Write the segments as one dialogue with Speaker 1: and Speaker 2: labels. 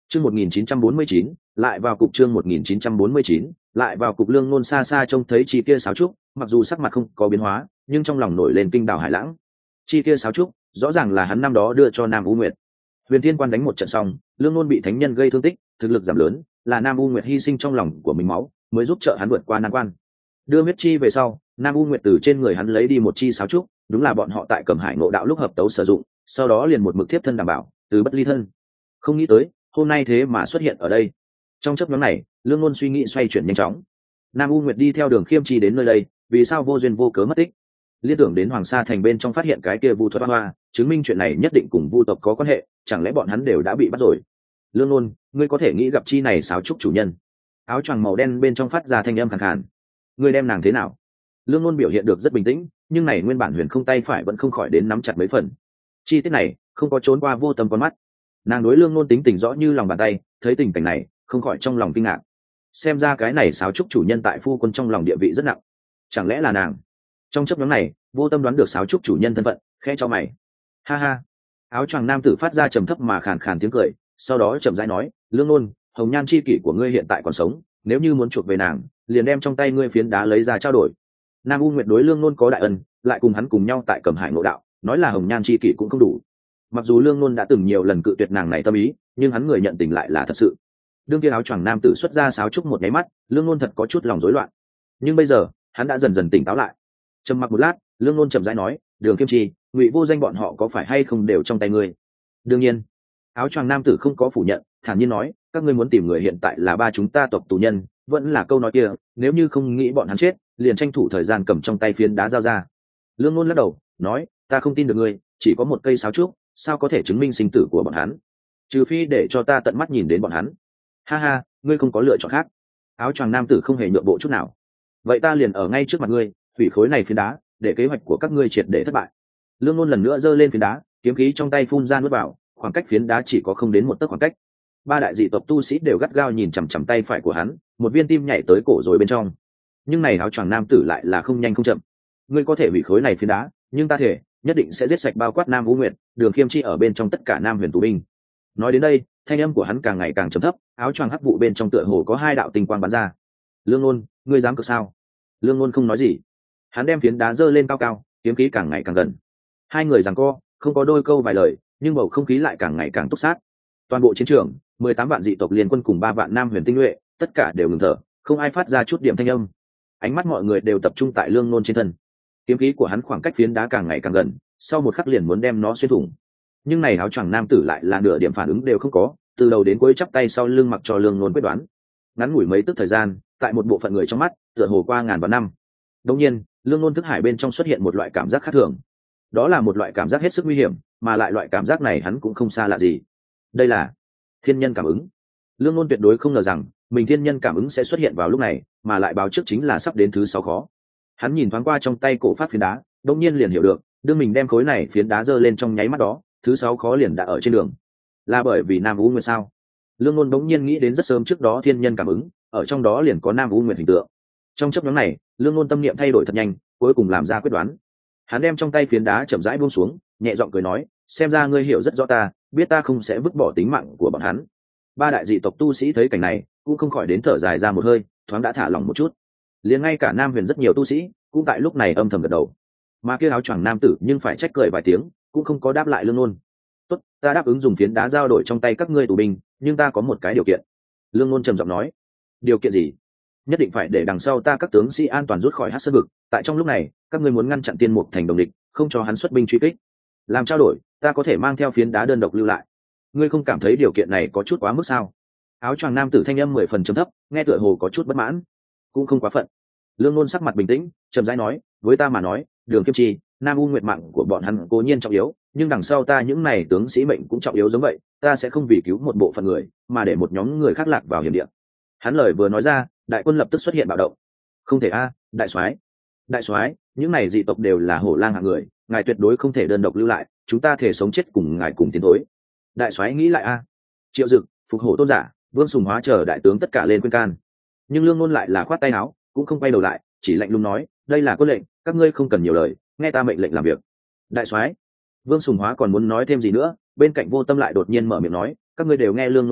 Speaker 1: Chương 1949, lại vào cục chương 1949, lại vào cục. Lương Nôn xa xa trông thấy chi kia sáo trúc, mặc dù sắc mặt không có biến hóa, nhưng trong lòng nổi lên kinh đảo hải lãng. Chi kia sáo trúc, rõ ràng là hắn năm đó đưa cho Nam U Nguyệt. Huyền Thiên Quan đánh một trận xong, Lương Nôn bị thánh nhân gây thương tích, thực lực giảm lớn, là Nam U Nguyệt hy sinh trong lòng của mình máu, mới giúp trợ hắn vượt qua nan quan. Đưa huyết chi về sau, Nam U Nguyệt từ trên người hắn lấy đi một chi sáo trúc, đúng là bọn họ tại Cẩm Hải Ngộ Đạo lúc hợp tấu sử dụng, sau đó liền một mực tiếp thân đảm bảo, từ bất ly thân. Không nghĩ tới, hôm nay thế mà xuất hiện ở đây. Trong chớp nhoáng này, Lương Nôn suy nghĩ xoay chuyển nhanh chóng. Nam U Nguyệt đi theo Đường Khiêm Chi đến nơi đây, vì sao vô duyên vô cớ mất tích? Liên tưởng đến Hoàng Sa thành bên trong phát hiện cái kia Vu thuật hoa, chứng minh chuyện này nhất định cùng Vu tộc có quan hệ, chẳng lẽ bọn hắn đều đã bị bắt rồi? Lương Nôn, ngươi có thể nghĩ gặp chi này sáo trúc chủ nhân? Áo choàng màu đen bên trong phát ra thanh âm khàn khàn. Ngươi đem nàng thế nào? Lương Nôn biểu hiện được rất bình tĩnh, nhưng này nguyên bản huyền không tay phải vẫn không khỏi đến nắm chặt mấy phần. Chi tiết này không có trốn qua vô tâm con mắt. Nàng đối Lương Nôn tính tình rõ như lòng bàn tay, thấy tình cảnh này không khỏi trong lòng kinh ngạc. Xem ra cái này sáo trúc chủ nhân tại phu quân trong lòng địa vị rất nặng. Chẳng lẽ là nàng? Trong chấp nhóm này, vô tâm đoán được sáo trúc chủ nhân thân phận, khẽ cho mày. Ha ha. Áo choàng nam tử phát ra trầm thấp mà khàn khàn tiếng cười, sau đó chậm rãi nói, Lương Nôn, hồng nhan chi kỷ của ngươi hiện tại còn sống, nếu như muốn chuộc về nàng, liền đem trong tay ngươi phiến đá lấy ra trao đổi. Nam U Nguyệt đối Lương Nôn có đại ân, lại cùng hắn cùng nhau tại Cẩm Hải Ngộ Đạo, nói là hồng nhan chi kỷ cũng không đủ. Mặc dù Lương Nôn đã từng nhiều lần cự tuyệt nàng này tâm ý, nhưng hắn người nhận tình lại là thật sự. Đương kia áo choàng nam tử xuất ra sáo trúc một cái mắt, Lương Nôn thật có chút lòng rối loạn. Nhưng bây giờ, hắn đã dần dần tỉnh táo lại. Trầm mặc một lát, Lương Nôn chậm rãi nói, Đường Kiêm Chi, Ngụy Vô Danh bọn họ có phải hay không đều trong tay ngươi? Đương nhiên. Áo choàng nam tử không có phủ nhận, thản nhiên nói, các ngươi muốn tìm người hiện tại là ba chúng ta tộc tù nhân, vẫn là câu nói kia, nếu như không nghĩ bọn hắn chết, liền tranh thủ thời gian cầm trong tay phiến đá giao ra. Lương Nôn lắc đầu, nói, ta không tin được ngươi, chỉ có một cây sáo trúc, sao có thể chứng minh sinh tử của bọn hắn? Trừ phi để cho ta tận mắt nhìn đến bọn hắn. Ha ha, ngươi không có lựa chọn khác. Áo choàng nam tử không hề nhượng bộ chút nào. Vậy ta liền ở ngay trước mặt ngươi, hủy khối này phiến đá, để kế hoạch của các ngươi triệt để thất bại. Lương Nôn lần nữa giơ lên phiến đá, kiếm khí trong tay phun ra nuốt vào, khoảng cách phiến đá chỉ có không đến một tấc khoảng cách. Ba đại dị tộc tu sĩ đều gắt gao nhìn chằm chằm tay phải của hắn, một viên tim nhảy tới cổ rồi bên trong. Nhưng này áo choàng nam tử lại là không nhanh không chậm. Ngươi có thể hủy khối này phiến đá, nhưng ta thể nhất định sẽ giết sạch bao quát Nam Vũ Nguyệt, Đường Khiêm Chi ở bên trong tất cả Nam Huyền tù binh. Nói đến đây, thanh âm của hắn càng ngày càng trầm thấp, áo choàng hắc vụ bên trong tựa hồ có hai đạo tinh quang bắn ra. Lương Nôn, ngươi dám cược sao? Lương Nôn không nói gì. Hắn đem phiến đá giơ lên cao cao, kiếm khí càng ngày càng gần. Hai người giằng co, không có đôi câu vài lời, nhưng bầu không khí lại càng ngày càng túc sát. Toàn bộ chiến trường, 18 vạn dị tộc liên quân cùng 3 vạn Nam Huyền tinh nhuệ, tất cả đều ngừng thở, không ai phát ra chút điểm thanh âm. Ánh mắt mọi người đều tập trung tại Lương Nôn trên thân. Kiếm khí của hắn khoảng cách phiến đá càng ngày càng gần, sau một khắc liền muốn đem nó xuyên thủng. Nhưng này áo choàng nam tử lại là nửa điểm phản ứng đều không có, từ đầu đến cuối chắp tay sau lưng mặc cho Lương Nôn quyết đoán. Ngắn ngủi mấy tức thời gian, tại một bộ phận người trong mắt, tựa hồ qua ngàn vạn năm. Đột nhiên, Lương Nôn thức hải bên trong xuất hiện một loại cảm giác khác thường. Đó là một loại cảm giác hết sức nguy hiểm, mà lại loại cảm giác này hắn cũng không xa lạ gì. Đây là thiên nhân cảm ứng. Lương Nôn tuyệt đối không ngờ rằng mình thiên nhân cảm ứng sẽ xuất hiện vào lúc này, mà lại báo trước chính là sắp đến thứ 6 khó. Hắn nhìn thoáng qua trong tay cổ phát phiến đá, đột nhiên liền hiểu được, đương mình đem khối này phiến đá giơ lên trong nháy mắt đó, thứ 6 khó liền đã ở trên đường. Là bởi vì Nam U Nguyệt sao? Lương Nôn đột nhiên nghĩ đến rất sớm trước đó thiên nhân cảm ứng, ở trong đó liền có Nam U Nguyệt hình tượng. Trong chốc ngắn này, Lương Nôn tâm niệm thay đổi thật nhanh, cuối cùng làm ra quyết đoán. Hắn đem trong tay phiến đá chậm rãi buông xuống, nhẹ giọng cười nói, xem ra ngươi hiểu rất rõ ta, biết ta không sẽ vứt bỏ tính mạng của bọn hắn. Ba đại dị tộc tu sĩ thấy cảnh này, cũng không khỏi đến thở dài ra một hơi, thoáng đã thả lòng một chút. Liền ngay cả Nam Huyền rất nhiều tu sĩ, cũng tại lúc này âm thầm gật đầu. Mà kia áo choàng nam tử nhưng phải trách cười vài tiếng, cũng không có đáp lại Lương Nôn. Tốt, ta đáp ứng dùng phiến đá giao đổi trong tay các ngươi tù binh, nhưng ta có một cái điều kiện. Lương Nôn trầm giọng nói. Điều kiện gì? Nhất định phải để đằng sau ta các tướng sĩ an toàn rút khỏi Hắc Sơn vực, tại trong lúc này, các ngươi muốn ngăn chặn Tiên Mục Thành đồng địch, không cho hắn xuất binh truy kích. Làm trao đổi, ta có thể mang theo phiến đá đơn độc lưu lại. Ngươi không cảm thấy điều kiện này có chút quá mức sao? Áo choàng nam tử thanh âm 10 phần trầm thấp, nghe tựa hồ có chút bất mãn. Cũng không quá phận. Lương Nôn sắc mặt bình tĩnh, chậm rãi nói, với ta mà nói, Đường Kiêm Chi, Nam U Nguyệt mạng của bọn hắn cố nhiên trọng yếu, nhưng đằng sau ta những này tướng sĩ mệnh cũng trọng yếu giống vậy, ta sẽ không vì cứu một bộ phận người, mà để một nhóm người khác lạc vào hiểm địa. Hắn lời vừa nói ra, đại quân lập tức xuất hiện bạo động. Không thể a, đại soái, đại soái, những này dị tộc đều là hổ lang hạng người, ngài tuyệt đối không thể đơn độc lưu lại, chúng ta thể sống chết cùng ngài cùng tiến thối. Đại soái nghĩ lại a. Triệu Dực, Phục Hổ tôn giả, Vương Sùng Hóa chờ đại tướng tất cả lên khuyên can. Nhưng Lương Nôn lại là khoát tay áo, cũng không quay đầu lại, chỉ lạnh lùng nói, đây là quân lệnh, các ngươi không cần nhiều lời, nghe ta mệnh lệnh làm việc. Đại soái. Vương Sùng Hóa còn muốn nói thêm gì nữa, bên cạnh Vô Tâm lại đột nhiên mở miệng nói, các ngươi đều nghe Lương Nôn à,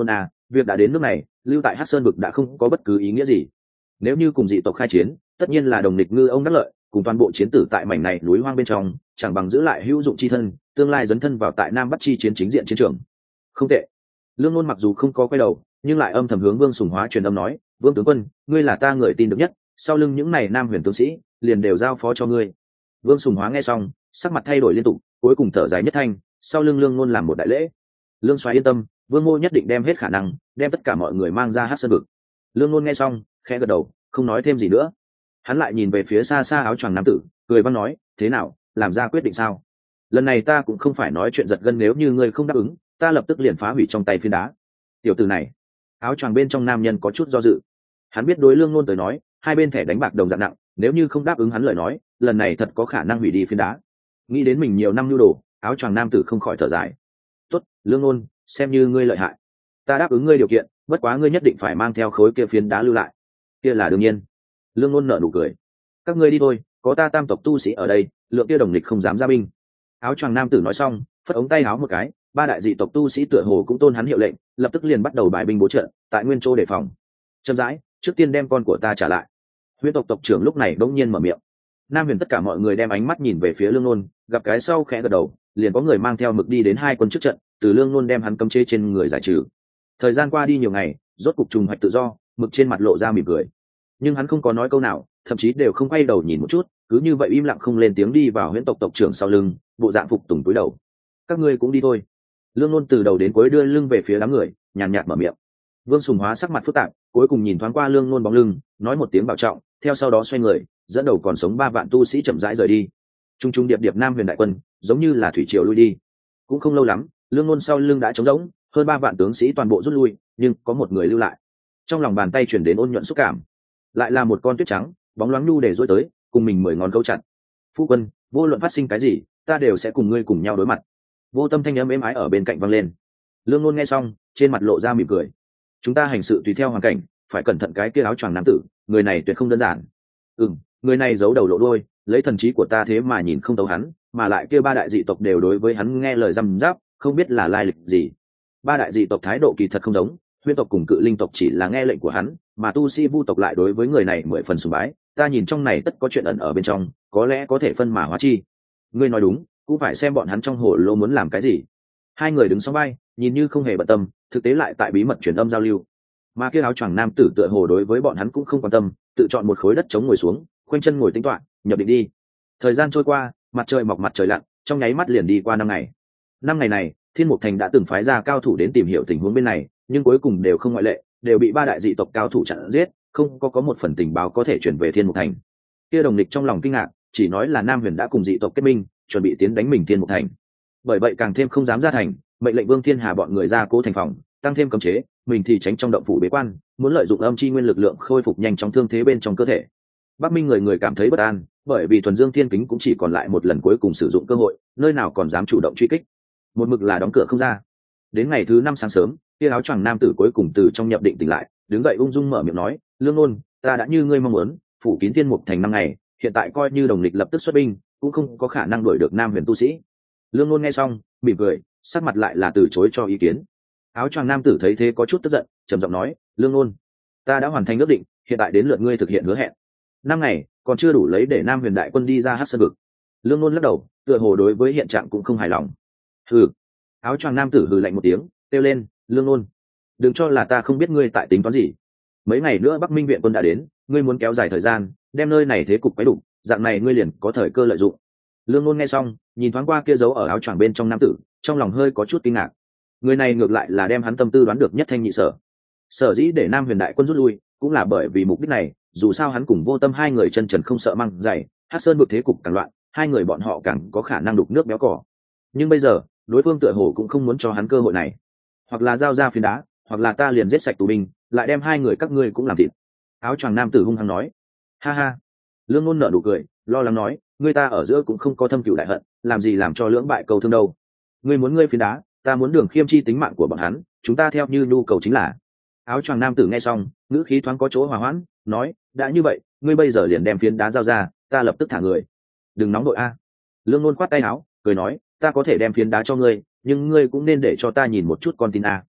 Speaker 1: việc đã đến nước này, lưu tại Hắc Sơn vực đã không có bất cứ ý nghĩa gì. Nếu như cùng dị tộc khai chiến, tất nhiên là đồng nghịch ngư ông đắc lợi, cùng toàn bộ chiến tử tại mảnh này núi hoang bên trong, chẳng bằng giữ lại hữu dụng chi thân, tương lai dấn thân vào tại Nam Bắc chi chiến chính diện chiến trường. Không tệ. Lương Nôn mặc dù không có quay đầu, nhưng lại âm thầm hướng Vương Sùng Hóa truyền âm nói, Vương tướng quân, ngươi là ta người tin được nhất, sau lưng những này Nam Huyền tướng sĩ, liền đều giao phó cho ngươi. Vương Sùng Hóa nghe xong, sắc mặt thay đổi liên tục, cuối cùng thở dài nhất thanh, sau lưng Lương Nôn làm một đại lễ. Lương Soái yên tâm, Vương Mô nhất định đem hết khả năng, đem tất cả mọi người mang ra Hắc Sơn vực. Lương Nôn nghe xong, khẽ gật đầu, không nói thêm gì nữa. Hắn lại nhìn về phía xa xa áo choàng nam tử, cười vang nói, thế nào, làm ra quyết định sao? Lần này ta cũng không phải nói chuyện giật gân, nếu như ngươi không đáp ứng, ta lập tức liền phá hủy trong tay phiến đá. Tiểu tử này, áo choàng bên trong nam nhân có chút do dự. Hắn biết đối Lương Nôn tới nói, hai bên thẻ đánh bạc đồng dạng nặng, nếu như không đáp ứng hắn lời nói, lần này thật có khả năng hủy đi phiến đá. Nghĩ đến mình nhiều năm nhu đồ, áo choàng nam tử không khỏi thở dài. Tốt, Lương Nôn, xem như ngươi lợi hại, ta đáp ứng ngươi điều kiện, bất quá ngươi nhất định phải mang theo khối kia phiến đá lưu lại. Kia là đương nhiên. Lương Nôn nở nụ cười. Các ngươi đi thôi, có ta Tam tộc tu sĩ ở đây, lượng kia đồng địch không dám ra binh. Áo choàng nam tử nói xong, phất ống tay áo một cái, ba đại dị tộc tu sĩ tựa hồ cũng tôn hắn hiệu lệnh, lập tức liền bắt đầu bài binh bố trận, tại nguyên chỗ đề phòng. Chậm rãi, trước tiên đem con của ta trả lại. Huyễn tộc tộc trưởng lúc này bỗng nhiên mở miệng. Nam Huyền tất cả mọi người đem ánh mắt nhìn về phía Lương Nôn, gặp cái sau khẽ gật đầu, liền có người mang theo mực đi đến hai quân trước trận, từ Lương Nôn đem hắn cấm chế trên người giải trừ. Thời gian qua đi nhiều ngày, rốt cục trùng hoạch tự do, mực trên mặt lộ ra mỉm cười. Nhưng hắn không có nói câu nào, thậm chí đều không quay đầu nhìn một chút, cứ như vậy im lặng không lên tiếng đi vào Huyễn tộc tộc trưởng sau lưng, bộ dạng phục tùng cúi đầu. Các ngươi cũng đi thôi. Lương Nôn từ đầu đến cuối đưa lưng về phía đám người, nhàn nhạt mở miệng. Vương Sùng Hóa sắc mặt phức tạp, cuối cùng nhìn thoáng qua Lương Nôn bóng lưng, nói một tiếng bảo trọng, theo sau đó xoay người, dẫn đầu còn sống 3 vạn tu sĩ chậm rãi rời đi. Trung trung điệp điệp Nam Huyền đại quân, giống như là thủy triều lui đi. Cũng không lâu lắm, Lương Nôn sau lưng đã trống rỗng, hơn 3 vạn tướng sĩ toàn bộ rút lui, nhưng có một người lưu lại. Trong lòng bàn tay truyền đến ôn nhuận xúc cảm, lại là một con tuyết trắng, bóng loáng nhu để dối tới, cùng mình 10 ngón câu chặt. Phu quân, vô luận phát sinh cái gì, ta đều sẽ cùng ngươi cùng nhau đối mặt. Vô Tâm thanh âm êm ái ở bên cạnh vang lên. Lương Nôn nghe xong, trên mặt lộ ra mỉm cười. Chúng ta hành sự tùy theo hoàn cảnh, phải cẩn thận cái kia áo choàng nam tử, người này tuyệt không đơn giản. Người này giấu đầu lộ đuôi, lấy thần trí của ta thế mà nhìn không thấu hắn, mà lại kia 3 đại dị tộc đều đối với hắn nghe lời răm giáp, không biết là lai lịch gì. 3 đại dị tộc thái độ kỳ thật không giống, Huyễn tộc cùng Cự Linh tộc chỉ là nghe lệnh của hắn, mà tu sĩ Vu tộc lại đối với người này 10 phần sùng bái, ta nhìn trong này tất có chuyện ẩn ở bên trong, có lẽ có thể phân mà hóa chi. Ngươi nói đúng, cũng phải xem bọn hắn trong hồ lô muốn làm cái gì. Hai người đứng song vai, nhìn như không hề bận tâm, thực tế lại tại bí mật truyền âm giao lưu. Mà kia áo choàng nam tử tựa hồ đối với bọn hắn cũng không quan tâm, tự chọn một khối đất trống ngồi xuống, khoanh chân ngồi tính toán, nhập định đi. Thời gian trôi qua, mặt trời mọc mặt trời lặn, trong nháy mắt liền đi qua 5 ngày. 5 ngày này, Thiên Mục Thành đã từng phái ra cao thủ đến tìm hiểu tình huống bên này, nhưng cuối cùng đều không ngoại lệ, đều bị 3 đại dị tộc cao thủ chặn giết, không có một phần tình báo có thể chuyển về Thiên Mục Thành. Kia đồng địch trong lòng kinh ngạc, chỉ nói là Nam Huyền đã cùng dị tộc kết minh, chuẩn bị tiến đánh mình Thiên Mục Thành. Bởi vậy càng thêm không dám ra thành, mệnh lệnh Vương Thiên Hà bọn người ra cố thành phòng, tăng thêm cấm chế, mình thì tránh trong động phủ bế quan, muốn lợi dụng âm chi nguyên lực lượng khôi phục nhanh chóng thương thế bên trong cơ thể. Bắc Minh người người cảm thấy bất an, bởi vì Thuần Dương Thiên Kính cũng chỉ còn lại một lần cuối cùng sử dụng cơ hội, nơi nào còn dám chủ động truy kích. Một mực là đóng cửa không ra. Đến ngày thứ 5 sáng sớm, kia áo choàng nam tử cuối cùng từ trong nhập định tỉnh lại, đứng dậy ung dung mở miệng nói, Lương Nôn, ta đã như ngươi mong muốn, phủ kín Thiên Mục Thành 5 ngày, hiện tại coi như đồng địch lập tức xuất binh, cũng không có khả năng đuổi được Nam Huyền tu sĩ. Lương Nôn nghe xong, mỉm cười, sắc mặt lại là từ chối cho ý kiến. Áo choàng nam tử thấy thế có chút tức giận, trầm giọng nói, Lương Nôn, ta đã hoàn thành ước định, hiện tại đến lượt ngươi thực hiện hứa hẹn. 5 ngày còn chưa đủ lấy để Nam Huyền đại quân đi ra Hắc Sơn vực. Lương Nôn lắc đầu, tựa hồ đối với hiện trạng cũng không hài lòng. Hừ. Áo choàng nam tử hừ lạnh một tiếng, kêu lên, Lương Nôn, đừng cho là ta không biết ngươi tại tính toán gì. Mấy ngày nữa Bắc Minh viện quân đã đến, ngươi muốn kéo dài thời gian, đem nơi này thế cục quấy đủ, dạng này ngươi liền có thời cơ lợi dụng. Lương Nôn nghe xong, nhìn thoáng qua kia dấu ở áo choàng bên trong nam tử, trong lòng hơi có chút kinh ngạc. Người này ngược lại là đem hắn tâm tư đoán được nhất thanh nhị sở. Sở dĩ để Nam Huyền đại quân rút lui, cũng là bởi vì mục đích này, dù sao hắn cùng Vô Tâm hai người chân trần không sợ măng dày, Hắc Sơn vực thế cục càng loạn, hai người bọn họ càng có khả năng đục nước béo cỏ. Nhưng bây giờ, đối phương tựa hồ cũng không muốn cho hắn cơ hội này. Hoặc là giao ra phiến đá, hoặc là ta liền giết sạch tù binh, lại đem hai người các ngươi cũng làm thịt. Áo choàng nam tử hung hăng nói. Ha ha. Lương Nôn nở nụ cười, lo lắng nói, ngươi ta ở giữa cũng không có thâm cừu đại hận, làm gì làm cho lưỡng bại cầu thương đâu. Ngươi muốn ngươi phiến đá, ta muốn Đường Khiêm chi tính mạng của bọn hắn, chúng ta theo như nhu cầu chính là. Áo choàng nam tử nghe xong, ngữ khí thoáng có chỗ hòa hoãn, nói, đã như vậy, ngươi bây giờ liền đem phiến đá giao ra, ta lập tức thả người. Đừng nóng đội a. Lương Nôn khoát tay áo, cười nói, ta có thể đem phiến đá cho ngươi, nhưng ngươi cũng nên để cho ta nhìn một chút con tin a.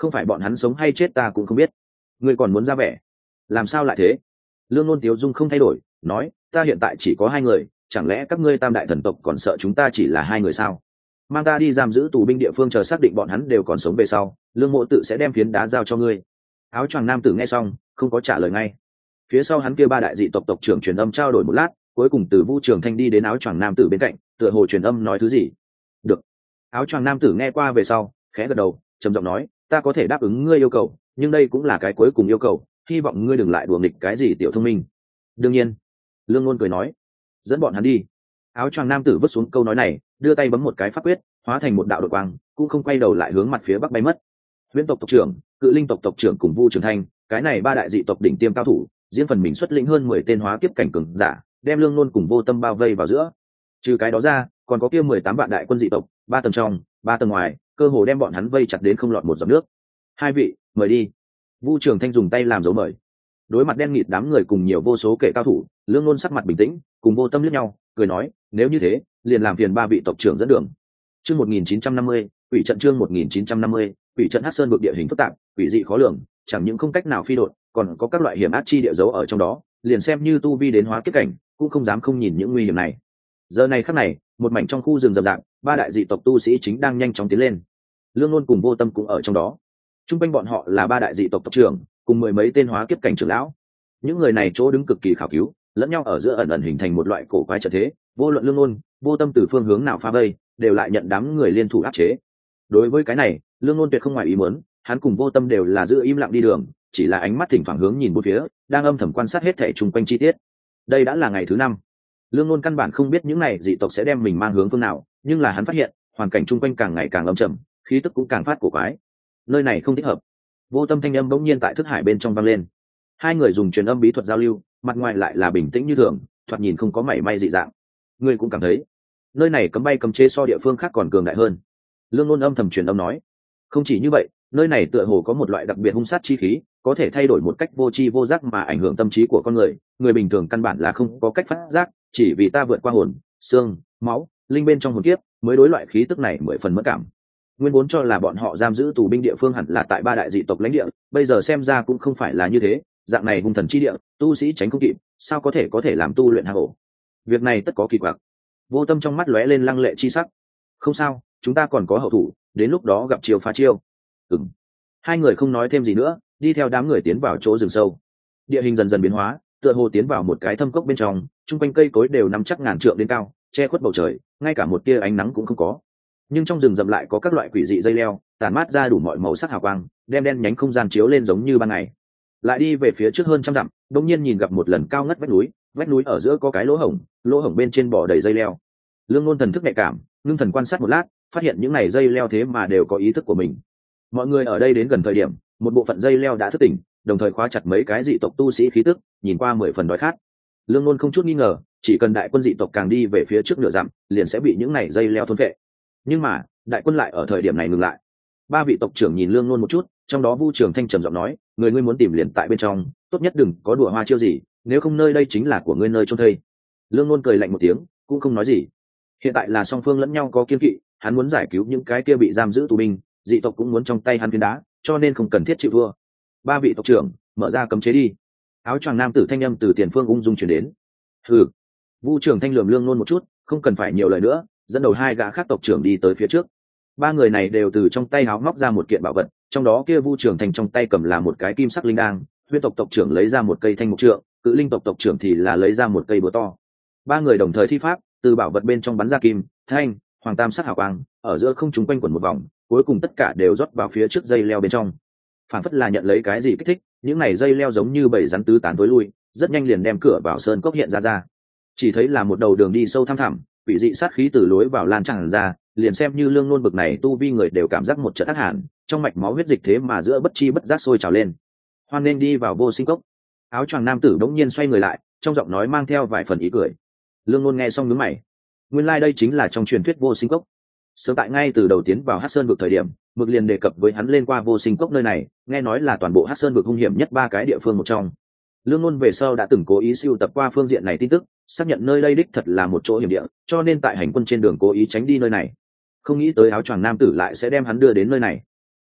Speaker 1: không phải bọn hắn sống hay chết ta cũng không biết. Ngươi còn muốn ra vẻ? Làm sao lại thế? Lương Nôn tiếu dung không thay đổi, nói, ta hiện tại chỉ có 2 người, chẳng lẽ các ngươi tam đại thần tộc còn sợ chúng ta chỉ là 2 người sao? Mang ta đi giam giữ tù binh địa phương, chờ xác định bọn hắn đều còn sống về sau, Lương Mộ tự sẽ đem phiến đá giao cho ngươi. Áo choàng nam tử nghe xong không có trả lời ngay. Phía sau hắn kia 3 đại dị tộc tộc trưởng truyền âm trao đổi một lát, cuối cùng từ Vu Trường Thanh đi đến áo choàng nam tử bên cạnh, tựa hồ truyền âm nói thứ gì. Được. Áo choàng nam tử nghe qua về sau khẽ gật đầu, trầm giọng nói, ta có thể đáp ứng ngươi yêu cầu, nhưng đây cũng là cái cuối cùng yêu cầu, hy vọng ngươi đừng lại đùa nghịch cái gì tiểu thông minh. Đương nhiên. Lương Nôn cười nói, dẫn bọn hắn đi. Áo choàng nam tử vứt xuống câu nói này, đưa tay bấm một cái pháp quyết, hóa thành một đạo đột quang, cũng không quay đầu lại hướng mặt phía bắc bay mất. Huyễn tộc tộc trưởng, Cự Linh tộc tộc trưởng cùng Vu Trường Thanh, cái này 3 đại dị tộc đỉnh tiêm cao thủ, riêng phần mình xuất lĩnh hơn 10 tên hóa kiếp cảnh cường giả, đem Lương Nôn cùng Vô Tâm bao vây vào giữa. Trừ cái đó ra, còn có kia 18 vạn đại quân dị tộc, 3 tầng trong, 3 tầng ngoài, cơ hồ đem bọn hắn vây chặt đến không lọt một giọt nước. 2 vị, mời đi. Vu Trường Thanh dùng tay làm dấu mời. Đối mặt đen nghịt đám người cùng nhiều vô số kẻ cao thủ, Lương Nôn sắc mặt bình tĩnh, cùng Vô Tâm liếc nhau, cười nói, nếu như thế, liền làm phiền 3 vị tộc trưởng dẫn đường. Chương 1950, quỷ trận chương 1950, quỷ trận Hắc Sơn vực địa hình phức tạp, quỷ dị khó lường, chẳng những không cách nào phi độn, còn có các loại hiểm ác chi địa dấu ở trong đó, liền xem như tu vi đến hóa kiếp cảnh, cũng không dám không nhìn những nguy hiểm này. Giờ này khắc này, một mảnh trong khu rừng rậm rạp, 3 đại dị tộc tu sĩ chính đang nhanh chóng tiến lên. Lương Nôn cùng Vô Tâm cũng ở trong đó. Trung quanh bọn họ là 3 đại dị tộc tộc trưởng, cùng 10 mấy tên hóa kiếp cảnh trưởng lão. Những người này chỗ đứng cực kỳ khảo cứu, lẫn nhau ở giữa ẩn ẩn hình thành một loại cổ quái trận thế, vô luận Lương Nôn, Vô Tâm từ phương hướng nào phá vây, đều lại nhận đám người liên thủ áp chế. Đối với cái này, Lương Nôn tuyệt không ngoài ý muốn, hắn cùng Vô Tâm đều là giữ im lặng đi đường, chỉ là ánh mắt thỉnh thoảng hướng nhìn bốn phía, đang âm thầm quan sát hết thảy chung quanh chi tiết. Đây đã là ngày thứ 5. Lương Nôn căn bản không biết những này dị tộc sẽ đem mình mang hướng phương nào, nhưng là hắn phát hiện, hoàn cảnh chung quanh càng ngày càng âm trầm, khí tức cũng càng phát cổ quái. Nơi này không thích hợp. Vô Tâm thanh âm bỗng nhiên tại thức hải bên trong vang lên. 2 người dùng truyền âm bí thuật giao lưu, mặt ngoài lại là bình tĩnh như thường, thoạt nhìn không có mảy may dị dạng. Ngươi cũng cảm thấy, nơi này cấm bay cấm chế so địa phương khác còn cường đại hơn. Lương Nôn âm thầm truyền âm nói, không chỉ như vậy, nơi này tựa hồ có một loại đặc biệt hung sát chi khí, có thể thay đổi một cách vô tri vô giác mà ảnh hưởng tâm trí của con người, người bình thường căn bản là không có cách phát giác, chỉ vì ta vượt qua hồn, xương, máu, linh bên trong hồn kiếp, mới đối loại khí tức này 10 phần mất cảm. Nguyên vốn cho là bọn họ giam giữ tù binh địa phương hẳn là tại 3 đại dị tộc lãnh địa, bây giờ xem ra cũng không phải là như thế, dạng này hung thần chi địa, tu sĩ tránh không kịp, sao có thể làm tu luyện hang ổ. Việc này tất có kỳ quặc. Vô Tâm trong mắt lóe lên lăng lệ chi sắc. Không sao, chúng ta còn có hậu thủ, đến lúc đó gặp chiêu phá chiêu. Ừm. 2 người không nói thêm gì nữa, đi theo đám người tiến vào chỗ rừng sâu. Địa hình dần dần biến hóa, tựa hồ tiến vào một cái thâm cốc bên trong, chung quanh cây cối đều nắm chắc ngàn trượng đến cao, che khuất bầu trời, ngay cả một tia ánh nắng cũng không có. Nhưng trong rừng rậm lại có các loại quỷ dị dây leo, tản mát ra đủ mọi màu sắc hào quang, đem đen nhánh không gian chiếu lên giống như ban ngày. Lại đi về phía trước hơn trăm dặm, đột nhiên nhìn gặp một lần cao ngất vách núi ở giữa có cái lỗ hổng bên trên bò đầy dây leo. Lương Nôn thần thức nhạy cảm, ngưng thần quan sát một lát, phát hiện những này dây leo thế mà đều có ý thức của mình. Mọi người ở đây đến gần thời điểm, một bộ phận dây leo đã thức tỉnh, đồng thời khóa chặt mấy cái dị tộc tu sĩ khí tức, nhìn qua 10 phần đói khát. Lương Nôn không chút nghi ngờ, chỉ cần đại quân dị tộc càng đi về phía trước nửa dặm, liền sẽ bị những này dây leo thôn phệ. Nhưng mà, đại quân lại ở thời điểm này ngừng lại. 3 vị tộc trưởng nhìn Lương Nôn một chút, trong đó Vu Trường Thanh trầm giọng nói, người ngươi muốn tìm liền tại bên trong, tốt nhất đừng có đùa hoa chiêu gì, nếu không nơi đây chính là của ngươi nơi chôn thây. Lương Nôn cười lạnh một tiếng, cũng không nói gì. Hiện tại là song phương lẫn nhau có kiên kỵ, hắn muốn giải cứu những cái kia bị giam giữ tù binh, dị tộc cũng muốn trong tay hắn phiến đá, cho nên không cần thiết chịu thua. 3 vị tộc trưởng, mở ra cấm chế đi. Áo choàng nam tử thanh âm từ tiền phương ung dung truyền đến. Hừ. Vu Trường Thanh lườm Lương Nôn một chút, không cần phải nhiều lời nữa, dẫn đầu 2 gã khác tộc trưởng đi tới phía trước. 3 người này đều từ trong tay háo móc ra một kiện bảo vật, trong đó kia Vu Trường Thanh trong tay cầm là một cái kim sắc linh đan, huyết tộc tộc trưởng lấy ra một cây thanh mục trượng, Cự Linh tộc tộc trưởng thì là lấy ra một cây búa to. 3 người đồng thời thi pháp, từ bảo vật bên trong bắn ra kim, thanh, hoàng tam sắc hào quang, ở giữa không trung quanh quẩn một vòng, cuối cùng tất cả đều rót vào phía trước dây leo bên trong. Phản phất là nhận lấy cái gì kích thích, những này dây leo giống như bầy rắn tứ tán tối lui, rất nhanh liền đem cửa vào sơn cốc hiện ra. Chỉ thấy là một đầu đường đi sâu thăm thẳm, quỷ dị sát khí từ lối vào lan tràn ra, liền xem như Lương Nôn bực này tu vi người đều cảm giác một trận ác hàn, trong mạch máu huyết dịch thế mà giữa bất chi bất giác sôi trào lên. Hoan nên đi vào vô sinh cốc. Áo choàng nam tử đống nhiên xoay người lại, trong giọng nói mang theo vài phần ý cười. Lương Nôn nghe xong nhướng mày. Nguyên lai đây chính là trong truyền thuyết vô sinh cốc. Sớm tại ngay từ đầu tiến vào Hắc Sơn vực thời điểm, Mực liền đề cập với hắn lên qua vô sinh cốc nơi này, nghe nói là toàn bộ Hắc Sơn vực hung hiểm nhất 3 cái địa phương một trong. Lương Nôn về sau đã từng cố ý sưu tập qua phương diện này tin tức, xác nhận nơi đây đích thật là một chỗ hiểm địa, cho nên tại hành quân trên đường cố ý tránh đi nơi này. Không nghĩ tới áo choàng nam tử lại sẽ đem hắn đưa đến nơi này.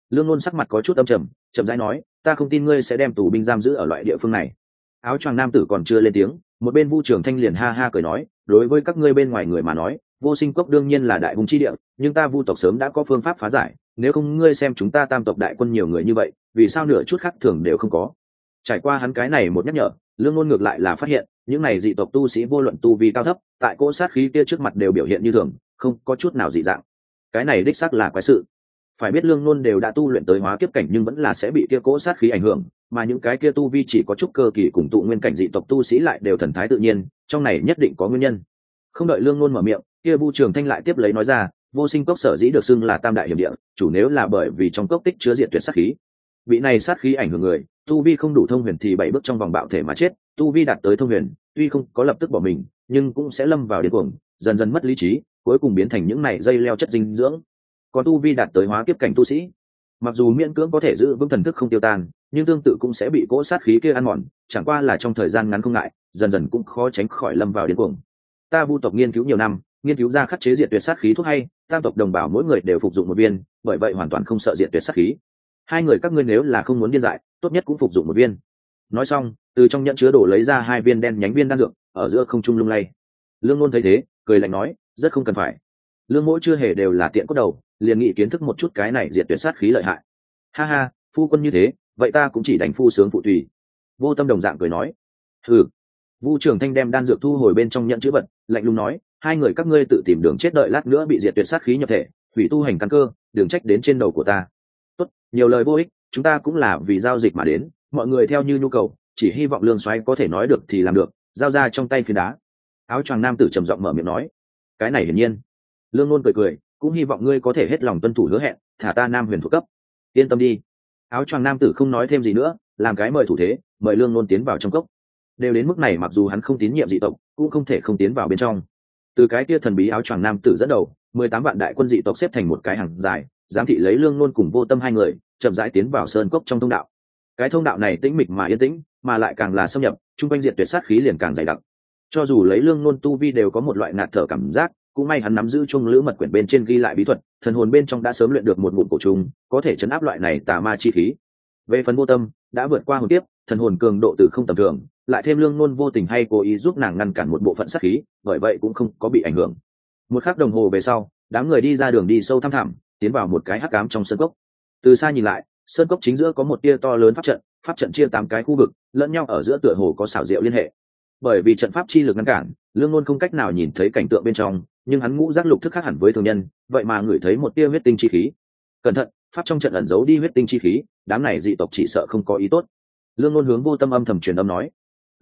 Speaker 1: Lương Nôn sắc mặt có chút âm trầm, chậm rãi nói, ta không tin ngươi sẽ đem tù binh giam giữ ở loại địa phương này. Áo choàng nam tử còn chưa lên tiếng, một bên Vu Trường Thanh liền ha ha cười nói, đối với các ngươi bên ngoài người mà nói, Vô Sinh Cốc đương nhiên là đại hùng chi địa, nhưng ta Vu tộc sớm đã có phương pháp phá giải, nếu không ngươi xem chúng ta Tam tộc đại quân nhiều người như vậy, vì sao nửa chút khác thường đều không có. Trải qua hắn cái này một nhắc nhở, Lương Nôn ngược lại là phát hiện, những này dị tộc tu sĩ vô luận tu vi cao thấp, tại cỗ sát khí kia trước mặt đều biểu hiện như thường, không có chút nào dị dạng. Cái này đích xác là quái sự. Phải biết Lương Nôn đều đã tu luyện tới hóa kiếp cảnh nhưng vẫn là sẽ bị kia cỗ sát khí ảnh hưởng, mà những cái kia tu vi chỉ có chút cơ kỳ cùng tụ nguyên cảnh dị tộc tu sĩ lại đều thần thái tự nhiên, trong này nhất định có nguyên nhân. Không đợi Lương Nôn mở miệng, kia Vu Trường Thanh lại tiếp lấy nói ra, Vô Sinh Cốc sở dĩ được xưng là tam đại hiểm địa, chủ nếu là bởi vì trong cốc tích chứa diệt tuyệt sát khí. Vị này sát khí ảnh hưởng người, tu vi không đủ thông huyền thì 7 bước trong vòng bạo thể mà chết, tu vi đạt tới thông huyền, tuy không có lập tức bỏ mình, nhưng cũng sẽ lâm vào điên cuồng, dần dần mất lý trí, cuối cùng biến thành những này dây leo chất dinh dưỡng. Còn tu vi đạt tới hóa kiếp cảnh tu sĩ, mặc dù miễn cưỡng có thể giữ vững thần thức không tiêu tan, nhưng tương tự cũng sẽ bị cỗ sát khí kia ăn mòn, chẳng qua là trong thời gian ngắn không ngại, dần dần cũng khó tránh khỏi lâm vào điên cuồng. Ta Vu tộc nghiên cứu nhiều năm, nghiên cứu ra khắc chế diệt tuyệt sát khí thuốc hay, tam tộc đồng bào mỗi người đều phục dụng một viên, bởi vậy hoàn toàn không sợ diệt tuyệt sát khí. Hai người các ngươi nếu là không muốn điên dại, tốt nhất cũng phục dụng một viên. Nói xong, từ trong nhẫn chứa đồ lấy ra 2 viên đen nhánh viên đan dược, ở giữa không trung lung lay. Lương Nôn thấy thế, cười lạnh nói, rất không cần phải. Lương mỗi chưa hề đều là tiện cốt đầu, liền nghĩ kiến thức một chút cái này diệt tuyệt sát khí lợi hại. Ha ha, phu quân như thế, vậy ta cũng chỉ đánh phu sướng phụ tùy. Vô Tâm đồng dạng cười nói. Hừ. Vu Trường Thanh đem đan dược thu hồi bên trong nhẫn chữ vật, lạnh lùng nói, hai người các ngươi tự tìm đường chết, đợi lát nữa bị diệt tuyệt sát khí nhập thể, hủy tu hành căn cơ, đừng trách đến trên đầu của ta. Tốt, nhiều lời vô ích, chúng ta cũng là vì giao dịch mà đến, mọi người theo như nhu cầu, chỉ hy vọng Lương Soái có thể nói được thì làm được, giao ra trong tay phiến đá. Áo choàng nam tử trầm giọng mở miệng nói. Cái này hiển nhiên. Lương Nôn cười cười, cũng hy vọng ngươi có thể hết lòng tuân thủ hứa hẹn, thả ta Nam Huyền thuộc cấp. Yên tâm đi. Áo choàng nam tử không nói thêm gì nữa, làm cái mời thủ thế, mời Lương Nôn tiến vào trong cốc. Đều đến mức này, mặc dù hắn không tín nhiệm dị tộc, cũng không thể không tiến vào bên trong. Từ cái kia thần bí áo choàng nam tử dẫn đầu, 18 vạn đại quân dị tộc xếp thành một cái hàng dài, giám thị lấy Lương Nôn cùng Vô Tâm hai người, chậm rãi tiến vào sơn cốc trong thông đạo. Cái thông đạo này tĩnh mịch mà yên tĩnh, mà lại càng là xâm nhập, trung quanh diệt tuyệt sát khí liền càng dày đặc. Cho dù lấy Lương Nôn tu vi đều có một loại ngạt thở cảm giác, cũng may hắn nắm giữ chung lữ mật quyển bên trên ghi lại bí thuật, thần hồn bên trong đã sớm luyện được một ngụm cổ trùng, có thể chấn áp loại này tà ma chi khí. Về phần Vô Tâm, đã vượt qua hồn tiếp, thần hồn cường độ từ không tầm thường, lại thêm Lương Nôn vô tình hay cố ý giúp nàng ngăn cản một bộ phận sát khí, bởi vậy cũng không có bị ảnh hưởng. Một khắc đồng hồ về sau, đám người đi ra đường đi sâu thăm thẳm, tiến vào một cái hắc ám trong sơn cốc. Từ xa nhìn lại, sơn cốc chính giữa có một tia to lớn pháp trận chia 8 cái khu vực, lẫn nhau ở giữa tựa hồ có xảo diệu liên hệ. Bởi vì trận pháp chi lực ngăn cản, Lương Nôn không cách nào nhìn thấy cảnh tượng bên trong, nhưng hắn ngũ giác lục thức khác hẳn với thường nhân, vậy mà ngửi thấy một tia huyết tinh chi khí. Cẩn thận, pháp trong trận ẩn giấu đi huyết tinh chi khí, đám này dị tộc chỉ sợ không có ý tốt. Lương Nôn hướng Vô Tâm âm thầm truyền âm nói.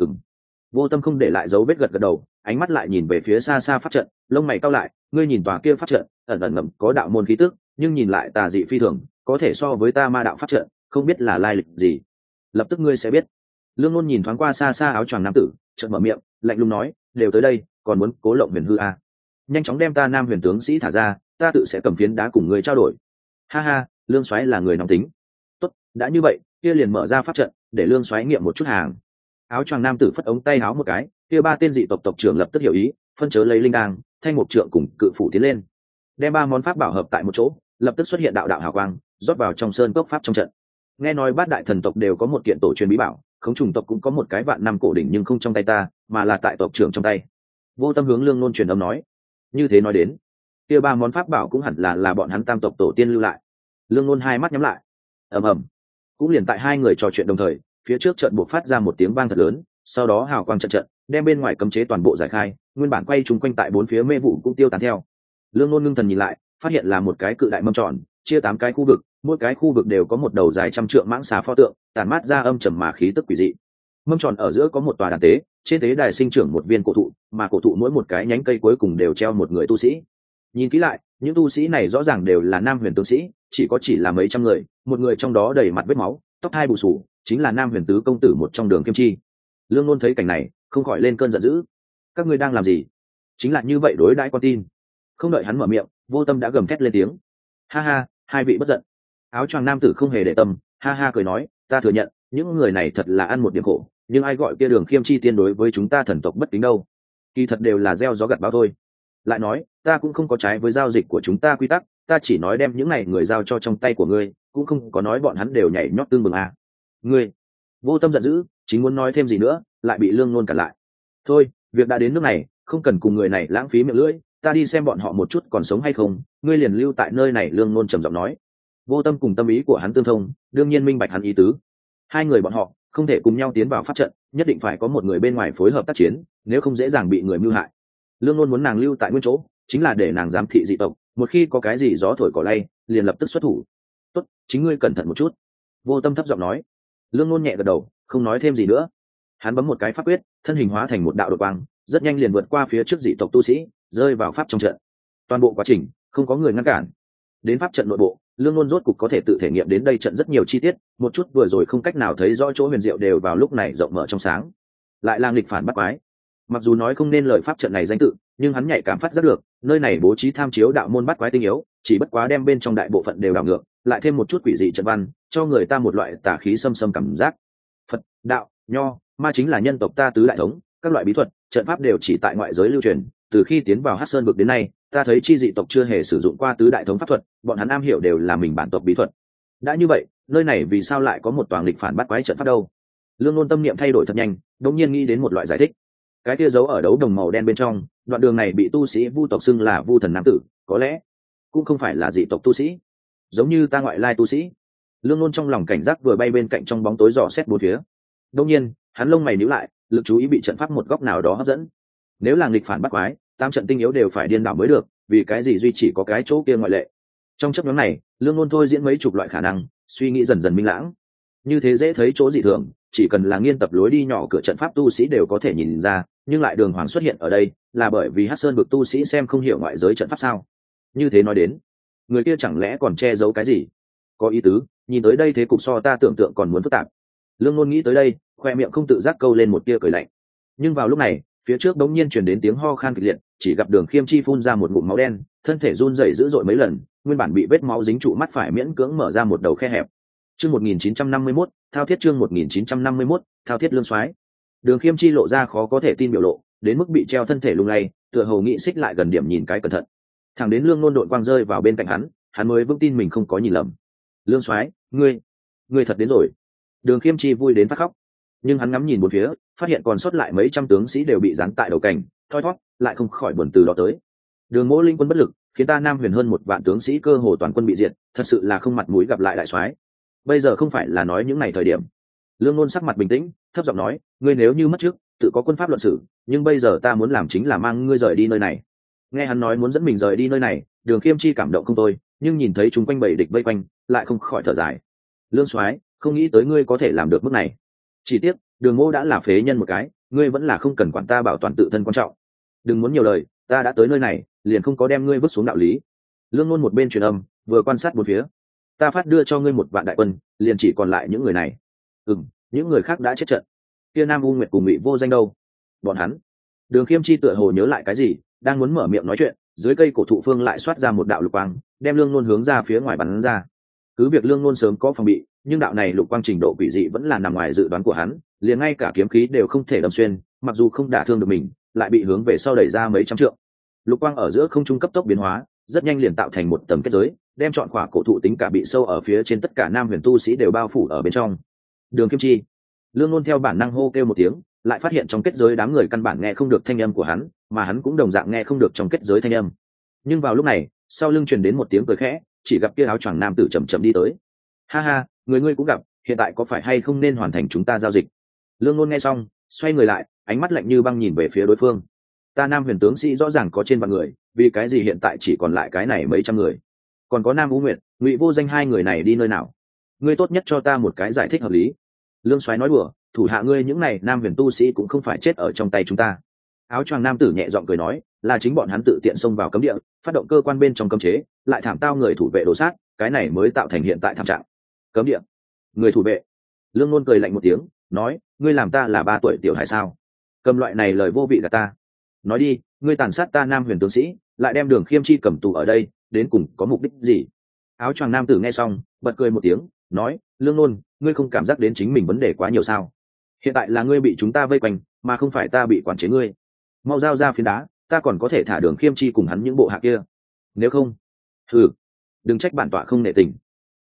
Speaker 1: Vô Tâm không để lại dấu vết, gật gật đầu, ánh mắt lại nhìn về phía xa xa pháp trận, lông mày cau lại, ngươi nhìn tòa kia pháp trận, ẩn ẩn ngầm có đạo môn khí tức, nhưng nhìn lại tà dị phi thường, có thể so với ta ma đạo pháp trận, không biết là lai lịch gì. Lập tức ngươi sẽ biết. Lương Nôn nhìn thoáng qua xa xa áo choàng nam tử, chợt mở miệng, lạnh lùng nói, đều tới đây, còn muốn cố lộng huyền hư à? Nhanh chóng đem ta Nam Huyền tướng sĩ thả ra, ta tự sẽ cầm phiến đá cùng ngươi trao đổi. Ha ha, Lương Soái là người nóng tính. Tốt, đã như vậy, kia liền mở ra pháp trận, để Lương Soái nghiệm một chút hàng. Áo choàng nam tử phất ống tay áo một cái, kia 3 tên dị tộc tộc trưởng lập tức hiểu ý, phân chớ lấy linh đang, thanh mục trượng cùng cự phủ tiến lên, đem 3 món pháp bảo hợp tại một chỗ, lập tức xuất hiện đạo đạo hào quang, rót vào trong sơn cốc pháp trong trận. Nghe nói 8 đại thần tộc đều có một kiện tổ truyền bí bảo, Khống Trùng tộc cũng có một cái vạn năm cổ đỉnh, nhưng không trong tay ta, mà là tại tộc trưởng trong tay. Vô Tâm hướng Lương Nôn truyền âm nói. Như thế nói đến, kia 3 món pháp bảo cũng hẳn là bọn hắn Tam tộc tổ tiên lưu lại. Lương Nôn hai mắt nhắm lại. Ầm ầm. Cũng liền tại hai người trò chuyện đồng thời, phía trước trận buộc phát ra một tiếng vang thật lớn, sau đó hào quang trận, đem bên ngoài cấm chế toàn bộ giải khai, nguyên bản quay trúng quanh tại 4 phía mê vụ cũng tiêu tán theo. Lương Nôn ngưng thần nhìn lại, phát hiện là một cái cự đại mâm tròn, chia 8 cái khu vực, mỗi cái khu vực đều có một đầu dài trăm trượng mãng xà pho tượng, tản mát ra âm trầm mà khí tức quỷ dị. Mâm tròn ở giữa có một tòa đàn tế, trên tế đài sinh trưởng một viên cổ thụ, mà cổ thụ mỗi một cái nhánh cây cuối cùng đều treo một người tu sĩ. Nhìn kỹ lại, những tu sĩ này rõ ràng đều là Nam Huyền tướng sĩ, chỉ là mấy trăm người, một người trong đó đầy mặt vết máu, tóc hai bù xù, chính là Nam Huyền tứ công tử một trong Đường Kiêm Chi. Lương Nôn thấy cảnh này, không khỏi lên cơn giận dữ. Các ngươi đang làm gì? Chính là như vậy đối đãi con tin. Không đợi hắn mở miệng, Vô Tâm đã gầm thét lên tiếng. Ha ha, hai vị bất giận. Áo choàng nam tử không hề để tâm, ha ha cười nói, ta thừa nhận, những người này thật là ăn một điểm khổ, nhưng ai gọi kia Đường Kiêm Chi tiên đối với chúng ta thần tộc bất kính đâu. Kỳ thật đều là gieo gió gặt bão thôi. Lại nói, ta cũng không có trái với giao dịch của chúng ta quy tắc, ta chỉ nói đem những này người giao cho trong tay của ngươi, cũng không có nói bọn hắn đều nhảy nhót tương bừng à. Ngươi Vô Tâm giận dữ, chính muốn nói thêm gì nữa lại bị Lương Nôn cản lại. Thôi, việc đã đến nước này, không cần cùng người này lãng phí miệng lưỡi, ta đi xem bọn họ một chút còn sống hay không, ngươi liền lưu tại nơi này. Lương Nôn trầm giọng nói. Vô Tâm cùng tâm ý của hắn tương thông, đương nhiên minh bạch hắn ý tứ. Hai người bọn họ không thể cùng nhau tiến vào pháp trận, nhất định phải có một người bên ngoài phối hợp tác chiến, nếu không dễ dàng bị người mưu hại. Lương Nôn muốn nàng lưu tại nguyên chỗ, chính là để nàng giám thị dị tộc, một khi có cái gì gió thổi cỏ lay, liền lập tức xuất thủ. Tốt, chính ngươi cẩn thận một chút. Vô Tâm thấp giọng nói. Lương Nôn nhẹ gật đầu, không nói thêm gì nữa. Hắn bấm một cái pháp quyết, thân hình hóa thành một đạo đột quang, rất nhanh liền vượt qua phía trước dị tộc tu sĩ, rơi vào pháp trong trận. Toàn bộ quá trình không có người ngăn cản. Đến pháp trận nội bộ, Lương Nôn rốt cục có thể tự thể nghiệm đến đây trận rất nhiều chi tiết, một chút vừa rồi không cách nào thấy rõ chỗ huyền diệu đều vào lúc này rộng mở trong sáng. Lại lang nghịch phản bắt quái. Mặc dù nói không nên lời pháp trận này danh tự, nhưng hắn nhạy cảm phát giác được, nơi này bố trí tham chiếu đạo môn bắt quái tinh yếu, chỉ bất quá đem bên trong đại bộ phận đều đảo ngược, lại thêm một chút quỷ dị trận văn, cho người ta một loại tà khí xâm xâm cảm giác. Phật, đạo, nho, ma chính là nhân tộc ta tứ đại thống, các loại bí thuật, trận pháp đều chỉ tại ngoại giới lưu truyền. Từ khi tiến vào Hắc Sơn vực đến nay, ta thấy chi dị tộc chưa hề sử dụng qua tứ đại thống pháp thuật, bọn hắn am hiểu đều là mình bản tộc bí thuật. Đã như vậy, nơi này vì sao lại có một toàng nghịch phản bắt quái trận pháp đâu? Lương Nôn tâm niệm thay đổi thật nhanh, đột nhiên nghĩ đến một loại giải thích. Cái kia giấu ở đấu đồng màu đen bên trong, đoạn đường này bị tu sĩ Vu tộc xưng là Vu thần nam tử, có lẽ cũng không phải là dị tộc tu sĩ, giống như ta ngoại lai tu sĩ. Lương Nôn trong lòng cảnh giác vừa bay bên cạnh trong bóng tối dò xét bốn phía. Đột nhiên, hắn lông mày nhíu lại, lực chú ý bị trận pháp một góc nào đó hấp dẫn. Nếu là nghịch phản bắt quái, tam trận tinh yếu đều phải điên đảo mới được, vì cái gì duy chỉ có cái chỗ kia ngoại lệ? Trong chấp nhóm này, Lương Nôn thôi diễn mấy chục loại khả năng, suy nghĩ dần dần minh lãng. Như thế dễ thấy chỗ dị thường, chỉ cần là nghiên tập lối đi nhỏ cửa trận pháp tu sĩ đều có thể nhìn ra, nhưng lại đường hoàng xuất hiện ở đây, là bởi vì Hắc Sơn vực tu sĩ xem không hiểu ngoại giới trận pháp sao? Như thế nói đến, người kia chẳng lẽ còn che giấu cái gì? Có ý tứ, nhìn tới đây thế cục so ta tưởng tượng còn muốn phức tạp. Lương Nôn nghĩ tới đây, khoe miệng không tự giác câu lên một tia cười lạnh. Nhưng vào lúc này, phía trước đống nhiên truyền đến tiếng ho khan kịch liệt, chỉ gặp Đường Khiêm Chi phun ra một ngụm máu đen, thân thể run rẩy dữ dội mấy lần, nguyên bản bị vết máu dính trụ mắt phải miễn cưỡng mở ra một đầu khe hẹp. Chương 1951, thao thiết chương 1951, thao thiết lương soái. Đường Khiêm Chi lộ ra khó có thể tin biểu lộ, đến mức bị treo thân thể lung lay, tựa hồ nghĩ xích lại gần điểm nhìn cái cẩn thận. Thẳng đến Lương Nôn độn quang rơi vào bên cạnh hắn mới vững tin mình không có nhìn lầm. Lương soái, ngươi thật đến rồi. Đường Khiêm Chi vui đến phát khóc, nhưng hắn ngắm nhìn một phía, phát hiện còn sót lại mấy trăm tướng sĩ đều bị giáng tại đầu cảnh, thoi thoát, lại không khỏi buồn từ đó tới. Đường Mỗ linh quân bất lực, khiến ta Nam Huyền hơn một vạn tướng sĩ cơ hồ toàn quân bị diệt, thật sự là không mặt mũi gặp lại đại soái. Bây giờ không phải là nói những ngày thời điểm. Lương Nôn sắc mặt bình tĩnh, thấp giọng nói, ngươi nếu như mất trước, tự có quân pháp luận xử, nhưng bây giờ ta muốn làm chính là mang ngươi rời đi nơi này. Nghe hắn nói muốn dẫn mình rời đi nơi này, Đường Khiêm Chi cảm động không thôi, nhưng nhìn thấy chúng quanh bầy địch vây quanh, lại không khỏi thở dài. Lương soái, không nghĩ tới ngươi có thể làm được mức này. Chỉ tiếc, Đường Mỗ đã là phế nhân một cái, ngươi vẫn là không cần quản ta bảo toàn tự thân quan trọng. Đừng muốn nhiều lời, ta đã tới nơi này, liền không có đem ngươi vứt xuống đạo lý. Lương Nôn một bên truyền âm, vừa quan sát một phía. Ta phát đưa cho ngươi một vạn đại quân, liền chỉ còn lại những người này. Những người khác đã chết trận. Kia Nam U Nguyệt cùng Ngụy Vô Danh đâu? Bọn hắn. Đường Khiêm Chi tựa hồ nhớ lại cái gì, đang muốn mở miệng nói chuyện, dưới cây cổ thụ phương lại xoát ra một đạo lục quang, đem Lương Nôn hướng ra phía ngoài bắn ra. Cứ việc Lương Nôn sớm có phòng bị, nhưng đạo này lục quang trình độ quỷ dị vẫn là nằm ngoài dự đoán của hắn, liền ngay cả kiếm khí đều không thể đâm xuyên, mặc dù không đả thương được mình, lại bị hướng về sau đẩy ra mấy trăm trượng. Lục quang ở giữa không trung cấp tốc biến hóa, rất nhanh liền tạo thành một tầng kết giới, đem trọn khỏa cổ thụ tính cả bị sâu ở phía trên tất cả Nam Huyền tu sĩ đều bao phủ ở bên trong. Đường Khiêm Chi. Lương Nôn theo bản năng hô kêu một tiếng, lại phát hiện trong kết giới đám người căn bản nghe không được thanh âm của hắn, mà hắn cũng đồng dạng nghe không được trong kết giới thanh âm. Nhưng vào lúc này, sau lưng truyền đến một tiếng cười khẽ, chỉ gặp kia áo choàng nam tử chậm chậm đi tới. Ha ha, ngươi cũng gặp, hiện tại có phải hay không nên hoàn thành chúng ta giao dịch? Lương Nôn nghe xong, xoay người lại, ánh mắt lạnh như băng nhìn về phía đối phương. Ta Nam Huyền tướng sĩ rõ ràng có trên vạn người, vì cái gì hiện tại chỉ còn lại cái này mấy trăm người? Còn có Nam U Nguyệt, Ngụy Vô Danh hai người này đi nơi nào? Ngươi tốt nhất cho ta một cái giải thích hợp lý. Lương soái nói đùa, thủ hạ ngươi những này Nam Huyền tu sĩ cũng không phải chết ở trong tay chúng ta. Áo choàng nam tử nhẹ giọng cười nói, là chính bọn hắn tự tiện xông vào cấm địa, phát động cơ quan bên trong cấm chế, lại thảm tao người thủ vệ đổ sát, cái này mới tạo thành hiện tại thảm trạng. Cấm địa, người thủ vệ. Lương Nôn cười lạnh một tiếng, nói, ngươi làm ta là 3 tuổi tiểu hải sao? Cầm loại này lời vô vị gạt ta. Nói đi, ngươi tàn sát ta Nam Huyền tướng sĩ, lại đem Đường Khiêm Chi cầm tù ở đây, đến cùng có mục đích gì? Áo choàng nam tử nghe xong, bật cười một tiếng, nói, Lương Nôn, ngươi không cảm giác đến chính mình vấn đề quá nhiều sao? Hiện tại là ngươi bị chúng ta vây quanh, mà không phải ta bị quản chế ngươi. Mau giao ra phiến đá, ta còn có thể thả Đường Khiêm Chi cùng hắn những bộ hạ kia. Nếu không, đừng trách bản tọa không nể tình.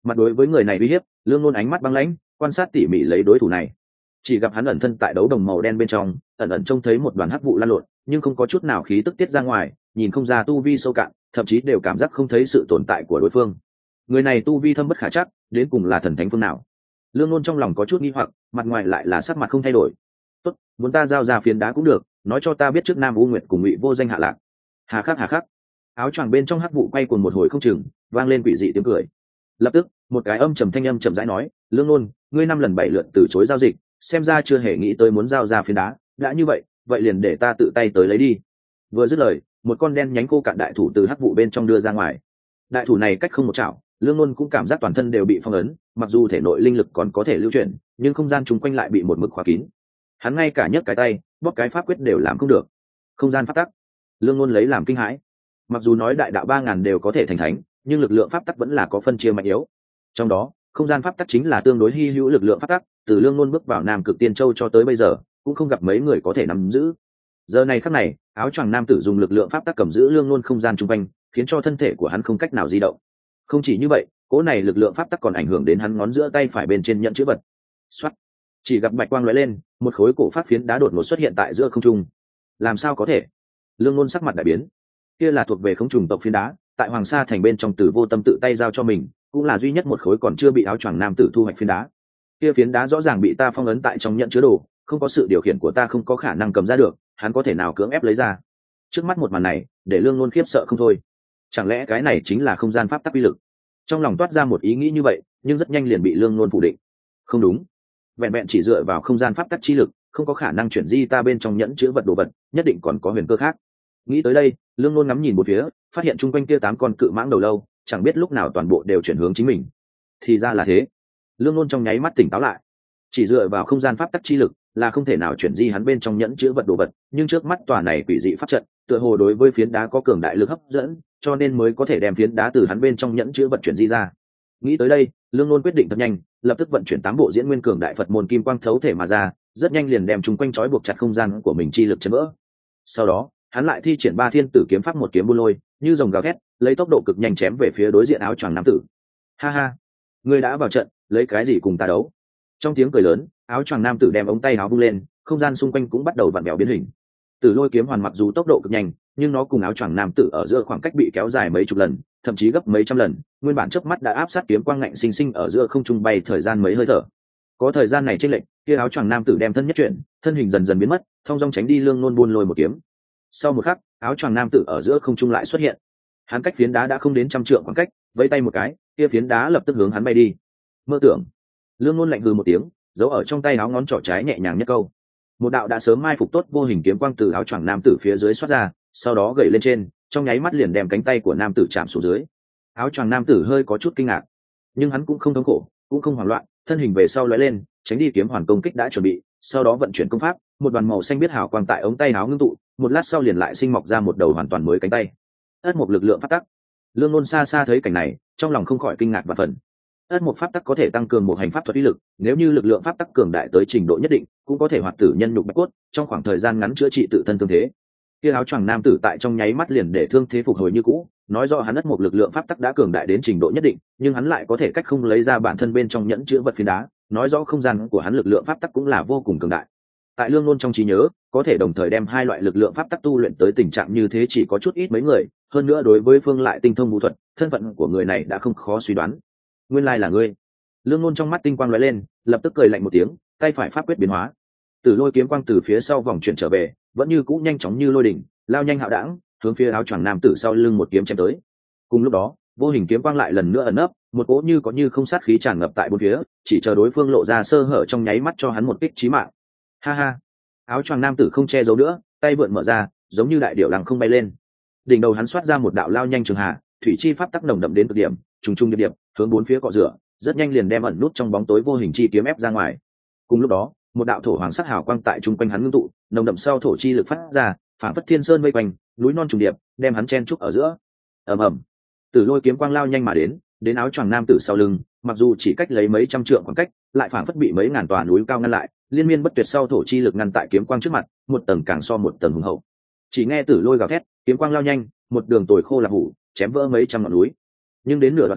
Speaker 1: Mặt đối với người này uy hiếp, Lương Nôn ánh mắt băng lãnh, quan sát tỉ mỉ lấy đối thủ này. Chỉ gặp hắn ẩn thân tại đấu đồng màu đen bên trong, ẩn ẩn trông thấy một đoàn hắc vụ lan lộn, nhưng không có chút nào khí tức tiết ra ngoài, nhìn không ra tu vi sâu cạn, thậm chí đều cảm giác không thấy sự tồn tại của đối phương. Người này tu vi thâm bất khả trắc, đến cùng là thần thánh phương nào? Lương Nôn trong lòng có chút nghi hoặc, mặt ngoài lại là sắc mặt không thay đổi. Tốt, muốn ta giao ra phiến đá cũng được, nói cho ta biết trước Nam U Nguyệt cùng Ngụy Vô Danh hạ lạc. Hà khắc. Áo choàng bên trong hắc vụ quay cuồng một hồi không chừng, vang lên quỷ dị tiếng cười. Lập tức, một cái âm trầm thanh âm chậm rãi nói, Lương Nôn, ngươi 5 lần 7 lượt từ chối giao dịch, xem ra chưa hề nghĩ tới muốn giao ra phiến đá, đã như vậy, vậy liền để ta tự tay tới lấy đi. Vừa dứt lời, một con đen nhánh khô cạn đại thủ từ hắc vụ bên trong đưa ra ngoài. Đại thủ này cách không một chảo, Lương Nôn cũng cảm giác toàn thân đều bị phong ấn, mặc dù thể nội linh lực còn có thể lưu chuyển, nhưng không gian chung quanh lại bị một mực khóa kín. Hắn ngay cả nhấc cái tay, bóp cái pháp quyết đều làm không được. Không gian pháp tắc. Lương Nôn lấy làm kinh hãi. Mặc dù nói đại đạo 3000 đều có thể thành thánh, nhưng lực lượng pháp tắc vẫn là có phân chia mạnh yếu. Trong đó, không gian pháp tắc chính là tương đối hi hữu lực lượng pháp tắc, từ Lương Nôn bước vào Nam Cực Tiên Châu cho tới bây giờ, cũng không gặp mấy người có thể nắm giữ. Giờ này khắc này, áo choàng nam tử dùng lực lượng pháp tắc cầm giữ Lương Nôn không gian chung quanh, khiến cho thân thể của hắn không cách nào di động. Không chỉ như vậy, cỗ này lực lượng pháp tắc còn ảnh hưởng đến hắn ngón giữa tay phải bên trên nhẫn chữ vật. Soát. Chỉ gặp bạch quang lóe lên, một khối cổ phát phiến đá đột ngột xuất hiện tại giữa không trung. Làm sao có thể? Lương Nôn sắc mặt đại biến. Kia là thuộc về Khống Trùng tộc phiến đá, tại Hoàng Sa thành bên trong Tử Vô Tâm tự tay giao cho mình, cũng là duy nhất một khối còn chưa bị áo choàng nam tử thu hoạch phiến đá. Kia phiến đá rõ ràng bị ta phong ấn tại trong nhẫn chứa đồ, không có sự điều khiển của ta không có khả năng cầm ra được, hắn có thể nào cưỡng ép lấy ra? Trước mắt một màn này, để Lương Nôn khiếp sợ không thôi. Chẳng lẽ cái này chính là không gian pháp tắc uy lực? Trong lòng toát ra một ý nghĩ như vậy, nhưng rất nhanh liền bị Lương Nôn phủ định. Không đúng, vẹn vẹn chỉ dựa vào không gian pháp tắc chi lực, không có khả năng chuyển di ta bên trong nhẫn chứa vật đồ vật, nhất định còn có huyền cơ khác. Nghĩ tới đây, Lương Nôn ngắm nhìn một phía, phát hiện chung quanh kia 8 con cự mãng đầu lâu, chẳng biết lúc nào toàn bộ đều chuyển hướng chính mình. Thì ra là thế. Lương Nôn trong nháy mắt tỉnh táo lại. Chỉ dựa vào không gian pháp tắc chi lực là không thể nào chuyển di hắn bên trong nhẫn chứa vật đồ vật, nhưng trước mắt tòa này quỷ dị pháp trận, tựa hồ đối với phiến đá có cường đại lực hấp dẫn, cho nên mới có thể đem phiến đá từ hắn bên trong nhẫn chứa vật chuyển di ra. Nghĩ tới đây, Lương Nôn quyết định thật nhanh, lập tức vận chuyển 8 bộ diễn nguyên cường đại Phật môn kim quang thấu thể mà ra, rất nhanh liền đem chúng quanh trói buộc chặt không gian của mình chi lực chấn vỡ. Sau đó, hắn lại thi triển 3 thiên tử kiếm pháp một kiếm buôn lôi, như rồng gào thét, lấy tốc độ cực nhanh chém về phía đối diện áo choàng nam tử. Ha ha, ngươi đã vào trận, lấy cái gì cùng ta đấu? Trong tiếng cười lớn, áo choàng nam tử đem ống tay áo vung lên, không gian xung quanh cũng bắt đầu vặn vẹo biến hình. Tử Lôi kiếm hoàn mặc dù tốc độ cực nhanh, nhưng nó cùng áo choàng nam tử ở giữa khoảng cách bị kéo dài mấy chục lần, thậm chí gấp mấy trăm lần, nguyên bản chớp mắt đã áp sát kiếm quang ngạnh sinh sinh ở giữa không trung bay thời gian mấy hơi thở. Có thời gian này trên lệnh, kia áo choàng nam tử đem thân nhất chuyển, thân hình dần dần biến mất, thông dong tránh đi Lương Nôn buôn lôi một kiếm. Sau một khắc, áo choàng nam tử ở giữa không trung lại xuất hiện. Hắn cách phiến đá đã không đến 100 trượng khoảng cách, vẫy tay một cái, kia phiến đá lập tức hướng hắn bay đi. Mơ tưởng. Lương Nôn lạnh hừ một tiếng, giấu ở trong tay áo ngón trỏ trái nhẹ nhàng nhất câu. Một đạo đã sớm mai phục tốt vô hình kiếm quang từ áo choàng nam tử phía dưới xuất ra, sau đó gậy lên trên, trong nháy mắt liền đem cánh tay của nam tử chạm xuống dưới. Áo choàng nam tử hơi có chút kinh ngạc, nhưng hắn cũng không thống khổ, cũng không hoảng loạn, thân hình về sau lóe lên, tránh đi kiếm hoàn công kích đã chuẩn bị, sau đó vận chuyển công pháp, một đoàn màu xanh biết hào quang tại ống tay áo ngưng tụ, một lát sau liền lại sinh mọc ra một đầu hoàn toàn mới cánh tay. Ất một lực lượng phát tắc. Lương Nôn xa xa thấy cảnh này, trong lòng không khỏi kinh ngạc và phần. Ất một pháp tắc có thể tăng cường một hành pháp thuật uy lực, nếu như lực lượng pháp tắc cường đại tới trình độ nhất định, cũng có thể hoạt tử nhân nhục bạch cốt, trong khoảng thời gian ngắn chữa trị tự thân thương thế. Kia áo choàng nam tử tại trong nháy mắt liền để thương thế phục hồi như cũ, nói rõ hắn ất một lực lượng pháp tắc đã cường đại đến trình độ nhất định, nhưng hắn lại có thể cách không lấy ra bản thân bên trong nhẫn chứa vật phiến đá, nói rõ không gian của hắn lực lượng pháp tắc cũng là vô cùng cường đại. Tại Lương Nôn trong trí nhớ, có thể đồng thời đem 2 loại lực lượng pháp tắc tu luyện tới tình trạng như thế chỉ có chút ít mấy người, hơn nữa đối với phương lại tinh thông vũ thuật, thân phận của người này đã không khó suy đoán. Nguyên lai là ngươi. Lương Nôn trong mắt tinh quang lóe lên, lập tức cười lạnh một tiếng, tay phải pháp quyết biến hóa. Tử Lôi kiếm quang từ phía sau vòng chuyển trở về, vẫn như cũ nhanh chóng như lôi đỉnh, lao nhanh hạo đãng, hướng phía áo choàng nam tử sau lưng một kiếm chém tới. Cùng lúc đó, vô hình kiếm quang lại lần nữa ẩn nấp, một cỗ như có như không sát khí tràn ngập tại bốn phía, chỉ chờ đối phương lộ ra sơ hở trong nháy mắt cho hắn một kích chí mạng. Ha ha. Áo choàng nam tử không che giấu nữa, tay vượn mở ra, giống như đại điểu lăng không bay lên. Đỉnh đầu hắn xoát ra một đạo lao nhanh trường hạ, thủy chi pháp tắc nồng đậm đến cực điểm, trùng trùng điệp điệp, hướng bốn phía cọ rửa, rất nhanh liền đem ẩn nút trong bóng tối vô hình chi kiếm ép ra ngoài. Cùng lúc đó, một đạo thổ hoàng sắc hào quang tại trung quanh hắn ngưng tụ, nồng đậm sau thổ chi lực phát ra, phản phất thiên sơn vây quanh, núi non trùng điệp, đem hắn chen trúc ở giữa. Ầm ầm. Tử Lôi kiếm quang lao nhanh mà đến áo choàng nam tử sau lưng, mặc dù chỉ cách lấy mấy trăm trượng khoảng cách, lại phản phất bị mấy ngàn tòa núi cao ngăn lại, liên miên bất tuyệt sau thổ chi lực ngăn tại kiếm quang trước mặt, một tầng càng so một tầng hùng hậu. Chỉ nghe Tử Lôi gào thét, kiếm quang lao nhanh, một đường tồi khô là hủ, chém vỡ mấy trăm ngọn núi. Nhưng đến nửa đoạn sau,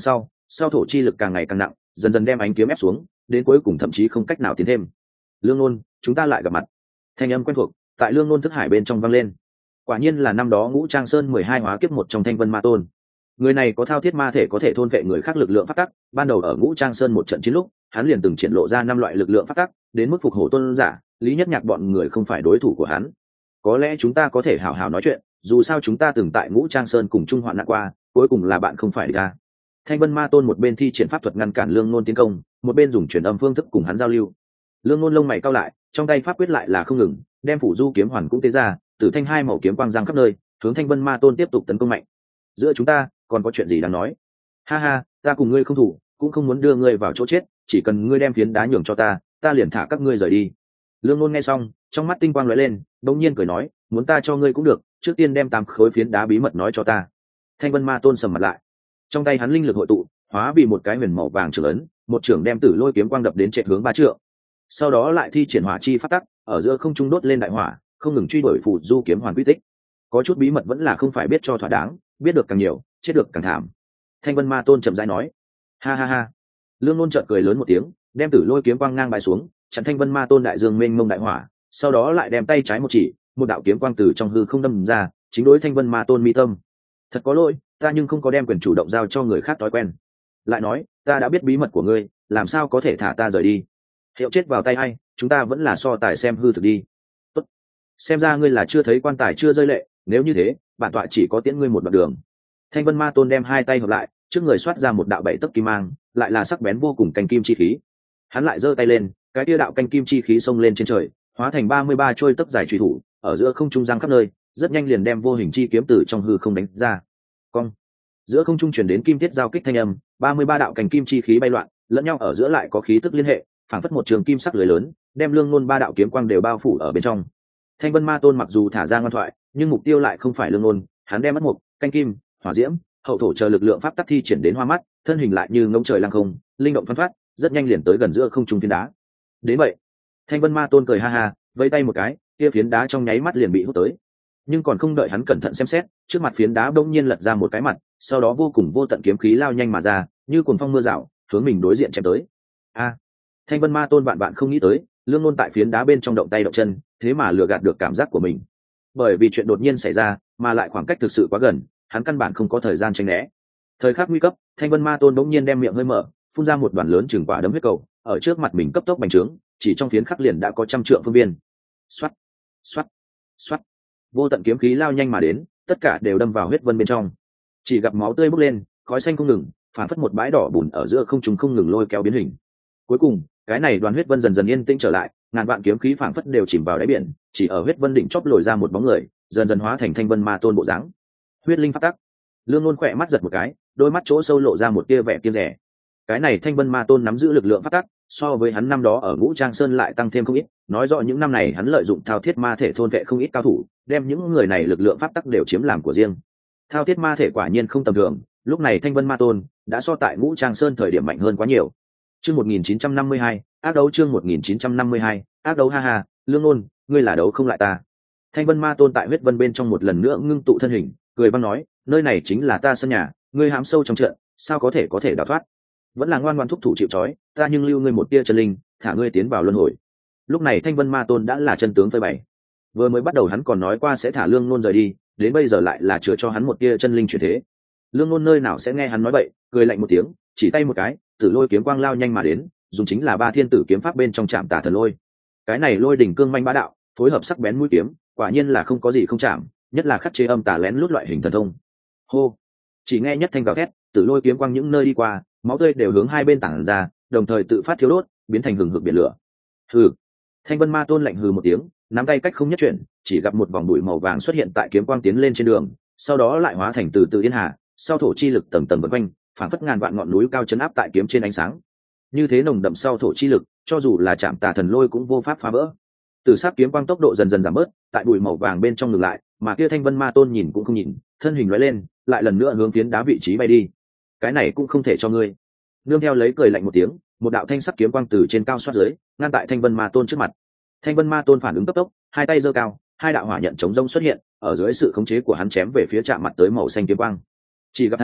Speaker 1: sau thổ chi lực càng ngày càng nặng, dần dần đem ánh kiếm ép xuống, đến cuối cùng thậm chí không cách nào tiến thêm. Lương Nôn, chúng ta lại gặp mặt. Thanh âm quen thuộc tại Lương Nôn thức hải bên trong vang lên. Quả nhiên là năm đó Ngũ Trang Sơn 12 hóa kiếp một trong Thanh Vân Ma Tôn. Người này có thao thiết ma thể có thể thôn vệ người khác lực lượng pháp tắc, ban đầu ở Ngũ Trang Sơn một trận chiến lúc, hắn liền từng triển lộ ra 5 loại lực lượng pháp tắc, đến mức phục hổ tôn giả, Lý Nhất Nhạc bọn người không phải đối thủ của hắn. Có lẽ chúng ta có thể hảo hảo nói chuyện, dù sao chúng ta từng tại Ngũ Trang Sơn cùng chung hoạn nạn qua, cuối cùng là bạn không phải ra. Thanh Vân Ma Tôn một bên thi triển pháp thuật ngăn cản Lương Nôn tiến công, một bên dùng truyền âm phương thức cùng hắn giao lưu. Lương Nôn lông mày cau lại, trong tay pháp quyết lại là không ngừng, đem phủ du kiếm hoàn cũng tế ra, tử thanh hai màu kiếm quang giang khắp nơi, hướng Thanh Vân Ma Tôn tiếp tục tấn công mạnh. Giữa chúng ta còn có chuyện gì đáng nói? Ha ha, ta cùng ngươi không thủ, cũng không muốn đưa ngươi vào chỗ chết, chỉ cần ngươi đem phiến đá nhường cho ta, ta liền thả các ngươi rời đi. Lương Nôn nghe xong, trong mắt tinh quang lóe lên, đống nhiên cười nói, muốn ta cho ngươi cũng được, trước tiên đem 8 khối phiến đá bí mật nói cho ta. Thanh Vân Ma Tôn sầm mặt lại, trong tay hắn linh lực hội tụ, hóa vì một cái huyền màu vàng trường ấn, một trường đem Tử Lôi kiếm quang đập đến trệ hướng 3 trượng. Sau đó lại thi triển hỏa chi pháp tắc, ở giữa không trung đốt lên đại hỏa, không ngừng truy đuổi phù du kiếm hoàn quy tích. Có chút bí mật vẫn là không phải biết cho thỏa đáng, biết được càng nhiều, chết được càng thảm. Thanh Vân Ma Tôn chậm rãi nói, ha ha ha. Lương Nôn chợt cười lớn một tiếng, đem Tử Lôi kiếm quang ngang bại xuống, chặn Thanh Vân Ma Tôn đại dương mênh mông đại hỏa, sau đó lại đem tay trái một chỉ, một đạo kiếm quang từ trong hư không đâm ra, chính đối Thanh Vân Ma Tôn mi tâm. Thật có lỗi, ta nhưng không có đem quyền chủ động giao cho người khác thói quen. Lại nói, ta đã biết bí mật của ngươi, làm sao có thể thả ta rời đi? Hiệu chết vào tay hay, chúng ta vẫn là so tài xem hư thực đi. Tốt. Xem ra ngươi là chưa thấy quan tài chưa rơi lệ, nếu như thế, bản tọa chỉ có tiễn ngươi một đoạn đường. Thanh Vân Ma Tôn đem hai tay hợp lại, trước người xoát ra một đạo 7 tấc kim mang, lại là sắc bén vô cùng canh kim chi khí. Hắn lại giơ tay lên, cái tia đạo canh kim chi khí xông lên trên trời, hóa thành 33 trôi tấc dài chùy thủ, ở giữa không trung giang khắp nơi, rất nhanh liền đem vô hình chi kiếm từ trong hư không đánh ra. Cong. Giữa không trung truyền đến kim thiết giao kích thanh âm, 33 đạo canh kim chi khí bay loạn, lẫn nhau ở giữa lại có khí tức liên hệ, phảng phất một trường kim sắc lưới lớn, đem Lương Nôn 3 đạo kiếm quang đều bao phủ ở bên trong. Thanh Vân Ma Tôn mặc dù thả ra ngoan thoại, nhưng mục tiêu lại không phải Lương Nôn, hắn đem mất mục, canh kim, hỏa diễm, hậu thổ chờ lực lượng pháp tắc thi triển đến hoa mắt, thân hình lại như ngỗng trời lăng không, linh động thoăn thoắt, rất nhanh liền tới gần giữa không trung phiến đá. Đến vậy, Thanh Vân Ma Tôn cười ha ha, vẫy tay một cái, kia phiến đá trong nháy mắt liền bị hút tới. Nhưng còn không đợi hắn cẩn thận xem xét, trước mặt phiến đá bỗng nhiên lật ra một cái mặt, sau đó vô cùng vô tận kiếm khí lao nhanh mà ra, như cuồng phong mưa rào, hướng mình đối diện chém tới. A! Thanh Vân Ma Tôn vạn vạn không nghĩ tới, Lương Nôn tại phiến đá bên trong động tay động chân, thế mà lừa gạt được cảm giác của mình. Bởi vì chuyện đột nhiên xảy ra, mà lại khoảng cách thực sự quá gần, hắn căn bản không có thời gian tránh né. Thời khắc nguy cấp, Thanh Vân Ma Tôn bỗng nhiên đem miệng hơi mở, phun ra một đoàn lớn chừng quả đấm huyết cầu, ở trước mặt mình cấp tốc bành trướng, chỉ trong phiến khắc liền đã có trăm trượng phương viên. Xoát, xoát, xoát. Vô tận kiếm khí lao nhanh mà đến, tất cả đều đâm vào huyết vân bên trong. Chỉ gặp máu tươi bốc lên, khói xanh không ngừng, phản phất một bãi đỏ bùn ở giữa không trung không ngừng lôi kéo biến hình. Cuối cùng, cái này đoàn huyết vân dần dần yên tĩnh trở lại, ngàn vạn kiếm khí phản phất đều chìm vào đáy biển, chỉ ở huyết vân đỉnh chóp lồi ra một bóng người, dần dần hóa thành Thanh Vân Ma Tôn bộ dáng. Huyết linh pháp tắc. Lương Nôn khỏe mắt giật một cái, đôi mắt chỗ sâu lộ ra một tia vẻ kiêng dè. Cái này Thanh Vân Ma Tôn nắm giữ lực lượng pháp tắc, so với hắn năm đó ở Ngũ Trang Sơn lại tăng thêm không ít, nói rõ những năm này hắn lợi dụng thao thiết ma thể thôn vệ không ít cao thủ, đem những người này lực lượng pháp tắc đều chiếm làm của riêng. Thao thiết ma thể quả nhiên không tầm thường, lúc này Thanh Vân Ma Tôn đã so tại Ngũ Trang Sơn thời điểm mạnh hơn quá nhiều. Chương 1952, ác đấu chương 1952, ác đấu ha ha, Lương Nôn, ngươi là đấu không lại ta. Thanh Vân Ma Tôn tại huyết vân bên trong một lần nữa ngưng tụ thân hình, cười băng nói, nơi này chính là ta sân nhà, ngươi hãm sâu trong trận, sao có thể đào thoát? Vẫn là ngoan ngoãn thúc thủ chịu trói, ta nhưng lưu ngươi một tia chân linh, thả ngươi tiến vào luân hồi. Lúc này Thanh Vân Ma Tôn đã là chân tướng phơi bày. Vừa mới bắt đầu hắn còn nói qua sẽ thả Lương Nôn rời đi, đến bây giờ lại là chứa cho hắn một tia chân linh chuyển thế. Lương Nôn nơi nào sẽ nghe hắn nói bậy, cười lạnh một tiếng, chỉ tay một cái, Tử Lôi kiếm quang lao nhanh mà đến, dùng chính là Ba Thiên Tử kiếm pháp bên trong Trảm Tà Thần Lôi. Cái này lôi đỉnh cương manh bá đạo, phối hợp sắc bén mũi kiếm, quả nhiên là không có gì không chạm, nhất là khắc chế âm tà lén lút loại hình thần thông. Hô! Chỉ nghe nhất thanh gào thét, Tử Lôi kiếm quang những nơi đi qua, máu tươi đều hướng hai bên tản ra, đồng thời tự phát thiếu đốt, biến thành hừng hực biển lửa. Hừ! Thanh Vân Ma Tôn lạnh hừ một tiếng, nắm tay cách không nhất chuyển, chỉ gặp một vòng bụi màu vàng xuất hiện tại kiếm quang tiến lên trên đường, sau đó lại hóa thành từ từ yên hà, sau thổ chi lực tầng tầng vần quanh, phảng phất ngàn vạn ngọn núi cao chấn áp tại kiếm trên ánh sáng. Như thế nồng đậm sau thổ chi lực, cho dù là Trảm Tà Thần Lôi cũng vô pháp phá vỡ. Từ sát kiếm quang tốc độ dần dần giảm bớt, tại bụi màu vàng bên trong ngừng lại, mà kia Thanh Vân Ma Tôn nhìn cũng không nhìn, thân hình lóe lên, lại lần nữa hướng phiến đá vị trí bay đi. Cái này cũng không thể cho ngươi. Nương theo lấy cười lạnh một tiếng, một đạo thanh sắc kiếm quang từ trên cao xoát dưới, ngăn tại Thanh Vân Ma Tôn trước mặt. Thanh Vân Ma Tôn phản ứng cấp tốc, hai tay giơ cao, hai đạo hỏa nhận chống rông xuất hiện, ở dưới sự khống chế của hắn chém về phía chạm mặt tới màu xanh kiếm quang. Chỉ gặp thanh,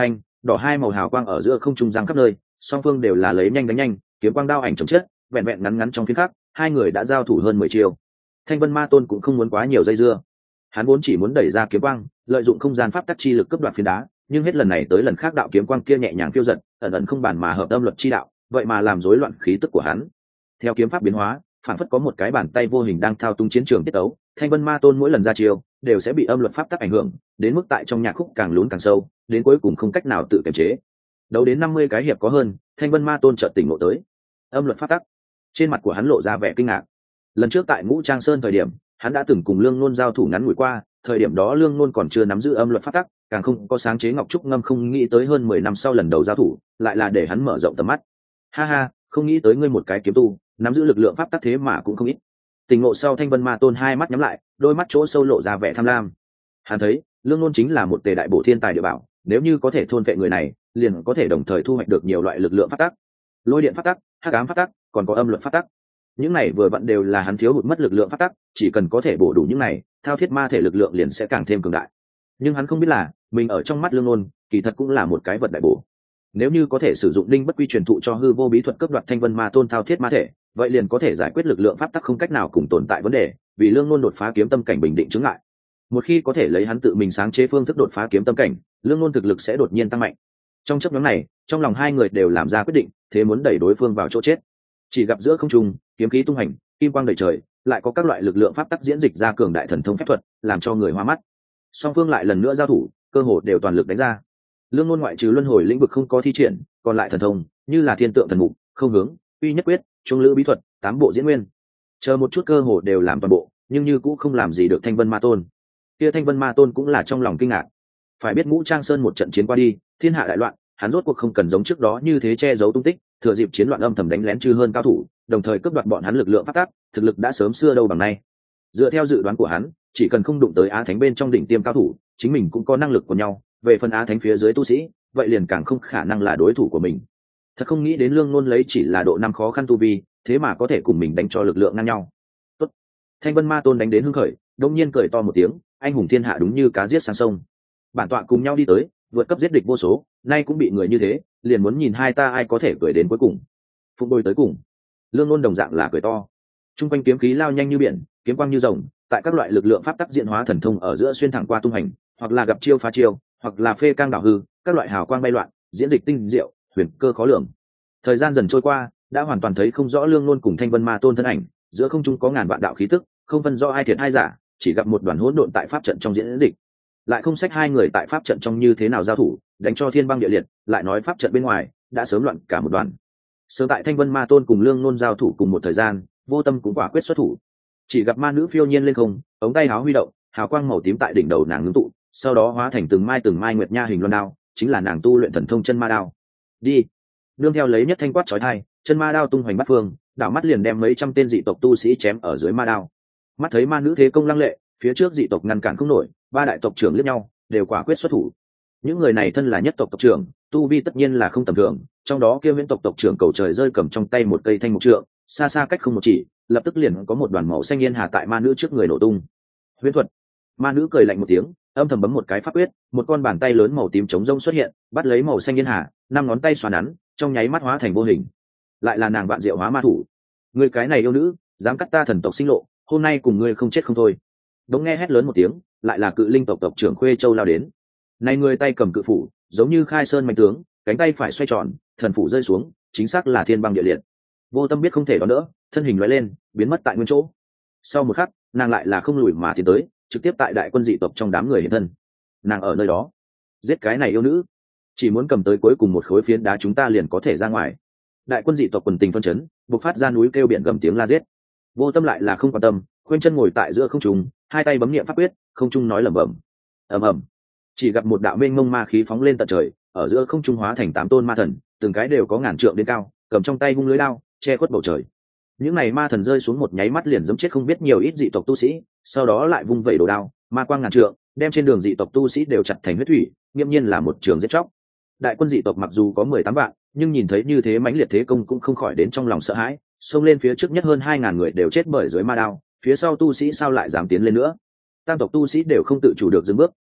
Speaker 1: đỏ hai màu hào quang ở giữa không trung giang khắp nơi, song phương đều là lấy nhanh đánh nhanh, kiếm quang đao ảnh chồng chết, vẹn vẹn ngắn ngắn trong phiên khắc, hai người đã giao thủ hơn 10 chiêu. Thanh Vân Ma Tôn cũng không muốn quá nhiều dây dưa, hắn vốn chỉ muốn đẩy ra kiếm quang, lợi dụng không gian pháp tắc chi lực cướp đoạt phiến đá, nhưng hết lần này tới lần khác đạo kiếm quang kia nhẹ nhàng phiêu dật, ẩn ẩn không bàn mà hợp âm luật chi đạo, vậy mà làm rối loạn khí tức của hắn. Theo kiếm pháp biến hóa, phản phất có một cái bàn tay vô hình đang thao túng chiến trường tiết tấu. Thanh Vân Ma Tôn mỗi lần ra chiêu đều sẽ bị âm luật pháp tắc ảnh hưởng, đến mức tại trong nhạc khúc càng lún càng sâu, đến cuối cùng không cách nào tự kiềm chế. Đấu đến 50 cái hiệp có hơn, Thanh Vân Ma Tôn chợt tỉnh ngộ tới âm luật pháp tắc. Trên mặt của hắn lộ ra vẻ kinh ngạc. Lần trước tại Ngũ Trang Sơn thời điểm, hắn đã từng cùng Lương Nôn giao thủ ngắn ngủi qua, thời điểm đó Lương Nôn còn chưa nắm giữ âm luật pháp tắc, càng không có sáng chế ngọc trúc ngâm, không nghĩ tới hơn 10 năm sau lần đầu giao thủ, lại là để hắn mở rộng tầm mắt. Ha ha, không nghĩ tới ngươi một cái kiếm tu, nắm giữ lực lượng pháp tắc thế mà cũng không ít. Tỉnh ngộ sau, Thanh Vân Ma Tôn hai mắt nhắm lại, đôi mắt chỗ sâu lộ ra vẻ tham lam. Hắn thấy Lương Nôn chính là một tề đại bổ thiên tài địa bảo, nếu như có thể thôn vệ người này, liền có thể đồng thời thu hoạch được nhiều loại lực lượng pháp tắc, lôi điện pháp tắc, hắc ám pháp tắc, còn có âm luật pháp tắc. Những này vừa vặn đều là hắn thiếu hụt mất lực lượng pháp tắc, chỉ cần có thể bổ đủ những này, thao thiết ma thể lực lượng liền sẽ càng thêm cường đại. Nhưng hắn không biết là mình ở trong mắt Lương Nôn kỳ thật cũng là một cái vật đại bổ. Nếu như có thể sử dụng linh bất quy truyền thụ cho hư vô bí thuật cướp đoạt Thanh Vân Ma Tôn thao thiết ma thể, vậy liền có thể giải quyết lực lượng pháp tắc không cách nào cùng tồn tại vấn đề, vì Lương Nôn đột phá kiếm tâm cảnh bình định chứng lại. Một khi có thể lấy hắn tự mình sáng chế phương thức đột phá kiếm tâm cảnh, Lương Nôn thực lực sẽ đột nhiên tăng mạnh. Trong chốc ngắn này, trong lòng hai người đều làm ra quyết định, thế muốn đẩy đối phương vào chỗ chết. Chỉ gặp giữa không trung, kiếm khí tung hành, kim quang đầy trời, lại có các loại lực lượng pháp tắc diễn dịch ra cường đại thần thông phép thuật, làm cho người hoa mắt. Song phương lại lần nữa giao thủ, cơ hội đều toàn lực đánh ra. Lương Nôn ngoại trừ luân hồi lĩnh vực không có thi triển, còn lại thần thông như là thiên tượng thần mục, không hướng, uy nhất quyết, trung lữ bí thuật, tám bộ diễn nguyên, chờ một chút cơ hội đều làm toàn bộ, nhưng như cũng không làm gì được Thanh Vân Ma Tôn. Kia Thanh Vân Ma Tôn cũng là trong lòng kinh ngạc. Phải biết Ngũ Trang Sơn một trận chiến qua đi, thiên hạ đại loạn, hắn rốt cuộc không cần giống trước đó như thế che giấu tung tích, thừa dịp chiến loạn âm thầm đánh lén chư hơn cao thủ, đồng thời cướp đoạt bọn hắn lực lượng pháp tắc, thực lực đã sớm xưa đâu bằng nay. Dựa theo dự đoán của hắn, chỉ cần không đụng tới Á Thánh bên trong đỉnh tiêm cao thủ, chính mình cũng có năng lực của nhau, về phần Á Thánh phía dưới tu sĩ, vậy liền càng không khả năng là đối thủ của mình. Thật không nghĩ đến Lương Nôn lấy chỉ là độ năm khó khăn tu vi, thế mà có thể cùng mình đánh cho lực lượng ngang nhau. Tốt. Thanh Vân Ma Tôn đánh đến hưng khởi, đông nhiên cười to một tiếng, anh hùng thiên hạ đúng như cá giết sang sông. Bản tọa cùng nhau đi tới, vượt cấp giết địch vô số, nay cũng bị người như thế, liền muốn nhìn hai ta ai có thể cười đến cuối cùng. Phụng đôi tới cùng. Lương Nôn đồng dạng là cười to. Trung quanh kiếm khí lao nhanh như biển, kiếm quang như rồng, tại các loại lực lượng pháp tắc diễn hóa thần thông ở giữa xuyên thẳng qua tung hành, hoặc là gặp chiêu phá chiêu, hoặc là phê cang đảo hư, các loại hào quang bay loạn, diễn dịch tinh diệu, huyền cơ khó lường. Thời gian dần trôi qua, đã hoàn toàn thấy không rõ Lương Nôn cùng Thanh Vân Ma Tôn thân ảnh, giữa không trung có ngàn vạn đạo khí tức, không phân rõ ai thiệt ai giả, chỉ gặp một đoàn hỗn độn tại pháp trận trong diễn dịch. Lại không sách hai người tại pháp trận trong như thế nào giao thủ, đánh cho thiên băng địa liệt, lại nói pháp trận bên ngoài đã sớm loạn cả một đoàn. Sớm tại Thanh Vân Ma Tôn cùng Lương Nôn giao thủ cùng một thời gian, Vô Tâm cũng quả quyết xuất thủ. Chỉ gặp ma nữ phiêu nhiên lên không, ống tay áo huy động, hào quang màu tím tại đỉnh đầu nàng ngưng tụ, sau đó hóa thành từng mai nguyệt nha hình loan đao, chính là nàng tu luyện thần thông chân ma đao. Đi. Nương theo lấy nhất thanh quát chói tai, chân ma đao tung hoành bát phương, đảo mắt liền đem mấy trăm tên dị tộc tu sĩ chém ở dưới ma đao. Mắt thấy ma nữ thế công lăng lệ, phía trước dị tộc ngăn cản không nổi, ba đại tộc trưởng liếc nhau, đều quả quyết xuất thủ. Những người này thân là nhất tộc tộc trưởng, tu vi tất nhiên là không tầm thường, trong đó kia Viễn tộc tộc trưởng Cầu Trời rơi cầm trong tay một cây thanh mục trượng, xa xa cách không một chỉ, lập tức liền có một đoàn màu xanh yên hà tại ma nữ trước người nổ tung. Huyễn thuật. Ma nữ cười lạnh một tiếng, âm thầm bấm một cái pháp quyết, một con bàn tay lớn màu tím trống rông xuất hiện, bắt lấy màu xanh yên hà, năm ngón tay xoa nắn, trong nháy mắt hóa thành vô hình. Lại là nàng Vạn Diệu Hóa Ma Thủ. Người cái này yêu nữ, dám cắt ta thần tộc sinh lộ, hôm nay cùng ngươi không chết không thôi. Đống nghe hét lớn một tiếng, lại là Cự Linh tộc tộc trưởng Khuê Châu lao đến. Này người tay cầm cự phủ, giống như khai sơn mạnh tướng, cánh tay phải xoay tròn, thần phủ rơi xuống, chính xác là thiên băng địa liệt. Vô Tâm biết không thể đón đỡ, thân hình lóe lên, biến mất tại nguyên chỗ. Sau một khắc, nàng lại là không lùi mà tiến tới, trực tiếp tại đại quân dị tộc trong đám người hiện thân. Nàng ở nơi đó, giết cái này yêu nữ, chỉ muốn cầm tới cuối cùng một khối phiến đá chúng ta liền có thể ra ngoài. Đại quân dị tộc quần tình phân chấn, bộc phát ra núi kêu biển gầm tiếng la giết. Vô Tâm lại là không quan tâm, khoanh chân ngồi tại giữa không trung, hai tay bấm niệm pháp quyết, không trung nói lẩm bẩm. Ầm ầm. Chỉ gặp một đạo mênh mông ma khí phóng lên tận trời, ở giữa không trung hóa thành 8 tôn ma thần, từng cái đều có ngàn trượng đến cao, cầm trong tay hung lưới đao, che khuất bầu trời. Những này ma thần rơi xuống một nháy mắt liền giẫm chết không biết nhiều ít dị tộc tu sĩ, sau đó lại vung vẩy đồ đao, ma quang ngàn trượng, đem trên đường dị tộc tu sĩ đều chặt thành huyết thủy, nghiêm nhiên là một trường giết chóc. Đại quân dị tộc mặc dù có 18 vạn, nhưng nhìn thấy như thế mãnh liệt thế công cũng không khỏi đến trong lòng sợ hãi, xông lên phía trước nhất hơn 2000 người đều chết bởi dưới ma đao, phía sau tu sĩ sao lại dám tiến lên nữa. Tam tộc tu sĩ đều không tự chủ được dừng bước,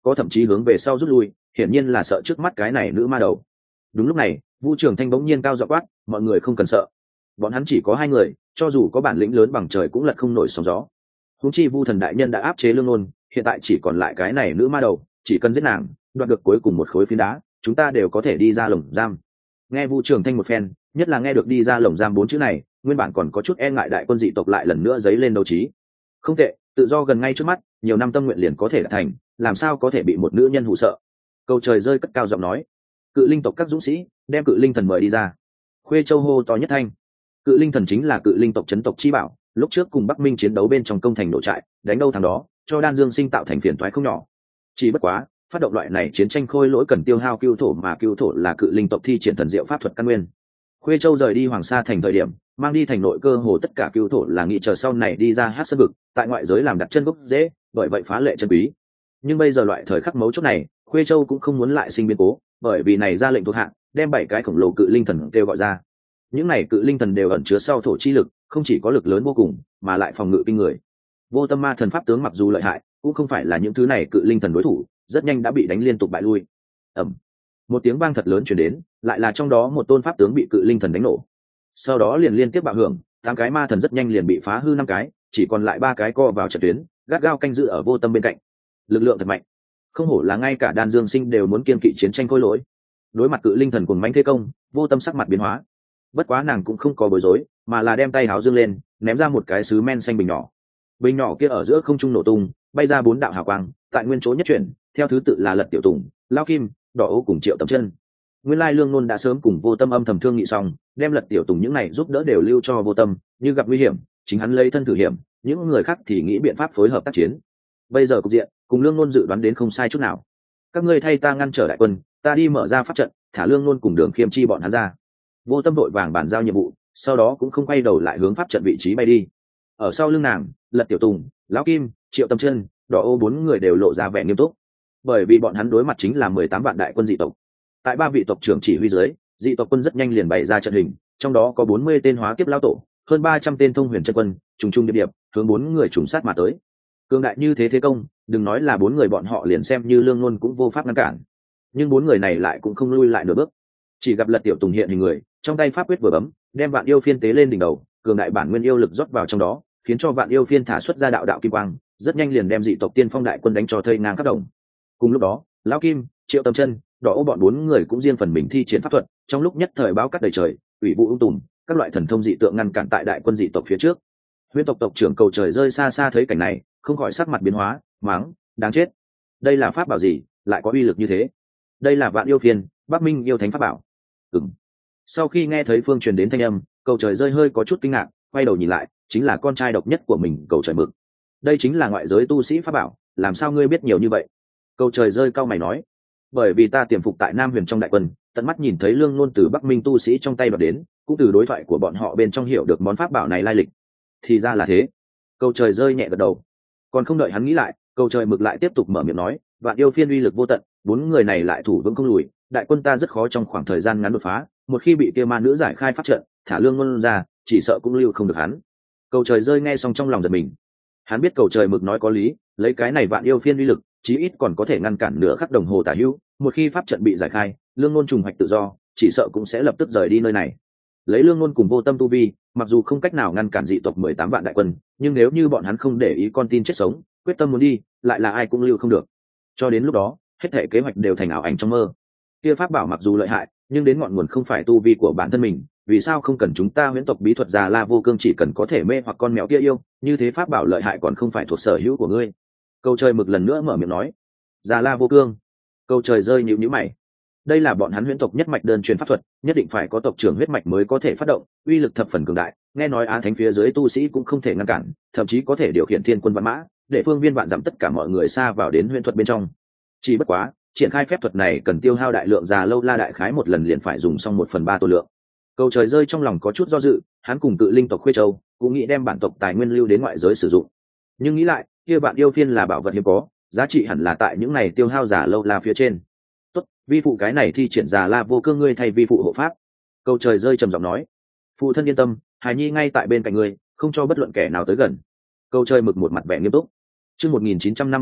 Speaker 1: có thậm chí hướng về sau rút lui, hiển nhiên là sợ trước mắt cái này nữ ma đầu. Đúng lúc này Vu Trường Thanh bỗng nhiên cao giọng quát, mọi người không cần sợ, bọn hắn chỉ có 2 người, cho dù có bản lĩnh lớn bằng trời cũng lật không nổi sóng gió. Huống chi Vu Thần đại nhân đã áp chế Lương Nôn, hiện tại chỉ còn lại cái này nữ ma đầu, chỉ cần giết nàng, đoạt được cuối cùng một khối phiến đá, chúng ta đều có thể đi ra lồng giam. Nghe Vu Trường Thanh một phen, nhất là nghe được đi ra lồng giam 4 chữ này, nguyên bản còn có chút e ngại đại quân dị tộc lại lần nữa dấy lên đấu trí. Không tệ, tự do gần ngay trước mắt, nhiều năm tâm nguyện liền có thể đạt thành, làm sao có thể bị một nữ nhân hù sợ. Cầu trời rơi cất cao giọng nói, cự linh tộc các dũng sĩ đem cự linh thần mời đi ra. Khuê Châu hô to nhất thanh. Cự linh thần chính là cự linh tộc chấn tộc chi bảo, lúc trước cùng Bắc Minh chiến đấu bên trong công thành nổ trại, đánh đâu thằng đó, cho Đan Dương Sinh tạo thành phiền toái không nhỏ. Chỉ bất quá, phát động loại này chiến tranh khôi lỗi cần tiêu hao cưu thổ, mà cưu thổ là cự linh tộc thi triển thần diệu pháp thuật căn nguyên. Khuê Châu rời đi Hoàng Sa thành thời điểm, mang đi thành nội cơ hồ tất cả cưu thổ là nghĩ chờ sau này đi ra hát sơn vực, tại ngoại giới làm đặt chân gốc dễ, bởi vậy phá lệ chân quý. Nhưng bây giờ loại thời khắc mấu chốt này, Khuê Châu cũng không muốn lại sinh biến cố, bởi vì này ra lệnh thuộc hạ, đem 7 cái khổng lồ cự linh thần kêu gọi ra. Những này cự linh thần đều ẩn chứa sau thổ chi lực, không chỉ có lực lớn vô cùng, mà lại phòng ngự kinh người. Vô Tâm Ma thần pháp tướng mặc dù lợi hại, cũng không phải là những thứ này cự linh thần đối thủ, rất nhanh đã bị đánh liên tục bại lui. Ầm. Một tiếng vang thật lớn truyền đến, lại là trong đó một tôn pháp tướng bị cự linh thần đánh nổ. Sau đó liền liên tiếp bạo hưởng, 8 cái ma thần rất nhanh liền bị phá hư 5 cái, chỉ còn lại 3 cái co vào trận tuyến, gắt gao canh giữ ở Vô Tâm bên cạnh. Lực lượng thật mạnh, không hổ là ngay cả Đan Dương Sinh đều muốn kiên kỵ chiến tranh khôi lỗi. Đối mặt cự linh thần cuồng mãnh thế công, Vô Tâm sắc mặt biến hóa. Bất quá nàng cũng không có bối rối, mà là đem tay háo dương lên, ném ra một cái sứ men xanh bình nhỏ. Bình nhỏ kia ở giữa không trung nổ tung, bay ra 4 đạo hào quang, tại nguyên chỗ nhất chuyển, theo thứ tự là Lật Tiểu Tùng, Lao Kim, Đỏ Ô cùng Triệu Tầm Chân. Nguyên lai Lương Nôn đã sớm cùng Vô Tâm âm thầm thương nghị xong, đem Lật Tiểu Tùng những này giúp đỡ đều lưu cho Vô Tâm, như gặp nguy hiểm, chính hắn lấy thân thử hiểm, những người khác thì nghĩ biện pháp phối hợp tác chiến. Bây giờ cục diện, cùng Lương Nôn dự đoán đến không sai chút nào. Các ngươi thay ta ngăn trở đại quân, ta đi mở ra pháp trận, thả Lương Nôn cùng Đường Khiêm Chi bọn hắn ra. Vô Tâm đội vàng bàn giao nhiệm vụ, sau đó cũng không quay đầu lại hướng pháp trận vị trí bay đi. Ở sau lưng nàng, Lật Tiểu Tùng, Lão Kim, Triệu Tâm Chân, Đỏ Ô 4 người đều lộ ra vẻ nghiêm túc, bởi vì bọn hắn đối mặt chính là 18 vạn đại quân dị tộc. Tại 3 vị tộc trưởng chỉ huy dưới, dị tộc quân rất nhanh liền bày ra trận hình, trong đó có 40 tên hóa kiếp lão tổ, hơn 300 tên thông huyền chân quân, trùng trùng điệp điệp, hướng 4 người trùng sát mà tới. Cường đại như thế công, đừng nói là 4 người bọn họ liền xem như Lương Nôn cũng vô pháp ngăn cản. Nhưng 4 người này lại cũng không lui lại nửa bước. Chỉ gặp Lật Tiểu Tùng hiện hình người, trong tay pháp quyết vừa bấm, đem Vạn Yêu Phiên tế lên đỉnh đầu, cường đại bản nguyên yêu lực rót vào trong đó, khiến cho Vạn Yêu Phiên thả xuất ra đạo đạo kim quang, rất nhanh liền đem dị tộc tiên phong đại quân đánh cho thây ngang khắp đồng. Cùng lúc đó, Lão Kim, Triệu Tâm Chân, Đỏ Ô bọn 4 người cũng riêng phần mình thi triển pháp thuật, trong lúc nhất thời bão cát đầy trời, ủy vụ ung tùm, các loại thần thông dị tượng ngăn cản tại đại quân dị tộc phía trước. Huyễn tộc tộc trưởng Cầu Trời rơi xa xa thấy cảnh này, không khỏi sắc mặt biến hóa, mắng, đáng chết. Đây là pháp bảo gì, lại có uy lực như thế? Đây là Vạn Yêu Phiên, Bắc Minh yêu thánh pháp bảo. Sau khi nghe thấy phương truyền đến thanh âm, Cầu Trời rơi hơi có chút kinh ngạc, quay đầu nhìn lại, chính là con trai độc nhất của mình, Cầu Trời Mực. Đây chính là ngoại giới tu sĩ pháp bảo, làm sao ngươi biết nhiều như vậy? Cầu Trời rơi cau mày nói, bởi vì ta tiềm phục tại Nam Huyền trong đại quân, tận mắt nhìn thấy Lương Nôn từ Bắc Minh tu sĩ trong tay đoạt đến, cũng từ đối thoại của bọn họ bên trong hiểu được món pháp bảo này lai lịch. Thì ra là thế. Cầu Trời rơi nhẹ gật đầu. Còn không đợi hắn nghĩ lại, Cầu Trời Mực lại tiếp tục mở miệng nói, Vạn Yêu Phiên uy lực vô tận, 4 người này lại thủ vững không lùi, đại quân ta rất khó trong khoảng thời gian ngắn đột phá, một khi bị kia ma nữ giải khai pháp trận, thả Lương Nôn ra, chỉ sợ cũng lưu không được hắn. Cầu Trời rơi nghe xong trong lòng giật mình. Hắn biết Cầu Trời Mực nói có lý, lấy cái này Vạn Yêu Phiên uy lực, chí ít còn có thể ngăn cản nửa khắc đồng hồ tả hữu, một khi pháp trận bị giải khai, Lương Nôn trùng hoạch tự do, chỉ sợ cũng sẽ lập tức rời đi nơi này. Lấy Lương Nôn cùng Vô Tâm tu vi, mặc dù không cách nào ngăn cản dị tộc 18 vạn đại quân, nhưng nếu như bọn hắn không để ý con tin chết sống, quyết tâm muốn đi, lại là ai cũng lưu không được. Cho đến lúc đó, hết thảy kế hoạch đều thành ảo ảnh trong mơ. Kia pháp bảo mặc dù lợi hại, nhưng đến ngọn nguồn không phải tu vi của bản thân mình, vì sao không cần chúng ta huyễn tộc bí thuật Già La Vô Cương chỉ cần có thể mê hoặc con mèo kia yêu, như thế pháp bảo lợi hại còn không phải thuộc sở hữu của ngươi. Cầu Trời Mực lần nữa mở miệng nói, Già La Vô Cương. Cầu Trời rơi nhíu nhíu mày. Đây là bọn hắn huyễn tộc nhất mạch đơn truyền pháp thuật, nhất định phải có tộc trưởng huyết mạch mới có thể phát động, uy lực thập phần cường đại, nghe nói Á Thánh phía dưới tu sĩ cũng không thể ngăn cản, thậm chí có thể điều khiển thiên quân vạn mã, để phương viên vạn dặm tất cả mọi người xa vào đến huyễn thuật bên trong. Chỉ bất quá, triển khai phép thuật này cần tiêu hao đại lượng Già Lâu La đại khái một lần liền phải dùng xong 1/3 tổ lượng. Cầu Trời rơi trong lòng có chút do dự, hắn cùng Cự Linh tộc Khuê Châu cũng nghĩ đem bản tộc tài nguyên lưu đến ngoại giới sử dụng, nhưng nghĩ lại, kia Vạn Yêu Phiên là bảo vật hiếm có, giá trị hẳn là tại những này tiêu hao Già Lâu La phía trên. Tốt, vi phụ cái này thi triển Già La Vô Cương ngươi thay vi phụ hộ pháp. Cầu Trời rơi trầm giọng nói, phụ thân yên tâm, hài nhi ngay tại bên cạnh ngươi, không cho bất luận kẻ nào tới gần. Cầu Trời Mực một mặt vẻ nghiêm túc. Chương 1953,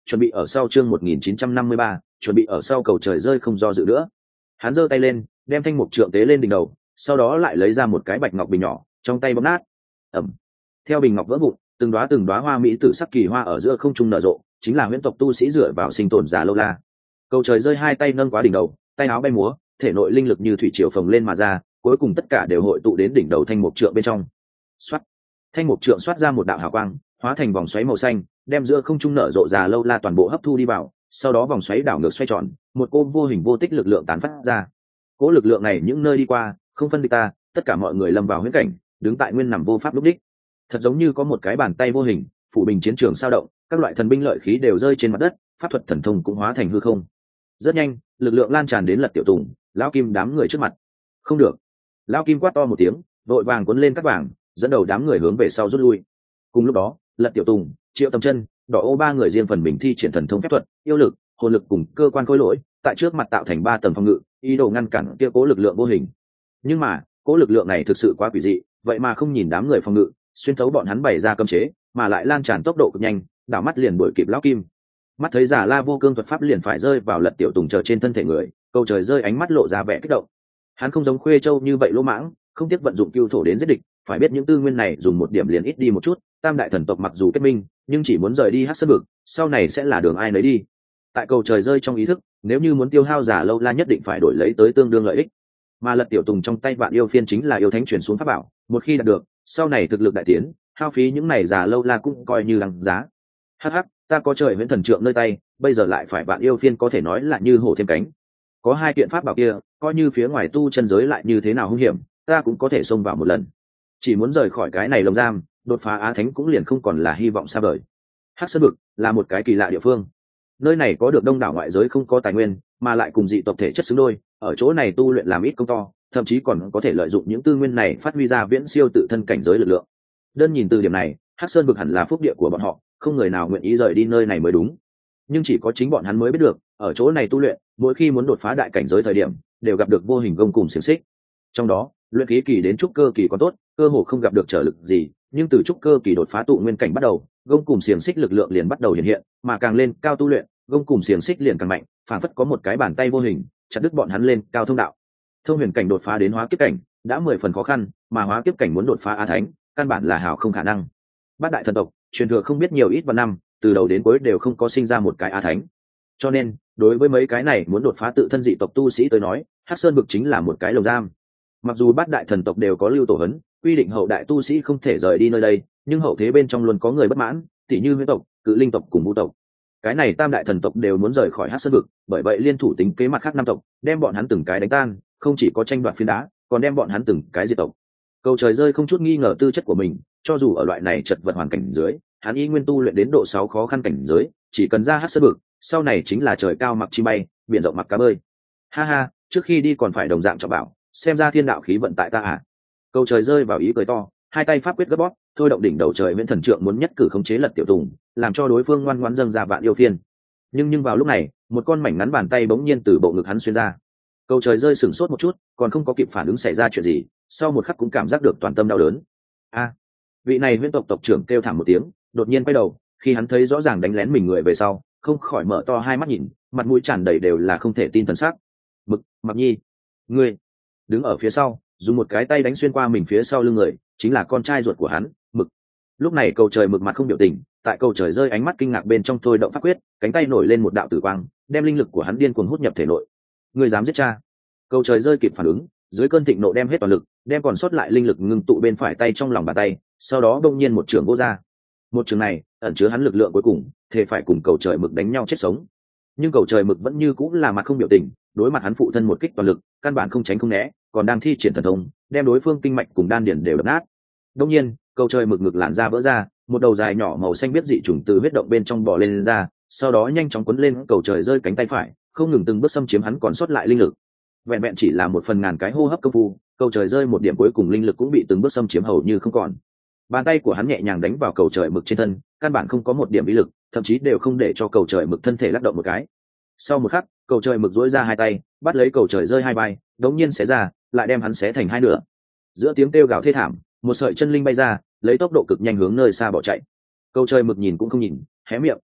Speaker 1: chuẩn bị ở sau chương 1953, chuẩn bị ở sau cầu trời rơi không do dự nữa. Hắn giơ tay lên, đem thanh mục trượng tế lên đỉnh đầu, sau đó lại lấy ra một cái bạch ngọc bình nhỏ, trong tay bấm nát. Ẩm. Theo bình ngọc vỡ vụn, từng đóa hoa mỹ tử sắc kỳ hoa ở giữa không trung nở rộ, chính là huyễn tộc tu sĩ dựa vào sinh tồn giả lâu la. Cầu trời rơi hai tay nâng quá đỉnh đầu, tay áo bay múa, thể nội linh lực như thủy triều phồng lên mà ra, cuối cùng tất cả đều hội tụ đến đỉnh đầu thanh mục trượng bên trong. Xoát. Thanh mục trượng xoát ra một đạo hào quang, hóa thành vòng xoáy màu xanh, đem giữa không trung nở rộ già lâu la toàn bộ hấp thu đi vào, sau đó vòng xoáy đảo ngược xoay tròn, một cô vô hình vô tích lực lượng tán phát ra. Cỗ lực lượng này những nơi đi qua, không phân địch ta, tất cả mọi người lâm vào huyễn cảnh, đứng tại nguyên nằm vô pháp lúc đích. Thật giống như có một cái bàn tay vô hình, phủ bình chiến trường sao động, các loại thần binh lợi khí đều rơi trên mặt đất, pháp thuật thần thông cũng hóa thành hư không. Rất nhanh, lực lượng lan tràn đến Lật Tiểu Tùng, lão Kim đám người trước mặt. Không được. Lão Kim quát to một tiếng, vội vàng cuốn lên các vàng, dẫn đầu đám người hướng về sau rút lui. Cùng lúc đó, Lật Tiểu Tùng, Triệu Tâm Chân, Đỏ Ô ba người riêng phần mình thi triển thần thông phép thuật, yêu lực, hồn lực cùng cơ quan khối lỗi, tại trước mặt tạo thành 3 tầng phòng ngự, ý đồ ngăn cản kia cố lực lượng vô hình. Nhưng mà, cố lực lượng này thực sự quá quỷ dị, vậy mà không nhìn đám người phòng ngự, xuyên thấu bọn hắn bày ra cấm chế, mà lại lan tràn tốc độ cực nhanh, đảo mắt liền đuổi kịp lão Kim. Mắt thấy giả La Vô Cương thuật pháp liền phải rơi vào Lật Tiểu Tùng chờ trên thân thể người, cầu trời rơi ánh mắt lộ ra vẻ kích động. Hắn không giống Khuê Châu như vậy lỗ mãng, không tiếc vận dụng cưu thổ đến giết địch, phải biết những tư nguyên này dùng một điểm liền ít đi một chút, tam đại thần tộc mặc dù kết minh, nhưng chỉ muốn rời đi Hắc Sơn Vực, sau này sẽ là đường ai nấy đi. Tại cầu trời rơi trong ý thức, nếu như muốn tiêu hao giả lâu la nhất định phải đổi lấy tới tương đương lợi ích. Mà Lật Tiểu Tùng trong tay Vạn Yêu Phiên chính là yêu thánh chuyển xuống pháp bảo, một khi đạt được, sau này thực lực đại tiến, hao phí những này giả lâu la cũng coi như đằng giá. Hắc hắc, ta có trời huyễn thần trượng nơi tay, bây giờ lại phải Vạn Yêu Phiên có thể nói là như hổ thêm cánh. Có hai kiện pháp bảo kia, coi như phía ngoài tu chân giới lại như thế nào hung hiểm, ta cũng có thể xông vào một lần. Chỉ muốn rời khỏi cái này lồng giam, đột phá Á Thánh cũng liền không còn là hy vọng xa vời. Hắc Sơn Vực là một cái kỳ lạ địa phương. Nơi này có được đông đảo ngoại giới không có tài nguyên, mà lại cùng dị tộc thể chất xứng đôi, ở chỗ này tu luyện làm ít công to, thậm chí còn có thể lợi dụng những tư nguyên này phát huy ra viễn siêu tự thân cảnh giới lực lượng. Đơn nhìn từ điểm này, Hắc Sơn Vực hẳn là phúc địa của bọn họ, không người nào nguyện ý rời đi nơi này mới đúng. Nhưng chỉ có chính bọn hắn mới biết được, ở chỗ này tu luyện, mỗi khi muốn đột phá đại cảnh giới thời điểm, đều gặp được vô hình gông cùm xiềng xích. Trong đó, luyện khí kỳ đến trúc cơ kỳ còn tốt, cơ hồ không gặp được trở lực gì, nhưng từ trúc cơ kỳ đột phá tụ nguyên cảnh bắt đầu, gông cùm xiềng xích lực lượng liền bắt đầu hiện hiện, mà càng lên cao tu luyện, gông cùm xiềng xích liền càng mạnh, phản phất có một cái bàn tay vô hình chặt đứt bọn hắn lên cao thông đạo. Thông huyền cảnh đột phá đến hóa kiếp cảnh đã 10 phần khó khăn, mà hóa kiếp cảnh muốn đột phá Á Thánh, căn bản là hào không khả năng. Bát đại thần tộc truyền thừa không biết nhiều ít vạn năm, từ đầu đến cuối đều không có sinh ra một cái Á Thánh. Cho nên, đối với mấy cái này muốn đột phá tự thân dị tộc tu sĩ tới nói, Hắc Sơn Vực chính là một cái lồng giam. Mặc dù bát đại thần tộc đều có lưu tổ hấn, quy định hậu đại tu sĩ không thể rời đi nơi đây, nhưng hậu thế bên trong luôn có người bất mãn, tỉ như huyễn tộc, cự linh tộc cùng vũ tộc. Cái này tam đại thần tộc đều muốn rời khỏi Hắc Sơn Vực, bởi vậy liên thủ tính kế mặt khác năm tộc, đem bọn hắn từng cái đánh tan, không chỉ có tranh đoạt phiến đá, còn đem bọn hắn từng cái diệt tộc. Cầu trời rơi không chút nghi ngờ tư chất của mình, cho dù ở loại này chật vật hoàn cảnh dưới, hắn y nguyên tu luyện đến độ 6 khó khăn cảnh giới, chỉ cần ra Hắc Sơn Vực, sau này chính là trời cao mặc chim bay, biển rộng mặc cá bơi. Ha ha, trước khi đi còn phải đồng dạng trọng bảo, xem ra thiên đạo khí vận tại ta à. Cầu trời rơi vào ý cười to, hai tay pháp quyết gấp bóp, thôi động đỉnh đầu trời Viễn Thần Trượng muốn nhất cử khống chế Lật Tiểu Tùng, làm cho đối phương ngoan ngoãn dâng ra Vạn Yêu Phiên. Nhưng vào lúc này, một con mảnh ngắn bàn tay bỗng nhiên từ bộ ngực hắn xuyên ra. Cầu trời rơi sửng sốt một chút, còn không có kịp phản ứng xảy ra chuyện gì, sau một khắc cũng cảm giác được toàn tâm đau đớn. A, vị này Huyễn tộc tộc trưởng kêu thảm một tiếng, đột nhiên quay đầu, khi hắn thấy rõ ràng đánh lén mình người về sau, không khỏi mở to hai mắt nhìn, mặt mũi tràn đầy đều là không thể tin thần sắc. Mặc Nhi, ngươi đứng ở phía sau, dùng một cái tay đánh xuyên qua mình phía sau lưng người, chính là con trai ruột của hắn, Mực. Lúc này cầu trời Mực mặt không biểu tình, tại cầu trời rơi ánh mắt kinh ngạc bên trong thôi động pháp quyết, cánh tay nổi lên một đạo tử quang, đem linh lực của hắn điên cuồng hút nhập thể nội. Ngươi dám giết cha? Cầu trời rơi kịp phản ứng, dưới cơn thịnh nộ đem hết toàn lực, đem còn sót lại linh lực ngưng tụ bên phải tay trong lòng bàn tay, sau đó đông nhiên một trường vô ra. Một trường này ẩn chứa hắn lực lượng cuối cùng, thể phải cùng cầu trời Mực đánh nhau chết sống. Nhưng cầu trời Mực vẫn như cũng là mặt không biểu tình, đối mặt hắn phụ thân một kích toàn lực, căn bản không tránh không né, còn đang thi triển thần thông, đem đối phương kinh mạch cùng đan điển đều đập nát. Đông nhiên, cầu trời Mực ngực làn ra vỡ ra, một đầu dài nhỏ màu xanh biết dị trùng từ huyết động bên trong bò lên ra, sau đó nhanh chóng quấn lên cầu trời rơi cánh tay phải, không ngừng từng bước xâm chiếm hắn còn sót lại linh lực. Vẹn vẹn chỉ là một phần ngàn cái hô hấp công phu, cầu trời rơi một điểm cuối cùng linh lực cũng bị từng bước xâm chiếm hầu như không còn. Bàn tay của hắn nhẹ nhàng đánh vào cầu trời Mực trên thân, căn bản không có một điểm ý lực, thậm chí đều không để cho cầu trời Mực thân thể lắc động một cái. Sau một khắc, cầu trời Mực duỗi ra hai tay, bắt lấy cầu trời rơi hai vai, đống nhiên xé ra, lại đem hắn xé thành hai nửa. Giữa tiếng kêu gào thê thảm, một sợi chân linh bay ra, lấy tốc độ cực nhanh hướng nơi xa bỏ chạy. Cầu trời Mực nhìn cũng không nhìn, hé miệng,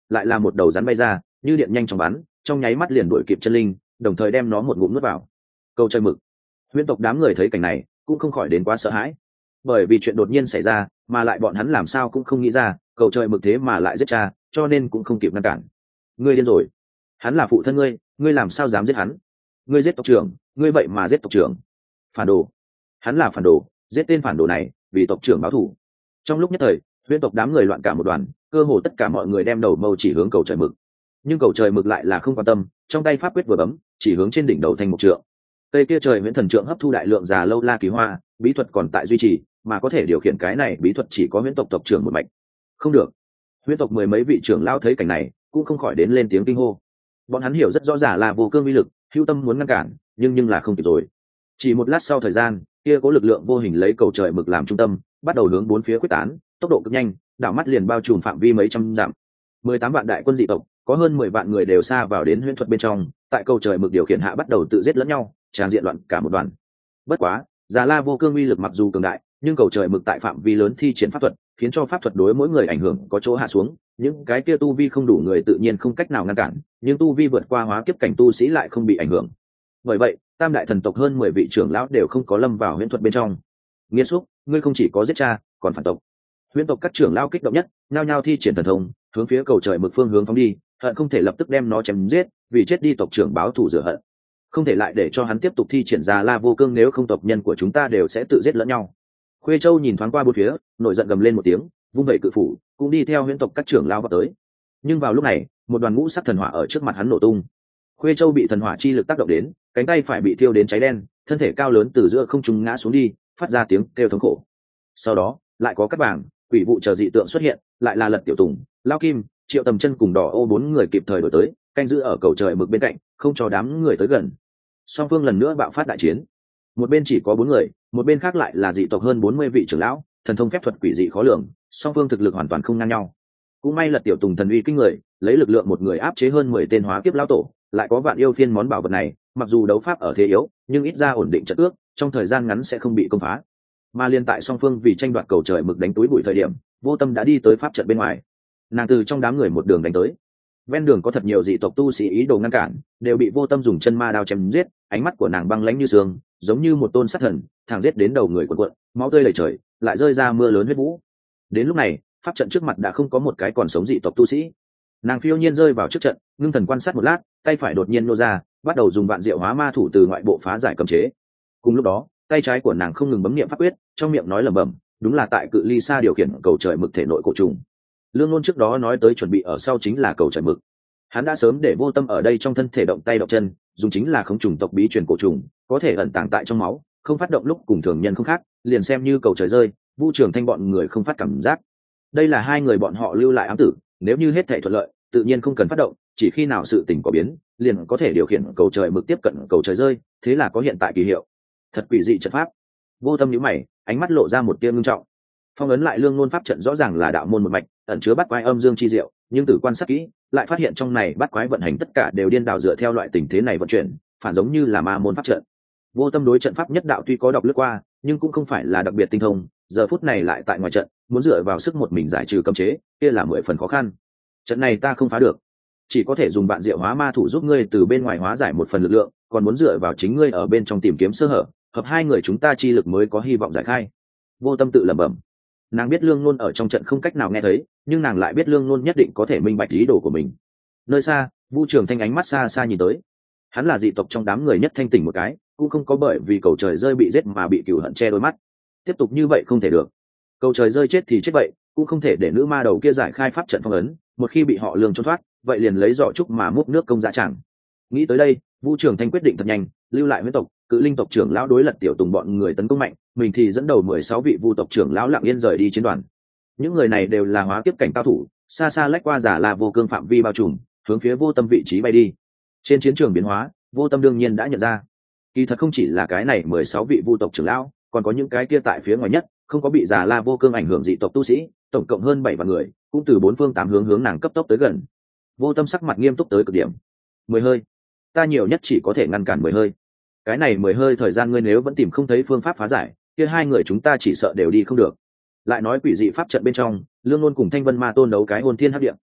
Speaker 1: lại là một đầu rắn bay ra, như điện nhanh chóng bắn, trong nháy mắt liền đuổi kịp chân linh, đồng thời đem nó một ngụm nuốt vào. Cầu trời mực. Huyễn tộc đám người thấy cảnh này cũng không khỏi đến quá sợ hãi, bởi vì chuyện đột nhiên xảy ra mà lại bọn hắn làm sao cũng không nghĩ ra cầu trời mực thế mà lại giết cha, cho nên cũng không kịp ngăn cản. Ngươi điên rồi, hắn là phụ thân ngươi, ngươi làm sao dám giết hắn? Ngươi giết tộc trưởng, ngươi vậy mà giết tộc trưởng. Phản đồ, hắn là phản đồ, giết tên phản đồ này, vì tộc trưởng báo thù. Trong lúc nhất thời huyễn tộc đám người loạn cả một đoàn, cơ hồ tất cả mọi người đem đầu mâu chỉ hướng cầu trời mực, nhưng cầu trời mực lại là không quan tâm, trong tay pháp quyết vừa bấm chỉ hướng trên đỉnh đầu thành một trượng. Cây kia trời huyễn thần trượng hấp thu đại lượng già lâu la kỳ hoa, bí thuật còn tại duy trì, mà có thể điều khiển cái này bí thuật chỉ có huyễn tộc tộc trưởng một mạch. Không được. Huyễn tộc mười mấy vị trưởng lao thấy cảnh này cũng không khỏi đến lên tiếng kinh hô. Bọn hắn hiểu rất rõ ràng là vô cương uy lực, hữu tâm muốn ngăn cản nhưng là không kịp rồi. Chỉ một lát sau thời gian, kia có lực lượng vô hình lấy cầu trời mực làm trung tâm, bắt đầu hướng bốn phía quyết tán, tốc độ cực nhanh, đảo mắt liền bao trùm phạm vi mấy trăm dặm. 18 vạn đại quân dị tộc, có hơn 10 vạn người đều xa vào đến huyễn thuật bên trong, tại cầu trời mực điều khiển hạ bắt đầu tự giết lẫn nhau, tràn diện loạn cả một đoàn. Bất quá, Già La vô cương uy lực mặc dù cường đại, nhưng cầu trời mực tại phạm vi lớn thi triển pháp thuật, khiến cho pháp thuật đối mỗi người ảnh hưởng có chỗ hạ xuống, những cái kia tu vi không đủ người tự nhiên không cách nào ngăn cản, nhưng tu vi vượt qua hóa kiếp cảnh tu sĩ lại không bị ảnh hưởng. Bởi vậy, tam đại thần tộc hơn 10 vị trưởng lão đều không có lâm vào huyễn thuật bên trong. Nghiệt xúc, ngươi không chỉ có giết cha, còn phản tộc. Huyễn tộc các trưởng lão kích động nhất, nhao nhao thi triển thần thông, hướng phía cầu trời mực phương hướng phóng đi, hận không thể lập tức đem nó chém giết, vì chết đi tộc trưởng báo thù rửa hận. Không thể lại để cho hắn tiếp tục thi triển Già La vô cương, nếu không tộc nhân của chúng ta đều sẽ tự giết lẫn nhau. Khuê Châu nhìn thoáng qua bốn phía, nổi giận gầm lên một tiếng, vung vẩy cự phủ, cũng đi theo huyễn tộc các trưởng lão vào tới. Nhưng vào lúc này, một đoàn ngũ sắc thần hỏa ở trước mặt hắn nổ tung. Khuê Châu bị thần hỏa chi lực tác động đến, cánh tay phải bị thiêu đến cháy đen, thân thể cao lớn từ giữa không trung ngã xuống đi, phát ra tiếng kêu thống khổ. Sau đó, lại có cát vàng, quỷ vụ chờ dị tượng xuất hiện, lại là Lật Tiểu Tùng, Lao Kim, Triệu Tầm Chân cùng Đỏ Ô bốn người kịp thời đổi tới, canh giữ ở cầu trời mực bên cạnh, không cho đám người tới gần. Song phương lần nữa bạo phát đại chiến. Một bên chỉ có 4 người, một bên khác lại là dị tộc hơn 40 vị trưởng lão, thần thông phép thuật quỷ dị khó lường, song phương thực lực hoàn toàn không ngang nhau. Cũng may Lật Tiểu Tùng thần uy kinh người, lấy lực lượng một người áp chế hơn 10 tên hóa kiếp lão tổ, lại có Vạn Yêu Phiên món bảo vật này, mặc dù đấu pháp ở thế yếu, nhưng ít ra ổn định trận ước, trong thời gian ngắn sẽ không bị công phá. Mà liên tại song phương vì tranh đoạt cầu trời mực đánh túi bụi thời điểm, Vô Tâm đã đi tới pháp trận bên ngoài. Nàng từ trong đám người một đường đánh tới. Ven đường có thật nhiều dị tộc tu sĩ ý đồ ngăn cản, đều bị Vô Tâm dùng chân ma đao chém giết, ánh mắt của nàng băng lãnh như sương, giống như một tôn sát thần, thẳng giết đến đầu người cuộn cuộn, máu tươi lầy trời, lại rơi ra mưa lớn huyết vũ. Đến lúc này, pháp trận trước mặt đã không có một cái còn sống dị tộc tu sĩ. Nàng phiêu nhiên rơi vào trước trận, ngưng thần quan sát một lát, tay phải đột nhiên nô ra, bắt đầu dùng vạn diệu hóa ma thủ từ ngoại bộ phá giải cấm chế. Cùng lúc đó, tay trái của nàng không ngừng bấm niệm pháp quyết, trong miệng nói lẩm bẩm, đúng là tại cự ly xa điều khiển cầu trời mực thể nội cổ trùng. Lương Luân trước đó nói tới chuẩn bị ở sau chính là cầu trời mực. Hắn đã sớm để Vô Tâm ở đây trong thân thể động tay động chân, dùng chính là khống trùng tộc bí truyền cổ trùng, có thể ẩn tàng tại trong máu, không phát động lúc cùng thường nhân không khác, liền xem như cầu trời rơi, Vu Trường Thanh bọn người không phát cảm giác. Đây là hai người bọn họ lưu lại ám tử, nếu như hết thảy thuận lợi, tự nhiên không cần phát động, chỉ khi nào sự tình có biến, liền có thể điều khiển cầu trời mực tiếp cận cầu trời rơi, thế là có hiện tại kỳ hiệu. Thật quỷ dị trận pháp. Vô Tâm nhíu mày, ánh mắt lộ ra một tia ngưng trọng. Phong ấn lại Lương Luân pháp trận rõ ràng là đạo môn một mạch, ẩn chứa bát quái âm dương chi diệu, nhưng từ quan sát kỹ, lại phát hiện trong này bát quái vận hành tất cả đều điên đảo dựa theo loại tình thế này vận chuyển, phản giống như là ma môn pháp trận. Vô Tâm đối trận pháp nhất đạo tuy có đọc lướt qua, nhưng cũng không phải là đặc biệt tinh thông, giờ phút này lại tại ngoài trận, muốn dựa vào sức một mình giải trừ cấm chế, kia là 10 phần khó khăn. Trận này ta không phá được, chỉ có thể dùng bạn diệu hóa ma thủ giúp ngươi từ bên ngoài hóa giải một phần lực lượng, còn muốn dựa vào chính ngươi ở bên trong tìm kiếm sơ hở, hợp hai người chúng ta chi lực mới có hy vọng giải khai. Vô Tâm tự lẩm bẩm. Nàng biết Lương Luân ở trong trận không cách nào nghe thấy, nhưng nàng lại biết Lương Luân nhất định có thể minh bạch ý đồ của mình. Nơi xa, Vu Trường Thanh ánh mắt xa xa nhìn tới. Hắn là dị tộc trong đám người nhất thanh tỉnh một cái, cũng không có bởi vì cầu trời rơi bị giết mà bị cừu hận che đôi mắt. Tiếp tục như vậy không thể được. Cầu trời rơi chết thì chết vậy, cũng không thể để nữ ma đầu kia giải khai pháp trận phong ấn, một khi bị họ Lương trốn thoát, vậy liền lấy giỏ trúc mà múc nước công dạ chẳng. Nghĩ tới đây, Vu Trường Thanh quyết định thật nhanh, lưu lại huyết tộc, cự linh tộc trưởng lão đối Lật Tiểu Tùng bọn người tấn công mạnh, mình thì dẫn đầu 16 vị vu tộc trưởng lão lặng yên rời đi chiến đoàn. Những người này đều là hóa kiếp cảnh cao thủ, xa xa lách qua Già La vô cương phạm vi bao trùm, hướng phía Vô Tâm vị trí bay đi. Trên chiến trường biến hóa, Vô Tâm đương nhiên đã nhận ra, kỳ thật không chỉ là cái này 16 vị vu tộc trưởng lão, còn có những cái kia tại phía ngoài nhất, không có bị Già La vô cương ảnh hưởng dị tộc tu sĩ, tổng cộng hơn 7 vạn người, cũng từ 4 phương 8 hướng nàng cấp tốc tới gần. Vô Tâm sắc mặt nghiêm túc tới cực điểm. 10 hơi, ta nhiều nhất chỉ có thể ngăn cản 10 hơi. Cái này 10 hơi thời gian ngươi nếu vẫn tìm không thấy phương pháp phá giải, kia hai người chúng ta chỉ sợ đều đi không được. Lại nói quỷ dị pháp trận bên trong, Lương Luân cùng Thanh Vân Ma Tôn đấu cái hồn thiên hấp địa.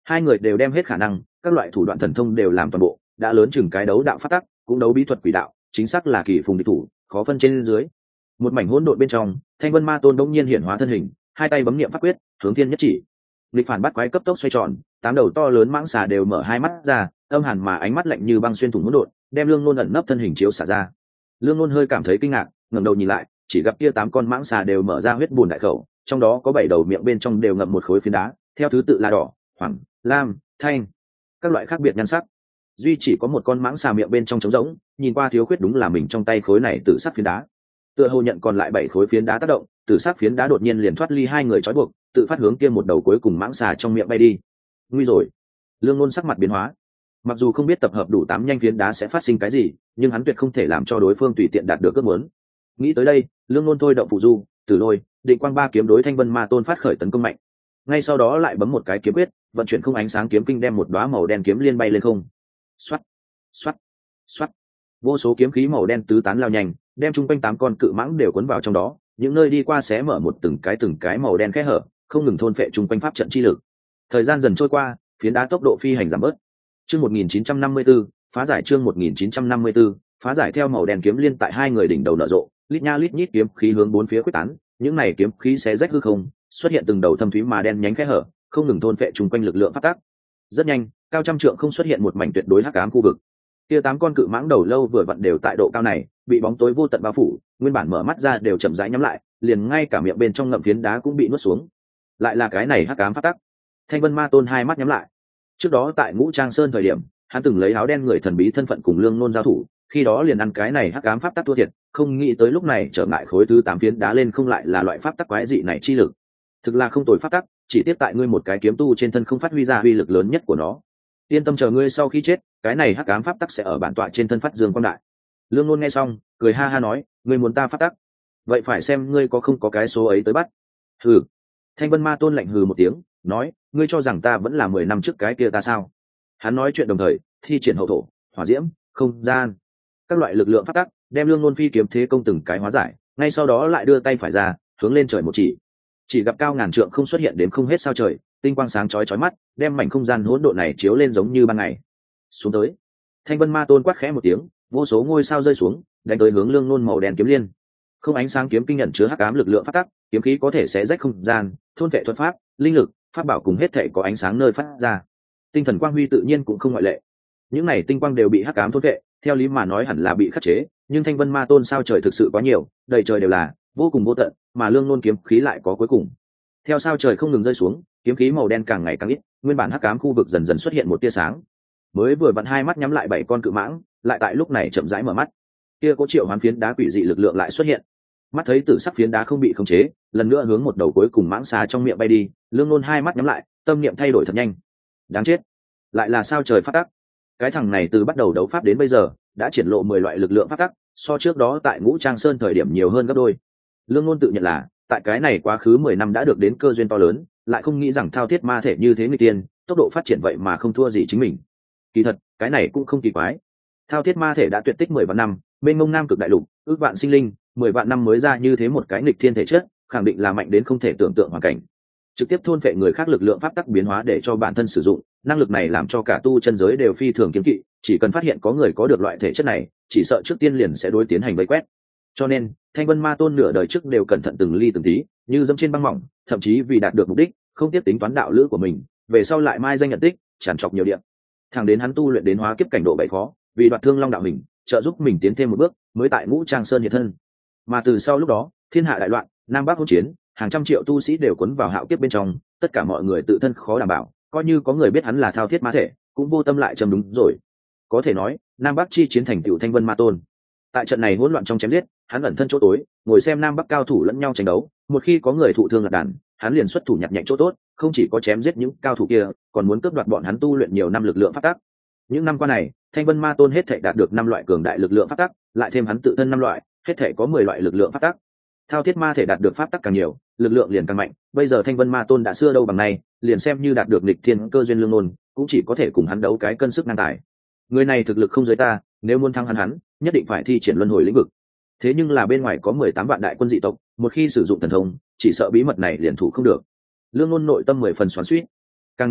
Speaker 1: Hai người đều đem hết khả năng, các loại thủ đoạn thần thông đều làm toàn bộ, đã lớn chừng cái đấu đạo phát tắc, cũng đấu bí thuật quỷ đạo, chính xác là kỳ phùng địch thủ, khó phân trên dưới. Một mảnh hỗn độn bên trong, Thanh Vân Ma Tôn đống nhiên hiện hóa thân hình, hai tay bấm niệm pháp quyết, hướng thiên nhất chỉ. Lịch phản bắt quái cấp tốc xoay tròn, tám đầu to lớn mãng xà đều mở hai mắt ra, âm hàn mà ánh mắt lạnh như băng xuyên thủng hỗn độn, đem Lương Nôn ẩn nấp thân hình chiếu xả ra. Lương Nôn hơi cảm thấy kinh ngạc, ngẩng đầu nhìn lại, chỉ gặp kia tám con mãng xà đều mở ra huyết bùn đại khẩu, trong đó có 7 đầu miệng bên trong đều ngậm một khối phiến đá, theo thứ tự là đỏ, hoàng, lam, thanh, các loại khác biệt nhan sắc. Duy chỉ có một con mãng xà miệng bên trong trống rỗng, nhìn qua thiếu khuyết đúng là mình trong tay khối này tự sắc phiến đá. Tựa hồ nhận còn lại 7 khối phiến đá tác động, tự sắc phiến đá đột nhiên liền thoát ly hai người trói buộc, tự phát hướng kia một đầu cuối cùng mãng xà trong miệng bay đi. Nguy rồi. Lương Nôn sắc mặt biến hóa. Mặc dù không biết tập hợp đủ 8 nhanh phiến đá sẽ phát sinh cái gì, nhưng hắn tuyệt không thể làm cho đối phương tùy tiện đạt được ước muốn. Nghĩ tới đây, Lương Nôn thôi động phụ du, Tử Lôi, Định Quang ba kiếm đối Thanh Vân Ma Tôn phát khởi tấn công mạnh. Ngay sau đó lại bấm một cái kiếm quyết, vận chuyển không ánh sáng kiếm kinh đem một đóa màu đen kiếm liên bay lên không. Xoát, xoát, xoát. Vô số kiếm khí màu đen tứ tán lao nhanh, đem chung quanh 8 con cự mãng đều cuốn vào trong đó, những nơi đi qua xé mở một từng cái màu đen kẽ hở, không ngừng thôn phệ chung quanh pháp trận chi lực. Thời gian dần trôi qua, phiến đá tốc độ phi hành giảm bớt. Chương 1954, phá giải chương 1954, phá giải theo màu đen kiếm liên tại hai người đỉnh đầu nở rộ, lít nha lít nhít kiếm khí hướng bốn phía quyết tán, những này kiếm khí xé rách hư không, xuất hiện từng đầu thâm thúy mà đen nhánh kẽ hở, không ngừng thôn phệ chung quanh lực lượng phát tác. Rất nhanh, cao trăm trượng không xuất hiện một mảnh tuyệt đối hắc ám khu vực. Kia 8 con cự mãng đầu lâu vừa vặn đều tại độ cao này, bị bóng tối vô tận bao phủ, nguyên bản mở mắt ra đều chậm rãi nhắm lại, liền ngay cả miệng bên trong ngậm phiến đá cũng bị nuốt xuống. Lại là cái này hắc ám phát tác. Thanh Vân Ma Tôn hai mắt nhắm lại. Trước đó tại Ngũ Trang Sơn thời điểm, hắn từng lấy áo đen người thần bí thân phận cùng Lương Nôn giao thủ, khi đó liền ăn cái này hắc ám pháp tắc thua thiệt, không nghĩ tới lúc này trở ngại khối thứ 8 phiến đá lên không lại là loại pháp tắc quái dị này chi lực. Thực là không tồi pháp tắc, chỉ tiếp tại ngươi một cái kiếm tu trên thân không phát huy ra uy lực lớn nhất của nó. Yên tâm, chờ ngươi sau khi chết, cái này hắc ám pháp tắc sẽ ở bản tọa trên thân phát dương quang đại. Lương Nôn nghe xong, cười ha ha nói, ngươi muốn ta pháp tắc, vậy phải xem ngươi có không có cái số ấy tới bắt. Hừ. Thanh Vân Ma Tôn lạnh hừ một tiếng, nói, ngươi cho rằng ta vẫn là 10 năm trước cái kia ta sao? Hắn nói chuyện đồng thời thi triển hậu thổ, hỏa diễm, không gian, các loại lực lượng phát tắc, đem Lương Nôn phi kiếm thế công từng cái hóa giải, ngay sau đó lại đưa tay phải ra, hướng lên trời một chỉ gặp cao ngàn trượng không xuất hiện đến không hết sao trời, tinh quang sáng chói chói mắt, đem mảnh không gian hỗn độn này chiếu lên giống như ban ngày. Xuống tới. Thanh Vân Ma Tôn quát khẽ một tiếng, vô số ngôi sao rơi xuống, đánh tới hướng Lương Nôn màu đen kiếm liên. Không ánh sáng kiếm kinh nhận chứa hắc ám lực lượng phát tắc, kiếm khí có thể xé rách không gian, thôn vệ thuật pháp, linh lực, pháp bảo cùng hết thể có ánh sáng nơi phát ra. Tinh thần quang huy tự nhiên cũng không ngoại lệ. Những này tinh quang đều bị hắc ám thôn vệ, theo lý mà nói hẳn là bị khắc chế, nhưng Thanh Vân Ma Tôn sao trời thực sự quá nhiều, đầy trời đều là, vô cùng vô tận, mà Lương Nôn kiếm khí lại có cuối cùng. Theo sao trời không ngừng rơi xuống, kiếm khí màu đen càng ngày càng ít, nguyên bản hắc ám khu vực dần dần xuất hiện một tia sáng. Mới vừa vặn hai mắt nhắm lại 7 con cự mãng, lại tại lúc này chậm rãi mở mắt. Kia có triệu hoán phiến đá quỷ dị lực lượng lại xuất hiện. Mắt thấy tử sắc phiến đá không bị khống chế, lần nữa hướng một đầu cuối cùng mãng xà trong miệng bay đi, Lương Nôn hai mắt nhắm lại, tâm niệm thay đổi thật nhanh. Đáng chết, lại là sao trời phát tắc. Cái thằng này từ bắt đầu đấu pháp đến bây giờ đã triển lộ 10 loại lực lượng phát tắc, so trước đó tại Ngũ Trang Sơn thời điểm nhiều hơn gấp đôi. Lương Nôn tự nhận là tại cái này quá khứ 10 năm đã được đến cơ duyên to lớn, lại không nghĩ rằng thao thiết ma thể như thế người tiên, tốc độ phát triển vậy mà không thua gì chính mình. Kỳ thật, cái này cũng không kỳ quái. Thao thiết ma thể đã tuyệt tích 10 vạn năm, bên ngông nam cực đại lục, ước vạn sinh linh, 10 vạn năm mới ra như thế một cái nghịch thiên thể chất, khẳng định là mạnh đến không thể tưởng tượng hoàn cảnh. Trực tiếp thôn phệ người khác lực lượng pháp tắc biến hóa để cho bản thân sử dụng, năng lực này làm cho cả tu chân giới đều phi thường kiêng kỵ, chỉ cần phát hiện có người có được loại thể chất này, chỉ sợ trước tiên liền sẽ đối tiến hành vây quét. Cho nên, Thanh Vân Ma Tôn nửa đời trước đều cẩn thận từng ly từng tí, như dẫm trên băng mỏng, thậm chí vì đạt được mục đích, không tiếp tính toán đạo lữ của mình, về sau lại mai danh nhận tích, tràn trọc nhiều điểm. Thẳng đến hắn tu luyện đến hóa kiếp cảnh độ 7 khó, vì đoạt Thương Long đạo mình, trợ giúp mình tiến thêm một bước, mới tại Ngũ Trang Sơn hiện thân. Mà từ sau lúc đó, thiên hạ đại loạn, nam bắc hỗn chiến, hàng trăm triệu tu sĩ đều cuốn vào hạo kiếp bên trong, tất cả mọi người tự thân khó đảm bảo, coi như có người biết hắn là thao thiết ma thể, cũng vô tâm lại trầm đúng rồi. Có thể nói, nam bắc chi chiến thành tựu Thanh Vân Ma Tôn. Tại trận này hỗn loạn trong chém giết, hắn ẩn thân chỗ tối, ngồi xem nam bắc cao thủ lẫn nhau tranh đấu, một khi có người thụ thương lật đàn, hắn liền xuất thủ nhặt nhạnh chỗ tốt, không chỉ có chém giết những cao thủ kia, còn muốn cướp đoạt bọn hắn tu luyện nhiều năm lực lượng pháp tắc. Những năm qua này, Thanh Vân Ma Tôn hết thảy đạt được 5 loại cường đại lực lượng pháp tắc, lại thêm hắn tự thân 5 loại, hết thảy có 10 loại lực lượng pháp tắc. Thao thiết ma thể đạt được pháp tắc càng nhiều, lực lượng liền càng mạnh, bây giờ Thanh Vân Ma Tôn đã xưa đâu bằng nay, liền xem như đạt được nghịch thiên cơ duyên Lương Nôn, cũng chỉ có thể cùng hắn đấu cái cân sức ngang tài. Người này thực lực không dưới ta, nếu muốn thắng hắn, nhất định phải thi triển luân hồi lĩnh vực. Thế nhưng là bên ngoài có 18 vạn đại quân dị tộc, một khi sử dụng thần thông, chỉ sợ bí mật này liền thủ không được. Lương Nôn nội tâm 10 phần xoắn xuýt. Càng nghĩ,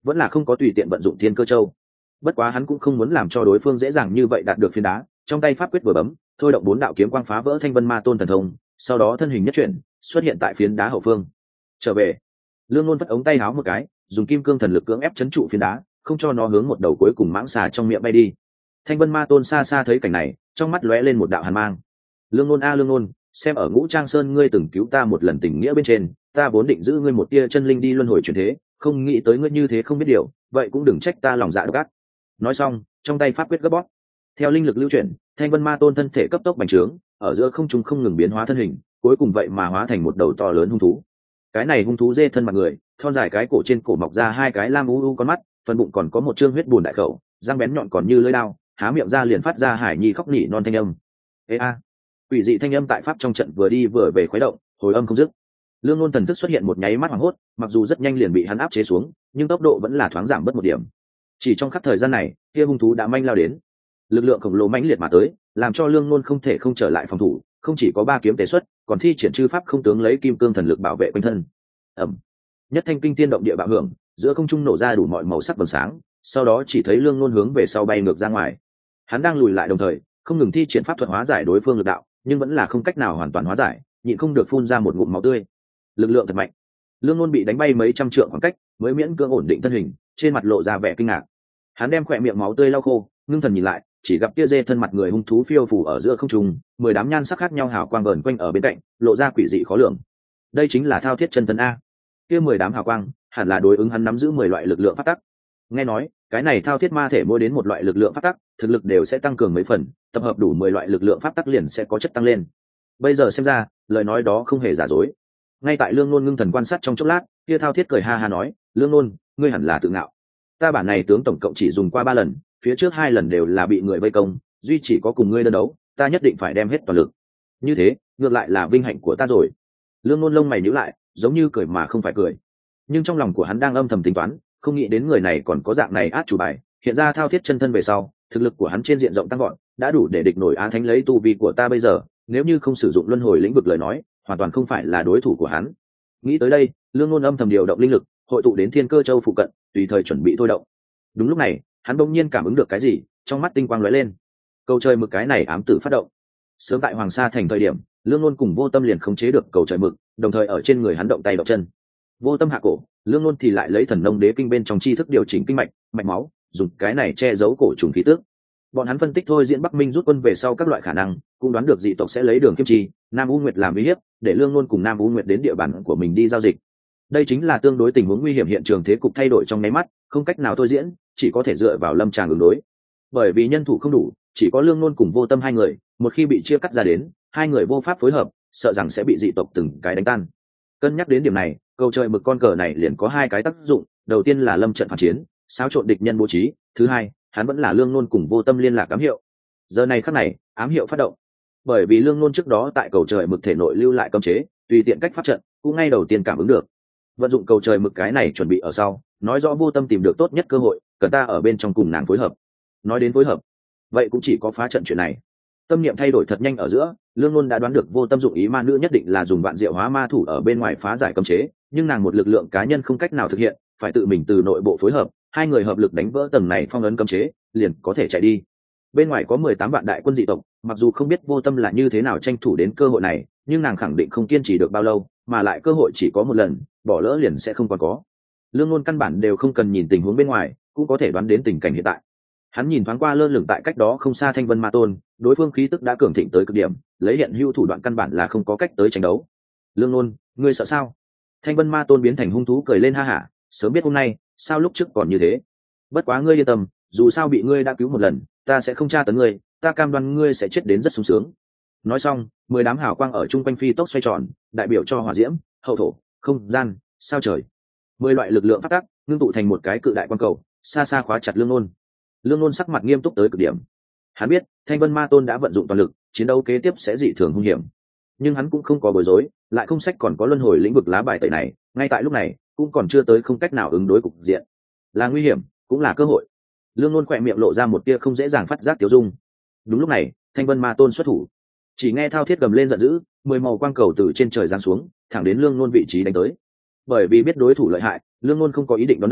Speaker 1: vẫn là không có tùy tiện vận dụng thiên cơ châu. Bất quá hắn cũng không muốn làm cho đối phương dễ dàng như vậy đạt được phiến đá, trong tay pháp quyết vừa bấm, thôi động 4 đạo kiếm quang phá vỡ Thanh Vân Ma Tôn thần thông, sau đó thân hình nhất chuyển, xuất hiện tại phiến đá hậu phương. Trở về, Lương Nôn vất ống tay áo một cái, dùng kim cương thần lực cưỡng ép chấn trụ phiến đá, không cho nó hướng một đầu cuối cùng mãng xà trong miệng bay đi. Thanh Vân Ma Tôn xa xa thấy cảnh này, trong mắt lóe lên một đạo hàn mang. Lương Nôn a Lương Nôn, xem ở Ngũ Trang Sơn ngươi từng cứu ta một lần tình nghĩa bên trên, ta vốn định giữ ngươi một tia chân linh đi luân hồi chuyển thế, không nghĩ tới ngươi như thế không biết điều, vậy cũng đừng trách ta lòng dạ độc ác. Nói xong, trong tay pháp quyết gấp bóp, theo linh lực lưu chuyển, Thanh Vân Ma Tôn thân thể cấp tốc bành trướng, ở giữa không trung không ngừng biến hóa thân hình, cuối cùng vậy mà hóa thành một đầu to lớn hung thú. Cái này hung thú dê thân mặt người, thon dài cái cổ trên cổ mọc ra 2 cái lam u u con mắt, phần bụng còn có một trương huyết bùn đại khẩu, răng bén nhọn còn như lưỡi dao, há miệng ra liền phát ra hải nhi khóc nỉ non thanh âm. Ê a! Quỷ dị thanh âm tại pháp trong trận vừa đi vừa về khuấy động, hồi âm không dứt. Lương Nôn thần thức xuất hiện một nháy mắt hoảng hốt, mặc dù rất nhanh liền bị hắn áp chế xuống, nhưng tốc độ vẫn là thoáng giảm bớt một điểm. Chỉ trong khắc thời gian này, kia hung thú đã manh lao đến, lực lượng khổng lồ mãnh liệt mà tới, làm cho Lương Nôn không thể không trở lại phòng thủ, không chỉ có 3 kiếm tế xuất, còn thi triển chư pháp không tướng lấy kim cương thần lực bảo vệ quanh thân. Ầm! Nhất thanh kinh tiên động địa bạo hưởng, giữa không trung nổ ra đủ mọi màu sắc vầng sáng, sau đó chỉ thấy Lương Nôn hướng về sau bay ngược ra ngoài. Hắn đang lùi lại đồng thời, không ngừng thi triển pháp thuật hóa giải đối phương lực đạo, nhưng vẫn là không cách nào hoàn toàn hóa giải, nhịn không được phun ra một ngụm máu tươi. Lực lượng thật mạnh. Lương Nôn bị đánh bay mấy trăm trượng khoảng cách, mới miễn cưỡng ổn định thân hình, trên mặt lộ ra vẻ kinh ngạc. Hắn đem khỏe miệng máu tươi lau khô, ngưng thần nhìn lại, chỉ gặp kia dê thân mặt người hung thú phiêu phù ở giữa không trung, 10 đám nhan sắc khác nhau hào quang vờn quanh ở bên cạnh, lộ ra quỷ dị khó lường. Đây chính là thao thiết chân thân a. Kia 10 đám hào quang, hẳn là đối ứng hắn nắm giữ 10 loại lực lượng pháp tắc. Nghe nói, cái này thao thiết ma thể mỗi đến một loại lực lượng pháp tắc, thực lực đều sẽ tăng cường mấy phần, tập hợp đủ 10 loại lực lượng pháp tắc liền sẽ có chất tăng lên. Bây giờ xem ra, lời nói đó không hề giả dối. Ngay tại Lương Nôn ngưng thần quan sát trong chốc lát, kia thao thiết cười ha ha nói, Lương Nôn, ngươi hẳn là tự ngạo. Ta bản này tướng tổng cộng chỉ dùng qua 3 lần, phía trước 2 lần đều là bị người vây công, duy chỉ có cùng ngươi đơn đấu, ta nhất định phải đem hết toàn lực. Như thế, ngược lại là vinh hạnh của ta rồi. Lương Nôn lông mày nhíu lại, giống như cười mà không phải cười. Nhưng trong lòng của hắn đang âm thầm tính toán, không nghĩ đến người này còn có dạng này át chủ bài, hiện ra thao thiết chân thân về sau, thực lực của hắn trên diện rộng tăng vọt, đã đủ để địch nổi Á Thánh lấy tu vi của ta bây giờ, nếu như không sử dụng luân hồi lĩnh vực lời nói, hoàn toàn không phải là đối thủ của hắn. Nghĩ tới đây, Lương Nôn âm thầm điều động linh lực, hội tụ đến Thiên Cơ Châu phụ cận, tùy thời chuẩn bị thôi động. Đúng lúc này, hắn bỗng nhiên cảm ứng được cái gì, trong mắt tinh quang lóe lên. Cầu trời mực cái này ám tử phát động. Sớm tại Hoàng Sa thành thời điểm, Lương Nôn cùng Vô Tâm liền khống chế được cầu trời mực, đồng thời ở trên người hắn động tay động chân. Vô Tâm hạ cổ, Lương Nôn thì lại lấy Thần Nông Đế kinh bên trong chi thức điều chỉnh kinh mạch, mạch máu, dùng cái này che giấu cổ trùng khí tức. Bọn hắn phân tích thôi diễn Bắc Minh rút quân về sau các loại khả năng, cũng đoán được dị tộc sẽ lấy Đường Kiêm Trì, Nam U Nguyệt làm uy hiếp, để Lương Nôn cùng Nam U Nguyệt đến địa bàn của mình đi giao dịch. Đây chính là tương đối tình huống nguy hiểm, hiện trường thế cục thay đổi trong nháy mắt, không cách nào thôi diễn, chỉ có thể dựa vào lâm tràng ứng đối. Bởi vì nhân thủ không đủ, chỉ có Lương Nôn cùng Vô Tâm 2 người, một khi bị chia cắt ra đến, 2 người vô pháp phối hợp, sợ rằng sẽ bị dị tộc từng cái đánh tan. Cân nhắc đến điểm này, cầu trời mực con cờ này liền có 2 cái tác dụng, đầu tiên là lâm trận phản chiến, xáo trộn địch nhân bố trí, thứ hai, hắn vẫn là Lương Nôn cùng Vô Tâm liên lạc ám hiệu. Giờ này khắc này, ám hiệu phát động. Bởi vì Lương Nôn trước đó tại cầu trời mực thể nội lưu lại cấm chế, tùy tiện cách pháp trận, cũng ngay đầu tiên cảm ứng được. Vận dụng cầu trời mực cái này chuẩn bị ở sau, nói rõ Vô Tâm tìm được tốt nhất cơ hội, cần ta ở bên trong cùng nàng phối hợp. Nói đến phối hợp, vậy cũng chỉ có phá trận chuyện này. Tâm niệm thay đổi thật nhanh ở giữa, Lương Nôn đã đoán được Vô Tâm dụng ý ma nữ nhất định là dùng vạn diệu hóa ma thủ ở bên ngoài phá giải cấm chế, nhưng nàng một lực lượng cá nhân không cách nào thực hiện, phải tự mình từ nội bộ phối hợp, 2 người hợp lực đánh vỡ tầng này phong ấn cấm chế, liền có thể chạy đi. Bên ngoài có 18 vạn đại quân dị tộc, mặc dù không biết Vô Tâm là như thế nào tranh thủ đến cơ hội này, nhưng nàng khẳng định không kiên trì được bao lâu, mà lại cơ hội chỉ có một lần, bỏ lỡ liền sẽ không còn có. Lương Nôn căn bản đều không cần nhìn tình huống bên ngoài, cũng có thể đoán đến tình cảnh hiện tại. Hắn nhìn thoáng qua lơ lửng tại cách đó không xa Thanh Vân Ma Tôn, đối phương khí tức đã cường thịnh tới cực điểm, lấy hiện hữu thủ đoạn căn bản là không có cách tới tranh đấu. Lương Nôn, ngươi sợ sao? Thanh Vân Ma Tôn biến thành hung thú cười lên ha hả, sớm biết hôm nay, sao lúc trước còn như thế? Bất quá ngươi yên tâm, dù sao bị ngươi đã cứu một lần, ta sẽ không tra tấn ngươi, ta cam đoan ngươi sẽ chết đến rất sung sướng. Nói xong, 10 đám hào quang ở trung quanh phi tốc xoay tròn, đại biểu cho hỏa diễm, hậu thổ, không gian, sao trời. 10 loại lực lượng phát tác, ngưng tụ thành một cái cự đại quang cầu, xa xa khóa chặt Lương Nôn. Lương Nôn sắc mặt nghiêm túc tới cực điểm. Hắn biết, Thanh Vân Ma Tôn đã vận dụng toàn lực, chiến đấu kế tiếp sẽ dị thường hung hiểm. Nhưng hắn cũng không có bối rối, lại không sách còn có luân hồi lĩnh vực lá bài tẩy này, ngay tại lúc này, cũng còn chưa tới không cách nào ứng đối cục diện. Là nguy hiểm, cũng là cơ hội. Lương Nôn khỏe miệng lộ ra một tia không dễ dàng phát giác tiêu dung. Đúng lúc này, Thanh Vân Ma Tôn xuất thủ. Chỉ nghe thao thiết gầm lên giận dữ, 10 màu quang cầu từ trên trời giáng xuống, thẳng đến Lương Nôn vị trí đánh tới. Bởi vì biết đối thủ lợi hại, Lương Nôn không có ý định đón đỡ,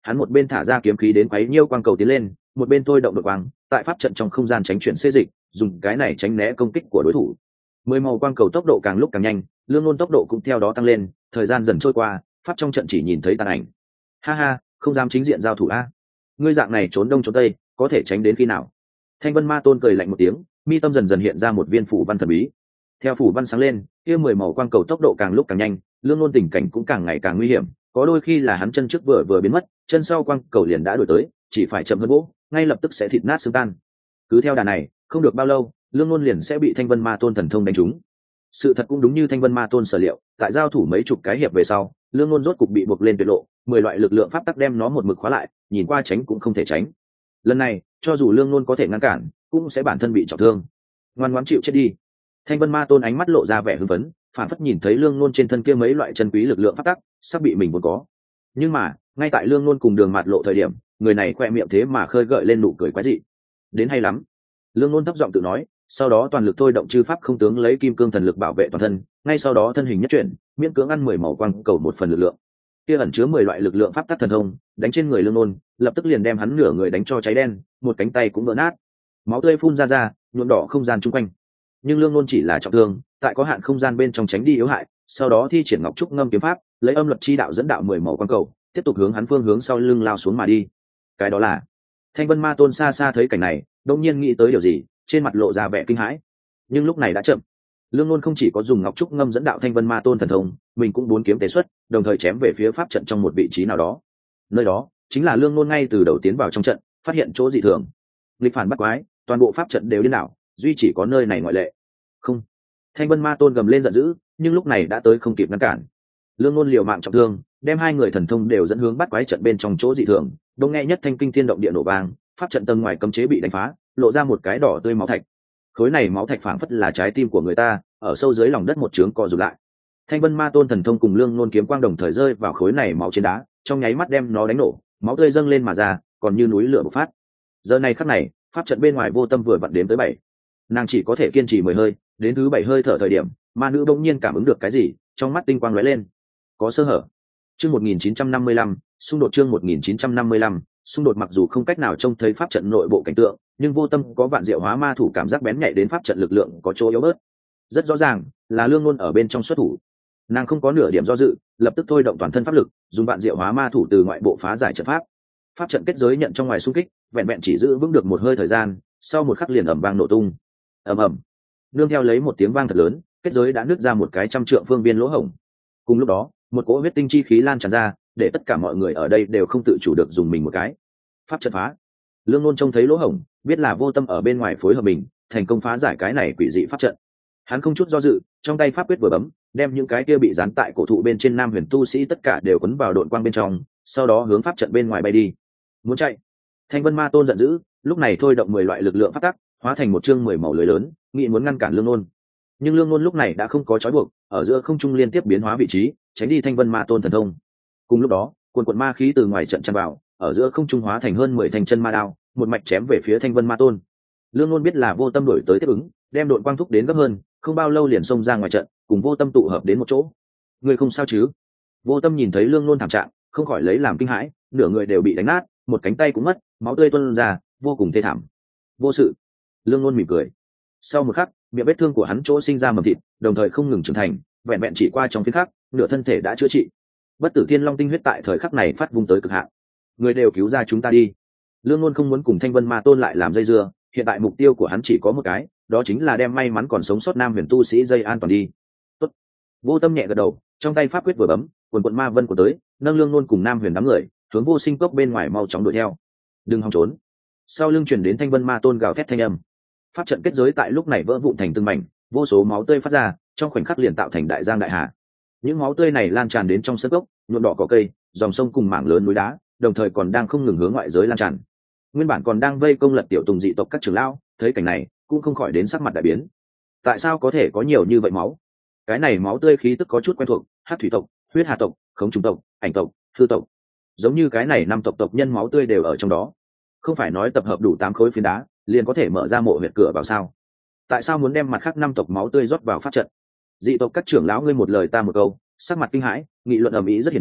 Speaker 1: hắn một bên thả ra kiếm khí đến quấy nhiêu quang cầu tiến lên, một bên thôi động đột quang tại pháp trận trong không gian tránh chuyển xê dịch, dùng cái này tránh né công kích của đối thủ. 10 màu quang cầu tốc độ càng lúc càng nhanh, Lương Nôn tốc độ cũng theo đó tăng lên, thời gian dần trôi qua, pháp trong trận chỉ nhìn thấy tàn ảnh. Ha ha, không dám chính diện giao thủ a. Ngươi dạng này trốn đông trốn tây, có thể tránh đến khi nào? Thanh Vân Ma Tôn cười lạnh một tiếng, mi tâm dần dần hiện ra một viên phủ văn thần bí. Theo phủ văn sáng lên, kia 10 màu quang cầu tốc độ càng lúc càng nhanh, Lương Nôn tình cảnh cũng càng ngày càng nguy hiểm, có đôi khi là hắn chân trước vừa biến mất, chân sau quang cầu liền đã đuổi tới, chỉ phải chậm hơn gỗ, ngay lập tức sẽ thịt nát xương tan. Cứ theo đà này, không được bao lâu, Lương Nôn liền sẽ bị Thanh Vân Ma Tôn thần thông đánh trúng. Sự thật cũng đúng như Thanh Vân Ma Tôn sở liệu, tại giao thủ mấy chục cái hiệp về sau, Lương Nôn rốt cục bị buộc lên tuyệt lộ, 10 loại lực lượng pháp tắc đem nó một mực khóa lại, nhìn qua tránh cũng không thể tránh. Lần này, cho dù Lương Nôn có thể ngăn cản, cũng sẽ bản thân bị trọng thương. Ngoan ngoãn chịu chết đi. Thanh Vân Ma Tôn ánh mắt lộ ra vẻ hưng phấn, phản phất nhìn thấy Lương Nôn trên thân kia mấy loại chân quý lực lượng pháp tắc sắp bị mình vốn có. Nhưng mà, ngay tại Lương Nôn cùng Đường Mạt Lộ thời điểm, người này khoe miệng thế mà khơi gợi lên nụ cười quái dị. Đến hay lắm. Lương Nôn thấp giọng tự nói, sau đó toàn lực thôi động chư pháp không tướng lấy kim cương thần lực bảo vệ toàn thân, ngay sau đó thân hình nhất chuyển, miễn cưỡng ăn 10 màu quang cầu một phần lực lượng. Kia ẩn chứa 10 loại lực lượng pháp tắc thần thông, đánh trên người Lương Nôn, lập tức liền đem hắn nửa người đánh cho cháy đen, một cánh tay cũng vỡ nát. Máu tươi phun ra, nhuộm đỏ không gian chung quanh. Nhưng Lương Nôn chỉ là trọng thương, tại có hạn không gian bên trong tránh đi yếu hại, sau đó thi triển Ngọc Trúc Ngâm kiếm pháp, lấy âm luật chi đạo dẫn đạo 10 màu quang cầu, tiếp tục hướng hắn phương hướng sau lưng lao xuống mà đi. Cái đó là Thanh Vân Ma Tôn xa xa thấy cảnh này, đột nhiên nghĩ tới điều gì, trên mặt lộ ra vẻ kinh hãi. Nhưng lúc này đã chậm. Lương Nôn không chỉ có dùng Ngọc Trúc Ngâm dẫn đạo Thanh Vân Ma Tôn thần thông, mình cũng bốn kiếm tế xuất, đồng thời chém về phía pháp trận trong một vị trí nào đó. Nơi đó chính là Lương Nôn ngay từ đầu tiến vào trong trận, phát hiện chỗ dị thường. Nghịch phản bắt quái, toàn bộ pháp trận đều điên đảo, duy chỉ có nơi này ngoại lệ. Không. Thanh Vân Ma Tôn gầm lên giận dữ, nhưng lúc này đã tới không kịp ngăn cản. Lương Nôn liều mạng trọng thương, đem hai người thần thông đều dẫn hướng bắt quái trận bên trong chỗ dị thường, đông nghe nhất thanh kinh thiên động địa nổ vang, pháp trận tầng ngoài cấm chế bị đánh phá, lộ ra một cái đỏ tươi máu thạch. Khối này máu thạch phảng phất là trái tim của người ta, ở sâu dưới lòng đất một trướng co rụt lại. Thanh Vân Ma Tôn thần thông cùng Lương Nôn kiếm quang đồng thời rơi vào khối này máu trên đá, trong nháy mắt đem nó đánh nổ, máu tươi dâng lên mà ra, còn như núi lửa bộc phát. Giờ này khắc này, pháp trận bên ngoài Vô Tâm vừa vặn đếm tới 7. Nàng chỉ có thể kiên trì 10 hơi, đến thứ 7 hơi thở thời điểm, ma nữ bỗng nhiên cảm ứng được cái gì, trong mắt tinh quang lóe lên. Có sơ hở. Chương 1955, xung đột chương 1955, xung đột mặc dù không cách nào trông thấy pháp trận nội bộ cảnh tượng, nhưng Vô Tâm có vạn diệu hóa ma thủ cảm giác bén nhạy đến pháp trận lực lượng có chỗ yếu bớt. Rất rõ ràng, là Lương Nôn ở bên trong xuất thủ. Nàng không có nửa điểm do dự, lập tức thôi động toàn thân pháp lực, dùng vạn diệu hóa ma thủ từ ngoại bộ phá giải trận pháp. Pháp trận kết giới nhận trong ngoài xung kích, vẹn vẹn chỉ giữ vững được một hơi thời gian, sau một khắc liền ầm vang nổ tung. Ầm ầm. Nương theo lấy một tiếng vang thật lớn, kết giới đã nứt ra một cái trăm trượng phương viên lỗ hổng. Cùng lúc đó, một cỗ huyết tinh chi khí lan tràn ra, để tất cả mọi người ở đây đều không tự chủ được dùng mình một cái. Pháp trận phá. Lương Nôn trông thấy lỗ hổng, biết là Vô Tâm ở bên ngoài phối hợp mình, thành công phá giải cái này quỷ dị pháp trận. Hắn không chút do dự, trong tay pháp quyết vừa bấm, đem những cái kia bị dán tại cổ thụ bên trên Nam Huyền tu sĩ tất cả đều cuốn vào độn quang bên trong, sau đó hướng pháp trận bên ngoài bay đi. Muốn chạy. Thanh Vân Ma Tôn giận dữ, lúc này thôi động 10 loại lực lượng pháp tắc, hóa thành một chương 10 màu lưới lớn, nghĩ muốn ngăn cản Lương Nôn. Nhưng Lương Nôn lúc này đã không có trói buộc, ở giữa không trung liên tiếp biến hóa vị trí, tránh đi Thanh Vân Ma Tôn thần thông. Cùng lúc đó, cuồn ma khí từ ngoài trận tràn vào, ở giữa không trung hóa thành hơn 10 thanh chân ma đao, một mạch chém về phía Thanh Vân Ma Tôn. Lương Nôn biết là Vô Tâm đổi tới tiếp ứng, đem độn quang thúc đến gấp hơn, không bao lâu liền xông ra ngoài trận, cùng Vô Tâm tụ hợp đến một chỗ. Người không sao chứ? Vô Tâm nhìn thấy Lương Nôn thảm trạng, không khỏi lấy làm kinh hãi, nửa người đều bị đánh nát, một cánh tay cũng mất, máu tươi tuôn ra, vô cùng thê thảm. Vô sự. Lương Nôn mỉm cười. Sau một khắc, miệng vết thương của hắn chỗ sinh ra mầm thịt, đồng thời không ngừng trưởng thành, vẹn vẹn chỉ qua trong phiến khắc, nửa thân thể đã chữa trị. Bất tử thiên long tinh huyết tại thời khắc này phát vung tới cực hạn. Người đều cứu ra chúng ta đi. Lương Nôn không muốn cùng Thanh Vân Ma Tôn lại làm dây dưa, hiện tại mục tiêu của hắn chỉ có một cái, đó chính là đem may mắn còn sống sót Nam Huyền tu sĩ dây an toàn đi. Tốt. Vô Tâm nhẹ gật đầu, trong tay pháp quyết vừa bấm, quần ma vân của tới, nâng Lương Nôn cùng Nam Huyền đám người, hướng Vô Sinh cốc bên ngoài mau chóng đuổi theo. Đừng hòng trốn. Sau lưng truyền đến Thanh Vân Ma Tôn gào thét thanh âm. Pháp trận kết giới tại lúc này vỡ vụn thành từng mảnh, vô số máu tươi phát ra, trong khoảnh khắc liền tạo thành đại giang đại hà. Những máu tươi này lan tràn đến trong sân cốc, nhuộm đỏ cỏ cây, dòng sông cùng mảng lớn núi đá, đồng thời còn đang không ngừng hướng ngoại giới lan tràn. Nguyên bản còn đang vây công Lật Tiểu Tùng dị tộc các trưởng lão, thấy cảnh này, cũng không khỏi đến sắc mặt đại biến. Tại sao có thể có nhiều như vậy máu? Cái này máu tươi khí tức có chút quen thuộc, Hắc thủy tộc, Huyết Hà tộc, Khống trùng tộc, Ảnh tộc, Hư tộc. Giống như cái này 5 tộc nhân máu tươi đều ở trong đó. Không phải nói tập hợp đủ 8 khối phiến đá, liền có thể mở ra mộ huyệt cửa vào sao? Tại sao muốn đem mặt khác 5 tộc máu tươi rót vào pháp trận? Dị tộc các trưởng lão ngươi một lời ta một câu, sắc mặt kinh hãi, nghị luận ầm ĩ rất hiển nhiên,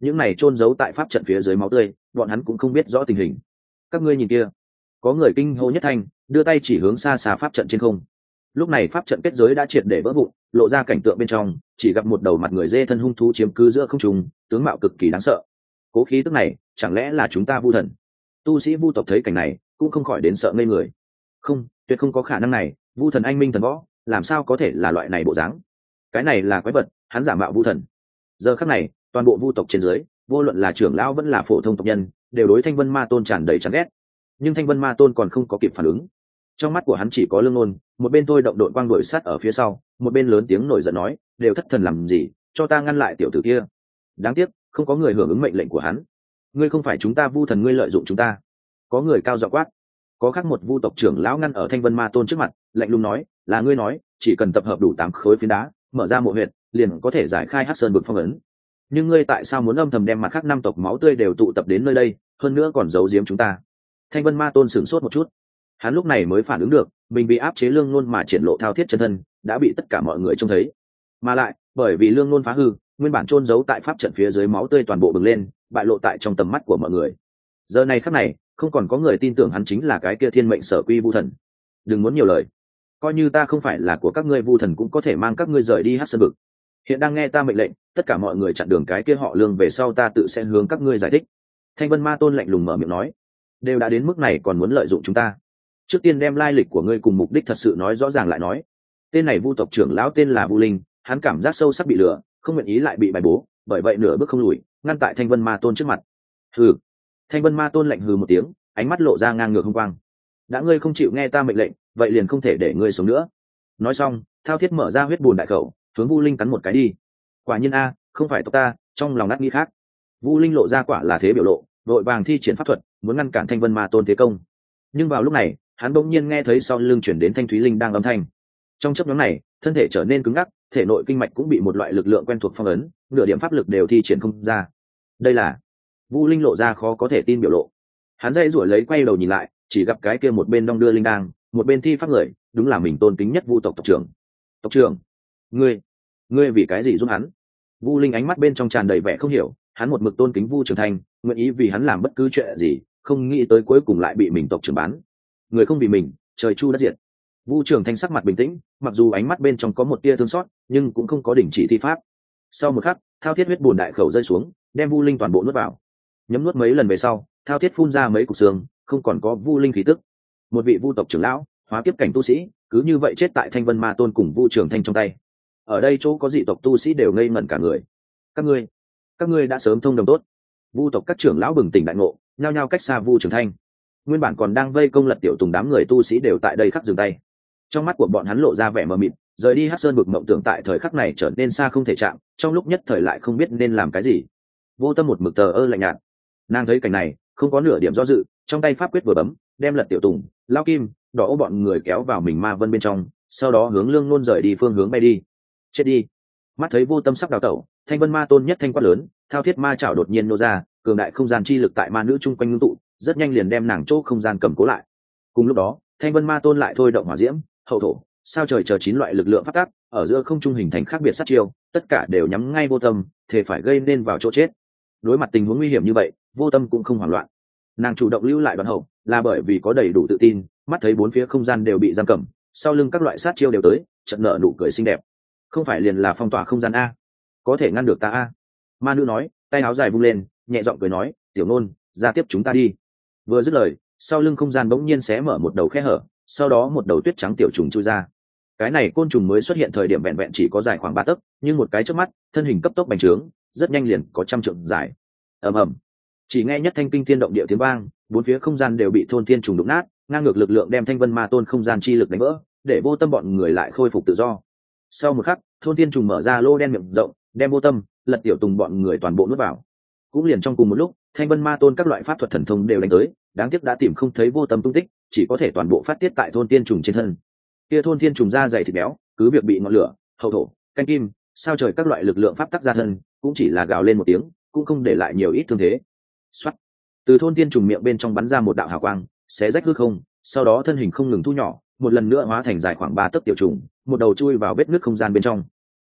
Speaker 1: những này chôn giấu tại pháp trận phía dưới máu tươi bọn hắn cũng không biết rõ tình hình. Các ngươi nhìn kia, có người kinh hô nhất thanh, đưa tay chỉ hướng xa xa pháp trận trên không. Lúc này pháp trận kết giới đã triệt để vỡ vụn, lộ ra cảnh tượng bên trong chỉ gặp một đầu mặt người dê thân hung thú chiếm cứ giữa không trung, tướng mạo cực kỳ đáng sợ. Cố khí tức này chẳng lẽ là chúng ta vu thần? Tu sĩ vu tộc thấy cảnh này cũng không khỏi đến sợ ngây người. Không, tuyệt không có khả năng này, vu thần anh minh thần võ làm sao có thể là loại này bộ dáng? Cái này là quái vật, hắn giả mạo vu thần. Giờ khắc này toàn bộ vu tộc trên dưới, vô luận là trưởng lão vẫn là phổ thông tộc nhân, đều đối Thanh Vân Ma Tôn tràn đầy chán ghét. Nhưng Thanh Vân Ma Tôn còn không có kịp phản ứng, trong mắt của hắn chỉ có Lương Nôn, một bên thôi động đội quang đuổi sát ở phía sau, một bên lớn tiếng nổi giận nói, đều thất thần làm gì, cho ta ngăn lại tiểu tử kia. Đáng tiếc không có người hưởng ứng mệnh lệnh của hắn. Ngươi không phải chúng ta vu thần, ngươi lợi dụng chúng ta. Có người cao giọng quát. Có khác một vu tộc trưởng lão ngăn ở Thanh Vân Ma Tôn trước mặt, lạnh lùng nói, là ngươi nói chỉ cần tập hợp đủ 8 khối phiến đá, mở ra mộ huyệt, liền có thể giải khai Hắc Sơn bực phong ấn. Nhưng ngươi tại sao muốn âm thầm đem mặt khác 5 tộc máu tươi đều tụ tập đến nơi đây, hơn nữa còn giấu giếm chúng ta? Thanh Vân Ma Tôn sửng sốt một chút, hắn lúc này mới phản ứng được mình bị áp chế Lương Nôn mà triển lộ thao thiết chân thân đã bị tất cả mọi người trông thấy, mà lại bởi vì Lương Nôn phá hư, nguyên bản chôn giấu tại pháp trận phía dưới máu tươi toàn bộ bừng lên, bại lộ tại trong tầm mắt của mọi người. Giờ này khắc này không còn có người tin tưởng hắn chính là cái kia thiên mệnh sở quy vu thần. Đừng muốn nhiều lời, coi như ta không phải là của các ngươi, vu thần cũng có thể mang các ngươi rời đi Hắc Sơn vực. Hiện đang nghe ta mệnh lệnh, tất cả mọi người chặn đường cái kia họ Lương, về sau ta tự sẽ hướng các ngươi giải thích. Thanh Vân Ma Tôn lạnh lùng mở miệng nói, đều đã đến mức này còn muốn lợi dụng chúng ta, trước tiên đem lai lịch của ngươi cùng mục đích thật sự nói rõ ràng lại nói. Tên này vu tộc trưởng lão tên là Vu Linh, hắn cảm giác sâu sắc bị lừa, không nguyện ý lại bị bài bố, bởi vậy nửa bước không lùi, ngăn tại Thanh Vân Ma Tôn trước mặt. Hừ. Thanh Vân Ma Tôn lạnh hừ một tiếng, ánh mắt lộ ra ngang ngược hung quang. Đã ngươi không chịu nghe ta mệnh lệnh, vậy liền không thể để ngươi sống nữa. Nói xong, thao thiết mở ra huyết bùn đại khẩu, hướng Vu Linh cắn một cái đi. Quả nhiên a, không phải tộc ta, trong lòng nát nghĩ khác. Vu Linh lộ ra quả là thế biểu lộ, vội vàng thi triển pháp thuật, muốn ngăn cản Thanh Vân Ma Tôn thế công. Nhưng vào lúc này, hắn bỗng nhiên nghe thấy sau lưng chuyển đến thanh thúy linh đang âm thanh. Trong chớp nhoáng này, thân thể trở nên cứng ngắc, thể nội kinh mạch cũng bị một loại lực lượng quen thuộc phong ấn, nửa điểm pháp lực đều thi triển không ra. Đây là... Vu Linh lộ ra khó có thể tin biểu lộ. Hắn dãy rủa lấy quay đầu nhìn lại, chỉ gặp cái kia một bên đong đưa linh đang, một bên thi pháp người, đúng là mình tôn kính nhất vu tộc tộc trưởng. Tộc trưởng, ngươi vì cái gì giúp hắn? Vu Linh ánh mắt bên trong tràn đầy vẻ không hiểu, hắn một mực tôn kính Vu Trường Thanh, nguyện ý vì hắn làm bất cứ chuyện gì, không nghĩ tới cuối cùng lại bị mình tộc trưởng bán. Người không vì mình, trời chu đất diệt. Vu Trường Thanh sắc mặt bình tĩnh, mặc dù ánh mắt bên trong có một tia thương xót, nhưng cũng không có đình chỉ thi pháp. Sau một khắc, thao thiết huyết bùn đại khẩu rơi xuống, đem Vu Linh toàn bộ nuốt vào. Nhấm nuốt mấy lần về sau, thao thiết phun ra mấy cục xương, không còn có Vu Linh khí tức. Một vị vu tộc trưởng lão, hóa kiếp cảnh tu sĩ, cứ như vậy chết tại Thanh Vân Ma Tôn cùng Vu Trường Thanh trong tay. Ở đây chỗ có dị tộc tu sĩ đều ngây ngẩn cả người. Các ngươi đã sớm thông đồng tốt. Vu tộc các trưởng lão bừng tỉnh đại ngộ, nhao nhao cách xa Vu Trường Thanh. Nguyên bản còn đang vây công Lật Tiểu Tùng đám người tu sĩ đều tại đây khắc dừng tay. Trong mắt của bọn hắn lộ ra vẻ mờ mịt, rời đi Hắc Sơn vực mộng tưởng tại thời khắc này trở nên xa không thể chạm, trong lúc nhất thời lại không biết nên làm cái gì. Vô Tâm một mực tờ ơ lạnh nhạt, nàng thấy cảnh này không có nửa điểm do dự, trong tay pháp quyết vừa bấm, đem Lật Tiểu Tùng, Lao Kim, Đỏ Ô bọn người kéo vào mình ma vân bên trong, sau đó hướng Lương Nôn rời đi phương hướng bay đi. Chết đi! Mắt thấy Vô Tâm sắp đào tẩu, Thanh Vân Ma Tôn nhất thanh quát lớn, thao thiết ma chảo đột nhiên nô ra, cường đại không gian chi lực tại ma nữ chung quanh ngưng tụ, rất nhanh liền đem nàng chỗ không gian cầm cố lại. Cùng lúc đó, Thanh Vân Ma Tôn lại thôi động hỏa diễm, hậu thổ, sao trời chờ 9 loại lực lượng phát tác, ở giữa không trung hình thành khác biệt sát chiêu, tất cả đều nhắm ngay Vô Tâm, thể phải gây nên vào chỗ chết. Đối mặt tình huống nguy hiểm như vậy, Vô Tâm cũng không hoảng loạn. Nàng chủ động lưu lại đoạn hậu, là bởi vì có đầy đủ tự tin, mắt thấy bốn phía không gian đều bị giam cầm, sau lưng các loại sát chiêu đều tới, chợt nở nụ cười xinh đẹp. Không phải liền là phong tỏa không gian a, có thể ngăn được ta a? Ma nữ nói, tay áo dài vung lên, nhẹ giọng cười nói, Tiểu Nôn, ra tiếp chúng ta đi. Vừa dứt lời, sau lưng không gian bỗng nhiên xé mở một đầu khe hở, sau đó một đầu tuyết trắng tiểu trùng chui ra. Cái này côn trùng mới xuất hiện thời điểm vẹn vẹn chỉ có dài khoảng 3 tấc, nhưng một cái chớp mắt, thân hình cấp tốc bành trướng, rất nhanh liền có trăm trượng dài. Ầm ầm. Chỉ nghe nhất thanh kinh thiên động địa tiếng vang, bốn phía không gian đều bị thôn thiên trùng đụng nát, ngang ngược lực lượng đem Thanh Vân Ma Tôn không gian chi lực đánh vỡ, để Vô Tâm bọn người lại khôi phục tự do. Sau một khắc, thôn thiên trùng mở ra lô đen miệng rộng, đem Vô Tâm, Lật Tiểu Tùng bọn người toàn bộ nuốt vào. Cũng liền trong cùng một lúc, Thanh Vân Ma Tôn các loại pháp thuật thần thông đều đánh tới, đáng tiếc đã tìm không thấy Vô Tâm tung tích, chỉ có thể toàn bộ phát tiết tại thôn thiên trùng trên thân. Kia thôn thiên trùng da dày thịt béo, cứ việc bị ngọn lửa, hậu thổ, canh kim, sao trời các loại lực lượng pháp tắc ra thân, cũng chỉ là gào lên một tiếng, cũng không để lại nhiều ít thương thế. Soát. Từ thôn thiên trùng miệng bên trong bắn ra một đạo hào quang, xé rách hư không, sau đó thân hình không ngừng thu nhỏ, một lần nữa hóa thành dài khoảng 3 tấc tiểu trùng, một đầu chui vào vết nứt không gian bên trong.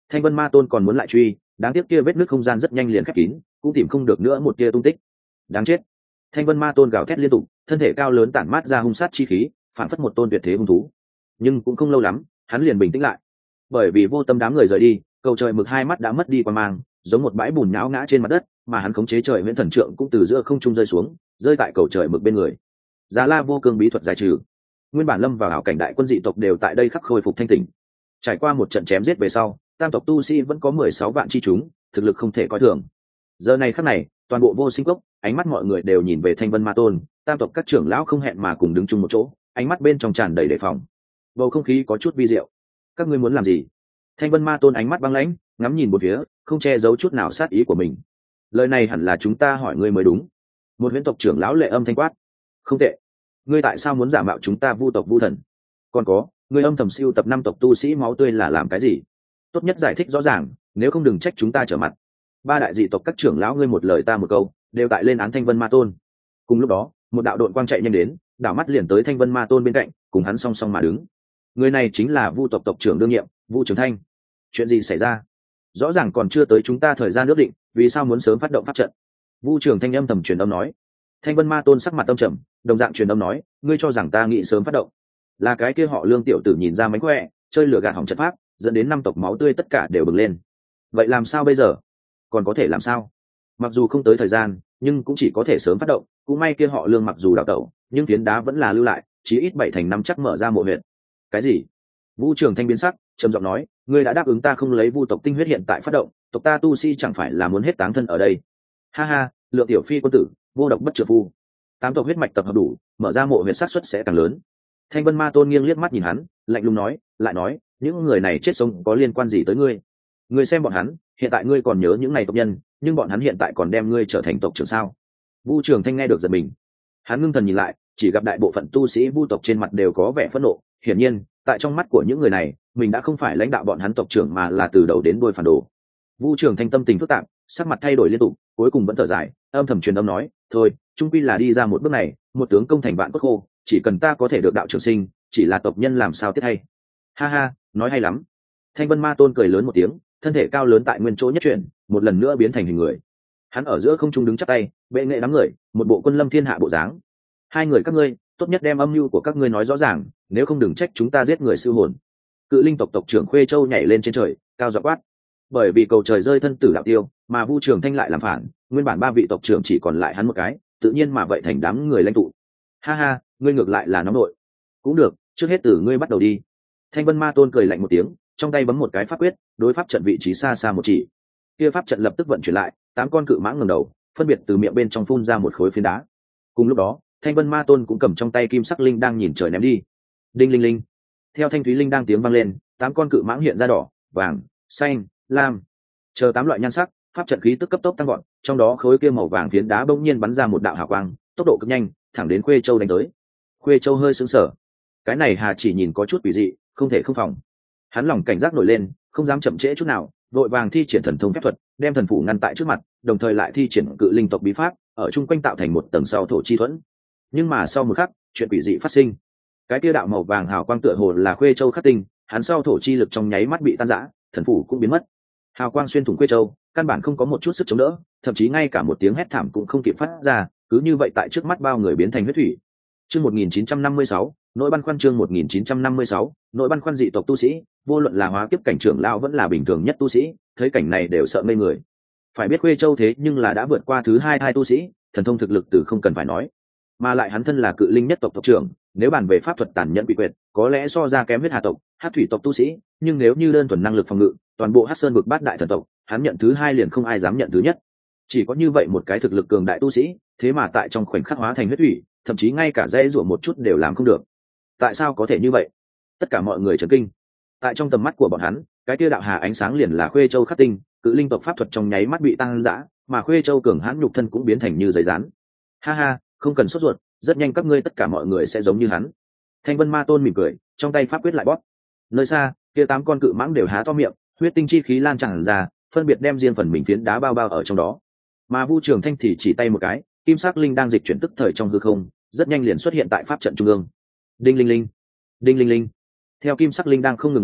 Speaker 1: Thanh Vân Ma Tôn còn muốn lại truy, đáng tiếc kia vết nứt không gian rất nhanh liền khép kín, cũng tìm không được nữa một tia tung tích. Đáng chết. Thanh Vân Ma Tôn gào thét liên tục, thân thể cao lớn tản mát ra hung sát chi khí, phản phất một tôn tuyệt thế hung thú. Nhưng cũng không lâu lắm, hắn liền bình tĩnh lại. Bởi vì vô tâm đám người rời đi, cầu trời mực hai mắt đã mất đi quan mang, giống một bãi bùn nhão ngã trên mặt đất, mà hắn khống chế trời huyễn thần trượng cũng từ giữa không trung rơi xuống, rơi tại cầu trời mực bên người. Giá La vô cương bí thuật giải trừ. Nguyên bản lâm vào ảo cảnh đại quân dị tộc đều tại đây khắc khôi phục thanh tỉnh. Trải qua một trận chém giết về sau, tam tộc tu sĩ vẫn có 16 vạn chi chúng, thực lực không thể coi thường. Giờ này khắc này, toàn bộ vô sinh cốc, ánh mắt mọi người đều nhìn về Thanh Vân Ma Tôn, tam tộc các trưởng lão không hẹn mà cùng đứng chung một chỗ, ánh mắt bên trong tràn đầy đề phòng. Bầu không khí có chút vi diệu. Các ngươi muốn làm gì? Thanh Vân Ma Tôn ánh mắt băng lãnh, ngắm nhìn một phía, không che giấu chút nào sát ý của mình. Lời này hẳn là chúng ta hỏi ngươi mới đúng. Một huyễn tộc trưởng lão lệ âm thanh quát. Không tệ. Ngươi tại sao muốn giả mạo chúng ta Vu tộc Vu thần? Còn có, ngươi âm thầm siêu tập 5 tộc tu sĩ máu tươi là làm cái gì? Tốt nhất giải thích rõ ràng, nếu không đừng trách chúng ta trở mặt. Ba đại dị tộc các trưởng lão ngươi một lời ta một câu, đều tại lên án Thanh Vân Ma Tôn. Cùng lúc đó, một đạo đội quang chạy nhanh đến, đảo mắt liền tới Thanh Vân Ma Tôn bên cạnh, cùng hắn song song mà đứng. Người này chính là Vu tộc tộc trưởng đương nhiệm, Vu Trường Thanh. Chuyện gì xảy ra? Rõ ràng còn chưa tới chúng ta thời gian ước định, vì sao muốn sớm phát động pháp trận? Vu Trường Thanh âm thầm truyền âm nói. Thanh Vân Ma Tôn sắc mặt âm trầm, đồng dạng truyền âm nói, ngươi cho rằng ta nghĩ sớm phát động? Là cái kia họ Lương tiểu tử nhìn ra mánh khỏe, chơi lửa gạt hỏng trận pháp, dẫn đến 5 tộc máu tươi tất cả đều bừng lên. Vậy làm sao bây giờ? Còn có thể làm sao? Mặc dù không tới thời gian, nhưng cũng chỉ có thể sớm phát động. Cũng may kia họ Lương mặc dù đào tẩu, nhưng phiến đá vẫn là lưu lại, chí ít 7 thành 5 chắc mở ra mộ huyệt. Cái gì? Vu Trường Thanh biến sắc, trầm giọng nói, ngươi đã đáp ứng ta không lấy Vu tộc tinh huyết hiện tại phát động, tộc ta tu sĩ chẳng phải là muốn hết táng thân ở đây? Ha ha, Lượng tiểu phi quân tử, vô độc bất trừ phu. 8 tộc huyết mạch tập hợp đủ, mở ra mộ huyệt xác suất sẽ càng lớn. Thanh Vân Ma Tôn nghiêng liếc mắt nhìn hắn, lạnh lùng nói, lại nói, những người này chết sống có liên quan gì tới ngươi? Ngươi xem bọn hắn, hiện tại ngươi còn nhớ những ngày tộc nhân, nhưng bọn hắn hiện tại còn đem ngươi trở thành tộc trưởng sao? Vu Trường Thanh nghe được giật mình. Hắn ngưng thần nhìn lại, chỉ gặp đại bộ phận tu sĩ Vu tộc trên mặt đều có vẻ phẫn nộ, hiển nhiên, tại trong mắt của những người này, mình đã không phải lãnh đạo bọn hắn tộc trưởng mà là từ đầu đến đuôi phản đồ. Vu Trường Thanh tâm tình phức tạp, sắc mặt thay đổi liên tục, cuối cùng vẫn thở dài, âm thầm truyền âm nói, thôi, trung quy là đi ra một bước này, một tướng công thành vạn cốt khô, chỉ cần ta có thể được đạo trường sinh, chỉ là tộc nhân làm sao tiết hay. Ha ha, nói hay lắm. Thanh Vân Ma Tôn cười lớn một tiếng, thân thể cao lớn tại nguyên chỗ nhất chuyển, một lần nữa biến thành hình người. Hắn ở giữa không trung đứng chắp tay, bệ nghệ đám người, một bộ quân lâm thiên hạ bộ dáng. Hai người các ngươi, tốt nhất đem âm mưu của các ngươi nói rõ ràng, nếu không đừng trách chúng ta giết người siêu hồn. Cự linh tộc tộc trưởng Khuê Châu nhảy lên trên trời, cao giọng quát. Bởi vì cầu trời rơi thân tử đạo tiêu, mà Vu Trường Thanh lại làm phản, nguyên bản 3 vị tộc trưởng chỉ còn lại hắn một cái, tự nhiên mà vậy thành đám người lãnh tụ. Ha ha, ngươi ngược lại là nóng nội. Cũng được, trước hết từ ngươi bắt đầu đi. Thanh Vân Ma Tôn cười lạnh một tiếng, trong tay bấm một cái pháp quyết, đối pháp trận vị trí xa xa một chỉ. Kia pháp trận lập tức vận chuyển lại, 8 con cự mãng ngẩng đầu, phân biệt từ miệng bên trong phun ra một khối phiến đá. Cùng lúc đó, Thanh Vân Ma Tôn cũng cầm trong tay kim sắc linh đang nhìn trời ném đi. Đinh linh linh. Theo thanh thúy linh đang tiếng vang lên, 8 con cự mãng hiện ra đỏ, vàng, xanh, lam, chờ 8 loại nhan sắc, pháp trận khí tức cấp tốc tăng gọn, trong đó khối kia màu vàng phiến đá bỗng nhiên bắn ra một đạo hào quang, tốc độ cực nhanh, thẳng đến Khuê Châu đánh tới. Khuê Châu hơi sững sờ. Cái này Hà chỉ nhìn có chút quỷ dị, không thể không phòng. Hắn lòng cảnh giác nổi lên, không dám chậm trễ chút nào, vội vàng thi triển thần thông phép thuật, đem thần phủ ngăn tại trước mặt, đồng thời lại thi triển cự linh tộc bí pháp, ở chung quanh tạo thành một tầng sau thổ chi thuẫn. Nhưng mà sau một khắc, chuyện quỷ dị phát sinh. Cái kia đạo màu vàng hào quang tựa hồ là Khuê Châu khắc tinh, hắn sau thổ chi lực trong nháy mắt bị tan rã, thần phủ cũng biến mất. Hào quang xuyên thủng Khuê Châu, căn bản không có một chút sức chống đỡ, thậm chí ngay cả một tiếng hét thảm cũng không kịp phát ra, cứ như vậy tại trước mắt bao người biến thành huyết thủy. Chương 1956, nỗi băn khoăn chương 1956, nỗi băn khoăn dị tộc tu sĩ, vô luận là hóa kiếp cảnh trưởng lão vẫn là bình thường nhất tu sĩ, thấy cảnh này đều sợ ngây người. Phải biết Khuê Châu thế nhưng là đã vượt qua thứ hai tu sĩ, thần thông thực lực từ không cần phải nói. Mà lại hắn thân là cự linh nhất tộc tộc trưởng, nếu bàn về pháp thuật tàn nhẫn bị quyệt, có lẽ so ra kém huyết hà tộc, hắc thủy tộc tu sĩ, nhưng nếu như đơn thuần năng lực phòng ngự, toàn bộ Hắc Sơn vực bát đại thần tộc, hắn nhận thứ hai liền không ai dám nhận thứ nhất. Chỉ có như vậy một cái thực lực cường đại tu sĩ, thế mà tại trong khoảnh khắc hóa thành huyết thủy, thậm chí ngay cả dễ rủa một chút đều làm không được. Tại sao có thể như vậy? Tất cả mọi người chấn kinh. Tại trong tầm mắt của bọn hắn, cái kia đạo hà ánh sáng liền là Khuê Châu khắc tinh, cự linh tộc pháp thuật trong nháy mắt bị tăng dã, mà Khuê Châu cường hãn nhục thân cũng biến thành như giấy rán. Ha ha, không cần sốt ruột, rất nhanh các ngươi tất cả mọi người sẽ giống như hắn. Thanh Vân Ma Tôn mỉm cười, trong tay pháp quyết lại bóp. Nơi xa, kia 8 con cự mãng đều há to miệng, huyết tinh chi khí lan tràn ra, phân biệt đem riêng phần mình phiến đá bao bao ở trong đó. Mà Vu Trường Thanh thì chỉ tay một cái, kim sắc linh đang dịch chuyển tức thời trong hư không, rất nhanh liền xuất hiện tại pháp trận trung ương. Đinh linh linh, đinh linh linh. Theo kim sắc linh đang không ngừng lay động,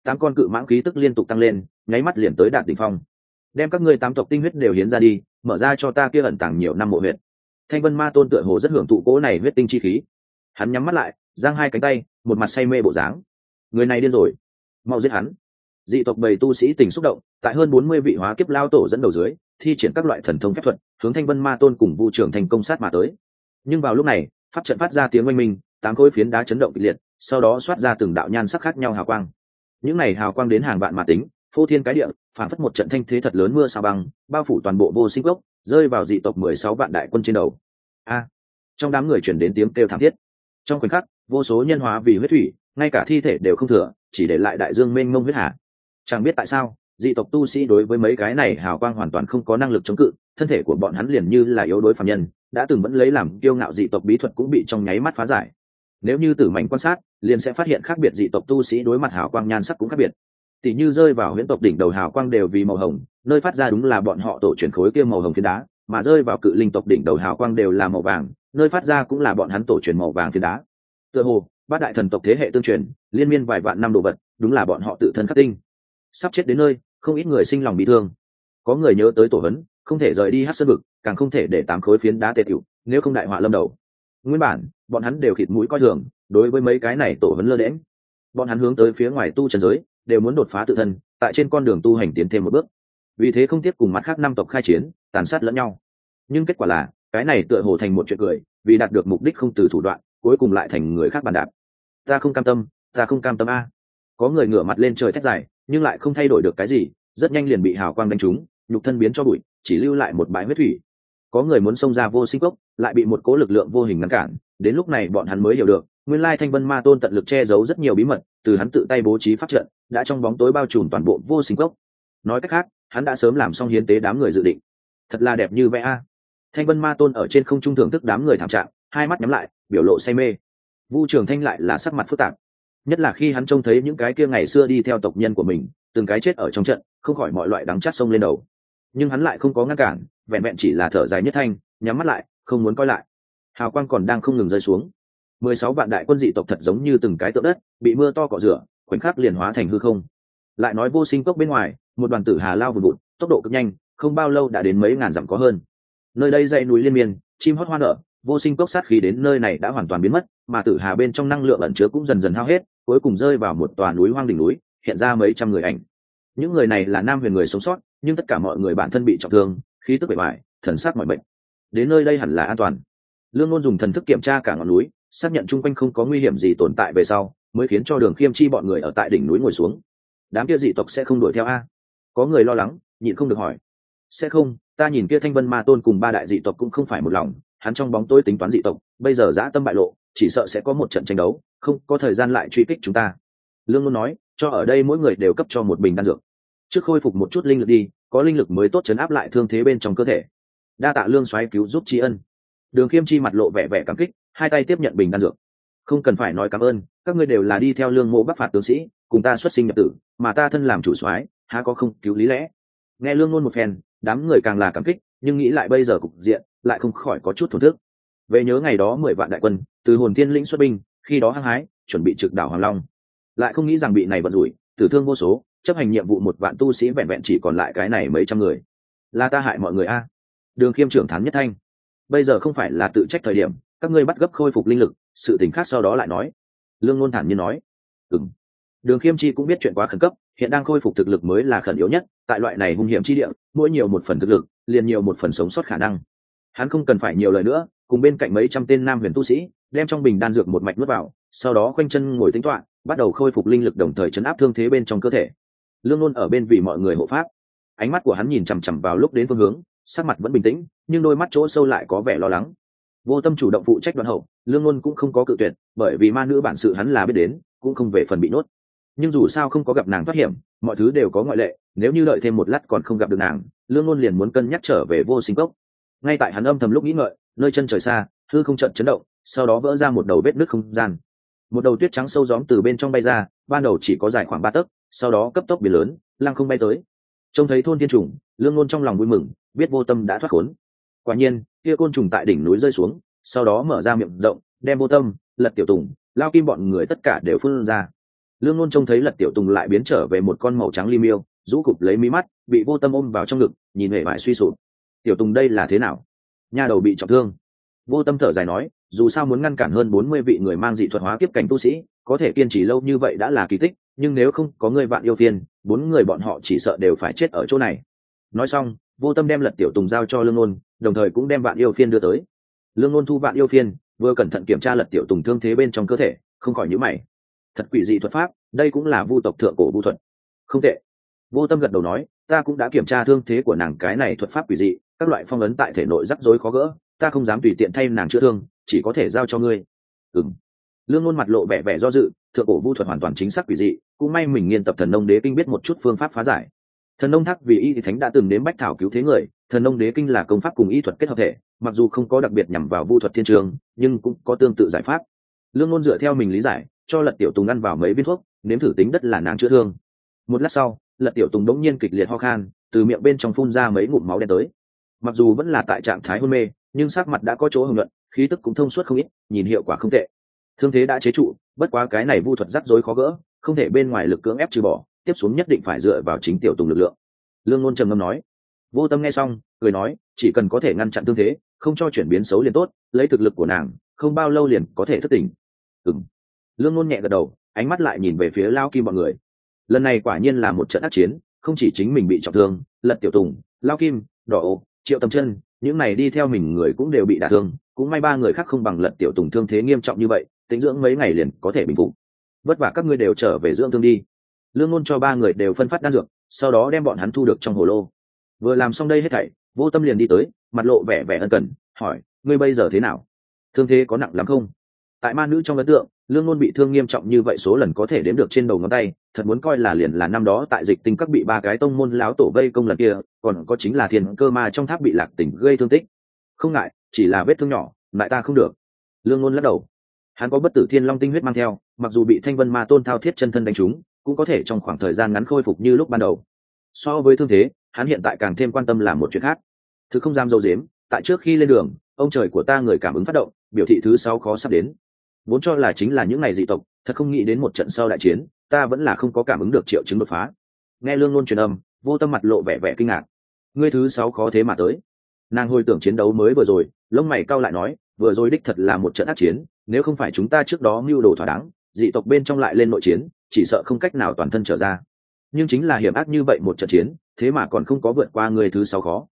Speaker 1: 8 con cự mãng khí tức liên tục tăng lên, nháy mắt liền tới đạt đỉnh phong. Đem các ngươi 8 tộc tinh huyết đều hiến ra đi, mở ra cho ta kia ẩn tàng nhiều năm mộ huyết. Thanh Vân Ma Tôn tựa hồ rất hưởng thụ cỗ này huyết tinh chi khí. Hắn nhắm mắt lại, giang hai cánh tay, một mặt say mê bộ dáng. Người này điên rồi, mau giết hắn. Dị tộc bầy tu sĩ tình xúc động, tại hơn 40 vị hóa kiếp lao tổ dẫn đầu dưới, thi triển các loại thần thông phép thuật, hướng Thanh Vân Ma Tôn cùng Vu Trưởng thành công sát mà tới. Nhưng vào lúc này, pháp trận phát ra tiếng oanh minh, 8 khối phiến đá chấn động kịch liệt, sau đó xoát ra từng đạo nhan sắc khác nhau hào quang. Những này hào quang đến hàng vạn mà tính, phô thiên cái địa, phản phất một trận thanh thế thật lớn mưa sao băng, bao phủ toàn bộ vô sinh cốc, rơi vào dị tộc 16 vạn đại quân trên đầu. A! Trong đám người truyền đến tiếng kêu thảm thiết. Trong khoảnh khắc, vô số nhân hóa vì huyết thủy, ngay cả thi thể đều không thừa, chỉ để lại đại dương mênh mông huyết hà. Chẳng biết tại sao, dị tộc tu sĩ đối với mấy cái này hào quang hoàn toàn không có năng lực chống cự, thân thể của bọn hắn liền như là yếu đuối phàm nhân, đã từng vẫn lấy làm kiêu ngạo dị tộc bí thuật cũng bị trong nháy mắt phá giải. Nếu như tử mảnh quan sát, liền sẽ phát hiện khác biệt dị tộc tu sĩ đối mặt hào quang nhan sắc cũng khác biệt. Tỷ như rơi vào huyễn tộc đỉnh đầu hào quang đều vì màu hồng, nơi phát ra đúng là bọn họ tổ truyền khối kia màu hồng phiến đá, mà rơi vào cự linh tộc đỉnh đầu hào quang đều là màu vàng, nơi phát ra cũng là bọn hắn tổ truyền màu vàng phiến đá. Tựa hồ, bát đại thần tộc thế hệ tương truyền, liên miên vài vạn năm đồ vật, đúng là bọn họ tự thân khắc tinh. Sắp chết đến nơi, không ít người sinh lòng bị thương. Có người nhớ tới tổ hấn, không thể rời đi Hắc Sơn vực, càng không thể để 8 khối phiến đá tê tiểu, nếu không đại họa lâm đầu. Nguyên bản, bọn hắn đều khịt mũi coi thường, đối với mấy cái này tổ hấn lơ đễnh. Bọn hắn hướng tới phía ngoài tu trần giới, đều muốn đột phá tự thân, tại trên con đường tu hành tiến thêm một bước. Vì thế không tiếp cùng mắt khác 5 tộc khai chiến, tàn sát lẫn nhau. Nhưng kết quả là, cái này tựa hồ thành một chuyện cười, vì đạt được mục đích không từ thủ đoạn, cuối cùng lại thành người khác bàn đạp. Ta không cam tâm, ta không cam tâm a. Có người ngửa mặt lên trời thét dài, nhưng lại không thay đổi được cái gì, rất nhanh liền bị hào quang đánh trúng, nhục thân biến cho bụi, chỉ lưu lại một bãi huyết thủy. Có người muốn xông ra vô sinh cốc, lại bị một cố lực lượng vô hình ngăn cản. Đến lúc này bọn hắn mới hiểu được, nguyên lai Thanh Vân Ma Tôn tận lực che giấu rất nhiều bí mật, từ hắn tự tay bố trí pháp trận, đã trong bóng tối bao trùm toàn bộ vô sinh cốc. Nói cách khác, hắn đã sớm làm xong hiến tế đám người dự định. Thật là đẹp như vẽ a. Thanh Vân Ma Tôn ở trên không trung thưởng thức đám người thảm trạng, hai mắt nhắm lại, biểu lộ say mê. Vu Trường Thanh lại là sắc mặt phức tạp, nhất là khi hắn trông thấy những cái kia ngày xưa đi theo tộc nhân của mình, từng cái chết ở trong trận, không khỏi mọi loại đắng chát sông lên đầu. Nhưng hắn lại không có ngăn cản, vẹn vẹn chỉ là thở dài nhất thanh, nhắm mắt lại, không muốn coi lại. Hào quang còn đang không ngừng rơi xuống. 16 vạn đại quân dị tộc thật giống như từng cái tượng đất, bị mưa to cọ rửa, khoảnh khắc liền hóa thành hư không. Lại nói vô sinh cốc bên ngoài, một đoàn tử hà lao vụt vụt, tốc độ cực nhanh, không bao lâu đã đến mấy ngàn dặm có hơn. Nơi đây dãy núi liên miên, chim hót hoa nở, vô sinh cốc sát khí đến nơi này đã hoàn toàn biến mất, mà tử hà bên trong năng lượng ẩn chứa cũng dần dần hao hết, cuối cùng rơi vào một tòa núi hoang đỉnh núi, hiện ra mấy trăm người ảnh. Những người này là Nam Huyền người sống sót, nhưng tất cả mọi người bản thân bị trọng thương, khí tức bề bại, thần sắc mọi bệnh. Đến nơi đây hẳn là an toàn. Lương Nôn dùng thần thức kiểm tra cả ngọn núi, xác nhận chung quanh không có nguy hiểm gì tồn tại về sau, mới khiến cho Đường Khiêm Chi bọn người ở tại đỉnh núi ngồi xuống. Đám kia dị tộc sẽ không đuổi theo a? Có người lo lắng, nhịn không được hỏi. Sẽ không, ta nhìn kia Thanh Vân Ma Tôn cùng 3 đại dị tộc cũng không phải một lòng, hắn trong bóng tối tính toán dị tộc, bây giờ dã tâm bại lộ, chỉ sợ sẽ có một trận tranh đấu, không có thời gian lại truy kích chúng ta. Lương Nôn nói, cho ở đây mỗi người đều cấp cho một bình đan dược. Trước khôi phục một chút linh lực đi, có linh lực mới tốt chấn áp lại thương thế bên trong cơ thể. Đa tạ Lương soái cứu giúp tri ân. Đường Khiêm Chi mặt lộ vẻ vẻ cảm kích, hai tay tiếp nhận bình đan dược. Không cần phải nói cảm ơn, các ngươi đều là đi theo Lương Mộ bắc phạt tướng sĩ, cùng ta xuất sinh nhập tử, mà ta thân làm chủ soái, há có không cứu lý lẽ. Nghe Lương Nôn một phen, đám người càng là cảm kích, nhưng nghĩ lại bây giờ cục diện, lại không khỏi có chút thổn thức. Về nhớ ngày đó 10 vạn đại quân từ Hồn Thiên lĩnh xuất binh, khi đó hăng hái chuẩn bị trực đảo Hoàng Long, lại không nghĩ rằng bị này vận rủi, tử thương vô số, chấp hành nhiệm vụ 1 vạn tu sĩ vẹn vẹn chỉ còn lại cái này mấy trăm người. Là ta hại mọi người a. Đường Khiêm trưởng thán nhất thanh. Bây giờ không phải là tự trách thời điểm, các ngươi bắt gấp khôi phục linh lực, sự tình khác sau đó lại nói. Lương Nôn thản nhiên nói. Đường Khiêm Chi cũng biết chuyện quá khẩn cấp, hiện đang khôi phục thực lực mới là khẩn yếu nhất, tại loại này hung hiểm chi địa, mỗi nhiều một phần thực lực, liền nhiều một phần sống sót khả năng. Hắn không cần phải nhiều lời nữa, cùng bên cạnh mấy trăm tên Nam Huyền tu sĩ, đem trong bình đan dược một mạch nuốt vào, sau đó khoanh chân ngồi tĩnh tọa, bắt đầu khôi phục linh lực đồng thời chấn áp thương thế bên trong cơ thể. Lương Nôn ở bên vì mọi người hộ pháp, ánh mắt của hắn nhìn chằm chằm vào lúc đến phương hướng, sắc mặt vẫn bình tĩnh, nhưng đôi mắt chỗ sâu lại có vẻ lo lắng. Vô Tâm chủ động phụ trách đoạn hậu, Lương Nôn cũng không có cự tuyệt, bởi vì ma nữ bản sự hắn là biết đến, cũng không về phần bị nuốt. Nhưng dù sao không có gặp nàng thoát hiểm, mọi thứ đều có ngoại lệ, nếu như đợi thêm một lát còn không gặp được nàng, Lương Nôn liền muốn cân nhắc trở về Vô Sinh Cốc. Ngay tại hắn âm thầm lúc nghĩ ngợi, nơi chân trời xa, hư không trận chấn động, sau đó vỡ ra một đầu vết nứt không gian. Một đầu tuyết trắng sâu gióm từ bên trong bay ra, ban đầu chỉ có dài khoảng 3 tấc, sau đó cấp tốc biến lớn, lăng không bay tới. Trông thấy thôn thiên trùng, Lương Nôn trong lòng vui mừng, biết Vô Tâm đã thoát khốn. Quả nhiên, kia côn trùng tại đỉnh núi rơi xuống, sau đó mở ra miệng rộng, đem Vô Tâm, Lật Tiểu Tùng, Lao Kim bọn người tất cả đều phun ra. Lương Nôn trông thấy Lật Tiểu Tùng lại biến trở về một con màu trắng li miêu, rũ cụp lấy mí mắt, bị Vô Tâm ôm vào trong ngực, nhìn hề vải suy sụp. Tiểu Tùng đây là thế nào? Nha đầu bị trọng thương. Vô Tâm thở dài nói, dù sao muốn ngăn cản hơn 40 vị người mang dị thuật hóa kiếp cảnh tu sĩ, có thể kiên trì lâu như vậy đã là kỳ tích, nhưng nếu không có người Vạn Yêu Phiên, 4 người bọn họ chỉ sợ đều phải chết ở chỗ này. Nói xong, Vô Tâm đem Lật Tiểu Tùng giao cho Lương Nôn, đồng thời cũng đem Vạn Yêu Phiên đưa tới. Lương Nôn thu Vạn Yêu Phiên, vừa cẩn thận kiểm tra Lật Tiểu Tùng thương thế bên trong cơ thể, không khỏi nhíu mày. Thật quỷ dị thuật pháp, đây cũng là vu tộc thượng cổ vu thuật. Không tệ. Vô Tâm gật đầu nói, ta cũng đã kiểm tra thương thế của nàng, cái này thuật pháp quỷ dị, các loại phong ấn tại thể nội rắc rối khó gỡ, ta không dám tùy tiện thay nàng chữa thương, chỉ có thể giao cho ngươi. Ừm. Lương Nôn mặt lộ vẻ vẻ do dự, thượng cổ vu thuật hoàn toàn chính xác quỷ dị, cũng may mình nghiên tập Thần Nông Đế Kinh biết một chút phương pháp phá giải. Thần Nông Thác vì y thánh đã từng đến bách thảo cứu thế người, Thần Nông Đế Kinh là công pháp cùng y thuật kết hợp thể, mặc dù không có đặc biệt nhằm vào vu thuật thiên trường, nhưng cũng có tương tự giải pháp. Lương Nôn dựa theo mình lý giải, cho Lật Tiểu Tùng ăn vào mấy viên thuốc, nếm thử tính đất là nàng chữa thương. Một lát sau, Lật Tiểu Tùng đống nhiên kịch liệt ho khan, từ miệng bên trong phun ra mấy ngụm máu đen tới. Mặc dù vẫn là tại trạng thái hôn mê, nhưng sắc mặt đã có chỗ hồng nhuận, khí tức cũng thông suốt không ít, nhìn hiệu quả không tệ. Thương thế đã chế trụ, bất quá cái này vu thuật rắc rối khó gỡ, không thể bên ngoài lực cưỡng ép trừ bỏ, tiếp xuống nhất định phải dựa vào chính Tiểu Tùng lực lượng. Lương Nôn trầm ngâm nói. Vô Tâm nghe xong, cười nói, chỉ cần có thể ngăn chặn thương thế, không cho chuyển biến xấu liền tốt, lấy thực lực của nàng, không bao lâu liền có thể thức tỉnh. Ừm. Lương Nôn nhẹ gật đầu, ánh mắt lại nhìn về phía Lao Kim bọn người. Lần này quả nhiên là một trận ác chiến, không chỉ chính mình bị trọng thương, Lật Tiểu Tùng, Lao Kim, Đỏ Ô, Triệu Tâm Chân, những này đi theo mình người cũng đều bị đả thương, cũng may 3 người khác không bằng Lật Tiểu Tùng thương thế nghiêm trọng như vậy, tĩnh dưỡng mấy ngày liền có thể bình phục. Vất vả các ngươi đều trở về dưỡng thương đi. Lương Nôn cho 3 người đều phân phát đan dược, sau đó đem bọn hắn thu được trong hồ lô. Vừa làm xong đây hết thảy, Vô Tâm liền đi tới, mặt lộ vẻ vẻ ân cần, hỏi, ngươi bây giờ thế nào? Thương thế có nặng lắm không? Tại ma nữ trong ấn tượng, Lương Nôn bị thương nghiêm trọng như vậy số lần có thể đếm được trên đầu ngón tay, thật muốn coi là liền là năm đó tại Dịch Tinh các bị 3 cái tông môn láo tổ vây công lần kia, còn có chính là Thiên Cơ Ma trong tháp bị Lạc Tỉnh gây thương tích. Không ngại, chỉ là vết thương nhỏ, lại ta không được. Lương Nôn lắc đầu. Hắn có Bất Tử Thiên Long tinh huyết mang theo, mặc dù bị Thanh Vân Ma Tôn thao thiết chân thân đánh trúng, cũng có thể trong khoảng thời gian ngắn khôi phục như lúc ban đầu. So với thương thế, hắn hiện tại càng thêm quan tâm làm một chuyện khác. Thứ không dám dâu dếm, tại trước khi lên đường, ông trời của ta người cảm ứng phát động, biểu thị thứ 6 khó sắp đến. Vốn cho là chính là những ngày dị tộc, thật không nghĩ đến một trận sau đại chiến, ta vẫn là không có cảm ứng được triệu chứng đột phá. Nghe Lương Nôn truyền âm, Vô Tâm mặt lộ vẻ vẻ kinh ngạc. Ngươi thứ 6 khó thế mà tới. Nàng hồi tưởng chiến đấu mới vừa rồi, lông mày cau lại nói, vừa rồi đích thật là một trận ác chiến, nếu không phải chúng ta trước đó mưu đồ thỏa đáng, dị tộc bên trong lại lên nội chiến, chỉ sợ không cách nào toàn thân trở ra. Nhưng chính là hiểm ác như vậy một trận chiến, thế mà còn không có vượt qua người thứ 6 khó.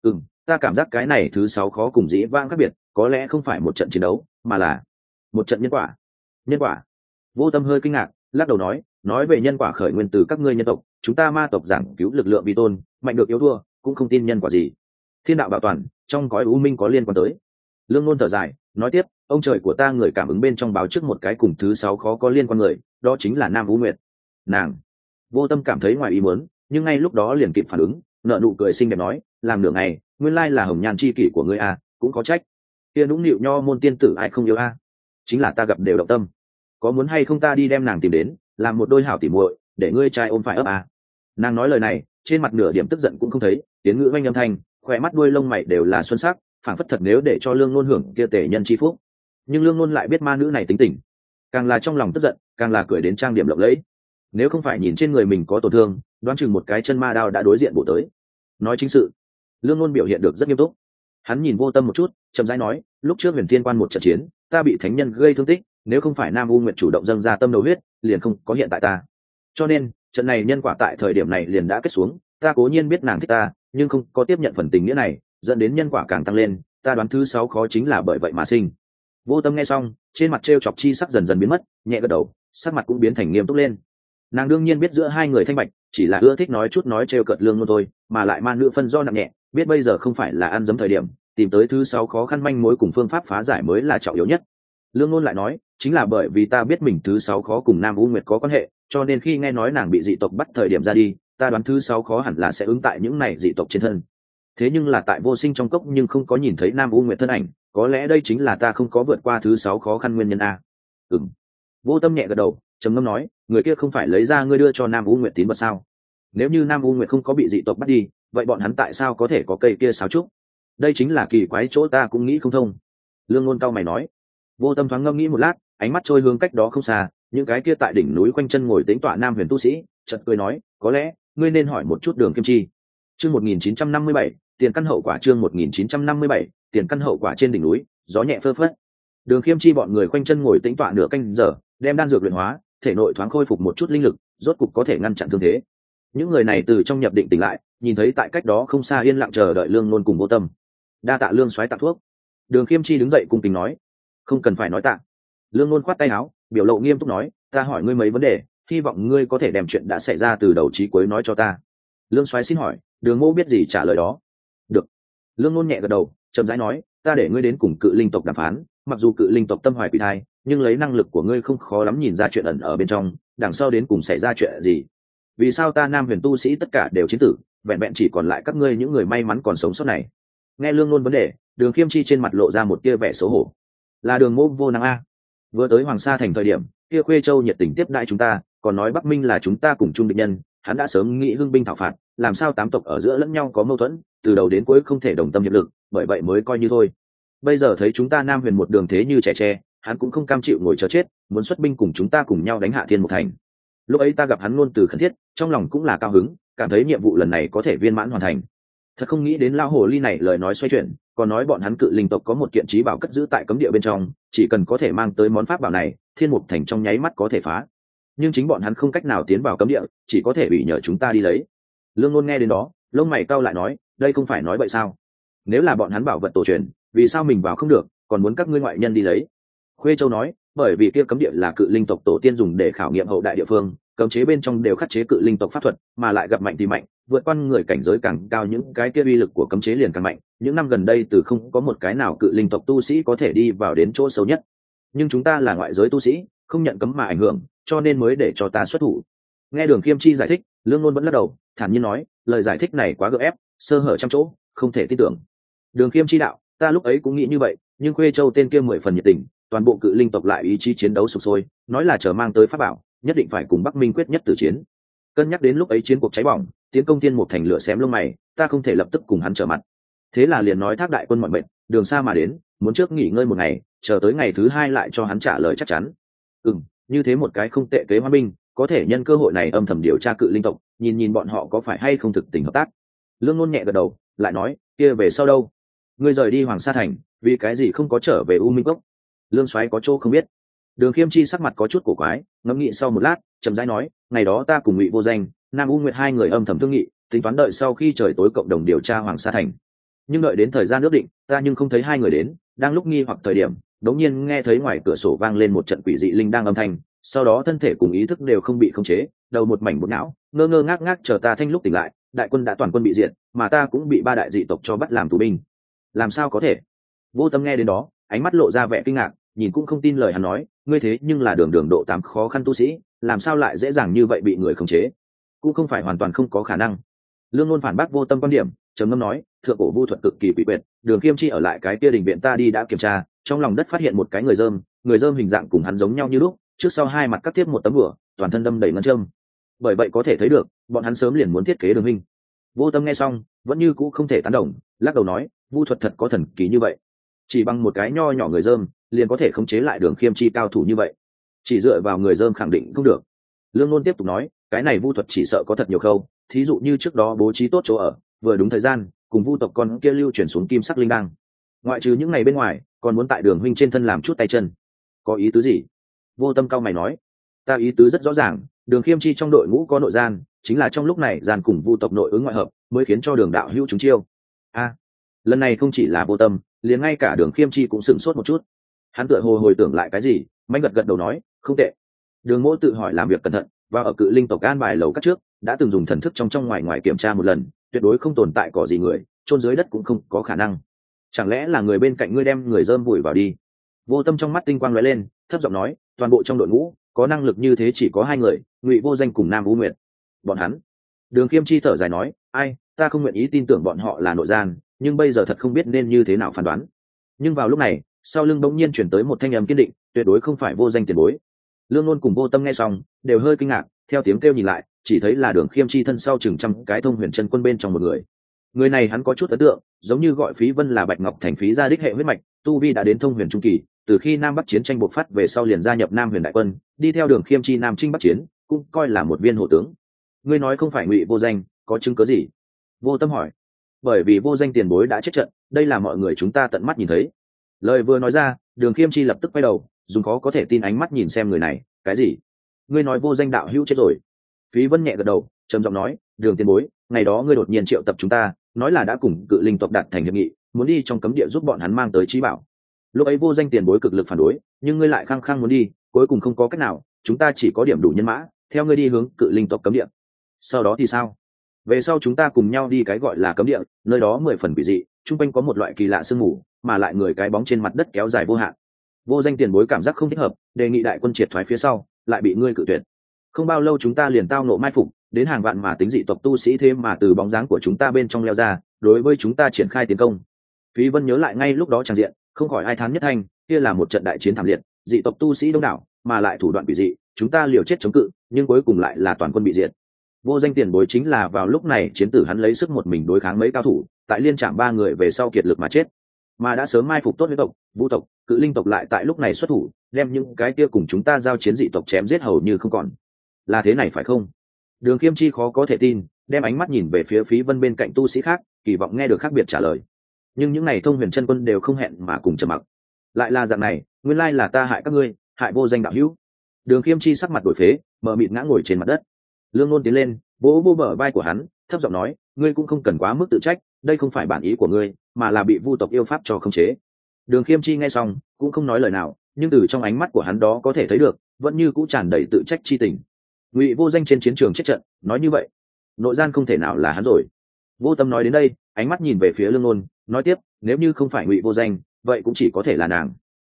Speaker 1: Ta cảm giác cái này thứ 6 khó cùng dĩ vãng khác biệt, có lẽ không phải một trận chiến đấu, mà là một trận nhân quả. Nhân quả? Vô Tâm hơi kinh ngạc, lắc đầu nói về nhân quả khởi nguyên từ các ngươi nhân tộc, chúng ta ma tộc giảng cứu lực lượng vi tôn, mạnh được yếu thua, cũng không tin nhân quả gì. Thiên đạo bảo toàn, trong cõi u minh có liên quan tới. Lương Nôn thở dài, nói tiếp, ông trời của ta người cảm ứng bên trong báo trước một cái cùng thứ 6 khó có liên quan người, đó chính là Nam U Nguyệt. Nàng. Vô Tâm cảm thấy ngoài ý muốn, nhưng ngay lúc đó liền kịp phản ứng, nở nụ cười xinh đẹp nói, làm nửa ngày, nguyên lai là hồng nhan chi kỷ của ngươi à, cũng có trách. Kia nũng nịu nho môn tiên tử ai không yêu a? Chính là ta gặp đều động tâm. Có muốn hay không ta đi đem nàng tìm đến, làm một đôi hảo tỉ muội, để ngươi trai ôm phải ấp à? Nàng nói lời này, trên mặt nửa điểm tức giận cũng không thấy, tiếng ngữ oanh âm thanh, khỏe mắt đuôi lông mày đều là xuân sắc, phảng phất thật nếu để cho Lương Nôn hưởng kia tể nhân chi phúc. Nhưng Lương Nôn lại biết ma nữ này tính tình, càng là trong lòng tức giận, càng là cười đến trang điểm lộng lẫy. Nếu không phải nhìn trên người mình có tổn thương, đoán chừng một cái chân ma đao đã đối diện bổ tới. Nói chính sự, Lương Nôn biểu hiện được rất nghiêm túc. Hắn nhìn Vô Tâm một chút, chậm rãi nói, lúc trước Huyền Thiên Quan một trận chiến, ta bị thánh nhân gây thương tích, nếu không phải Nam U Nguyệt chủ động dâng ra tâm đầu huyết, liền không có hiện tại ta. Cho nên, trận này nhân quả tại thời điểm này liền đã kết xuống, ta cố nhiên biết nàng thích ta, nhưng không có tiếp nhận phần tình nghĩa này, dẫn đến nhân quả càng tăng lên, ta đoán thứ 6 khó chính là bởi vậy mà sinh. Vô Tâm nghe xong, trên mặt trêu chọc chi sắc dần dần biến mất, nhẹ gật đầu, sắc mặt cũng biến thành nghiêm túc lên. Nàng đương nhiên biết giữa hai người thanh bạch, chỉ là ưa thích nói chút nói trêu cợt Lương Nôn thôi, mà lại man nữ phân do nặng nhẹ, biết bây giờ không phải là ăn dấm thời điểm, tìm tới thứ 6 khó khăn manh mối cùng phương pháp phá giải mới là trọng yếu nhất. Lương Nôn lại nói, chính là bởi vì ta biết mình thứ 6 khó cùng Nam U Nguyệt có quan hệ, cho nên khi nghe nói nàng bị dị tộc bắt thời điểm ra đi, ta đoán thứ 6 khó hẳn là sẽ ứng tại những này dị tộc trên thân. Thế nhưng là tại Vô Sinh trong cốc nhưng không có nhìn thấy Nam U Nguyệt thân ảnh, có lẽ đây chính là ta không có vượt qua thứ 6 khó khăn nguyên nhân a. Vô Tâm nhẹ gật đầu, trầm ngâm nói, người kia không phải lấy ra ngươi đưa cho Nam U Nguyệt tín vật sao? Nếu như Nam U Nguyệt không có bị dị tộc bắt đi, vậy bọn hắn tại sao có thể có cây kia sáo trúc? Đây chính là kỳ quái chỗ ta cũng nghĩ không thông. Lương Nôn cau mày nói. Vô Tâm thoáng ngâm nghĩ một lát, ánh mắt trôi hướng cách đó không xa, những cái kia tại đỉnh núi quanh chân ngồi tính tọa nam huyền tu sĩ chợt cười nói, có lẽ ngươi nên hỏi một chút Đường Khiêm Chi. Chương 1957, tiền căn hậu quả. Chương 1957, tiền căn hậu quả. Trên đỉnh núi gió nhẹ phơ phất, Đường Khiêm Chi bọn người quanh chân ngồi tĩnh tọa nửa canh giờ, đem đan dược luyện hóa, thể nội thoáng khôi phục một chút linh lực, rốt cục có thể ngăn chặn thương thế. Những người này từ trong nhập định tỉnh lại, nhìn thấy tại cách đó không xa yên lặng chờ đợi Lương Nôn cùng Vô Tâm. Đa tạ Lương soái tặng thuốc. Đường Khiêm Chi đứng dậy cung kính nói. Không cần phải nói tạ. Lương Nôn khoát tay áo, biểu lộ nghiêm túc nói, ta hỏi ngươi mấy vấn đề, hy vọng ngươi có thể đem chuyện đã xảy ra từ đầu chí cuối nói cho ta. Lương soái xin hỏi. Đường Mô biết gì trả lời đó. Được. Lương Nôn nhẹ gật đầu, chậm rãi nói, ta để ngươi đến cùng Cự Linh tộc đàm phán, mặc dù Cự Linh tộc tâm hoài quỷ thai, nhưng lấy năng lực của ngươi không khó lắm nhìn ra chuyện ẩn ở bên trong, đằng sau đến cùng xảy ra chuyện gì. Vì sao ta Nam Huyền tu sĩ tất cả đều chiến tử, vẹn vẹn chỉ còn lại các ngươi những người may mắn còn sống sót này? Nghe Lương Nôn vấn đề, Đường Khiêm Chi trên mặt lộ ra một tia vẻ xấu hổ. Là Đường Mô vô năng a. Vừa tới Hoàng Sa thành thời điểm, kia Khuê Châu nhiệt tình tiếp đãi chúng ta, còn nói Bắc Minh là chúng ta cùng chung địch nhân, hắn đã sớm nghĩ hưng binh thảo phạt, làm sao tám tộc ở giữa lẫn nhau có mâu thuẫn, từ đầu đến cuối không thể đồng tâm hiệp lực, bởi vậy mới coi như thôi. Bây giờ thấy chúng ta Nam Huyền một đường thế như trẻ tre, hắn cũng không cam chịu ngồi chờ chết, muốn xuất binh cùng chúng ta cùng nhau đánh hạ Thiên Mục thành. Lúc ấy ta gặp hắn ngôn từ khẩn thiết, trong lòng cũng là cao hứng, cảm thấy nhiệm vụ lần này có thể viên mãn hoàn thành. Thật không nghĩ đến lao hồ ly này lời nói xoay chuyển, còn nói bọn hắn Cự Linh tộc có một kiện trí bảo cất giữ tại cấm địa bên trong, chỉ cần có thể mang tới món pháp bảo này, Thiên Mục thành trong nháy mắt có thể phá. Nhưng chính bọn hắn không cách nào tiến vào cấm địa, chỉ có thể ủy nhờ chúng ta đi lấy. Lương Nôn nghe đến đó, lông mày cau lại nói, đây không phải nói vậy sao? Nếu là bọn hắn bảo vật tổ truyền, vì sao mình vào không được, còn muốn các ngươi ngoại nhân đi lấy? Khuê Châu nói, bởi vì kia cấm địa là Cự Linh tộc tổ tiên dùng để khảo nghiệm hậu đại địa phương, cấm chế bên trong đều khắc chế Cự Linh tộc pháp thuật, mà lại gặp mạnh thì mạnh, vượt qua người cảnh giới càng cao những cái kia uy lực của cấm chế liền càng mạnh. Những năm gần đây từ không có một cái nào Cự Linh tộc tu sĩ có thể đi vào đến chỗ sâu nhất. Nhưng chúng ta là ngoại giới tu sĩ, không nhận cấm mà ảnh hưởng, cho nên mới để cho ta xuất thủ. Nghe Đường Khiêm Chi giải thích, Lương Nôn vẫn lắc đầu, thản nhiên nói, lời giải thích này quá gượng ép, sơ hở trăm chỗ, không thể tin tưởng. Đường Khiêm Chi đạo, ta lúc ấy cũng nghĩ như vậy, nhưng Khuê Châu tên kia 10 phần nhiệt tình, toàn bộ Cự Linh tộc lại ý chí chiến đấu sục sôi, nói là chờ mang tới pháp bảo, nhất định phải cùng Bắc Minh quyết nhất tử chiến. Cân nhắc đến lúc ấy chiến cuộc cháy bỏng, tiến công Thiên Mục thành lửa xém lông mày, ta không thể lập tức cùng hắn trở mặt. Thế là liền nói thác đại quân mọi mệnh, đường xa mà đến, muốn trước nghỉ ngơi một ngày, chờ tới ngày thứ hai lại cho hắn trả lời chắc chắn. Như thế một cái không tệ kế hoa binh, có thể nhân cơ hội này âm thầm điều tra Cự Linh tộc, nhìn nhìn bọn họ có phải hay không thực tình hợp tác. Lương Nôn nhẹ gật đầu, lại nói, kia về sau đâu? Ngươi rời đi Hoàng Sa thành, vì cái gì không có trở về U Minh cốc? Lương soái có chỗ không biết. Đường Khiêm Chi sắc mặt có chút cổ quái, ngẫm nghĩ sau một lát, chậm rãi nói, ngày đó ta cùng Ngụy Vô Danh, Nam U Nguyệt hai người âm thầm thương nghị, tính toán đợi sau khi trời tối cộng đồng điều tra Hoàng Sa thành. Nhưng đợi đến thời gian ước định, ta nhưng không thấy hai người đến, đang lúc nghi hoặc thời điểm, đột nhiên nghe thấy ngoài cửa sổ vang lên một trận quỷ dị linh đang âm thanh, sau đó thân thể cùng ý thức đều không bị khống chế, đầu một mảnh bột não, ngơ ngơ ngác ngác chờ ta thanh lúc tỉnh lại, đại quân đã toàn quân bị diệt, mà ta cũng bị ba đại dị tộc cho bắt làm tù binh. Làm sao có thể? Vô Tâm nghe đến đó, ánh mắt lộ ra vẻ kinh ngạc, nhìn cũng không tin lời hắn nói, ngươi thế nhưng là đường độ 8 khó khăn tu sĩ, làm sao lại dễ dàng như vậy bị người khống chế? Cũng không phải hoàn toàn không có khả năng. Lương Nôn phản bác Vô Tâm quan điểm, trầm ngâm nói, thượng cổ vu thuật cực kỳ quỷ quyệt, Đường Khiêm Chi ở lại cái kia đình viện ta đi đã kiểm tra, trong lòng đất phát hiện một cái người dơm hình dạng cùng hắn giống nhau như lúc, trước sau hai mặt cắt tiếp một tấm bửa, toàn thân đâm đầy ngân châm. Bởi vậy có thể thấy được, bọn hắn sớm liền muốn thiết kế Đường huynh. Vô Tâm nghe xong, vẫn như cũ không thể tán đồng, lắc đầu nói, vu thuật thật có thần kỳ như vậy? Chỉ bằng một cái nho nhỏ người dơm, liền có thể khống chế lại Đường Khiêm Chi cao thủ như vậy? Chỉ dựa vào người dơm khẳng định không được. Lương Nôn tiếp tục nói, cái này vu thuật chỉ sợ có thật nhiều khâu, thí dụ như trước đó bố trí tốt chỗ ở, vừa đúng thời gian, cùng vu tộc con kia lưu chuyển xuống kim sắc linh đăng. Ngoại trừ những ngày bên ngoài, còn muốn tại Đường huynh trên thân làm chút tay chân. Có ý tứ gì? Vô Tâm cao mày nói, ta ý tứ rất rõ ràng, Đường Khiêm Chi trong đội ngũ có nội gian, chính là trong lúc này gian cùng vu tộc nội ứng ngoại hợp, mới khiến cho Đường đạo hữu chúng chiêu. Lần này không chỉ là Vô Tâm, liền ngay cả Đường Khiêm Chi cũng sửng sốt một chút. Hắn tựa hồ hồi tưởng lại cái gì, mạnh gật đầu nói, không tệ. Đường Mỗ tự hỏi làm việc cẩn thận, và ở Cự Linh tộc an bài lầu các trước, đã từng dùng thần thức trong ngoài kiểm tra một lần, tuyệt đối không tồn tại cỏ gì người, chôn dưới đất cũng không có khả năng. Chẳng lẽ là người bên cạnh ngươi đem người dơm vùi vào đi? Vô Tâm trong mắt tinh quang lóe lên, thấp giọng nói, toàn bộ trong đội ngũ có năng lực như thế chỉ có hai người, Ngụy Vô Danh cùng Nam U Nguyệt. Bọn hắn? Đường Khiêm Chi thở dài nói, ai, ta không nguyện ý tin tưởng bọn họ là nội gian, nhưng bây giờ thật không biết nên như thế nào phán đoán. Nhưng vào lúc này, sau lưng bỗng nhiên chuyển tới một thanh âm kiên định, tuyệt đối không phải Vô Danh tiền bối. Lương Nôn cùng Vô Tâm nghe xong, đều hơi kinh ngạc, theo tiếng kêu nhìn lại, chỉ thấy là Đường Khiêm Chi thân sau chừng trăm cái thông huyền chân quân bên trong một người. Người này hắn có chút ấn tượng, giống như gọi Phí Vân là Bạch Ngọc thành Phí gia đích hệ huyết mạch, tu vi đã đến thông huyền trung kỳ, từ khi nam bắc chiến tranh bộc phát về sau liền gia nhập Nam Huyền đại quân, đi theo Đường Khiêm Chi nam chinh bắc chiến, cũng coi là một viên hộ tướng. Ngươi nói không phải Ngụy Vô Danh, có chứng cứ gì? Vô Tâm hỏi. Bởi vì Vô Danh tiền bối đã chết trận, đây là mọi người chúng ta tận mắt nhìn thấy. Lời vừa nói ra, Đường Khiêm Chi lập tức quay đầu, dùng khó có thể tin ánh mắt nhìn xem người này. Cái gì? Ngươi nói Vô Danh đạo hữu chết rồi? Phí Vân nhẹ gật đầu, trầm giọng nói, Đường tiền bối, ngày đó ngươi đột nhiên triệu tập chúng ta, nói là đã cùng Cự Linh tộc đạt thành hiệp nghị, muốn đi trong cấm địa giúp bọn hắn mang tới trí bảo. Lúc ấy Vô Danh tiền bối cực lực phản đối, nhưng ngươi lại khăng khăng muốn đi, cuối cùng không có cách nào, chúng ta chỉ có điểm đủ nhân mã, theo ngươi đi hướng Cự Linh tộc cấm địa. Sau đó thì sao? Về sau chúng ta cùng nhau đi cái gọi là cấm địa, nơi đó 10 phần quỷ dị, trung quanh có một loại kỳ lạ sương mù, mà lại người cái bóng trên mặt đất kéo dài vô hạn. Vô Danh tiền bối cảm giác không thích hợp, đề nghị đại quân triệt thoái phía sau, lại bị ngươi cự tuyệt. Không bao lâu chúng ta liền tao nộ mai phục, đến hàng vạn mà tính dị tộc tu sĩ thêm mà từ bóng dáng của chúng ta bên trong leo ra, đối với chúng ta triển khai tiến công. Phí Vân nhớ lại ngay lúc đó tràng diện, không khỏi ai thán nhất thanh, kia là một trận đại chiến thảm liệt, dị tộc tu sĩ đông đảo, mà lại thủ đoạn quỷ dị, chúng ta liều chết chống cự, nhưng cuối cùng lại là toàn quân bị diệt. Vô Danh tiền bối chính là vào lúc này chiến tử hắn lấy sức một mình đối kháng mấy cao thủ, tại liên trạm 3 người về sau kiệt lực mà chết. Mà đã sớm mai phục tốt huyết tộc, Vu tộc, Cự Linh tộc lại tại lúc này xuất thủ, đem những cái kia cùng chúng ta giao chiến dị tộc chém giết hầu như không còn. Là thế này phải không? Đường Khiêm Chi khó có thể tin, đem ánh mắt nhìn về phía Phí Vân bên cạnh tu sĩ khác, kỳ vọng nghe được khác biệt trả lời. Nhưng những này Thông Huyền chân quân đều không hẹn mà cùng trầm mặc. Lại là dạng này, nguyên lai là ta hại các ngươi, hại Vô Danh đạo hữu. Đường Khiêm Chi sắc mặt đổi phế, mờ mịt ngã ngồi trên mặt đất. Lương Nôn tiến lên, vỗ vỗ bờ vai của hắn, thấp giọng nói, ngươi cũng không cần quá mức tự trách, đây không phải bản ý của ngươi, mà là bị Vu tộc yêu pháp cho khống chế. Đường Khiêm Chi nghe xong, cũng không nói lời nào, nhưng từ trong ánh mắt của hắn đó có thể thấy được, vẫn như cũ tràn đầy tự trách chi tình. Ngụy Vô Danh trên chiến trường chết trận, nói như vậy, nội gian không thể nào là hắn rồi. Vô Tâm nói đến đây, ánh mắt nhìn về phía Lương Nôn, nói tiếp, nếu như không phải Ngụy Vô Danh, vậy cũng chỉ có thể là nàng.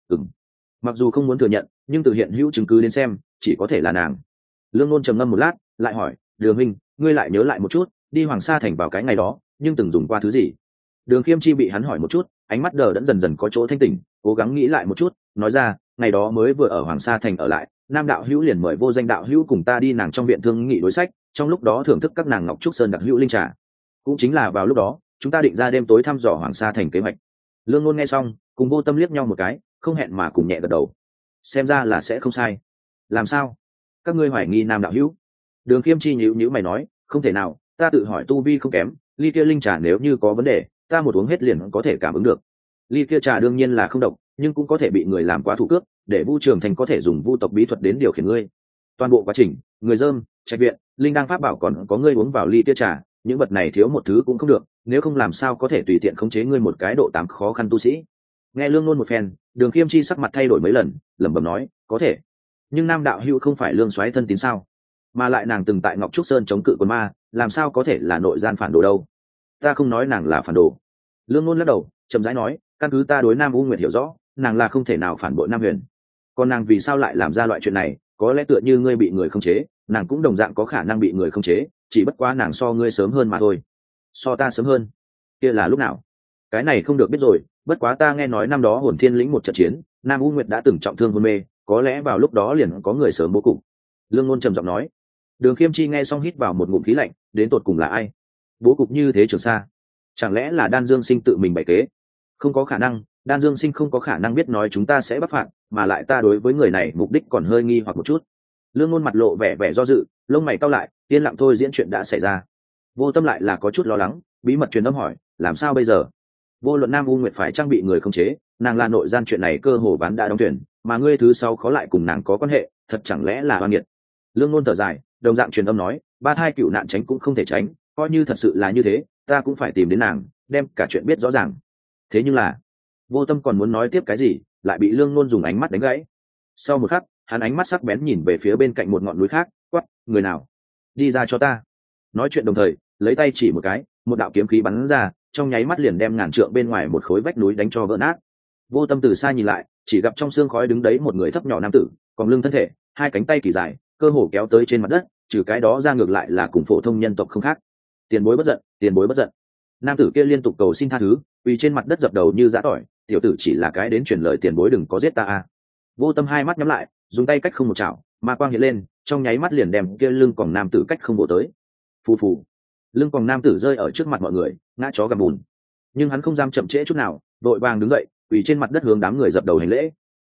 Speaker 1: Mặc dù không muốn thừa nhận, nhưng từ hiện hữu chứng cứ đến xem, chỉ có thể là nàng. Lương Nôn trầm ngâm một lát, lại hỏi, Đường huynh, ngươi lại nhớ lại một chút, đi Hoàng Sa thành vào cái ngày đó, nhưng từng dùng qua thứ gì? Đường Khiêm Chi bị hắn hỏi một chút, ánh mắt đờ đẫn dần dần có chỗ thanh tỉnh, cố gắng nghĩ lại một chút, nói ra, ngày đó mới vừa ở Hoàng Sa thành ở lại, Nam đạo hữu liền mời Vô Danh đạo hữu cùng ta đi nàng trong viện thương nghị đối sách, trong lúc đó thưởng thức các nàng ngọc trúc sơn đặc hữu linh trà. Cũng chính là vào lúc đó, chúng ta định ra đêm tối thăm dò Hoàng Sa thành kế hoạch. Lương Nôn nghe xong, cùng Vô Tâm liếc nhau một cái, không hẹn mà cùng nhẹ gật đầu. Xem ra là sẽ không sai. Làm sao? Các ngươi hoài nghi Nam đạo hữu? Đường Khiêm Chi nhíu nhíu mày nói, không thể nào, ta tự hỏi tu vi không kém, ly kia linh trà nếu như có vấn đề, ta một uống hết liền có thể cảm ứng được. Ly kia trà đương nhiên là không độc, nhưng cũng có thể bị người làm quá thủ cướp, để Vu Trường Thành có thể dùng vu tộc bí thuật đến điều khiển ngươi. Toàn bộ quá trình, người dơm, trạch viện, linh đang pháp bảo còn có ngươi uống vào ly kia trà, những vật này thiếu một thứ cũng không được, nếu không làm sao có thể tùy tiện khống chế ngươi một cái độ 8 khó khăn tu sĩ. Nghe Lương Nôn một phen, Đường Khiêm Chi sắc mặt thay đổi mấy lần, lẩm bẩm nói, có thể. Nhưng Nam đạo hữu không phải Lương soái thân tín sao? Mà lại nàng từng tại Ngọc Trúc Sơn chống cự quân ma, làm sao có thể là nội gian phản đồ đâu? Ta không nói nàng là phản đồ. Lương Nôn lắc đầu, chậm rãi nói, căn cứ ta đối Nam U Nguyệt hiểu rõ, nàng là không thể nào phản bội Nam Huyền. Còn nàng vì sao lại làm ra loại chuyện này? Có lẽ tựa như ngươi bị người khống chế, nàng cũng đồng dạng có khả năng bị người khống chế, chỉ bất quá nàng so ngươi sớm hơn mà thôi. So ta sớm hơn? Kia là lúc nào? Cái này không được biết rồi, bất quá ta nghe nói năm đó Hồn Thiên lĩnh một trận chiến, Nam U Nguyệt đã từng trọng thương hôn mê, có lẽ vào lúc đó liền có người sớm bố cục. Lương Nôn trầm giọng nói. Đường Khiêm Chi nghe xong hít vào một ngụm khí lạnh, đến tột cùng là ai? Bố cục như thế Trường Sa, chẳng lẽ là Đan Dương Sinh tự mình bày kế? Không có khả năng, Đan Dương Sinh không có khả năng biết nói chúng ta sẽ bắc phạt, mà lại ta đối với người này mục đích còn hơi nghi hoặc một chút. Lương Nôn mặt lộ vẻ vẻ do dự, lông mày cau lại, yên lặng thôi diễn chuyện đã xảy ra. Vô Tâm lại là có chút lo lắng, bí mật truyền âm hỏi, làm sao bây giờ? Vô luận Nam U Nguyệt phải trang bị người khống chế, nàng là nội gian chuyện này cơ hồ bán đã đóng thuyền, mà ngươi thứ sau khó lại cùng nàng có quan hệ, thật chẳng lẽ là oan nghiệt? Lương Nôn thở dài, đồng dạng truyền âm nói, ba thai cựu nạn tránh cũng không thể tránh, coi như thật sự là như thế, ta cũng phải tìm đến nàng, đem cả chuyện biết rõ ràng. Thế nhưng là, Vô Tâm còn muốn nói tiếp cái gì, lại bị Lương Nôn dùng ánh mắt đánh gãy. Sau một khắc, hắn ánh mắt sắc bén nhìn về phía bên cạnh một ngọn núi khác, quát, người nào? Đi ra cho ta. Nói chuyện đồng thời, lấy tay chỉ một cái, một đạo kiếm khí bắn ra, trong nháy mắt liền đem ngàn trượng bên ngoài một khối vách núi đánh cho vỡ nát. Vô Tâm từ xa nhìn lại, chỉ gặp trong xương khói đứng đấy một người thấp nhỏ nam tử, còn lưng thân thể, hai cánh tay kỳ dài, cơ hồ kéo tới trên mặt đất, trừ cái đó ra ngược lại là cùng phổ thông nhân tộc không khác. Tiền bối bất giận, tiền bối bất giận. Nam tử kia liên tục cầu xin tha thứ, vì trên mặt đất dập đầu như giã tỏi, tiểu tử chỉ là cái đến truyền lời tiền bối đừng có giết ta a. Vô Tâm hai mắt nhắm lại, dùng tay cách không một chảo, ma quang hiện lên, trong nháy mắt liền đem kia lưng còn nam tử cách không bộ tới. Phù phù. Lưng còn nam tử rơi ở trước mặt mọi người, ngã chó gầm bùn. Nhưng hắn không dám chậm trễ chút nào, vội vàng đứng dậy, quỳ trên mặt đất hướng đám người dập đầu hành lễ.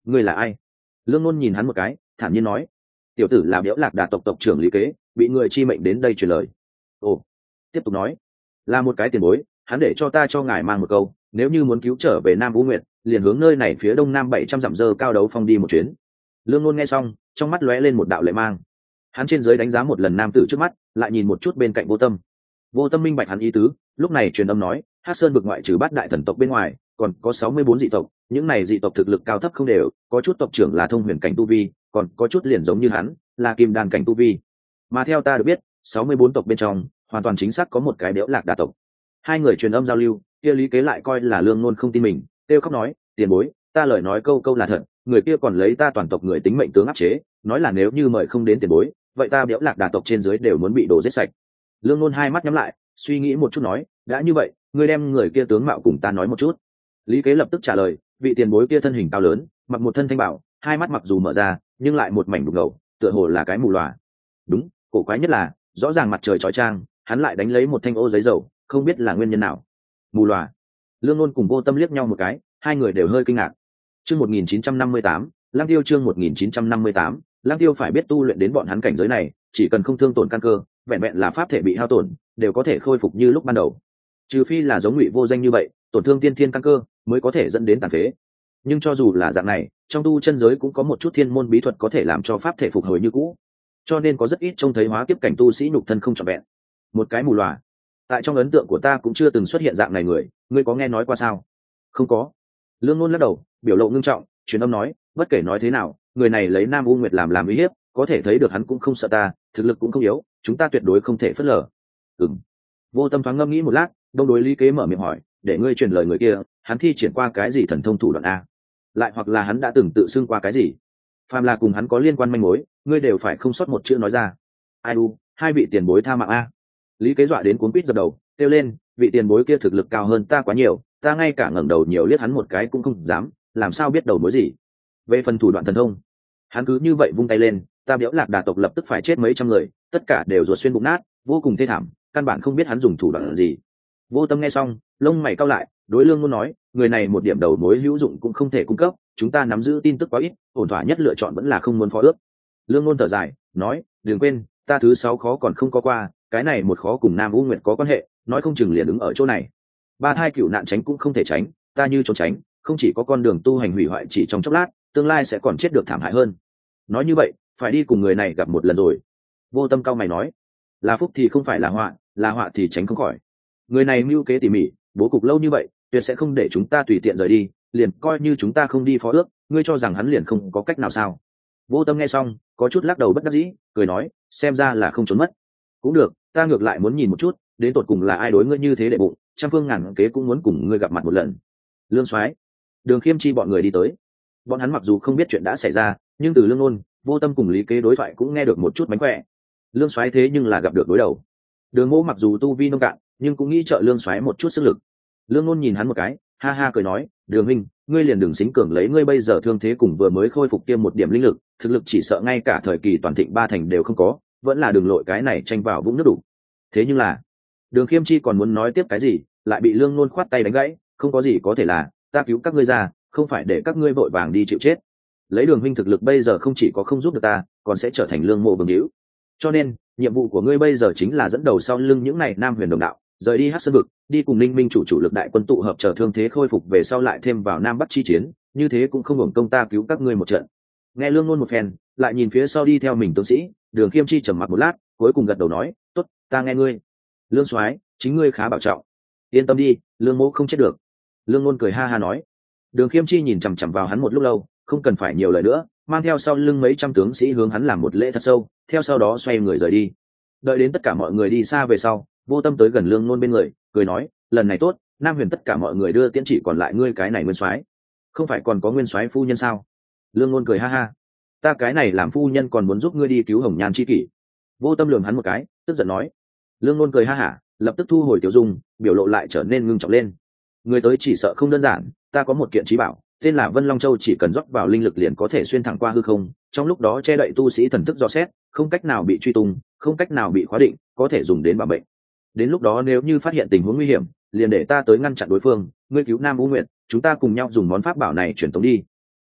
Speaker 1: ngươi là ai? Lương Nôn nhìn hắn một cái, thản nhiên nói, tiểu tử là Biểu Lạc Đà tộc tộc trưởng Lý Kế, bị người chi mệnh đến đây truyền lời. Ồ, tiếp tục nói, là một cái tiền bối, hắn để cho ta cho ngài mang một câu, nếu như muốn cứu trở về Nam Vũ Nguyệt, liền hướng nơi này phía đông nam 700 dặm dơ cao đấu phong đi một chuyến. Lương Nôn nghe xong, trong mắt lóe lên một đạo lệ mang. Hắn trên dưới đánh giá một lần nam tử trước mắt, lại nhìn một chút bên cạnh Vô Tâm. Vô Tâm minh bạch hắn ý tứ, lúc này truyền âm nói, Hắc Sơn vực ngoại trừ bát đại thần tộc bên ngoài, còn có 64 dị tộc, những này dị tộc thực lực cao thấp không đều, có chút tộc trưởng là thông huyền cảnh tu vi, còn có chút liền giống như hắn, là kim đan cảnh tu vi. Mà theo ta được biết, 64 tộc bên trong, hoàn toàn chính xác có một cái Biểu Lạc Đà tộc. Hai người truyền âm giao lưu, kia Lý Kế lại coi là Lương Nôn không tin mình, kêu khóc nói, tiền bối, ta lời nói câu câu là thật, người kia còn lấy ta toàn tộc người tính mệnh tướng áp chế, nói là nếu như mời không đến tiền bối, vậy ta Biểu Lạc Đà tộc trên dưới đều muốn bị đổ giết sạch. Lương Nôn hai mắt nhắm lại, suy nghĩ một chút nói, đã như vậy, ngươi đem người kia tướng mạo cùng ta nói một chút. Lý Kế lập tức trả lời, vị tiền bối kia thân hình cao lớn, mặc một thân thanh bảo, hai mắt mặc dù mở ra, nhưng lại một mảnh đục ngầu, tựa hồ là cái mù lòa. Đúng, cổ quái nhất là, rõ ràng mặt trời chói chang, hắn lại đánh lấy một thanh ô giấy dầu, không biết là nguyên nhân nào. Mù lòa. Lương Nôn cùng Vô Tâm liếc nhau một cái, hai người đều hơi kinh ngạc. Chương 1958, Lăng Tiêu chương 1958, Lăng Tiêu phải biết tu luyện đến bọn hắn cảnh giới này, chỉ cần không thương tổn căn cơ, vẹn vẹn là pháp thể bị hao tổn, đều có thể khôi phục như lúc ban đầu. Trừ phi là giống Ngụy Vô Danh như vậy, tổn thương tiên thiên căn cơ, mới có thể dẫn đến tàn phế. Nhưng cho dù là dạng này, trong tu chân giới cũng có một chút thiên môn bí thuật có thể làm cho pháp thể phục hồi như cũ. Cho nên có rất ít trông thấy hóa kiếp cảnh tu sĩ nhục thân không trọn vẹn. Một cái mù lòa. Tại trong ấn tượng của ta cũng chưa từng xuất hiện dạng này người, ngươi có nghe nói qua sao? Không có. Lương Nôn lắc đầu, biểu lộ ngưng trọng, truyền âm nói, bất kể nói thế nào, người này lấy Nam U Nguyệt làm uy hiếp, có thể thấy được hắn cũng không sợ ta, thực lực cũng không yếu, chúng ta tuyệt đối không thể phớt lờ. Ừm. Vô Tâm thoáng ngâm nghĩ một lát, đông đối Lý Kế mở miệng hỏi, để ngươi truyền lời người kia, hắn thi triển qua cái gì thần thông thủ đoạn a? Lại hoặc là hắn đã từng tự xưng qua cái gì? Phàm là cùng hắn có liên quan manh mối, ngươi đều phải không sót một chữ nói ra. Ai u, hai vị tiền bối tha mạng a. Lý Kế dọa đến cuốn quýt dập đầu, kêu lên, vị tiền bối kia thực lực cao hơn ta quá nhiều, ta ngay cả ngẩng đầu nhiều liếc hắn một cái cũng không dám, làm sao biết đầu mối gì. Về phần thủ đoạn thần thông, hắn cứ như vậy vung tay lên, ta Biểu Lạc Đà tộc lập tức phải chết mấy trăm người, tất cả đều ruột xuyên bụng nát, vô cùng thê thảm, căn bản không biết hắn dùng thủ đoạn gì. Vô Tâm nghe xong, lông mày cau lại, đối Lương Nôn nói, người này một điểm đầu mối hữu dụng cũng không thể cung cấp, chúng ta nắm giữ tin tức quá ít, ổn thỏa nhất lựa chọn vẫn là không muốn phó ước. Lương Nôn thở dài, nói, đừng quên, ta thứ 6 khó còn không có qua, cái này một khó cùng Nam U Nguyệt có quan hệ, nói không chừng liền đứng ở chỗ này. Ba thai cửu nạn tránh cũng không thể tránh, ta như trốn tránh, không chỉ có con đường tu hành hủy hoại chỉ trong chốc lát, tương lai sẽ còn chết được thảm hại hơn. Nói như vậy, phải đi cùng người này gặp một lần rồi. Vô Tâm cao mày nói, là phúc thì không phải là họa thì tránh không khỏi. Người này mưu kế tỉ mỉ, bố cục lâu như vậy, tuyệt sẽ không để chúng ta tùy tiện rời đi, liền coi như chúng ta không đi phó ước, ngươi cho rằng hắn liền không có cách nào sao? Vô Tâm nghe xong, có chút lắc đầu bất đắc dĩ, cười nói, xem ra là không trốn mất. Cũng được, ta ngược lại muốn nhìn một chút, đến tột cùng là ai đối ngươi như thế đệ bụng, trăm phương ngàn kế cũng muốn cùng ngươi gặp mặt một lần. Lương Soái, Đường Khiêm Chi bọn người đi tới. Bọn hắn mặc dù không biết chuyện đã xảy ra, nhưng từ Lương Nôn, Vô Tâm cùng Lý Kế đối thoại cũng nghe được một chút mánh khỏe. Lương Soái thế nhưng là gặp được đối đầu. Đường Mỗ mặc dù tu vi nông cạn, nhưng cũng nghĩ trợ Lương Soái một chút sức lực. Lương Nôn nhìn hắn một cái, ha ha cười nói, Đường huynh, ngươi liền đừng xính cường lấy ngươi bây giờ thương thế cùng vừa mới khôi phục tiêm một điểm linh lực, thực lực chỉ sợ ngay cả thời kỳ toàn thịnh 3 thành đều không có, vẫn là đường lội cái này tranh vào vũng nước đủ. Thế nhưng là, Đường Khiêm Chi còn muốn nói tiếp cái gì, lại bị Lương Nôn khoát tay đánh gãy, không có gì có thể là, ta cứu các ngươi ra, không phải để các ngươi vội vàng đi chịu chết. Lấy Đường huynh thực lực bây giờ không chỉ có không giúp được ta, còn sẽ trở thành lương mộ bừng hữu. Cho nên, nhiệm vụ của ngươi bây giờ chính là dẫn đầu sau lưng những này Nam Huyền đồng đạo, rời đi Hắc Sơn vực, đi cùng Ninh Minh chủ lực đại quân tụ hợp chờ thương thế khôi phục về sau lại thêm vào Nam Bắc chi chiến, như thế cũng không hưởng công ta cứu các ngươi một trận. Nghe Lương Nôn một phen, lại nhìn phía sau đi theo mình tướng sĩ, Đường Khiêm Chi trầm mặc một lát, cuối cùng gật đầu nói, tốt, ta nghe ngươi. Lương Soái, chính ngươi khá bảo trọng. Yên tâm đi, Lương mỗ không chết được. Lương Nôn cười ha ha nói. Đường Khiêm Chi nhìn chằm chằm vào hắn một lúc lâu, không cần phải nhiều lời nữa, mang theo sau lưng mấy trăm tướng sĩ hướng hắn làm một lễ thật sâu, theo sau đó xoay người rời đi. Đợi đến tất cả mọi người đi xa về sau, Vô Tâm tới gần Lương Nôn bên người, cười nói, lần này tốt, Nam Huyền tất cả mọi người đưa tiễn chỉ còn lại ngươi cái này Nguyên Soái, không phải còn có Nguyên Soái phu nhân sao? Lương Nôn cười ha ha, ta cái này làm phu nhân còn muốn giúp ngươi đi cứu Hồng Nhan chi kỷ. Vô Tâm lườm hắn một cái, tức giận nói. Lương Nôn cười ha hả, lập tức thu hồi tiểu dung, biểu lộ lại trở nên ngưng trọng lên. Người tới chỉ sợ không đơn giản, ta có một kiện trí bảo, tên là Vân Long Châu, chỉ cần rót vào linh lực liền có thể xuyên thẳng qua hư không, trong lúc đó che đậy tu sĩ thần thức dò xét, không cách nào bị truy tung, không cách nào bị khóa định, có thể dùng đến bảo bệnh. Đến lúc đó nếu như phát hiện tình huống nguy hiểm, liền để ta tới ngăn chặn đối phương, ngươi cứu Nam U Nguyệt, chúng ta cùng nhau dùng món pháp bảo này truyền tống đi.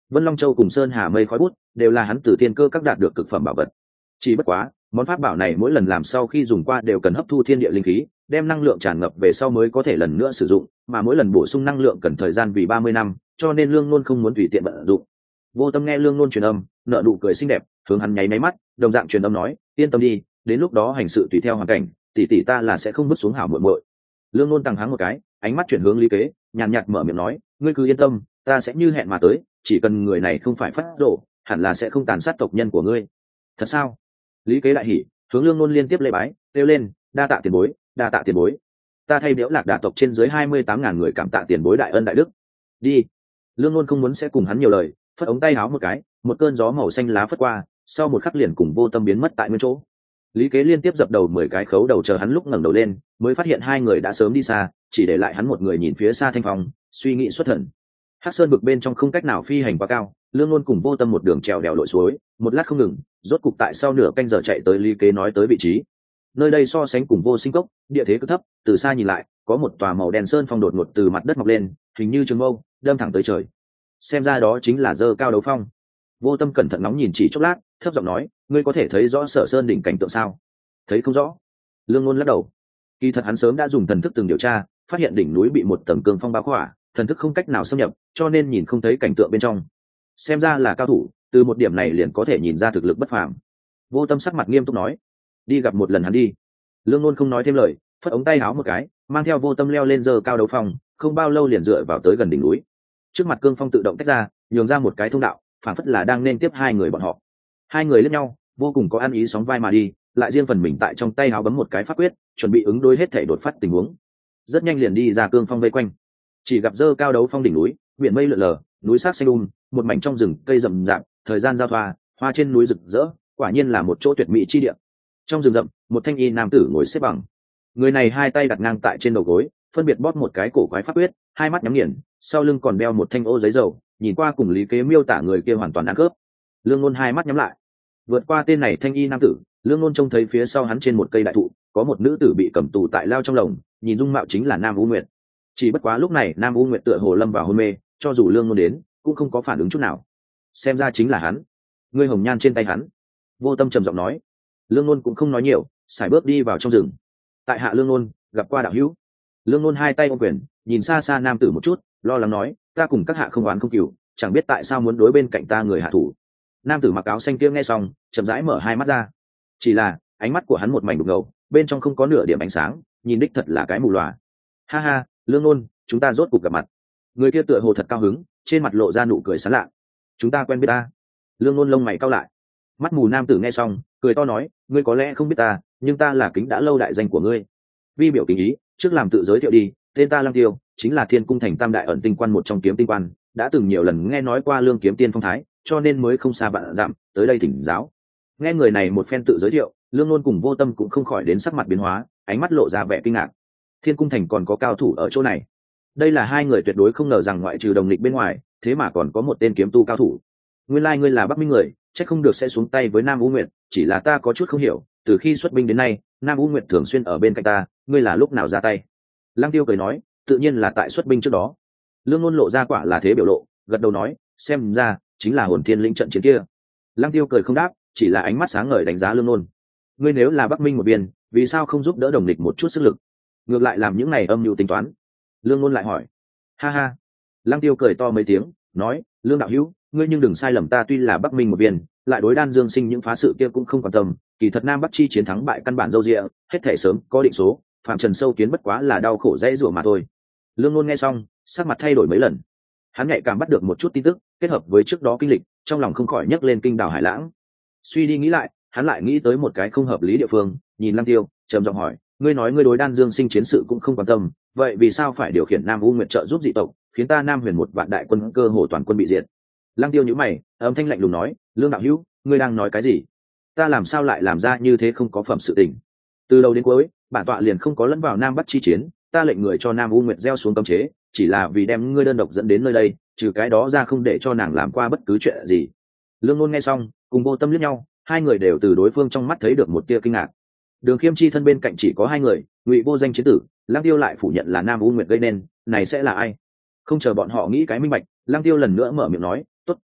Speaker 1: Vân Long Châu cùng Sơn Hà Mây khói bút đều là hắn từ thiên cơ các đạt được cực phẩm bảo vật. Chỉ bất quá, món pháp bảo này mỗi lần làm sau khi dùng qua đều cần hấp thu thiên địa linh khí, đem năng lượng tràn ngập về sau mới có thể lần nữa sử dụng, mà mỗi lần bổ sung năng lượng cần thời gian vì 30 năm, cho nên Lương Nôn không muốn tùy tiện vận dụng. Vô Tâm nghe Lương Nôn truyền âm, nở nụ cười xinh đẹp, hướng hắn nháy máy mắt, đồng dạng truyền âm nói, yên tâm đi, đến lúc đó hành sự tùy theo hoàn cảnh, tỷ tỷ ta là sẽ không vứt xuống hảo muội muội. Lương Nôn tăng háng một cái, ánh mắt chuyển hướng Lý Kế, nhàn nhạt mở miệng nói, ngươi cứ yên tâm, ta sẽ như hẹn mà tới, chỉ cần người này không phải phát rồ, hẳn là sẽ không tàn sát tộc nhân của ngươi. Thật sao? Lý Kế đại hỉ, hướng Lương Nôn liên tiếp lễ bái, kêu lên, đa tạ tiền bối, đa tạ tiền bối. Ta thay Liễu Lạc Đà tộc trên dưới 28.000 người cảm tạ tiền bối đại ân đại đức. Đi. Lương Nôn không muốn sẽ cùng hắn nhiều lời, phất ống tay áo một cái, một cơn gió màu xanh lá phất qua, sau một khắc liền cùng Vô Tâm biến mất tại nguyên chỗ. Lý Kế liên tiếp dập đầu 10 cái khấu đầu chờ hắn lúc ngẩng đầu lên, mới phát hiện hai người đã sớm đi xa, chỉ để lại hắn một người nhìn phía xa thanh phong, suy nghĩ xuất thần. Hắc Sơn bực bên trong không cách nào phi hành quá cao, Lương Nôn cùng Vô Tâm một đường trèo đèo lội suối, một lát không ngừng, rốt cục tại sau nửa canh giờ chạy tới Lý Kế nói tới vị trí. Nơi đây so sánh cùng Vô Sinh Cốc, địa thế cực thấp, từ xa nhìn lại, có một tòa màu đen sơn phong đột ngột từ mặt đất mọc lên, hình như trường mâu, đâm thẳng tới trời. Xem ra đó chính là Dơ Cao Đấu Phong. Vô Tâm cẩn thận ngóng nhìn chỉ chốc lát, thấp giọng nói, ngươi có thể thấy rõ Sở Sơn đỉnh cảnh tượng sao? Thấy không rõ. Lương Nôn lắc đầu. Kỳ thật hắn sớm đã dùng thần thức từng điều tra, phát hiện đỉnh núi bị một tầng cương phong bao khỏa, thần thức không cách nào xâm nhập, cho nên nhìn không thấy cảnh tượng bên trong. Xem ra là cao thủ, từ một điểm này liền có thể nhìn ra thực lực bất phàm. Vô Tâm sắc mặt nghiêm túc nói, đi gặp một lần hắn đi. Lương Nôn không nói thêm lời, phất ống tay áo một cái, mang theo Vô Tâm leo lên Dơ Cao Đấu Phong, không bao lâu liền dựa vào tới gần đỉnh núi. Trước mặt cương phong tự động tách ra, nhường ra một cái thông đạo, phản phất là đang nên tiếp hai người bọn họ. Hai người liếc nhau, vô cùng có ăn ý sóng vai mà đi, lại riêng phần mình tại trong tay áo bấm một cái pháp quyết, chuẩn bị ứng đối hết thể đột phát tình huống. Rất nhanh liền đi ra cương phong vây quanh. Chỉ gặp Dơ Cao Đấu Phong đỉnh núi, biển mây lượn lờ, núi sắc xanh một mảnh trong rừng cây rậm rạp, thời gian giao thoa, hoa trên núi rực rỡ, quả nhiên là một chỗ tuyệt mỹ chi địa. Trong rừng rậm, một thanh y nam tử ngồi xếp bằng. Người này hai tay đặt ngang tại trên đầu gối, phân biệt bóp một cái cổ quái pháp quyết, hai mắt nhắm nghiền, sau lưng còn đeo một thanh ô giấy dầu, nhìn qua cùng Lý Kế miêu tả người kia hoàn toàn ăn khớp. Lương Nôn hai mắt nhắm lại. Vượt qua tên này thanh y nam tử, Lương Nôn trông thấy phía sau hắn trên một cây đại thụ, có một nữ tử bị cầm tù tại lao trong lồng, nhìn dung mạo chính là Nam U Nguyệt. Chỉ bất quá lúc này Nam U Nguyệt tựa hồ lâm vào hôn mê, cho dù Lương Nôn đến, cũng không có phản ứng chút nào. Xem ra chính là hắn. Ngươi hồng nhan trên tay hắn. Vô Tâm trầm giọng nói. Lương Nôn cũng không nói nhiều, sải bước đi vào trong rừng. Tại hạ Lương Nôn, gặp qua đạo hữu. Lương Nôn hai tay ôm quyền, nhìn xa xa nam tử một chút, lo lắng nói, ta cùng các hạ không oán không cừu, chẳng biết tại sao muốn đối bên cạnh ta người hạ thủ. Nam tử mặc áo xanh kia nghe xong, chậm rãi mở hai mắt ra. Chỉ là ánh mắt của hắn một mảnh đục ngầu, bên trong không có nửa điểm ánh sáng, nhìn đích thật là cái mù lòa. Ha ha, Lương Nôn, chúng ta rốt cuộc gặp mặt. Người kia tựa hồ thật cao hứng, trên mặt lộ ra nụ cười sán lạ. Chúng ta quen biết ta. Lương Nôn lông mày cau lại. Mắt mù nam tử nghe xong, cười to nói, ngươi có lẽ không biết ta, nhưng ta là kính đã lâu đại danh của ngươi. Vi biểu kính ý, trước làm tự giới thiệu đi, tên ta Lăng Tiêu, chính là Thiên Cung Thành Tam Đại ẩn tinh quan một trong kiếm tinh quan, đã từng nhiều lần nghe nói qua Lương kiếm tiên phong thái, cho nên mới không xa bạn dặm tới đây thỉnh giáo. Nghe người này một phen tự giới thiệu, Lương Nôn cùng Vô Tâm cũng không khỏi đến sắc mặt biến hóa, ánh mắt lộ ra vẻ kinh ngạc. Thiên Cung Thành còn có cao thủ ở chỗ này. Đây là hai người tuyệt đối không ngờ rằng ngoại trừ đồng lịch bên ngoài, thế mà còn có một tên kiếm tu cao thủ. Nguyên lai ngươi là Bắc Minh người, chắc không được sẽ xuống tay với Nam U Nguyệt, chỉ là ta có chút không hiểu, từ khi xuất binh đến nay, Nam U Nguyệt thường xuyên ở bên cạnh ta, ngươi là lúc nào ra tay? Lăng Tiêu cười nói, tự nhiên là tại xuất binh trước đó. Lương Nôn lộ ra quả là thế biểu lộ, gật đầu nói, xem ra chính là Hồn Thiên lĩnh trận chiến kia. Lăng Tiêu cười không đáp, chỉ là ánh mắt sáng ngời đánh giá Lương Nôn. Ngươi nếu là Bắc Minh một biên, vì sao không giúp đỡ đồng địch một chút sức lực, ngược lại làm những này âm mưu tính toán? Lương Nôn lại hỏi. Ha ha. Lăng Tiêu cười to mấy tiếng, nói, Lương đạo hữu, ngươi nhưng đừng sai lầm, ta tuy là Bắc Minh một biên, lại đối Đan Dương Sinh những phá sự kia cũng không quan tâm, kỳ thật Nam Bắc chi chiến thắng bại căn bản dâu dịa, hết thể sớm có định số, phạm trần sâu kiến bất quá là đau khổ dễ rủa mà thôi. Lương Nôn nghe xong, sắc mặt thay đổi mấy lần. Hắn nhạy cảm bắt được một chút tin tức, kết hợp với trước đó kinh lịch, trong lòng không khỏi nhấc lên kinh đào hải lãng. Suy đi nghĩ lại, hắn lại nghĩ tới một cái không hợp lý địa phương, nhìn Lăng Tiêu, trầm giọng hỏi, ngươi nói ngươi đối Đan Dương Sinh chiến sự cũng không quan tâm, vậy vì sao phải điều khiển Nam U Nguyệt trợ giúp dị tộc, khiến ta Nam Huyền một vạn đại quân cơ hồ toàn quân bị diệt? Lăng Tiêu nhíu mày, âm thanh lạnh lùng nói, Lương đạo hữu, ngươi đang nói cái gì? Ta làm sao lại làm ra như thế không có phẩm sự tình? Từ đầu đến cuối, bản tọa liền không có lẫn vào Nam Bắc chi chiến, ta lệnh người cho Nam U Nguyệt gieo xuống cấm chế, chỉ là vì đem ngươi đơn độc dẫn đến nơi đây, trừ cái đó ra không để cho nàng làm qua bất cứ chuyện gì. Lương Nôn nghe xong, cùng Vô Tâm liếc nhau, hai người đều từ đối phương trong mắt thấy được một tia kinh ngạc. Đường Khiêm Chi thân bên cạnh chỉ có hai người, Ngụy Vô Danh chiến tử, Lăng Tiêu lại phủ nhận là Nam U Nguyệt gây nên, này sẽ là ai? Không chờ bọn họ nghĩ cái minh bạch, Lăng Tiêu lần nữa mở miệng nói, tốt,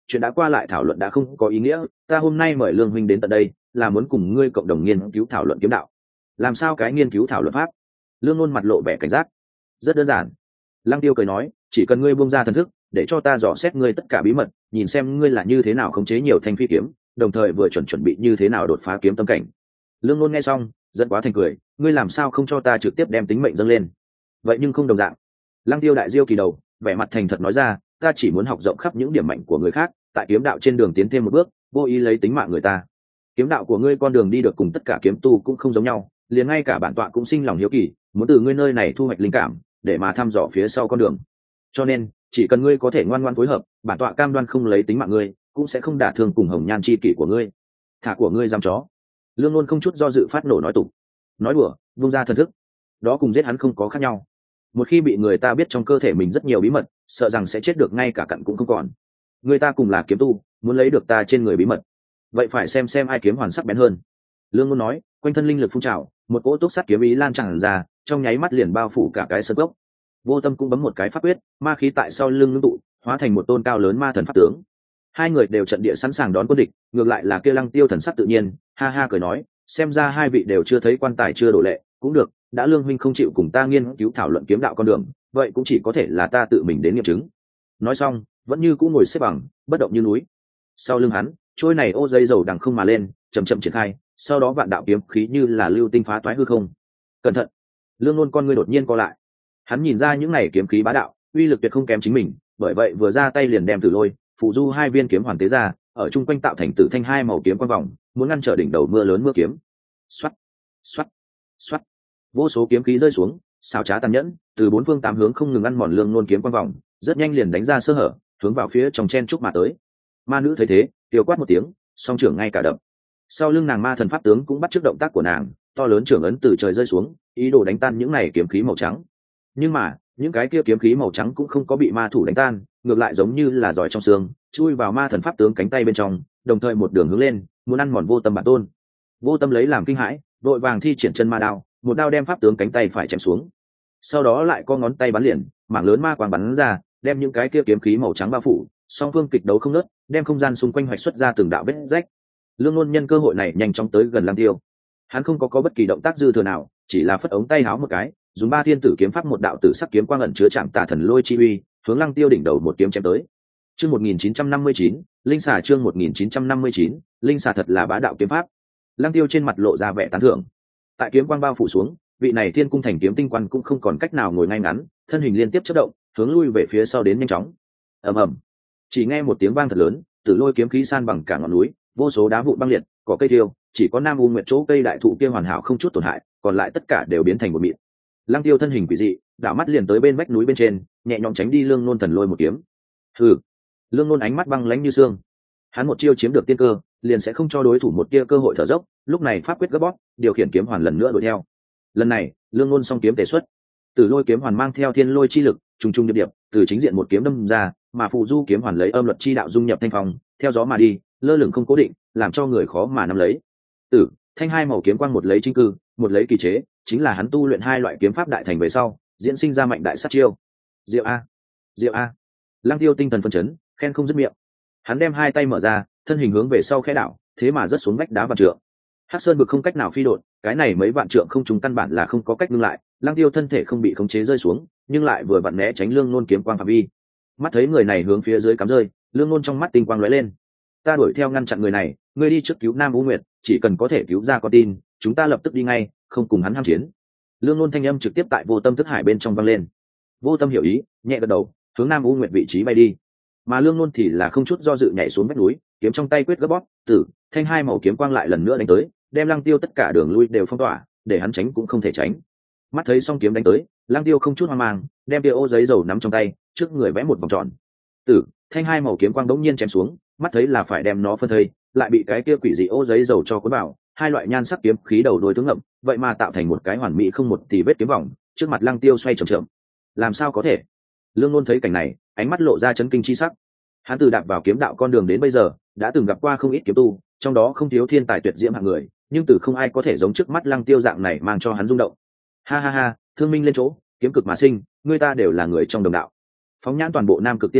Speaker 1: chuyện đã qua lại thảo luận đã không có ý nghĩa, ta hôm nay mời Lương huynh đến tận đây là muốn cùng ngươi cộng đồng nghiên cứu thảo luận kiếm đạo. Làm sao cái nghiên cứu thảo luận pháp? Lương Nôn mặt lộ vẻ cảnh giác. Rất đơn giản. Lăng Tiêu cười nói, chỉ cần ngươi buông ra thần thức để cho ta dò xét ngươi tất cả bí mật, nhìn xem ngươi là như thế nào khống chế nhiều thanh phi kiếm, đồng thời vừa chuẩn bị như thế nào đột phá kiếm tâm cảnh. Lương Nôn nghe xong giận quá thành cười, ngươi làm sao không cho ta trực tiếp đem tính mệnh dâng lên? Vậy nhưng không đồng dạng. Lăng Tiêu đại diêu kỳ đầu, vẻ mặt thành thật nói ra, ta chỉ muốn học rộng khắp những điểm mạnh của người khác, tại kiếm đạo trên đường tiến thêm một bước, vô ý lấy tính mạng người ta. Kiếm đạo của ngươi con đường đi được cùng tất cả kiếm tu cũng không giống nhau, liền ngay cả bản tọa cũng sinh lòng hiếu kỳ, muốn từ ngươi nơi này thu hoạch linh cảm để mà thăm dò phía sau con đường. Cho nên chỉ cần ngươi có thể ngoan ngoãn phối hợp, bản tọa cam đoan không lấy tính mạng ngươi, cũng sẽ không đả thương cùng hồng nhan chi kỷ của ngươi. Thả của ngươi giam chó. Lương Nôn không chút do dự phát nổ nói tục. Nói đùa, vung ra thần thức, đó cùng giết hắn không có khác nhau. Một khi bị người ta biết trong cơ thể mình rất nhiều bí mật, sợ rằng sẽ chết được ngay cả cặn cũng không còn. Người ta cùng là kiếm tu, muốn lấy được ta trên người bí mật, vậy phải xem ai kiếm hoàn sắc bén hơn. Lương Nôn nói, quanh thân linh lực phun trào, một cỗ túc sắt kiếm ý lan tràn ra, trong nháy mắt liền bao phủ cả cái sơn cốc. Vô Tâm cũng bấm một cái pháp quyết, ma khí tại sau lưng ngưng tụ, hóa thành một tôn cao lớn ma thần pháp tướng. Hai người đều trận địa sẵn sàng đón quân địch, ngược lại là kia Lăng Tiêu thần sắc tự nhiên, ha ha cười nói, xem ra hai vị đều chưa thấy quan tài chưa đổ lệ, cũng được, đã Lương huynh không chịu cùng ta nghiên cứu thảo luận kiếm đạo con đường, vậy cũng chỉ có thể là ta tự mình đến nghiệm chứng. Nói xong, vẫn như cũ ngồi xếp bằng, bất động như núi. Sau lưng hắn, trôi này ô dây dầu đằng không mà lên, chậm chậm triển khai, sau đó vạn đạo kiếm khí như là lưu tinh phá toái hư không. Cẩn thận! Lương Nôn con ngươi đột nhiên co lại. Hắn nhìn ra những này kiếm khí bá đạo, uy lực tuyệt không kém chính mình, bởi vậy vừa ra tay liền đem Tử Lôi, phụ du hai viên kiếm hoàn tế ra, ở trung quanh tạo thành tử thanh hai màu kiếm quang vòng, muốn ngăn trở đỉnh đầu mưa lớn mưa kiếm. Xoắt, xoắt, xoắt. Vô số kiếm khí rơi xuống, xảo trá tàn nhẫn, từ bốn phương tám hướng không ngừng ăn mòn Lương Nôn kiếm quang vòng, rất nhanh liền đánh ra sơ hở, hướng vào phía trong chen trúc mà tới. Ma nữ thấy thế, tiêu quát một tiếng, song trưởng ngay cả đập. Sau lưng nàng ma thần pháp tướng cũng bắt chước động tác của nàng, to lớn trưởng ấn từ trời rơi xuống, ý đồ đánh tan những này kiếm khí màu trắng. Nhưng mà những cái kia kiếm khí màu trắng cũng không có bị ma thủ đánh tan, ngược lại giống như là giỏi trong xương, chui vào ma thần pháp tướng cánh tay bên trong, đồng thời một đường hướng lên, muốn ăn mòn Vô Tâm bản tôn. Vô Tâm lấy làm kinh hãi, vội vàng thi triển chân ma đao, một đao đem pháp tướng cánh tay phải chém xuống. Sau đó lại co ngón tay bắn liền, mảng lớn ma quang bắn ra, đem những cái kia kiếm khí màu trắng bao phủ, song phương kịch đấu không ngớt, đem không gian xung quanh hoạch xuất ra từng đạo vết rách. Lương Nôn nhân cơ hội này nhanh chóng tới gần Lăng Tiêu. Hắn không có bất kỳ động tác dư thừa nào, chỉ là phất ống tay háo một cái, dùng ba thiên tử kiếm pháp một đạo tử sắc kiếm quang ẩn chứa chạm tà thần lôi chi uy, hướng Lăng Tiêu đỉnh đầu một kiếm chém tới. Chương 1959, linh xà chương 1959, linh xà thật là bá đạo kiếm pháp. Lăng Tiêu trên mặt lộ ra vẻ tán thưởng. Tại kiếm quang bao phủ xuống, vị này thiên cung thành kiếm tinh quan cũng không còn cách nào ngồi ngay ngắn, thân hình liên tiếp chớp động, hướng lui về phía sau đến nhanh chóng. Ầm ầm. Chỉ nghe một tiếng vang thật lớn, tử lôi kiếm khí san bằng cả ngọn núi, vô số đá vụn băng liệt, cỏ cây thiêu, chỉ có Nam U Nguyệt chỗ cây đại thụ kia hoàn hảo không chút tổn hại, còn lại tất cả đều biến thành một mịn. Lăng Tiêu thân hình quỷ dị, đảo mắt liền tới bên vách núi bên trên, nhẹ nhõm tránh đi Lương Nôn thần lôi một kiếm. Hừ. Lương Nôn ánh mắt băng lãnh như xương. Hắn một chiêu chiếm được tiên cơ, liền sẽ không cho đối thủ một tia cơ hội thở dốc, lúc này pháp quyết gấp bóp, điều khiển kiếm hoàn lần nữa đuổi theo. Lần này, Lương Nôn song kiếm tề xuất, Tử Lôi kiếm hoàn mang theo thiên lôi chi lực, trùng trùng điệp điệp, từ chính diện một kiếm đâm ra, mà phụ du kiếm hoàn lấy âm luật chi đạo dung nhập thanh phong, theo gió mà đi, lơ lửng không cố định, làm cho người khó mà nắm lấy. Tử, thanh hai màu kiếm quang một lấy chính cư, một lấy kỳ chế, chính là hắn tu luyện hai loại kiếm pháp đại thành về sau, diễn sinh ra mạnh đại sát chiêu. Diệu a, Diệu a. Lăng Tiêu tinh thần phân chấn, khen không dứt miệng. Hắn đem hai tay mở ra, thân hình hướng về sau khẽ đảo, thế mà rớt xuống vách đá vạn trượng. Hắc Sơn Bực không cách nào phi độn, cái này mấy vạn trượng không trùng căn bản là không có cách ngưng lại, Lăng Tiêu thân thể không bị khống chế rơi xuống, nhưng lại vừa vặn né tránh Lương Nôn kiếm quang phạm vi. Mắt thấy người này hướng phía dưới cắm rơi, Lương Nôn trong mắt tinh quang lóe lên. Ta đuổi theo ngăn chặn người này, ngươi đi trước cứu Nam U Nguyệt, chỉ cần có thể cứu ra con tin, chúng ta lập tức đi ngay, không cùng hắn ham chiến. Lương Nôn thanh âm trực tiếp tại Vô Tâm thức hải bên trong vang lên. Vô Tâm hiểu ý, nhẹ gật đầu, hướng Nam U Nguyệt vị trí bay đi. Mà Lương Nôn thì là không chút do dự nhảy xuống vách núi, kiếm trong tay quyết gấp bóp, tử, thanh hai màu kiếm quang lại lần nữa đánh tới, đem Lăng Tiêu tất cả đường lui đều phong tỏa, để hắn tránh cũng không thể tránh. Mắt thấy song kiếm đánh tới, Lăng Tiêu không chút hoang mang, đem tia ô giấy dầu nắm trong tay, trước người vẽ một vòng tròn. Tử, thanh hai màu kiếm quang đống nhiên chém xuống, mắt thấy là phải đem nó phân thây, lại bị cái kia quỷ dị ô giấy dầu cho cuốn vào, hai loại nhan sắc kiếm khí đầu đuôi tướng ngậm, vậy mà tạo thành một cái hoàn mỹ không một tì vết kiếm vòng, trước mặt Lăng Tiêu xoay chậm chậm. Làm sao có thể? Lương Nôn thấy cảnh này, ánh mắt lộ ra chấn kinh chi sắc. Hắn từ đạp vào kiếm đạo con đường đến bây giờ, đã từng gặp qua không ít kiếm tu, trong đó không thiếu thiên tài tuyệt diễm hạng người, nhưng từ không ai có thể giống trước mắt Lăng Tiêu dạng này mang cho hắn rung động. Ha ha ha, thương minh lên chỗ, kiếm cực mà sinh, người ta đều là người trong đồng đạo. Phóng nhãn toàn bộ Nam Cực Tiên Châu,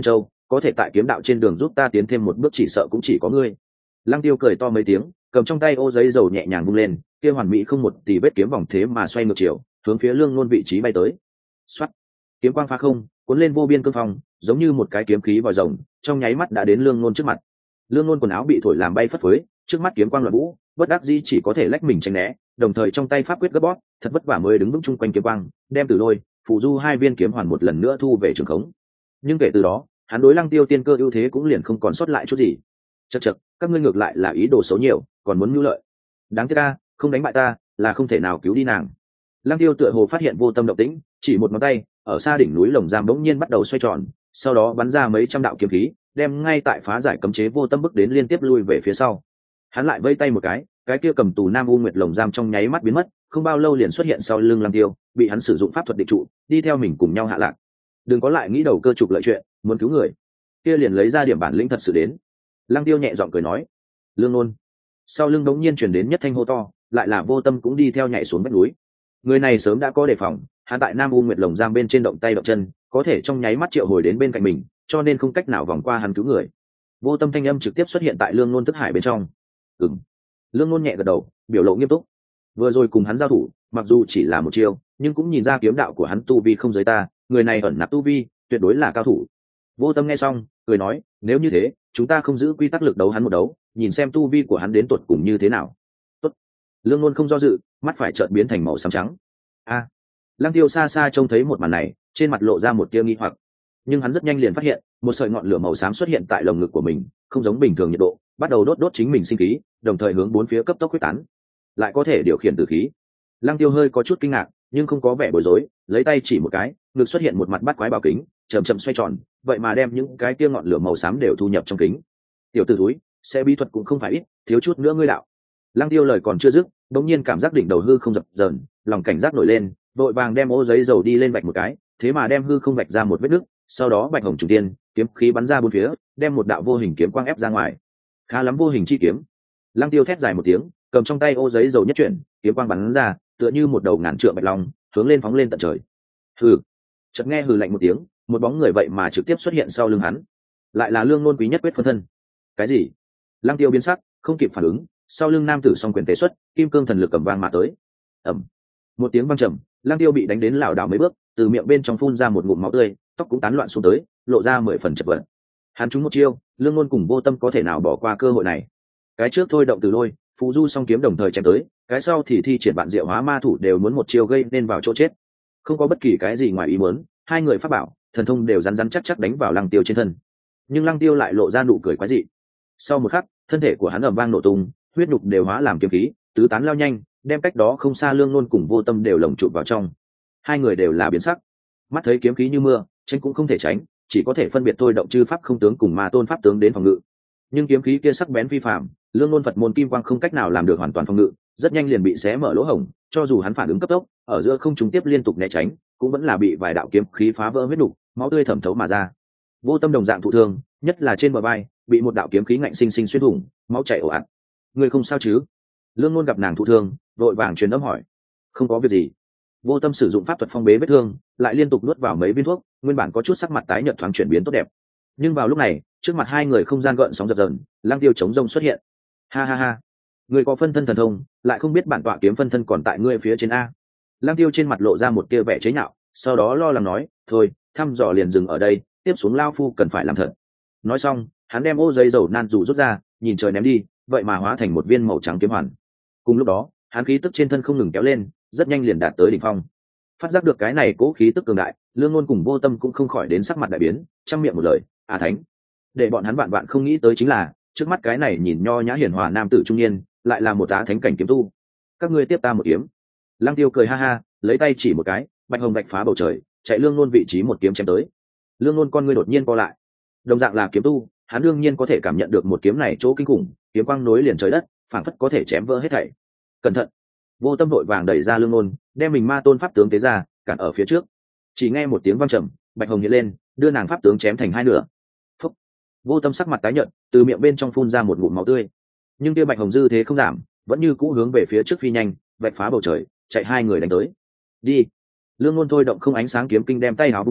Speaker 1: có thể tại kiếm đạo trên đường giúp ta tiến thêm một bước chỉ sợ cũng chỉ có ngươi. Lăng Tiêu cười to mấy tiếng, cầm trong tay ô giấy dầu nhẹ nhàng vung lên, kia hoàn mỹ không một tì vết kiếm vòng thế mà xoay ngược chiều, hướng phía Lương Nôn vị trí bay tới. Xoát, kiếm quang phá không, cuốn lên vô biên cương phong, giống như một cái kiếm khí vòi rồng, trong nháy mắt đã đến Lương Nôn trước mặt. Lương Nôn quần áo bị thổi làm bay phất phới, trước mắt kiếm quang loạn vũ, bất đắc dĩ chỉ có thể lách mình tránh né, đồng thời trong tay pháp quyết gấp bóp, thật vất vả mới đứng vững chung quanh kiếm quang, đem Tử Lôi, Phù Du hai viên kiếm hoàn một lần nữa thu về trường khống. Nhưng kể từ đó, hắn đối Lăng Tiêu tiên cơ ưu thế cũng liền không còn sót lại chút gì. Chậc chậc, các ngươi ngược lại là ý đồ xấu nhiều, còn muốn mưu lợi. Đáng tiếc ta, không đánh bại ta, là không thể nào cứu đi nàng. Lăng Tiêu tựa hồ phát hiện Vô Tâm động tĩnh, chỉ một ngón tay, ở xa đỉnh núi lồng giam bỗng nhiên bắt đầu xoay tròn, sau đó bắn ra mấy trăm đạo kiếm khí, đem ngay tại phá giải cấm chế Vô Tâm bức đến liên tiếp lui về phía sau. Hắn lại vây tay một cái kia cầm tù Nam U Nguyệt lồng giam trong nháy mắt biến mất, không bao lâu liền xuất hiện sau lưng Lăng Tiêu, bị hắn sử dụng pháp thuật định trụ, đi theo mình cùng nhau hạ lạc. Đừng có lại nghĩ đầu cơ trục lợi chuyện, muốn cứu người, kia liền lấy ra điểm bản lĩnh thật sự đến. Lăng Tiêu nhẹ giọng cười nói. Lương Nôn sau lưng đống nhiên truyền đến nhất thanh hô to, lại là Vô Tâm cũng đi theo nhảy xuống vách núi. Người này sớm đã có đề phòng, hắn tại Nam U Nguyệt lồng giam bên trên động tay động chân, có thể trong nháy mắt triệu hồi đến bên cạnh mình, cho nên không cách nào vòng qua hắn cứu người. Vô Tâm thanh âm trực tiếp xuất hiện tại Lương Nôn thức hải bên trong. Lương Nôn nhẹ gật đầu, biểu lộ nghiêm túc. Vừa rồi cùng hắn giao thủ, mặc dù chỉ là một chiêu, nhưng cũng nhìn ra kiếm đạo của hắn tu vi không giới ta, người này ẩn nạp tu vi, tuyệt đối là cao thủ. Vô Tâm nghe xong, cười nói, nếu như thế, chúng ta không giữ quy tắc lực đấu hắn một đấu, nhìn xem tu vi của hắn đến tuột cùng như thế nào. Tốt. Lương Nôn không do dự, mắt phải chợt biến thành màu xám trắng. A. Lăng Tiêu xa xa trông thấy một màn này, trên mặt lộ ra một tia nghi hoặc, nhưng hắn rất nhanh liền phát hiện, một sợi ngọn lửa màu xám xuất hiện tại lồng ngực của mình, không giống bình thường nhiệt độ, bắt đầu đốt chính mình sinh khí, đồng thời hướng bốn phía cấp tốc quyết tán, lại có thể điều khiển tử khí. Lăng Tiêu hơi có chút kinh ngạc, nhưng không có vẻ bối rối, lấy tay chỉ một cái, ngực xuất hiện một mặt bắt quái bảo kính, chậm chậm xoay tròn, vậy mà đem những cái kia ngọn lửa màu xám đều thu nhập trong kính. Tiểu tử túi, sẽ bí thuật cũng không phải ít, thiếu chút nữa ngươi đạo. Lăng Tiêu lời còn chưa dứt, đống nhiên cảm giác đỉnh đầu hư không dập dờn, lòng cảnh giác nổi lên, vội vàng đem ô giấy dầu đi lên vạch một cái, thế mà đem hư không vạch ra một vết nứt, sau đó bạch hồng trùng tiên, kiếm khí bắn ra bốn phía, đem một đạo vô hình kiếm quang ép ra ngoài. Khá lắm vô hình chi kiếm. Lăng Tiêu thét dài một tiếng, cầm trong tay ô giấy dầu nhất chuyển, kiếm quang bắn ra, tựa như một đầu ngàn trượng bạch long, hướng lên phóng lên tận trời. Hừ. Chợt nghe hừ lạnh một tiếng, một bóng người vậy mà trực tiếp xuất hiện sau lưng hắn. Lại là Lương Nôn quý nhất quyết phân thân. Cái gì? Lăng Tiêu biến sắc, không kịp phản ứng, sau lưng nam tử song quyền tế xuất, kim cương thần lực cầm vang mà tới. Ầm. Một tiếng vang trầm, Lăng Tiêu bị đánh đến lảo đảo mấy bước, từ miệng bên trong phun ra một ngụm máu tươi, tóc cũng tán loạn xuống tới, lộ ra 10 phần chật vật. Hắn trúng một chiêu, Lương Nôn cùng Vô Tâm có thể nào bỏ qua cơ hội này. Cái trước thôi động Tử Lôi, Phù Du song kiếm đồng thời chém tới, cái sau thì thi triển Vạn Diệu Hóa Ma thủ đều muốn một chiêu gây nên vào chỗ chết. Không có bất kỳ cái gì ngoài ý muốn, hai người pháp bảo, thần thông đều rắn rắn chắc chắc đánh vào Lăng Tiêu trên thân. Nhưng Lăng Tiêu lại lộ ra nụ cười quái dị. Sau một khắc, thân thể của hắn ầm vang nổ tung, huyết nhục đều hóa làm kiếm khí, tứ tán lao nhanh, đem cách đó không xa Lương Nôn cùng Vô Tâm đều lồng chụp vào trong. Hai người đều là biến sắc, mắt thấy kiếm khí như mưa, tránh cũng không thể tránh, chỉ có thể phân biệt thôi động chư pháp không tướng cùng Ma Tôn pháp tướng đến phòng ngự. Nhưng kiếm khí kia sắc bén phi phàm, Lương Nôn Phật môn kim quang không cách nào làm được hoàn toàn phòng ngự, rất nhanh liền bị xé mở lỗ hổng, cho dù hắn phản ứng cấp tốc, ở giữa không trung tiếp liên tục né tránh, cũng vẫn là bị vài đạo kiếm khí phá vỡ huyết nục, máu tươi thẩm thấu mà ra. Vô Tâm đồng dạng thụ thương, nhất là trên bờ vai, bị một đạo kiếm khí ngạnh sinh sinh xuyên thủng, máu chảy ồ ạt. Người không sao chứ? Lương Nôn gặp nàng thụ thương, vội vàng truyền âm hỏi. Không có việc gì. Vô Tâm sử dụng pháp thuật phong bế vết thương, lại liên tục nuốt vào mấy viên thuốc, nguyên bản có chút sắc mặt tái nhợt thoáng chuyển biến tốt đẹp. Nhưng vào lúc này, trước mặt hai người không gian gợn sóng dập dờn, Lăng Tiêu chống rông xuất hiện. Ha ha ha, người có phân thân thần thông, lại không biết bản tọa kiếm phân thân còn tại ngươi phía trên a. Lăng Tiêu trên mặt lộ ra một tia vẻ chế nhạo, sau đó lo lắng nói, thôi, thăm dò liền dừng ở đây, tiếp xuống lao phu cần phải làm thật. Nói xong, hắn đem ô giấy dầu nan dù rút ra, nhìn trời ném đi, vậy mà hóa thành một viên màu trắng kiếm hoàn. Cùng lúc đó, hắn khí tức trên thân không ngừng kéo lên, rất nhanh liền đạt tới đỉnh phong. Phát giác được cái này cố khí tức cường đại, Lương Nôn cùng Vô Tâm cũng không khỏi đến sắc mặt đại biến, trăm miệng một lời, "A Thánh." Để bọn hắn vạn vạn không nghĩ tới chính là, trước mắt cái này nhìn nho nhã hiền hòa nam tử trung niên, lại là một Á Thánh cảnh kiếm tu. "Các ngươi tiếp ta một kiếm." Lăng Tiêu cười ha ha, lấy tay chỉ một cái, bạch hồng bạch phá bầu trời, chạy Lương Nôn vị trí một kiếm chém tới. Lương Nôn con ngươi đột nhiên co lại. Đồng dạng là kiếm tu, hắn đương nhiên có thể cảm nhận được một kiếm này chỗ kinh khủng, kiếm quang nối liền trời đất, phảng phất có thể chém vỡ hết thảy. Cẩn thận! Vô Tâm vội vàng đẩy ra Lương Nôn, đem mình Ma Tôn pháp tướng tế ra, cản ở phía trước. Chỉ nghe một tiếng vang trầm, bạch hồng hiện lên, đưa nàng pháp tướng chém thành hai nửa. Phúc! Vô Tâm sắc mặt tái nhợt, từ miệng bên trong phun ra một ngụm máu tươi. Nhưng kia bạch hồng dư thế không giảm, vẫn như cũ hướng về phía trước phi nhanh, vạch phá bầu trời, chạy hai người đánh tới. Đi! Lương Nôn thôi động không ánh sáng kiếm kinh đem tay áo vung lên,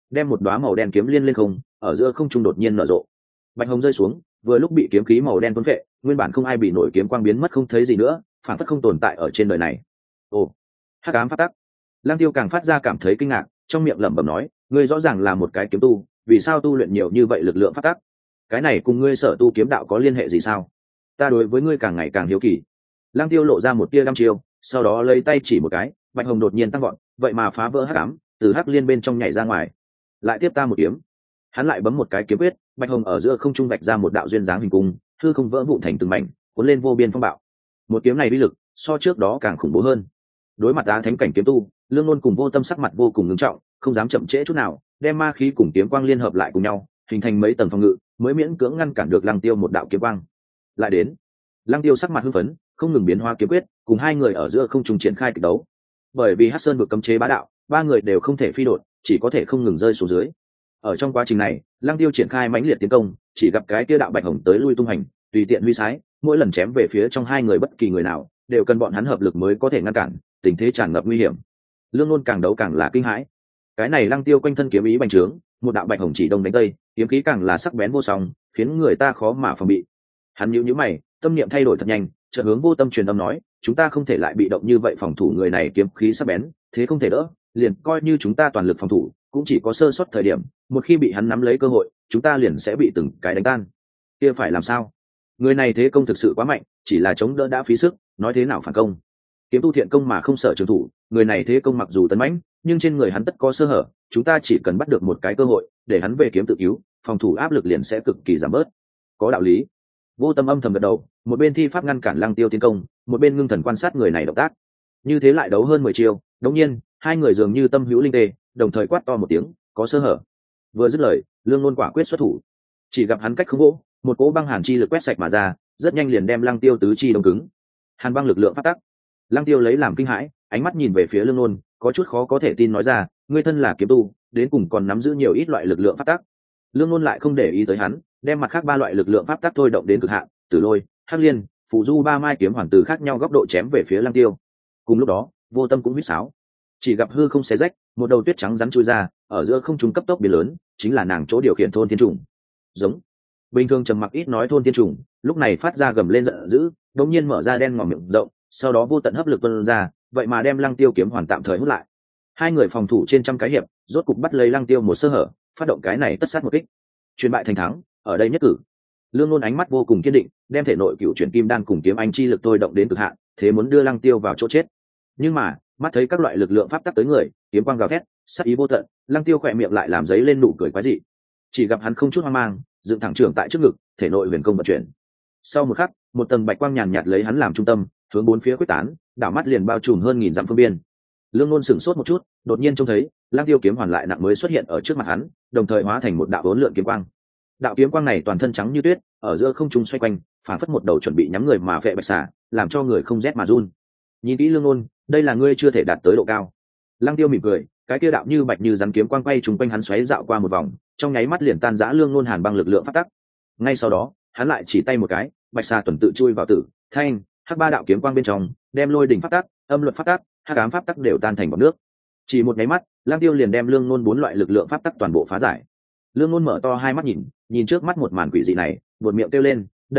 Speaker 1: đem một đóa màu đen kiếm liên lên không, ở giữa không trung đột nhiên nở rộ. Bạch hồng rơi xuống, vừa lúc bị kiếm khí màu đen tuôn phệ, nguyên bản không ai bị nổi kiếm quang biến mất không thấy gì nữa, phản phất không tồn tại ở trên đời này. Ồ, hắc ám pháp tắc. Lang Tiêu càng phát ra cảm thấy kinh ngạc, trong miệng lẩm bẩm nói, ngươi rõ ràng là một cái kiếm tu, vì sao tu luyện nhiều như vậy lực lượng pháp tắc? Cái này cùng ngươi sở tu kiếm đạo có liên hệ gì sao? Ta đối với ngươi càng ngày càng hiếu kỳ. Lang Tiêu lộ ra một tia đăm chiêu, sau đó lấy tay chỉ một cái, bạch hồng đột nhiên tăng vọt, vậy mà phá vỡ hắc ám, từ hắc liên bên trong nhảy ra ngoài. Lại tiếp ta một kiếm. Hắn lại bấm một cái kiếm quyết, bạch hồng ở giữa không trung vạch ra một đạo duyên dáng hình cung, hư không vỡ vụn thành từng mảnh, cuốn lên vô biên phong bạo. Một kiếm này uy lực so trước đó càng khủng bố hơn. Đối mặt Á Thánh cảnh kiếm tu, Lương Nôn cùng Vô Tâm sắc mặt vô cùng ngưng trọng, không dám chậm trễ chút nào, đem ma khí cùng kiếm quang liên hợp lại cùng nhau, hình thành mấy tầng phòng ngự, mới miễn cưỡng ngăn cản được Lăng Tiêu một đạo kiếm quang. Lại đến, Lăng Tiêu sắc mặt hưng phấn, không ngừng biến hóa kiếm quyết, cùng hai người ở giữa không trung triển khai kịch đấu. Bởi vì Hắc Sơn vực cấm chế bá đạo, ba người đều không thể phi đột, chỉ có thể không ngừng rơi xuống dưới. Ở trong quá trình này, Lăng Tiêu triển khai mãnh liệt tiến công, chỉ gặp cái kia đạo bạch hồng tới lui tung hành, tùy tiện huy sái, mỗi lần chém về phía trong hai người bất kỳ người nào, đều cần bọn hắn hợp lực mới có thể ngăn cản, tình thế tràn ngập nguy hiểm. Lương Nôn càng đấu càng là kinh hãi. Cái này Lăng Tiêu quanh thân kiếm ý bành trướng, một đạo bạch hồng chỉ đông đánh tây, kiếm khí càng là sắc bén vô song, khiến người ta khó mà phòng bị. Hắn nhíu mày, tâm niệm thay đổi thật nhanh, chợt hướng Vô Tâm truyền âm nói, chúng ta không thể lại bị động như vậy, phòng thủ người này kiếm khí sắc bén, thế không thể đỡ, liền coi như chúng ta toàn lực phòng thủ, cũng chỉ có sơ suất thời điểm, một khi bị hắn nắm lấy cơ hội, chúng ta liền sẽ bị từng cái đánh tan. Kia phải làm sao? Người này thế công thực sự quá mạnh, chỉ là chống đỡ đã phí sức, nói thế nào phản công? Kiếm tu thiện công mà không sợ trường thủ, người này thế công mặc dù tấn mãnh, nhưng trên người hắn tất có sơ hở, chúng ta chỉ cần bắt được một cái cơ hội, để hắn về kiếm tự cứu, phòng thủ áp lực liền sẽ cực kỳ giảm bớt. Có đạo lý. Vô Tâm âm thầm gật đầu, một bên thi pháp ngăn cản Lăng Tiêu tiến công, một bên ngưng thần quan sát người này động tác. Như thế lại đấu hơn 10 chiêu, đột nhiên, hai người dường như tâm hữu linh tê, đồng thời quát to một tiếng, có sơ hở. Vừa dứt lời, Lương Nôn quả quyết xuất thủ. Chỉ gặp hắn cách không vỗ, một cỗ băng hàn chi lực quét sạch mà ra, rất nhanh liền đem Lăng Tiêu tứ chi đông cứng. Hàn băng lực lượng phát tắc. Lăng Tiêu lấy làm kinh hãi, ánh mắt nhìn về phía Lương Nôn, có chút khó có thể tin nói ra, ngươi thân là kiếm tu, đến cùng còn nắm giữ nhiều ít loại lực lượng pháp tắc. Lương Nôn lại không để ý tới hắn, đem mặt khác ba loại lực lượng pháp tắc thôi động đến cực hạn, Tử Lôi, Hắc Liên, Phù Du ba mai kiếm hoàn từ khác nhau góc độ chém về phía Lăng Tiêu. Cùng lúc đó, Vô Tâm cũng huýt sáo. Chỉ gặp hư không xé rách, một đầu tuyết trắng rắn chui ra, ở giữa không trung cấp tốc biến lớn, chính là nàng chỗ điều khiển thôn thiên trùng. Giống. Bình thường trầm mặc ít nói thôn thiên trùng, lúc này phát ra gầm lên giận dữ, đột nhiên mở ra đen ngòm miệng rộng, sau đó vô tận hấp lực tuôn ra, vậy mà đem Lăng Tiêu kiếm hoàn tạm thời hút lại. Hai người phòng thủ trên trăm cái hiệp, rốt cục bắt lấy Lăng Tiêu một sơ hở, phát động cái này tất sát một kích. Truyền bại thành thắng, ở đây nhất cử. Lương Nôn ánh mắt vô cùng kiên định, đem thể nội cựu chuyển kim đan cùng kiếm anh chi lực tôi động đến cực hạn, thế muốn đưa Lăng Tiêu vào chỗ chết. Nhưng mà, mắt thấy các loại lực lượng pháp tắc tới người, kiếm quang gào thét, sát ý vô tận, Lăng Tiêu khỏe miệng lại làm giấy lên nụ cười quái dị. Chỉ gặp hắn không chút hoang mang, dựng thẳng trưởng tại trước ngực, thể nội huyền công vận chuyển. Sau một khắc, một tầng bạch quang nhàn nhạt lấy hắn làm trung tâm, hướng bốn phía quyết tán, đảo mắt liền bao trùm hơn 1000 dặm phương biên. Lương Nôn sửng sốt một chút, đột nhiên trông thấy Lăng Tiêu kiếm hoàn lại nặng mới xuất hiện ở trước mặt hắn, đồng thời hóa thành một đạo uốn lượn kiếm quang. Đạo kiếm quang này toàn thân trắng như tuyết, ở giữa không trung xoay quanh, phản phất một đầu chuẩn bị nhắm người mà phệ bạch xà, làm cho người không rét mà run. Nhìn kỹ Lương Nôn, đây là ngươi chưa thể đạt tới độ cao. Lăng Tiêu mỉm cười, cái kia đạo như bạch như rắn kiếm quang quay trùng quanh hắn xoáy dạo qua một vòng, trong nháy mắt liền tan rã Lương Nôn hàn băng lực lượng phát tắc. Ngay sau đó, hắn lại chỉ tay một cái, bạch xà tuần tự chui vào tử, thanh, hắc ba đạo kiếm quang bên trong, đem lôi đỉnh phát tắc, âm luật phát tắc, hắc ám pháp tắc đều tan thành bọt nước. Chỉ một nháy mắt, Lăng Tiêu liền đem Lương Nôn 4 loại lực lượng pháp tắc toàn bộ phá giải. Lương Nôn mở to hai mắt nhìn trước mắt một màn quỷ dị này, buột miệng kêu lên, đây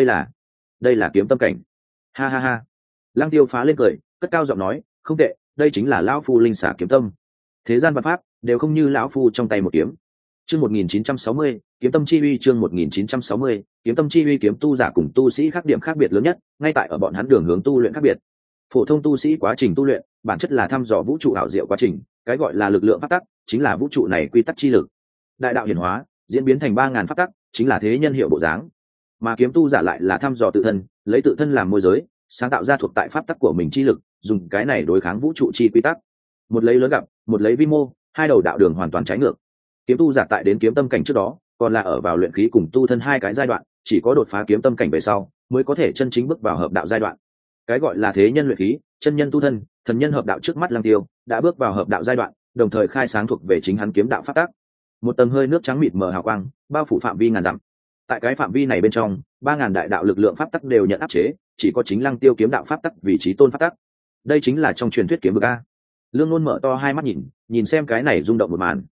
Speaker 1: là kiếm tâm cảnh. Ha ha ha. Lăng Tiêu phá lên cười, cất cao giọng nói, không tệ, đây chính là lão phu linh xả kiếm tâm. Thế gian vạn pháp đều không như lão phu trong tay một kiếm. Chương 1960, kiếm tâm chi uy. Chương 1960, kiếm tâm chi uy. Kiếm tu giả cùng tu sĩ khác điểm khác biệt lớn nhất, ngay tại ở bọn hắn đường hướng tu luyện khác biệt. Phổ thông tu sĩ quá trình tu luyện, bản chất là thăm dò vũ trụ ảo diệu quá trình, cái gọi là lực lượng pháp tắc, chính là vũ trụ này quy tắc chi lực. Đại đạo hiển hóa, diễn biến thành 3000 pháp tắc, chính là thế nhân hiệu bộ dáng. Mà kiếm tu giả lại là thăm dò tự thân, lấy tự thân làm môi giới, sáng tạo ra thuộc tại pháp tắc của mình chi lực, dùng cái này đối kháng vũ trụ chi quy tắc. Một lấy lớn gặp, một lấy vi mô, hai đầu đạo đường hoàn toàn trái ngược. Kiếm tu giả tại đến kiếm tâm cảnh trước đó, còn là ở vào luyện khí cùng tu thân hai cái giai đoạn, chỉ có đột phá kiếm tâm cảnh về sau, mới có thể chân chính bước vào hợp đạo giai đoạn. Cái gọi là thế nhân luyện khí, chân nhân tu thân, thần nhân hợp đạo trước mắt Lăng Tiêu, đã bước vào hợp đạo giai đoạn, đồng thời khai sáng thuộc về chính hắn kiếm đạo pháp tắc. Một tầng hơi nước trắng mịt mờ hào quang, bao phủ phạm vi ngàn dặm. Tại cái phạm vi này bên trong, 3000 đại đạo lực lượng pháp tắc đều nhận áp chế, chỉ có chính Lăng Tiêu kiếm đạo pháp tắc vị trí tôn pháp tắc. Đây chính là trong truyền thuyết kiếm vực a. Lương Nôn mở to hai mắt nhìn xem cái này rung động một màn.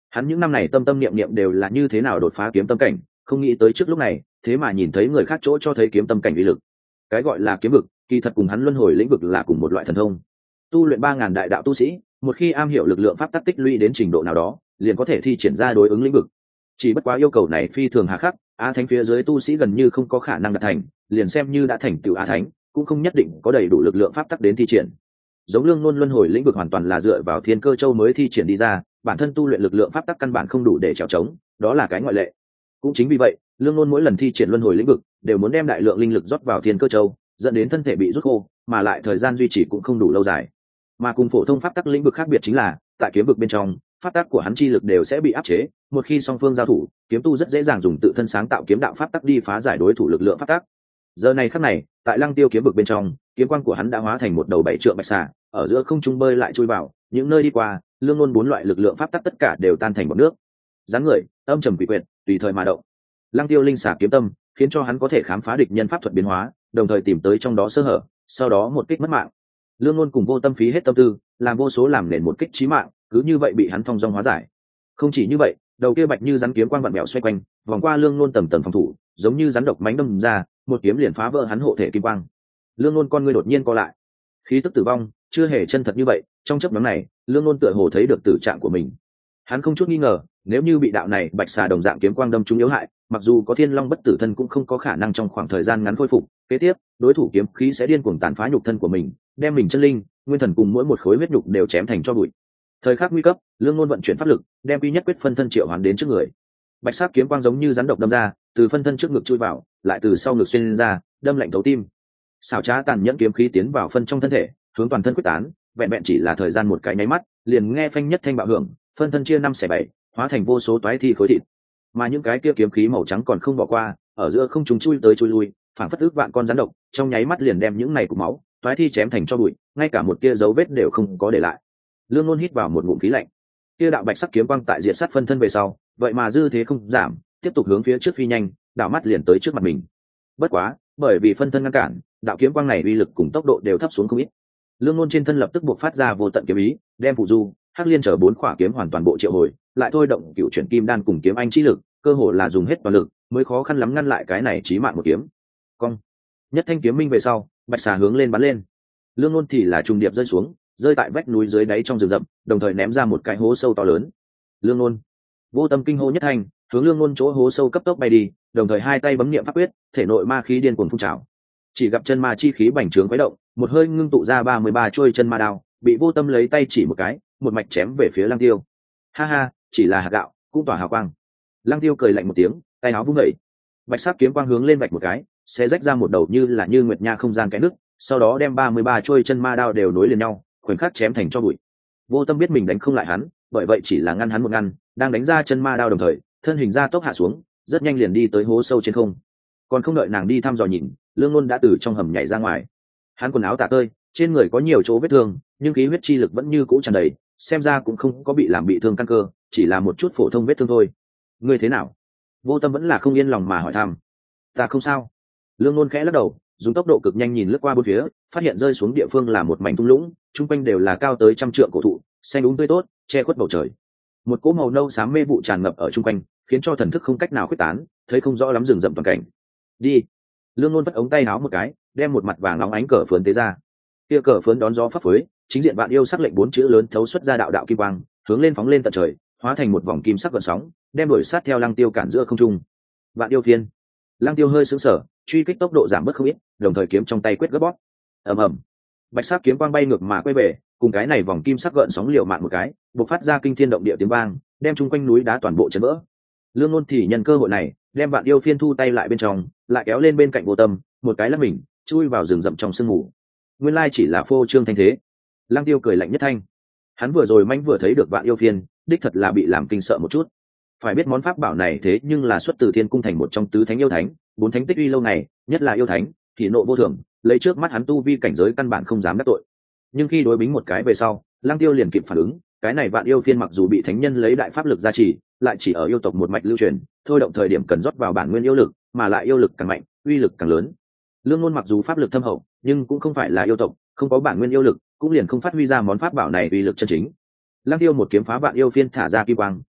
Speaker 1: Hắn những năm này tâm tâm niệm niệm đều là như thế nào đột phá kiếm tâm cảnh, không nghĩ tới trước lúc này thế mà nhìn thấy người khác chỗ cho thấy kiếm tâm cảnh uy lực. Cái gọi là kiếm vực kỳ thật cùng hắn luân hồi lĩnh vực là cùng một loại thần thông. Tu luyện 3.000 đại đạo tu sĩ, một khi am hiểu lực lượng pháp tắc tích lũy đến trình độ nào đó, liền có thể thi triển ra đối ứng lĩnh vực. Chỉ bất quá yêu cầu này phi thường hà khắc, á thánh phía dưới tu sĩ gần như không có khả năng đạt thành, liền xem như đã thành tựu á thánh cũng không nhất định có đầy đủ lực lượng pháp tắc đến thi triển. Giống Lương Nôn luân hồi lĩnh vực hoàn toàn là dựa vào Thiên Cơ Châu mới thi triển đi ra, bản thân tu luyện lực lượng pháp tắc căn bản không đủ để trèo trống, đó là cái ngoại lệ. Cũng chính vì vậy, Lương Nôn mỗi lần thi triển luân hồi lĩnh vực đều muốn đem đại lượng linh lực rót vào Thiên Cơ Châu, dẫn đến thân thể bị rút khô, mà lại thời gian duy trì cũng không đủ lâu dài. Mà cùng phổ thông pháp tắc lĩnh vực khác biệt chính là, tại kiếm vực bên trong, pháp tắc của hắn chi lực đều sẽ bị áp chế, một khi song phương giao thủ, kiếm tu rất dễ dàng dùng tự thân sáng tạo kiếm đạo pháp tắc đi phá giải đối thủ lực lượng pháp tắc. Giờ này khắc này, tại Lăng Tiêu kiếm vực bên trong, kiếm quang của hắn đã hóa thành một đầu 7 trượng bạch xà, ở giữa không trung bơi lại chui vào, những nơi đi qua, Lương Nôn 4 loại lực lượng pháp tắc tất cả đều tan thành bọt nước. Dáng người, âm trầm quỷ quyệt, tùy thời mà động. Lăng Tiêu linh xà kiếm tâm, khiến cho hắn có thể khám phá địch nhân pháp thuật biến hóa, đồng thời tìm tới trong đó sơ hở, sau đó một kích mất mạng. Lương Nôn cùng Vô Tâm phí hết tâm tư, làm vô số làm nền một kích chí mạng, cứ như vậy bị hắn thông dong hóa giải. Không chỉ như vậy, đầu kia bạch như rắn kiếm quang vặn mèo xoay quanh, vòng qua Lương Nôn tầng tầng phòng thủ, giống như rắn độc mãnh đâm ra, một kiếm liền phá vỡ hắn hộ thể kim quang. Lương Nôn con ngươi đột nhiên co lại, khí tức tử vong chưa hề chân thật như vậy. Trong chớp nhoáng này, Lương Nôn tựa hồ thấy được tử trạng của mình. Hắn không chút nghi ngờ, nếu như bị đạo này bạch xà đồng dạng kiếm quang đâm trúng yếu hại, mặc dù có Thiên Long bất tử thân cũng không có khả năng trong khoảng thời gian ngắn khôi phục. Kế tiếp, đối thủ kiếm khí sẽ điên cuồng tàn phá nhục thân của mình, đem mình chân linh, nguyên thần cùng mỗi một khối huyết nhục đều chém thành tro bụi. Thời khắc nguy cấp, Lương Nôn vận chuyển pháp lực, đem quy nhất quyết phân thân triệu hoán đến trước người. Bạch sắc kiếm quang giống như rắn độc đâm ra, từ phân thân trước ngực chui vào, lại từ sau ngực xuyên ra, đâm lạnh thấu tim. Xảo trá tàn nhẫn kiếm khí tiến vào phân trong thân thể, hướng toàn thân quyết tán, vẹn vẹn chỉ là thời gian một cái nháy mắt, liền nghe phanh nhất thanh bạo hưởng, phân thân chia 5/7, hóa thành vô số toái thi khối thịt. Mà những cái kia kiếm khí màu trắng còn không bỏ qua, ở giữa không chúng chui tới chui lui, phảng phất ước vạn con rắn độc, trong nháy mắt liền đem những này cục máu, toái thi chém thành tro bụi, ngay cả một tia dấu vết đều không có để lại. Lương Nôn hít vào một ngụm khí lạnh. Kia đạo bạch sắc kiếm quang tại diệt sát phân thân về sau, vậy mà dư thế không giảm, tiếp tục hướng phía trước phi nhanh, đảo mắt liền tới trước mặt mình. Bất quá, bởi vì phân thân ngăn cản, đạo kiếm quang này uy lực cùng tốc độ đều thấp xuống không ít. Lương Nôn trên thân lập tức buộc phát ra vô tận kiếm ý, đem Phù Du, Hắc Liên chở 4 khỏa kiếm hoàn toàn bộ triệu hồi, lại thôi động Cựu Chuyển Kim Đan cùng kiếm anh chi lực, cơ hồ là dùng hết toàn lực, mới khó khăn lắm ngăn lại cái này chí mạng một kiếm. Cong. Nhất thanh kiếm minh về sau, bạch xà hướng lên bắn lên. Lương Nôn thì là trùng điệp rơi xuống, rơi tại vách núi dưới đáy trong rừng rậm, đồng thời ném ra một cái hố sâu to lớn. Lương Nôn, Vô Tâm kinh hô nhất thanh, hướng Lương Nôn chỗ hố sâu cấp tốc bay đi, đồng thời hai tay bấm niệm pháp quyết, thể nội ma khí điên cuồng phun trào. Chỉ gặp chân ma chi khí bành trướng quấy động, một hơi ngưng tụ ra 33 chuôi chân ma đao, bị Vô Tâm lấy tay chỉ một cái, một mạch chém về phía Lăng Tiêu. Ha ha, chỉ là hạt gạo, cũng tỏa hào quang. Lăng Tiêu cười lạnh một tiếng, tay áo vung dậy, bạch sắc kiếm quang hướng lên vạch một cái, sẽ rách ra một đầu như nguyệt nha không gian cái nước, sau đó đem 33 chuôi chân ma đao đều nối liền nhau, khoảnh khắc chém thành cho bụi. Vô Tâm biết mình đánh không lại hắn, bởi vậy chỉ là ngăn hắn một ngăn, đang đánh ra chân ma đao đồng thời, thân hình ra tốc hạ xuống, rất nhanh liền đi tới hố sâu trên không. Còn không đợi nàng đi thăm dò nhìn, Lương Nôn đã từ trong hầm nhảy ra ngoài. Hắn quần áo tả tơi, trên người có nhiều chỗ vết thương, nhưng khí huyết chi lực vẫn như cũ tràn đầy, xem ra cũng không có bị làm bị thương căn cơ, chỉ là một chút phổ thông vết thương thôi. Ngươi thế nào? Vô Tâm vẫn là không yên lòng mà hỏi thăm. Ta không sao. Lương Nôn khẽ lắc đầu, dùng tốc độ cực nhanh nhìn lướt qua bốn phía, phát hiện rơi xuống địa phương là một mảnh thung lũng, chung quanh đều là cao tới 100 trượng cổ thụ, xanh úng tươi tốt, che khuất bầu trời. Một cỗ màu nâu xám mê vụ tràn ngập ở chung quanh, khiến cho thần thức không cách nào khuếch tán, thấy không rõ lắm rừng rậm toàn cảnh. Đi. Lương Nôn vất ống tay áo một cái, đem một mặt vàng óng ánh cờ phướn tế ra. Kia cờ phướn đón gió phấp phới, chính diện Vạn Yêu sắc lệnh 4 chữ lớn thấu xuất ra đạo đạo kim quang, hướng lên phóng lên tận trời, hóa thành một vòng kim sắc gợn sóng, đem đuổi sát theo Lăng Tiêu cản giữa không trung. Vạn Yêu phiên. Lăng Tiêu hơi sững sờ, truy kích tốc độ giảm bớt không ít, đồng thời kiếm trong tay quyết gấp bóp. Ầm ầm. Bạch sắc kiếm quang bay ngược mà quay về, cùng cái này vòng kim sắc gợn sóng liều mạng một cái, bộc phát ra kinh thiên động địa tiếng vang, đem chung quanh núi đá toàn bộ chấn vỡ. Lương Nôn thì nhân cơ hội này, đem Vạn Yêu phiên thu tay lại bên trong, lại kéo lên bên cạnh Vô Tâm, một cái lắc mình, chui vào rừng rậm trong sương mù. Nguyên lai chỉ là phô trương thanh thế. Lăng Tiêu cười lạnh nhất thanh. Hắn vừa rồi manh vừa thấy được Vạn Yêu phiên, đích thật là bị làm kinh sợ một chút. Phải biết món pháp bảo này thế nhưng là xuất từ Thiên Cung thành một trong tứ thánh yêu thánh, 4 thánh tích uy lâu ngày, nhất là yêu thánh, thì nộ vô thường, lấy trước mắt hắn tu vi cảnh giới căn bản không dám đắc tội. Nhưng khi đối bính một cái về sau, Lăng Tiêu liền kịp phản ứng, cái này Vạn Yêu phiên mặc dù bị thánh nhân lấy đại pháp lực gia trì, lại chỉ ở yêu tộc một mạch lưu truyền, thôi động thời điểm cần rót vào bản nguyên yêu lực, mà lại yêu lực càng mạnh, uy lực càng lớn. Lương Nôn mặc dù pháp lực thâm hậu, nhưng cũng không phải là yêu tộc, không có bản nguyên yêu lực, cũng liền không phát huy ra món pháp bảo này uy lực chân chính. Lăng Tiêu một kiếm phá Vạn Yêu phiên thả ra kim quang,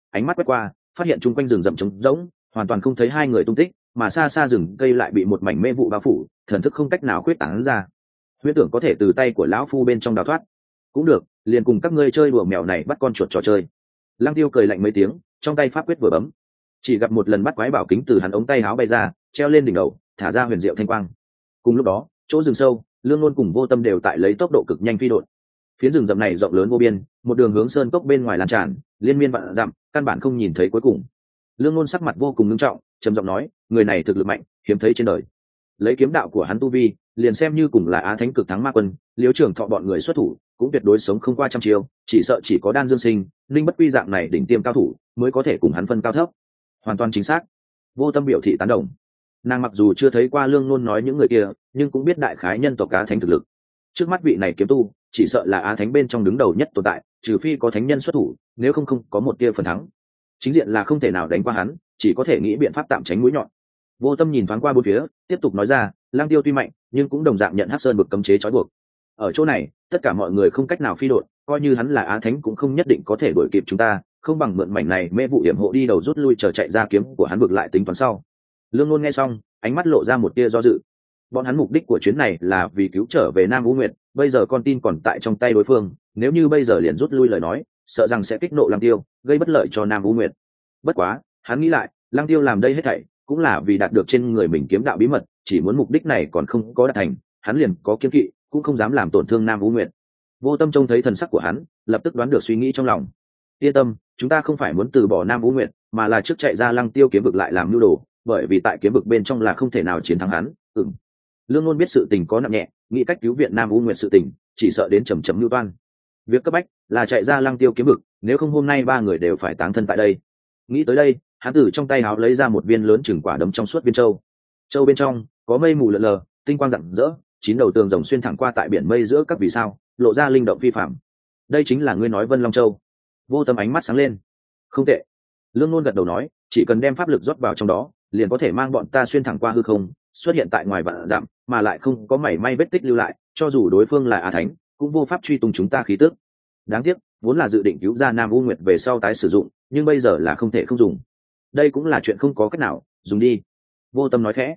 Speaker 1: ánh mắt quét qua phát hiện chung quanh rừng rậm trống rỗng, hoàn toàn không thấy hai người tung tích, mà xa xa rừng cây lại bị một mảnh mê vụ bao phủ, thần thức không cách nào khuyết tán ra. Huyễn tưởng có thể từ tay của lão phu bên trong đào thoát, cũng được, liền cùng các ngươi chơi đùa mèo này bắt con chuột trò chơi. Lăng Tiêu cười lạnh mấy tiếng, trong tay pháp quyết vừa bấm, chỉ gặp một lần bắt quái bảo kính từ hắn ống tay áo bay ra, treo lên đỉnh đầu, thả ra huyền diệu thanh quang. Cùng lúc đó, chỗ rừng sâu, Lương Luân cùng Vô Tâm đều tại lấy tốc độ cực nhanh phi đột. Phiến rừng rậm này rộng lớn vô biên, một đường hướng sơn cốc bên ngoài lan tràn, liên miên vạn dặm, căn bản không nhìn thấy cuối cùng. Lương Luân sắc mặt vô cùng nghiêm trọng, trầm giọng nói, người này thực lực mạnh, hiếm thấy trên đời. Lấy kiếm đạo của hắn tu vi, liền xem như cùng là Á Thánh cực thắng ma quân, Liễu Trường Thọ bọn người xuất thủ, cũng tuyệt đối sống không qua trăm chiêu, chỉ sợ chỉ có Đan Dương Sinh, Linh Bất Quy dạng này đỉnh tiêm cao thủ, mới có thể cùng hắn phân cao thấp. Hoàn toàn chính xác. Vô Tâm biểu thị tán đồng. Nàng mặc dù chưa thấy qua Lương Luân nói những người kia, nhưng cũng biết đại khái nhân tộc Á Thánh thực lực. Trước mắt vị này kiếm tu, chỉ sợ là Á Thánh bên trong đứng đầu nhất tồn tại, trừ phi có thánh nhân xuất thủ, nếu không có một tia phần thắng. Chính diện là không thể nào đánh qua hắn, chỉ có thể nghĩ biện pháp tạm tránh mũi nhọn. Vô Tâm nhìn thoáng qua bốn phía, tiếp tục nói ra, Lang Tiêu tuy mạnh, nhưng cũng đồng dạng nhận Hắc Sơn vực cấm chế trói buộc. Ở chỗ này, tất cả mọi người không cách nào phi độn, coi như hắn là Á Thánh cũng không nhất định có thể đuổi kịp chúng ta, không bằng mượn mảnh này mê vụ hiểm hộ đi đầu rút lui chờ chạy ra kiếm của hắn vực lại tính toán sau. Lương Luân nghe xong, ánh mắt lộ ra một tia do dự. Bọn hắn mục đích của chuyến này là vì cứu trở về Nam Vũ Nguyệt, bây giờ con tin còn tại trong tay đối phương, nếu như bây giờ liền rút lui lời nói, sợ rằng sẽ kích nộ Lăng Tiêu, gây bất lợi cho Nam Vũ Nguyệt. Bất quá, hắn nghĩ lại, Lăng Tiêu làm đây hết thảy cũng là vì đạt được trên người mình kiếm đạo bí mật, chỉ muốn mục đích này còn không có đạt thành, hắn liền có kiêng kỵ, cũng không dám làm tổn thương Nam Vũ Nguyệt. Vô Tâm trông thấy thần sắc của hắn, lập tức đoán được suy nghĩ trong lòng. Yên tâm, chúng ta không phải muốn từ bỏ Nam Vũ Nguyệt, mà là trước chạy ra Lăng Tiêu kiếm vực lại làm nhu đồ, bởi vì tại kiếm vực bên trong là không thể nào chiến thắng hắn. Lương Luân biết sự tình có nặng nhẹ, nghĩ cách cứu viện Nam Vũ Nguyệt sự tình, chỉ sợ đến chầm chậm lưu toan. Việc cấp bách là chạy ra Lăng Tiêu kiếm vực, nếu không hôm nay ba người đều phải táng thân tại đây. Nghĩ tới đây, hắn từ trong tay áo lấy ra một viên lớn chừng quả đấm trong suốt viên châu. Châu bên trong có mây mù lờ lờ, tinh quang rạng rỡ, 9 đầu tường rồng xuyên thẳng qua tại biển mây giữa các vì sao, lộ ra linh động phi phạm. Đây chính là ngươi nói Vân Long Châu. Vô Tâm ánh mắt sáng lên. Không tệ. Lương Luân gật đầu nói, chỉ cần đem pháp lực rót vào trong đó, liền có thể mang bọn ta xuyên thẳng qua hư không, xuất hiện tại ngoài vạn dặm, mà lại không có mảy may vết tích lưu lại, cho dù đối phương là Á Thánh, cũng vô pháp truy tung chúng ta khí tức. Đáng tiếc, vốn là dự định cứu ra Nam U Nguyệt về sau tái sử dụng, nhưng bây giờ là không thể không dùng. Đây cũng là chuyện không có cách nào, dùng đi. Vô Tâm nói khẽ.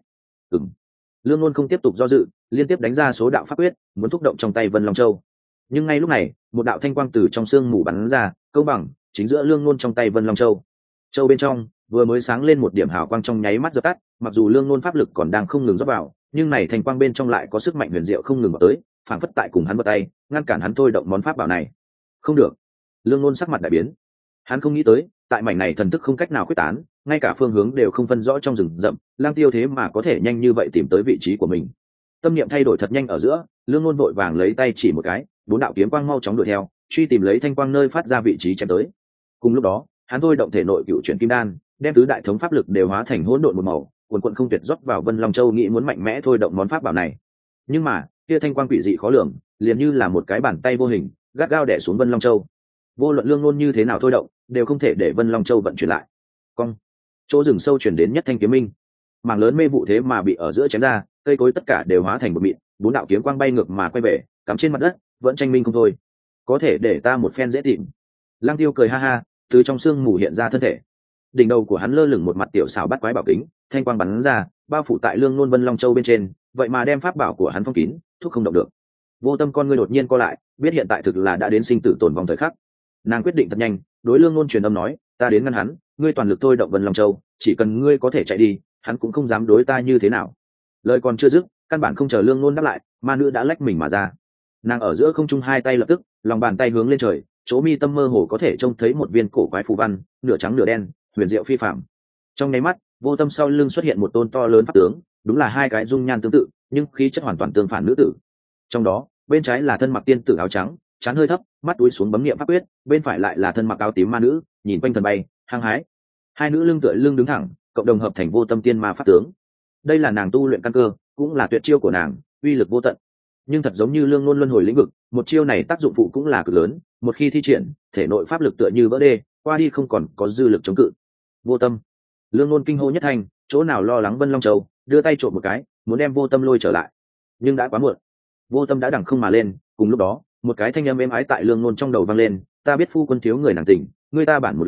Speaker 1: Lương Luân không tiếp tục do dự, liên tiếp đánh ra số đạo pháp quyết, muốn thúc động trong tay Vân Long Châu. Nhưng ngay lúc này, một đạo thanh quang từ trong sương mù bắn ra, công bằng chính giữa Lương Luân trong tay Vân Long Châu. Châu bên trong vừa mới sáng lên một điểm hào quang trong nháy mắt dập tắt, mặc dù Lương Luân pháp lực còn đang không ngừng rót vào, nhưng này thanh quang bên trong lại có sức mạnh huyền diệu không ngừng vào tới, phảng phất tại cùng hắn vật tay, ngăn cản hắn thôi động món pháp bảo này. Không được. Lương Luân sắc mặt đại biến. Hắn không nghĩ tới, tại mảnh này thần thức không cách nào quyết tán, ngay cả phương hướng đều không phân rõ trong rừng rậm, Lang Tiêu thế mà có thể nhanh như vậy tìm tới vị trí của mình. Tâm niệm thay đổi thật nhanh ở giữa, Lương Luân vội vàng lấy tay chỉ một cái, 4 đạo kiếm quang mau chóng đuổi theo, truy tìm lấy thanh quang nơi phát ra vị trí chém tới. Cùng lúc đó, hắn thôi động thể nội cựu chuyển kim đan, đem tứ đại thống pháp lực đều hóa thành hỗn độn một màu, cuồn cuộn không tuyệt rót vào Vân Long Châu, nghĩ muốn mạnh mẽ thôi động món pháp bảo này. Nhưng mà, kia thanh quang quỷ dị khó lường, liền như là một cái bàn tay vô hình, gắt gao đè xuống Vân Long Châu. Vô luận Lương Luân như thế nào thôi động, đều không thể để Vân Long Châu vận chuyển lại. Cong. Chỗ rừng sâu chuyển đến nhất thanh kiếm minh. Mảng lớn mê vụ thế mà bị ở giữa chém ra, cây cối tất cả đều hóa thành một mịn, 4 đạo kiếm quang bay ngược mà quay về, cắm trên mặt đất, vẫn tranh minh không thôi. Có thể để ta một phen dễ tìm. Lăng Tiêu cười ha ha, từ trong xương mù hiện ra thân thể. Đỉnh đầu của hắn lơ lửng một mặt tiểu xảo bắt quái bảo kính, thanh quang bắn ra, bao phủ tại Lương Luân Vân Long Châu bên trên, vậy mà đem pháp bảo của hắn phong kín, thúc không động được. Vô Tâm con ngươi đột nhiên co lại, biết hiện tại thực là đã đến sinh tử tồn vong thời khắc. Nàng quyết định thật nhanh, đối Lương Luân truyền âm nói, ta đến ngăn hắn, ngươi toàn lực thôi động Vân Long Châu, chỉ cần ngươi có thể chạy đi, hắn cũng không dám đối ta như thế nào. Lời còn chưa dứt, căn bản không chờ Lương Luân đáp lại, ma nữ đã lách mình mà ra. Nàng ở giữa không trung hai tay lập tức, lòng bàn tay hướng lên trời, chỗ mi tâm mơ hồ có thể trông thấy một viên cổ quái phù văn, nửa trắng nửa đen, huyền diệu phi phàm. Trong nháy mắt, Vô Tâm sau lưng xuất hiện một tôn to lớn pháp tướng, đúng là hai cái dung nhan tương tự, nhưng khí chất hoàn toàn tương phản nữ tử. Trong đó, bên trái là thân mặc tiên tử áo trắng, trán hơi thấp, mắt túi xuống bấm niệm pháp quyết, bên phải lại là thân mặc áo tím ma nữ, nhìn quanh thần bay, hăng hái. Hai nữ lưng tựa lưng đứng thẳng, cộng đồng hợp thành Vô Tâm tiên ma pháp tướng. Đây là nàng tu luyện căn cơ, cũng là tuyệt chiêu của nàng, uy lực vô tận. Nhưng thật giống như Lương Luân luân hồi lĩnh vực, một chiêu này tác dụng phụ cũng là cực lớn, một khi thi triển, thể nội pháp lực tựa như vỡ đê, qua đi không còn có dư lực chống cự. Vô Tâm. Lương Luân kinh hô nhất thành, chỗ nào lo lắng Vân Long Châu, đưa tay trộm một cái, muốn đem Vô Tâm lôi trở lại. Nhưng đã quá muộn. Vô Tâm đã đằng không mà lên, cùng lúc đó, một cái thanh âm êm ái tại Lương Luân trong đầu vang lên, ta biết phu quân thiếu người nàng tình, ngươi ta bản một lòng,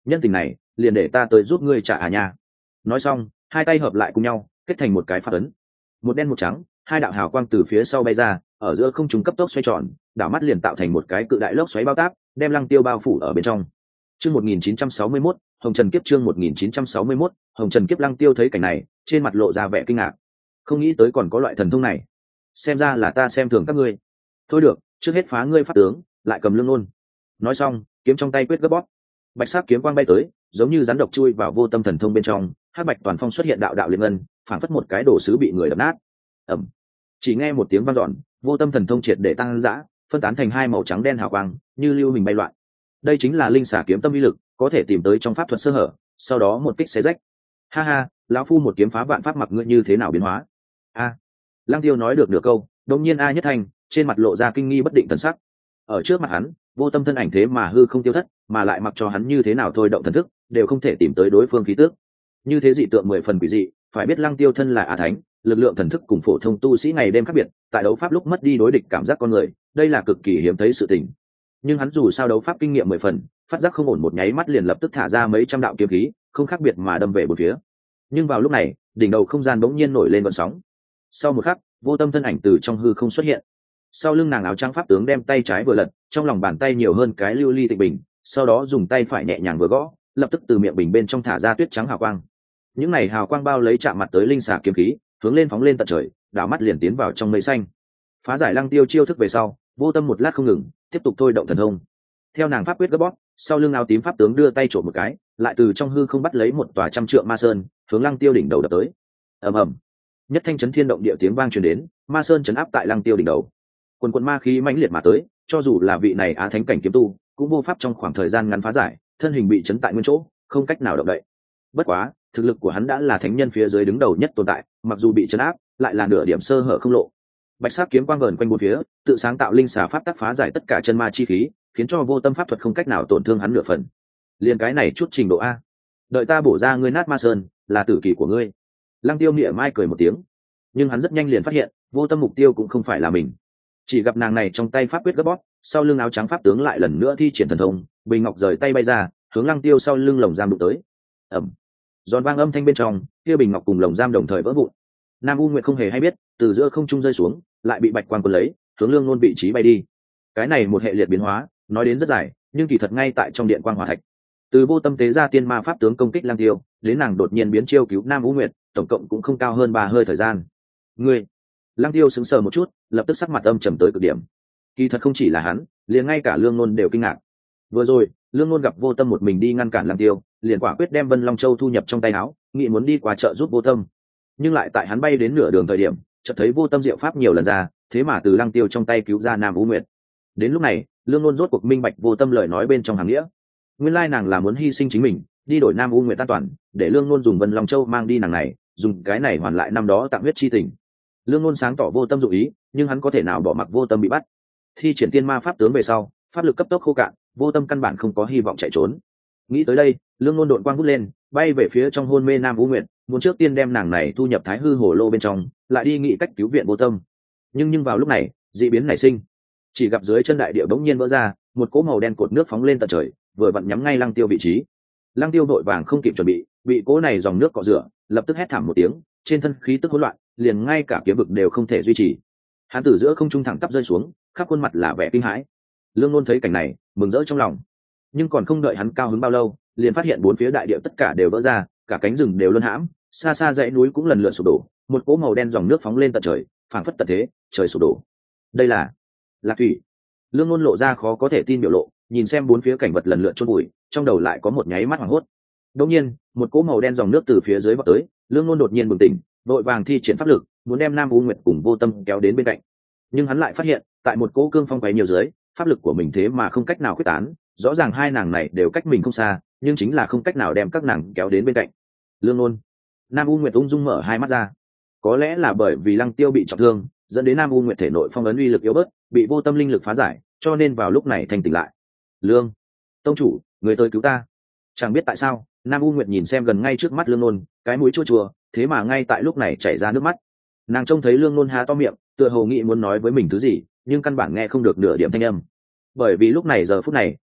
Speaker 1: nhân tình này liền để ta tới giúp ngươi trả à nha. Nói xong hai tay hợp lại cùng nhau kết thành một cái phát ấn, một đen một trắng, hai đạo hào quang từ phía sau bay ra, ở giữa không trung cấp tốc xoay tròn, đảo mắt liền tạo thành một cái cự đại lốc xoáy bao táp, đem Lăng Tiêu bao phủ ở bên trong. Chương 1961, Hồng Trần Kiếp chương 1961, Hồng Trần Kiếp. Lăng Tiêu thấy cảnh này, trên mặt lộ ra vẻ kinh ngạc. Không nghĩ tới còn có loại thần thông này. Xem ra là ta xem thường các ngươi. Thôi được, trước hết phá ngươi pháp tướng, lại cầm Lương Nôn. Nói xong, kiếm trong tay quyết gấp bóp. Bạch sắc kiếm quang bay tới, giống như rắn độc chui vào vô tâm thần thông bên trong, hắc bạch toàn phong xuất hiện đạo đạo liên ngân, phảng phất một cái đồ sứ bị người đập nát. Ầm. Chỉ nghe một tiếng vang dọn, vô tâm thần thông triệt để tăng dã, phân tán thành hai màu trắng đen hào quang, như lưu hình bay loạn. Đây chính là linh xà kiếm tâm uy lực, có thể tìm tới trong pháp thuật sơ hở, sau đó một kích xé rách. Ha ha, lão phu một kiếm phá vạn pháp, mặc ngươi như thế nào biến hóa? A. Lăng Tiêu nói được nửa câu, đột nhiên A Nhất Thành trên mặt lộ ra kinh nghi bất định thần sắc. Ở trước mặt hắn, vô tâm thân ảnh thế mà hư không tiêu thất, mà lại mặc cho hắn như thế nào thôi động thần thức, đều không thể tìm tới đối phương khí tức. Như thế dị tượng 10 phần quỷ dị, phải biết Lăng Tiêu thân là A Thánh, lực lượng thần thức cùng phổ thông tu sĩ ngày đêm khác biệt, tại đấu pháp lúc mất đi đối địch cảm giác con người, đây là cực kỳ hiếm thấy sự tình. Nhưng hắn dù sao đấu pháp kinh nghiệm 10 phần, phát giác không ổn, một nháy mắt liền lập tức thả ra mấy trăm đạo kiếm khí, không khác biệt mà đâm về bốn phía. Nhưng vào lúc này, đỉnh đầu không gian bỗng nhiên nổi lên gợn sóng. Sau một khắc, vô tâm thân ảnh từ trong hư không xuất hiện. Sau lưng nàng áo trắng pháp tướng đem tay trái vừa lật, trong lòng bàn tay nhiều hơn cái lưu ly tịch bình, sau đó dùng tay phải nhẹ nhàng vừa gõ, lập tức từ miệng bình bên trong thả ra tuyết trắng hào quang. Những này hào quang bao lấy chạm mặt tới linh xà kiếm khí, hướng lên phóng lên tận trời, đảo mắt liền tiến vào trong mây xanh. Phá giải Lăng Tiêu chiêu thức về sau, vô tâm một lát không ngừng, tiếp tục thôi động thần thông. Theo nàng pháp quyết gấp bóp, sau lưng áo tím pháp tướng đưa tay trộm một cái, lại từ trong hư không bắt lấy một tòa trăm trượng ma sơn, hướng Lăng Tiêu đỉnh đầu đập tới. Ầm ầm, nhất thanh chấn thiên động địa tiếng vang truyền đến, ma sơn chấn áp tại Lăng Tiêu đỉnh đầu. Quần quần ma khí mãnh liệt mà tới, cho dù là vị này á thánh cảnh kiếm tu, cũng vô pháp trong khoảng thời gian ngắn phá giải, thân hình bị chấn tại nguyên chỗ, không cách nào động đậy. Bất quá, thực lực của hắn đã là thánh nhân phía dưới đứng đầu nhất tồn tại, mặc dù bị chấn áp, lại là nửa điểm sơ hở không lộ. Bạch sắc kiếm quang vờn quanh bốn phía, tự sáng tạo linh xà pháp tắc phá giải tất cả chân ma chi khí, khiến cho vô tâm pháp thuật không cách nào tổn thương hắn nửa phần. Liên cái này chút trình độ a, đợi ta bổ ra ngươi nát ma sơn, là tử kỳ của ngươi. Lăng Tiêu mỉa mai cười một tiếng, nhưng hắn rất nhanh liền phát hiện, vô tâm mục tiêu cũng không phải là mình. Chỉ gặp nàng này trong tay pháp quyết gấp bóp, sau lưng áo trắng pháp tướng lại lần nữa thi triển thần thông, bình ngọc rời tay bay ra, hướng Lăng Tiêu sau lưng lồng giam đụng tới. Ầm. Giòn vang âm thanh bên trong, kia bình ngọc cùng lồng giam đồng thời vỡ vụn. Nam U Nguyệt không hề hay biết, từ giữa không trung rơi xuống, lại bị bạch quang cuốn lấy, hướng Lương Nôn vị trí bay đi. Cái này một hệ liệt biến hóa, nói đến rất dài, nhưng kỳ thật ngay tại trong điện quang hỏa thạch. Từ vô tâm tế ra tiên ma pháp tướng công kích Lăng Tiêu, đến nàng đột nhiên biến chiêu cứu Nam U Nguyệt, tổng cộng cũng không cao hơn 3 hơi thời gian. Ngươi, Lăng Tiêu sững sờ một chút, lập tức sắc mặt âm trầm tới cực điểm. Kỳ thật không chỉ là hắn, liền ngay cả Lương Nôn đều kinh ngạc. Vừa rồi, Lương Nôn gặp vô tâm một mình đi ngăn cản Lăng Tiêu, liền quả quyết đem Vân Long Châu thu nhập trong tay áo, nghĩ muốn đi qua chợ giúp vô tâm. Nhưng lại tại hắn bay đến nửa đường thời điểm, chợt thấy vô tâm diệu pháp nhiều lần ra, thế mà từ Lăng Tiêu trong tay cứu ra Nam U Nguyệt. Đến lúc này, Lương Nôn rốt cuộc minh bạch vô tâm lời nói bên trong hàng nghĩa. Nguyên lai nàng là muốn hy sinh chính mình, đi đổi Nam U Nguyệt an toàn, để Lương Nôn dùng Vân Long Châu mang đi nàng này, dùng cái này hoàn lại năm đó tặng huyết chi tình. Lương Nôn sáng tỏ vô tâm dụ ý, nhưng hắn có thể nào bỏ mặc vô tâm bị bắt. Thi triển tiên ma pháp tướng về sau, pháp lực cấp tốc khô cạn, vô tâm căn bản không có hy vọng chạy trốn. Nghĩ tới đây, Lương Nôn độn quang vút lên, bay về phía trong hôn mê Nam U Nguyệt, muốn trước tiên đem nàng này thu nhập Thái Hư Hồ Lô bên trong, lại đi nghĩ cách cứu viện vô tâm. Nhưng vào lúc này, dị biến nảy sinh. Chỉ gặp dưới chân đại địa bỗng nhiên vỡ ra, một cỗ màu đen cột nước phóng lên tận trời, vừa vặn nhắm ngay Lăng Tiêu vị trí. Lăng Tiêu vội vàng không kịp chuẩn bị cỗ này dòng nước cọ rửa, lập tức hét thảm một tiếng, trên thân khí tức hỗn loạn, liền ngay cả kiếm vực đều không thể duy trì. Hắn từ giữa không trung thẳng tắp rơi xuống, khắp khuôn mặt là vẻ kinh hãi. Lương Nôn thấy cảnh này, mừng rỡ trong lòng. Nhưng còn không đợi hắn cao hứng bao lâu, liền phát hiện bốn phía đại địa tất cả đều vỡ ra, cả cánh rừng đều luân hãm, xa xa dãy núi cũng lần lượt sụp đổ, một cỗ màu đen dòng nước phóng lên tận trời, phảng phất tận thế, trời sụp đổ. Đây là Lạc Thủy. Lương Nôn lộ ra khó có thể tin biểu lộ, nhìn xem bốn phía cảnh vật lần lượt chôn bụi, trong đầu lại có một nháy mắt hoảng hốt. Đột nhiên, một cỗ màu đen dòng nước từ phía dưới vọt tới, Lương Nôn đột nhiên bừng tỉnh, vội vàng thi triển pháp lực, muốn đem Nam U Nguyệt cùng vô tâm kéo đến bên cạnh. Nhưng hắn lại phát hiện, tại một cỗ cương phong quấy nhiều dưới, pháp lực của mình thế mà không cách nào quyết tán, rõ ràng hai nàng này đều cách mình không xa, nhưng chính là không cách nào đem các nàng kéo đến bên cạnh. Lương Nôn. Nam U Nguyệt ung dung mở hai mắt ra. Có lẽ là bởi vì Lăng Tiêu bị trọng thương, dẫn đến Nam U Nguyệt thể nội phong ấn uy lực yếu bớt, bị vô tâm linh lực phá giải, cho nên vào lúc này thành tỉnh lại. Lương tông chủ, người tới cứu ta. Chẳng biết tại sao, Nam U Nguyệt nhìn xem gần ngay trước mắt Lương Nôn, cái mũi chua chua, thế mà ngay tại lúc này chảy ra nước mắt. Nàng trông thấy Lương Nôn há to miệng, tựa hồ nghĩ muốn nói với mình thứ gì, nhưng căn bản nghe không được nửa điểm thanh âm. Bởi vì lúc này giờ phút này,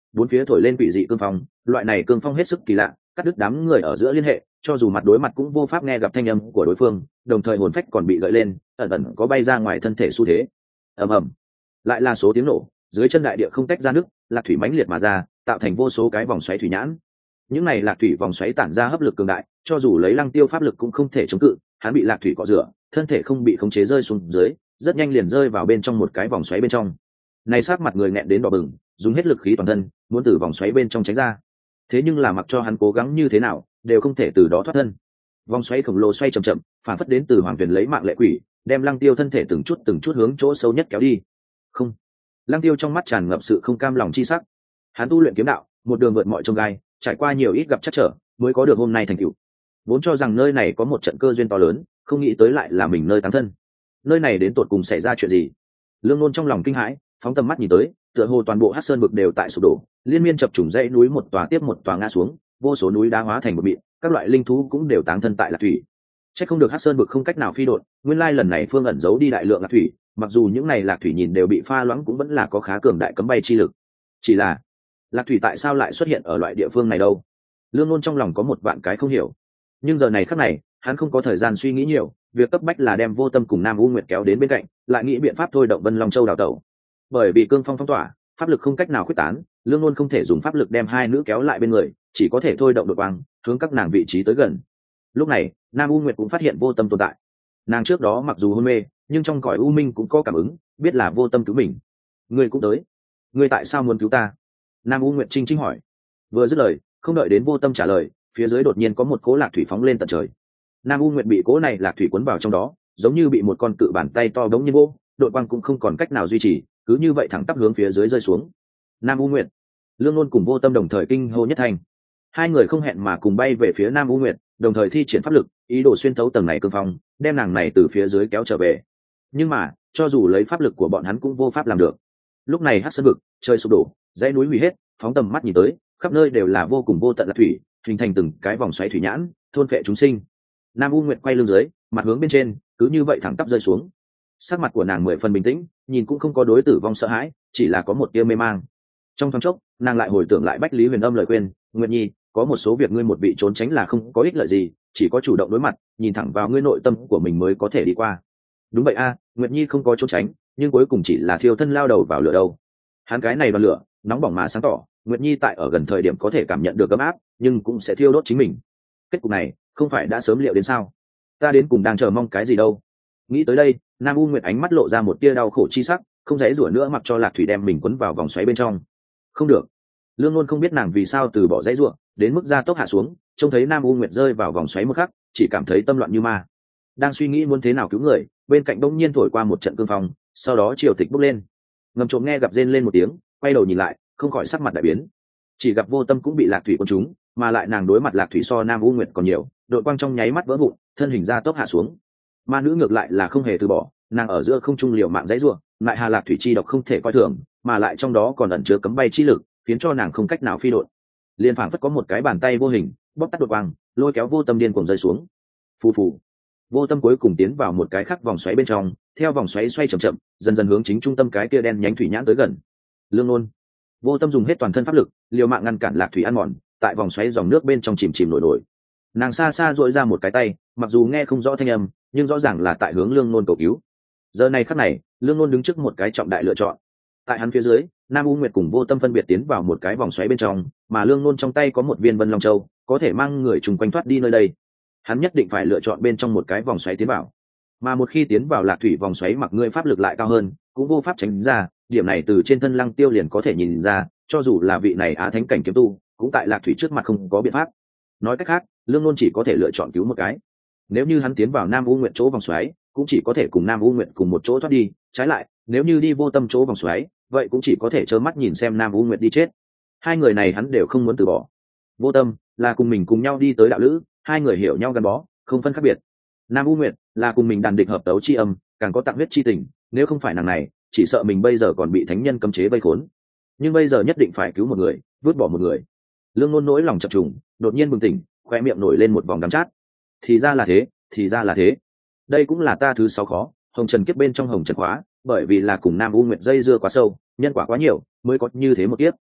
Speaker 1: bốn phía thổi lên quỷ dị cương phong, loại này cương phong hết sức kỳ lạ, cắt đứt đám người ở giữa liên hệ, cho dù mặt đối mặt cũng vô pháp nghe gặp thanh âm của đối phương, đồng thời hồn phách còn bị gợi lên, ẩn ẩn có bay ra ngoài thân thể xu thế. Ầm ầm, lại là số tiếng nổ, dưới chân đại địa không tách ra nước, lạc thủy mãnh liệt mà ra, tạo thành vô số cái vòng xoáy thủy nhãn. Những này lạc thủy vòng xoáy tản ra hấp lực cường đại, cho dù lấy Lăng Tiêu pháp lực cũng không thể chống cự, hắn bị lạc thủy cọ rửa, thân thể không bị khống chế rơi xuống dưới, rất nhanh liền rơi vào bên trong một cái vòng xoáy bên trong. Này sát mặt người nghẹn đến đỏ bừng, dùng hết lực khí toàn thân, muốn từ vòng xoáy bên trong tránh ra. Thế nhưng là mặc cho hắn cố gắng như thế nào, đều không thể từ đó thoát thân. Vòng xoáy khổng lồ xoay chậm chậm, phản phất đến từ hoàng tuyển lấy mạng lệ quỷ, đem Lăng Tiêu thân thể từng chút hướng chỗ sâu nhất kéo đi. Không. Lăng Tiêu trong mắt tràn ngập sự không cam lòng chi sắc. Hắn tu luyện kiếm đạo, một đường vượt mọi chông gai, trải qua nhiều ít gặp trắc trở, mới có được hôm nay thành tựu. Vốn cho rằng nơi này có một trận cơ duyên to lớn, không nghĩ tới lại là mình nơi táng thân. Nơi này đến tột cùng xảy ra chuyện gì? Lương Nôn trong lòng kinh hãi, phóng tầm mắt nhìn tới, tựa hồ toàn bộ Hắc Sơn vực đều tại sụp đổ, liên miên chập trùng dãy núi một tòa tiếp một tòa ngã xuống, vô số núi đá hóa thành một mịn, các loại linh thú cũng đều táng thân tại lạc thủy. Chắc không được Hắc Sơn vực không cách nào phi độn, nguyên lai lần này Phương ẩn giấu đi đại lượng lạc thủy, mặc dù những này lạc thủy nhìn đều bị pha loãng cũng vẫn là có khá cường đại cấm bay chi lực. Chỉ là, lạc thủy tại sao lại xuất hiện ở loại địa phương này đâu? Lương Nôn trong lòng có một vạn cái không hiểu. Nhưng giờ này khắc này, hắn không có thời gian suy nghĩ nhiều, việc cấp bách là đem Vô Tâm cùng Nam U Nguyệt kéo đến bên cạnh, lại nghĩ biện pháp thôi động Vân Long Châu đào tẩu. Bởi vì cương phong phong tỏa, pháp lực không cách nào khuếch tán, Lương Nôn không thể dùng pháp lực đem hai nữ kéo lại bên người, chỉ có thể thôi động đột quang, hướng các nàng vị trí tới gần. Lúc này, Nam U Nguyệt cũng phát hiện Vô Tâm tồn tại. Nàng trước đó mặc dù hôn mê, nhưng trong cõi u minh cũng có cảm ứng, biết là Vô Tâm cứu mình. Ngươi cũng tới. Ngươi tại sao muốn cứu ta? Nam U Nguyệt chinh chinh hỏi. Vừa dứt lời, không đợi đến Vô Tâm trả lời, phía dưới đột nhiên có một cỗ lạc thủy phóng lên tận trời. Nam U Nguyệt bị cỗ này lạc thủy cuốn vào trong đó, giống như bị một con cự bàn tay to đống như vô, đội quang cũng không còn cách nào duy trì, cứ như vậy thẳng tắp hướng phía dưới rơi xuống. Nam U Nguyệt, Lương Nôn cùng Vô Tâm đồng thời kinh hô nhất thành. Hai người không hẹn mà cùng bay về phía Nam U Nguyệt, đồng thời thi triển pháp lực, ý đồ xuyên thấu tầng này cương phong, đem nàng này từ phía dưới kéo trở về. Nhưng mà, cho dù lấy pháp lực của bọn hắn cũng vô pháp làm được. Lúc này Hắc Sơn vực, trời sụp đổ, dãy núi hủy hết, phóng tầm mắt nhìn tới, khắp nơi đều là vô cùng vô tận lạc thủy, hình thành từng cái vòng xoáy thủy nhãn, thôn phệ chúng sinh. Nam U Nguyệt quay lưng dưới, mặt hướng bên trên, cứ như vậy thẳng tắp rơi xuống. Sắc mặt của nàng 10 phần bình tĩnh, nhìn cũng không có đối tử vong sợ hãi, chỉ là có một tia mê mang. Trong thoáng chốc, nàng lại hồi tưởng lại Bách Lý Huyền Âm lời khuyên, "Nguyệt Nhi, có một số việc ngươi một vị trốn tránh là không có ích lợi gì, chỉ có chủ động đối mặt, nhìn thẳng vào ngươi nội tâm của mình mới có thể đi qua." Đúng vậy a, Nguyệt Nhi không có trốn tránh, nhưng cuối cùng chỉ là thiêu thân lao đầu vào lửa đâu. Hắn cái này vào lửa, nóng bỏng mà sáng tỏ, Nguyệt Nhi tại ở gần thời điểm có thể cảm nhận được ấm áp, nhưng cũng sẽ thiêu đốt chính mình. Kết cục này, không phải đã sớm liệu đến sao? Ta đến cùng đang chờ mong cái gì đâu? Nghĩ tới đây, Nam U Nguyệt ánh mắt lộ ra một tia đau khổ chi sắc, không dễ rủa nữa mặc cho lạc thủy đem mình quấn vào vòng xoáy bên trong. Không được. Lương Luân không biết nàng vì sao từ bỏ dãy rủa, đến mức ra tốc hạ xuống, trông thấy Nam U Nguyệt rơi vào vòng xoáy một khắc, chỉ cảm thấy tâm loạn như ma. Đang suy nghĩ muốn thế nào cứu người, bên cạnh bỗng nhiên thổi qua một trận cương phong, sau đó triều tịch bốc lên. Ngầm trộm nghe gặp rên lên một tiếng, quay đầu nhìn lại, không khỏi sắc mặt đại biến. Chỉ gặp Vô Tâm cũng bị lạc thủy cuốn trúng, mà lại nàng đối mặt lạc thủy so Nam U Nguyệt còn nhiều, đội quang trong nháy mắt vỡ vụn, thân hình ra tốc hạ xuống. Ma nữ ngược lại là không hề từ bỏ, nàng ở giữa không trung liều mạng dãy rủa, lại hà lạc thủy chi độc không thể coi thường, mà lại trong đó còn ẩn chứa cấm bay chi lực, khiến cho nàng không cách nào phi độn. Liên phảng phất có một cái bàn tay vô hình bóp tắt đột quang, lôi kéo Vô Tâm điên cuồng rơi xuống. Phù phù. Vô Tâm cuối cùng tiến vào một cái khác vòng xoáy bên trong, theo vòng xoáy xoay chậm chậm, dần dần hướng chính trung tâm cái kia đen nhánh thủy nhãn tới gần. Lương Nôn. Vô Tâm dùng hết toàn thân pháp lực, liều mạng ngăn cản lạc thủy ăn mòn, tại vòng xoáy dòng nước bên trong chìm chìm nổi nổi. Nàng xa xa duỗi ra một cái tay, mặc dù nghe không rõ thanh âm, nhưng rõ ràng là tại hướng Lương Nôn cầu cứu. Giờ này khắc này, Lương Nôn đứng trước một cái trọng đại lựa chọn. Tại hắn phía dưới, Nam U Nguyệt cùng Vô Tâm phân biệt tiến vào một cái vòng xoáy bên trong, mà Lương Nôn trong tay có một viên Vân Long Châu, có thể mang người chung quanh thoát đi nơi đây. Hắn nhất định phải lựa chọn bên trong một cái vòng xoáy tiến vào. Mà một khi tiến vào lạc thủy vòng xoáy mặc ngươi pháp lực lại cao hơn, cũng vô pháp tránh ra, điểm này từ trên thân Lăng Tiêu liền có thể nhìn ra, cho dù là vị này á thánh cảnh kiếm tu, cũng tại lạc thủy trước mặt không có biện pháp. Nói cách khác, Lương Nôn chỉ có thể lựa chọn cứu một cái. Nếu như hắn tiến vào Nam U Nguyệt chỗ vòng xoáy, cũng chỉ có thể cùng Nam U Nguyệt cùng một chỗ thoát đi, trái lại, nếu như đi Vô Tâm chỗ vòng xoáy, vậy cũng chỉ có thể trơ mắt nhìn xem Nam U Nguyệt đi chết. Hai người này hắn đều không muốn từ bỏ. Vô Tâm là cùng mình cùng nhau đi tới đạo lữ, hai người hiểu nhau gắn bó, không phân khác biệt. Nam U Nguyệt là cùng mình đàn địch hợp tấu chi âm, càng có tặng huyết chi tình, nếu không phải nàng này, chỉ sợ mình bây giờ còn bị thánh nhân cấm chế vây khốn. Nhưng bây giờ nhất định phải cứu một người, vứt bỏ một người. Lương Nôn nỗi lòng chập trùng, đột nhiên bừng tỉnh, khoe miệng nổi lên một vòng đắng chát. Thì ra là thế, thì ra là thế. Đây cũng là ta thứ 6 khó, hồng trần kiếp bên trong hồng trần khóa, bởi vì là cùng Nam U Nguyệt dây dưa quá sâu, nhân quả quá nhiều, mới có như thế một kiếp.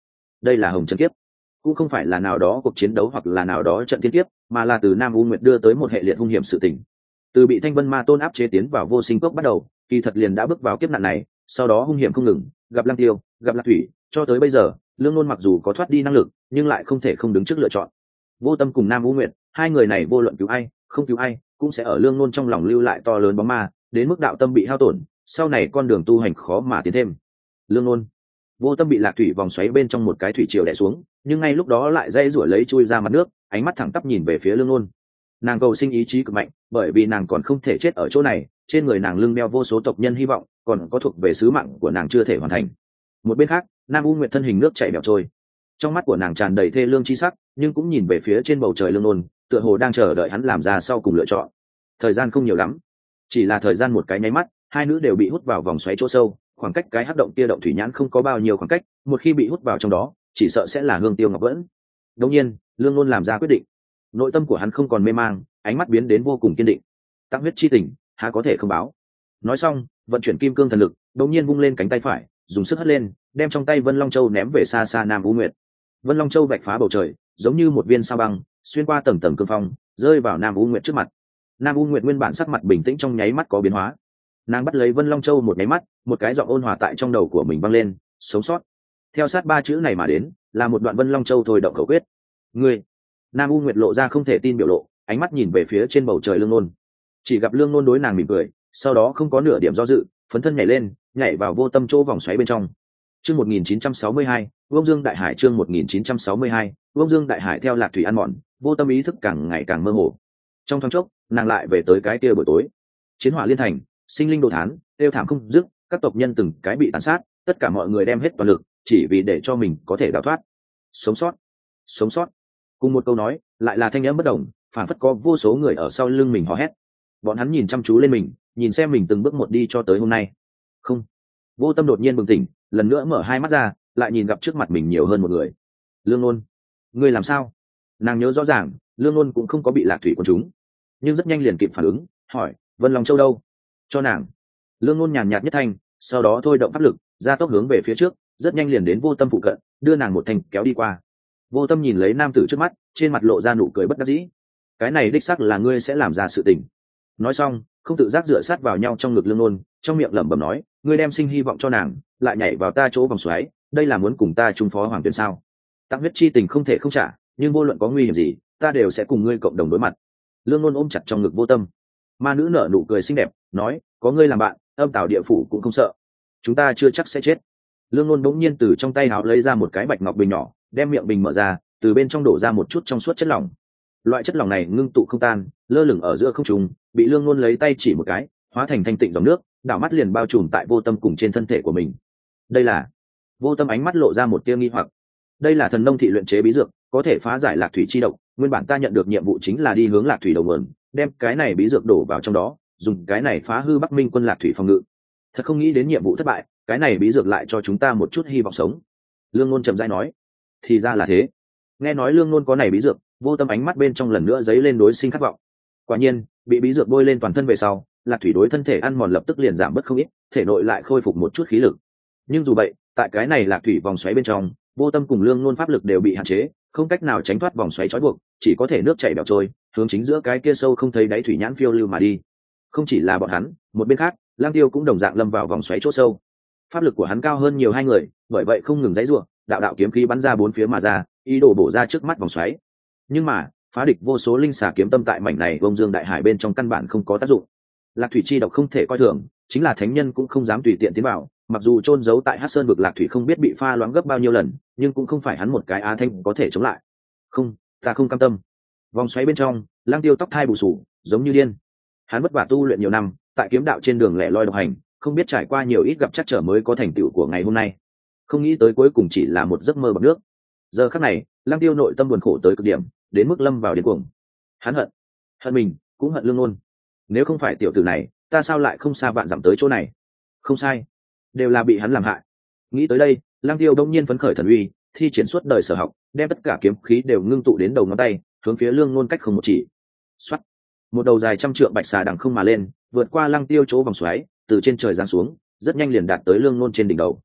Speaker 1: đây là hồng trần kiếp, cũng không phải là nào đó cuộc chiến đấu hoặc là nào đó trận thiên kiếp, mà là từ Nam U Nguyệt đưa tới một hệ liệt hung hiểm sự tình. Từ bị Thanh Vân Ma Tôn áp chế tiến vào vô sinh cốc bắt đầu, kỳ thật liền đã bước vào kiếp nạn này, sau đó hung hiểm không ngừng, gặp Lăng Tiêu, gặp Lạc Thủy, cho tới bây giờ, Lương Nôn mặc dù có thoát đi năng lực, nhưng lại không thể không đứng trước lựa chọn. Vô Tâm cùng Nam U Nguyệt, hai người này vô luận cứu ai, không cứu ai, cũng sẽ ở Lương Nôn trong lòng lưu lại to lớn bóng ma, đến mức đạo tâm bị hao tổn, sau này con đường tu hành khó mà tiến thêm. Lương Nôn, Vô Tâm bị Lạc Thủy vòng xoáy bên trong một cái thủy triều đè xuống, nhưng ngay lúc đó lại dây rủa lấy chui ra mặt nước, ánh mắt thẳng tắp nhìn về phía Lương Nôn. Nàng cầu sinh ý chí cực mạnh, bởi vì nàng còn không thể chết ở chỗ này, trên người nàng lưng đeo vô số tộc nhân hy vọng, còn có thuộc về sứ mạng của nàng chưa thể hoàn thành. Một bên khác, Nam U Nguyệt thân hình nước chảy bèo trôi, trong mắt của nàng tràn đầy thê lương chi sắc, nhưng cũng nhìn về phía trên bầu trời Lương Nôn, tựa hồ đang chờ đợi hắn làm ra sau cùng lựa chọn. Thời gian không nhiều lắm, chỉ là thời gian một cái nháy mắt, hai nữ đều bị hút vào vòng xoáy chỗ sâu, khoảng cách cái hắc động kia động thủy nhãn không có bao nhiêu khoảng cách, một khi bị hút vào trong đó, chỉ sợ sẽ là hương tiêu ngọc vẫn. Đương nhiên, Lương Nôn làm ra quyết định, nội tâm của hắn không còn mê mang, ánh mắt biến đến vô cùng kiên định. Tăng huyết chi tình, há có thể không báo. Nói xong, vận chuyển kim cương thần lực, đột nhiên vung lên cánh tay phải, dùng sức hất lên, đem trong tay Vân Long Châu ném về xa xa Nam U Nguyệt. Vân Long Châu vạch phá bầu trời, giống như một viên sao băng, xuyên qua tầng tầng cương phong, rơi vào Nam U Nguyệt trước mặt. Nam U Nguyệt nguyên bản sắc mặt bình tĩnh trong nháy mắt có biến hóa. Nàng bắt lấy Vân Long Châu một nháy mắt, một cái giọng ôn hòa tại trong đầu của mình vang lên, sống sót. Theo sát ba chữ này mà đến, là một đoạn Vân Long Châu thôi động khẩu quyết. Ngươi. Nam U Nguyệt lộ ra không thể tin biểu lộ, ánh mắt nhìn về phía trên bầu trời Lương Nôn. Chỉ gặp Lương Nôn đối nàng mỉm cười, sau đó không có nửa điểm do dự, phấn thân nhảy lên, nhảy vào vô tâm chỗ vòng xoáy bên trong. Chương 1962, Vương Dương Đại Hải chương 1962, Vương Dương Đại Hải theo Lạc Thủy ăn mòn, vô tâm ý thức càng ngày càng mơ hồ. Trong thoáng chốc, nàng lại về tới cái kia buổi tối. Chiến hỏa liên thành, sinh linh đồ thán, tiêu thảm không dứt, các tộc nhân từng cái bị tàn sát, tất cả mọi người đem hết toàn lực, chỉ vì để cho mình có thể đào thoát. Sống sót, sống sót. Cùng một câu nói, lại là thanh âm bất đồng, phản phất có vô số người ở sau lưng mình hò hét. Bọn hắn nhìn chăm chú lên mình, nhìn xem mình từng bước một đi cho tới hôm nay. Không. Vô tâm đột nhiên bừng tỉnh, lần nữa mở hai mắt ra, lại nhìn gặp trước mặt mình nhiều hơn một người. Lương Nôn, ngươi làm sao? Nàng nhớ rõ ràng, Lương Nôn cũng không có bị Lạc Thủy quấn chúng, nhưng rất nhanh liền kịp phản ứng, hỏi, Vân Long Châu đâu? Cho nàng. Lương Nôn nhàn nhạt nhất thanh, sau đó thôi động pháp lực, ra tốc hướng về phía trước, rất nhanh liền đến Vô Tâm phụ cận, đưa nàng một thanh kéo đi qua. Vô Tâm nhìn lấy nam tử trước mắt, trên mặt lộ ra nụ cười bất đắc dĩ. Cái này đích xác là ngươi sẽ làm ra sự tình. Nói xong, không tự giác dựa sát vào nhau trong ngực Lương Nôn, trong miệng lẩm bẩm nói, ngươi đem sinh hy vọng cho nàng, lại nhảy vào ta chỗ vòng xoáy, đây là muốn cùng ta chung phó hoàng tuyển sao? Tăng huyết chi tình không thể không trả, nhưng vô luận có nguy hiểm gì, ta đều sẽ cùng ngươi cộng đồng đối mặt. Lương Nôn ôm chặt trong ngực Vô Tâm. Ma nữ nở nụ cười xinh đẹp, nói, có ngươi làm bạn, âm tào địa phủ cũng không sợ, chúng ta chưa chắc sẽ chết. Lương Nôn bỗng nhiên từ trong tay áo lấy ra một cái bạch ngọc bình nhỏ, đem miệng bình mở ra, từ bên trong đổ ra một chút trong suốt chất lỏng. Loại chất lỏng này ngưng tụ không tan, lơ lửng ở giữa không trung, bị Lương Nôn lấy tay chỉ một cái, hóa thành thanh tịnh dòng nước, đảo mắt liền bao trùm tại Vô Tâm cùng trên thân thể của mình. Đây là... Vô Tâm ánh mắt lộ ra một tia nghi hoặc. Đây là thần nông thị luyện chế bí dược, có thể phá giải Lạc Thủy chi độc, nguyên bản ta nhận được nhiệm vụ chính là đi hướng Lạc Thủy đầu nguồn, đem cái này bí dược đổ vào trong đó, dùng cái này phá hư Bắc Minh quân Lạc Thủy phòng ngự. Thật không nghĩ đến nhiệm vụ thất bại, cái này bí dược lại cho chúng ta một chút hy vọng sống. Lương Nôn trầm rãi nói. Thì ra là thế. Nghe nói Lương Nôn có này bí dược, Vô Tâm ánh mắt bên trong lần nữa dấy lên đối sinh khát vọng. Quả nhiên, bị bí dược bôi lên toàn thân về sau, Lạc Thủy đối thân thể ăn mòn lập tức liền giảm bớt không ít, thể nội lại khôi phục một chút khí lực. Nhưng dù vậy, tại cái này Lạc Thủy vòng xoáy bên trong, Vô Tâm cùng Lương Nôn pháp lực đều bị hạn chế, không cách nào tránh thoát vòng xoáy trói buộc, chỉ có thể nước chảy bèo trôi, hướng chính giữa cái kia sâu không thấy đáy thủy nhãn phiêu lưu mà đi. Không chỉ là bọn hắn, một bên khác, Lang Tiêu cũng đồng dạng lâm vào vòng xoáy chỗ sâu. Pháp lực của hắn cao hơn nhiều hai người, bởi vậy không ngừng giãy giụa, đạo đạo kiếm khí bắn ra bốn phía mà ra, ý đồ bổ ra trước mắt vòng xoáy. Nhưng mà, phá địch vô số linh xà kiếm tâm tại mảnh này Vông Dương Đại Hải bên trong căn bản không có tác dụng. Lạc Thủy chi độc không thể coi thường, chính là thánh nhân cũng không dám tùy tiện tiến vào, mặc dù chôn giấu tại Hắc Sơn vực Lạc Thủy không biết bị pha loãng gấp bao nhiêu lần, nhưng cũng không phải hắn một cái á thanh có thể chống lại. Không, ta không cam tâm. Vòng xoáy bên trong, Lang Tiêu tóc thai bù sù, giống như điên. Hắn vất vả tu luyện nhiều năm, tại kiếm đạo trên đường lẻ loi độc hành, không biết trải qua nhiều ít gặp chắc trở mới có thành tựu của ngày hôm nay. Không nghĩ tới cuối cùng chỉ là một giấc mơ bọt nước. Giờ khắc này, Lang Tiêu nội tâm buồn khổ tới cực điểm, đến mức lâm vào điên cuồng. Hắn hận mình, cũng hận Lương Nôn. Nếu không phải tiểu tử này, ta sao lại không xa vạn dặm tới chỗ này? Không sai, đều là bị hắn làm hại. Nghĩ tới đây, Lang Tiêu đông nhiên phấn khởi thần uy, thi triển suốt đời sở học, đem tất cả kiếm khí đều ngưng tụ đến đầu ngón tay, hướng phía Lương Nôn cách không một chỉ. Xoát, một đầu dài trăm trượng bạch xà đằng không mà lên, vượt qua Lang Tiêu chỗ vòng xoáy, từ trên trời giáng xuống, rất nhanh liền đạt tới Lương Nôn trên đỉnh đầu.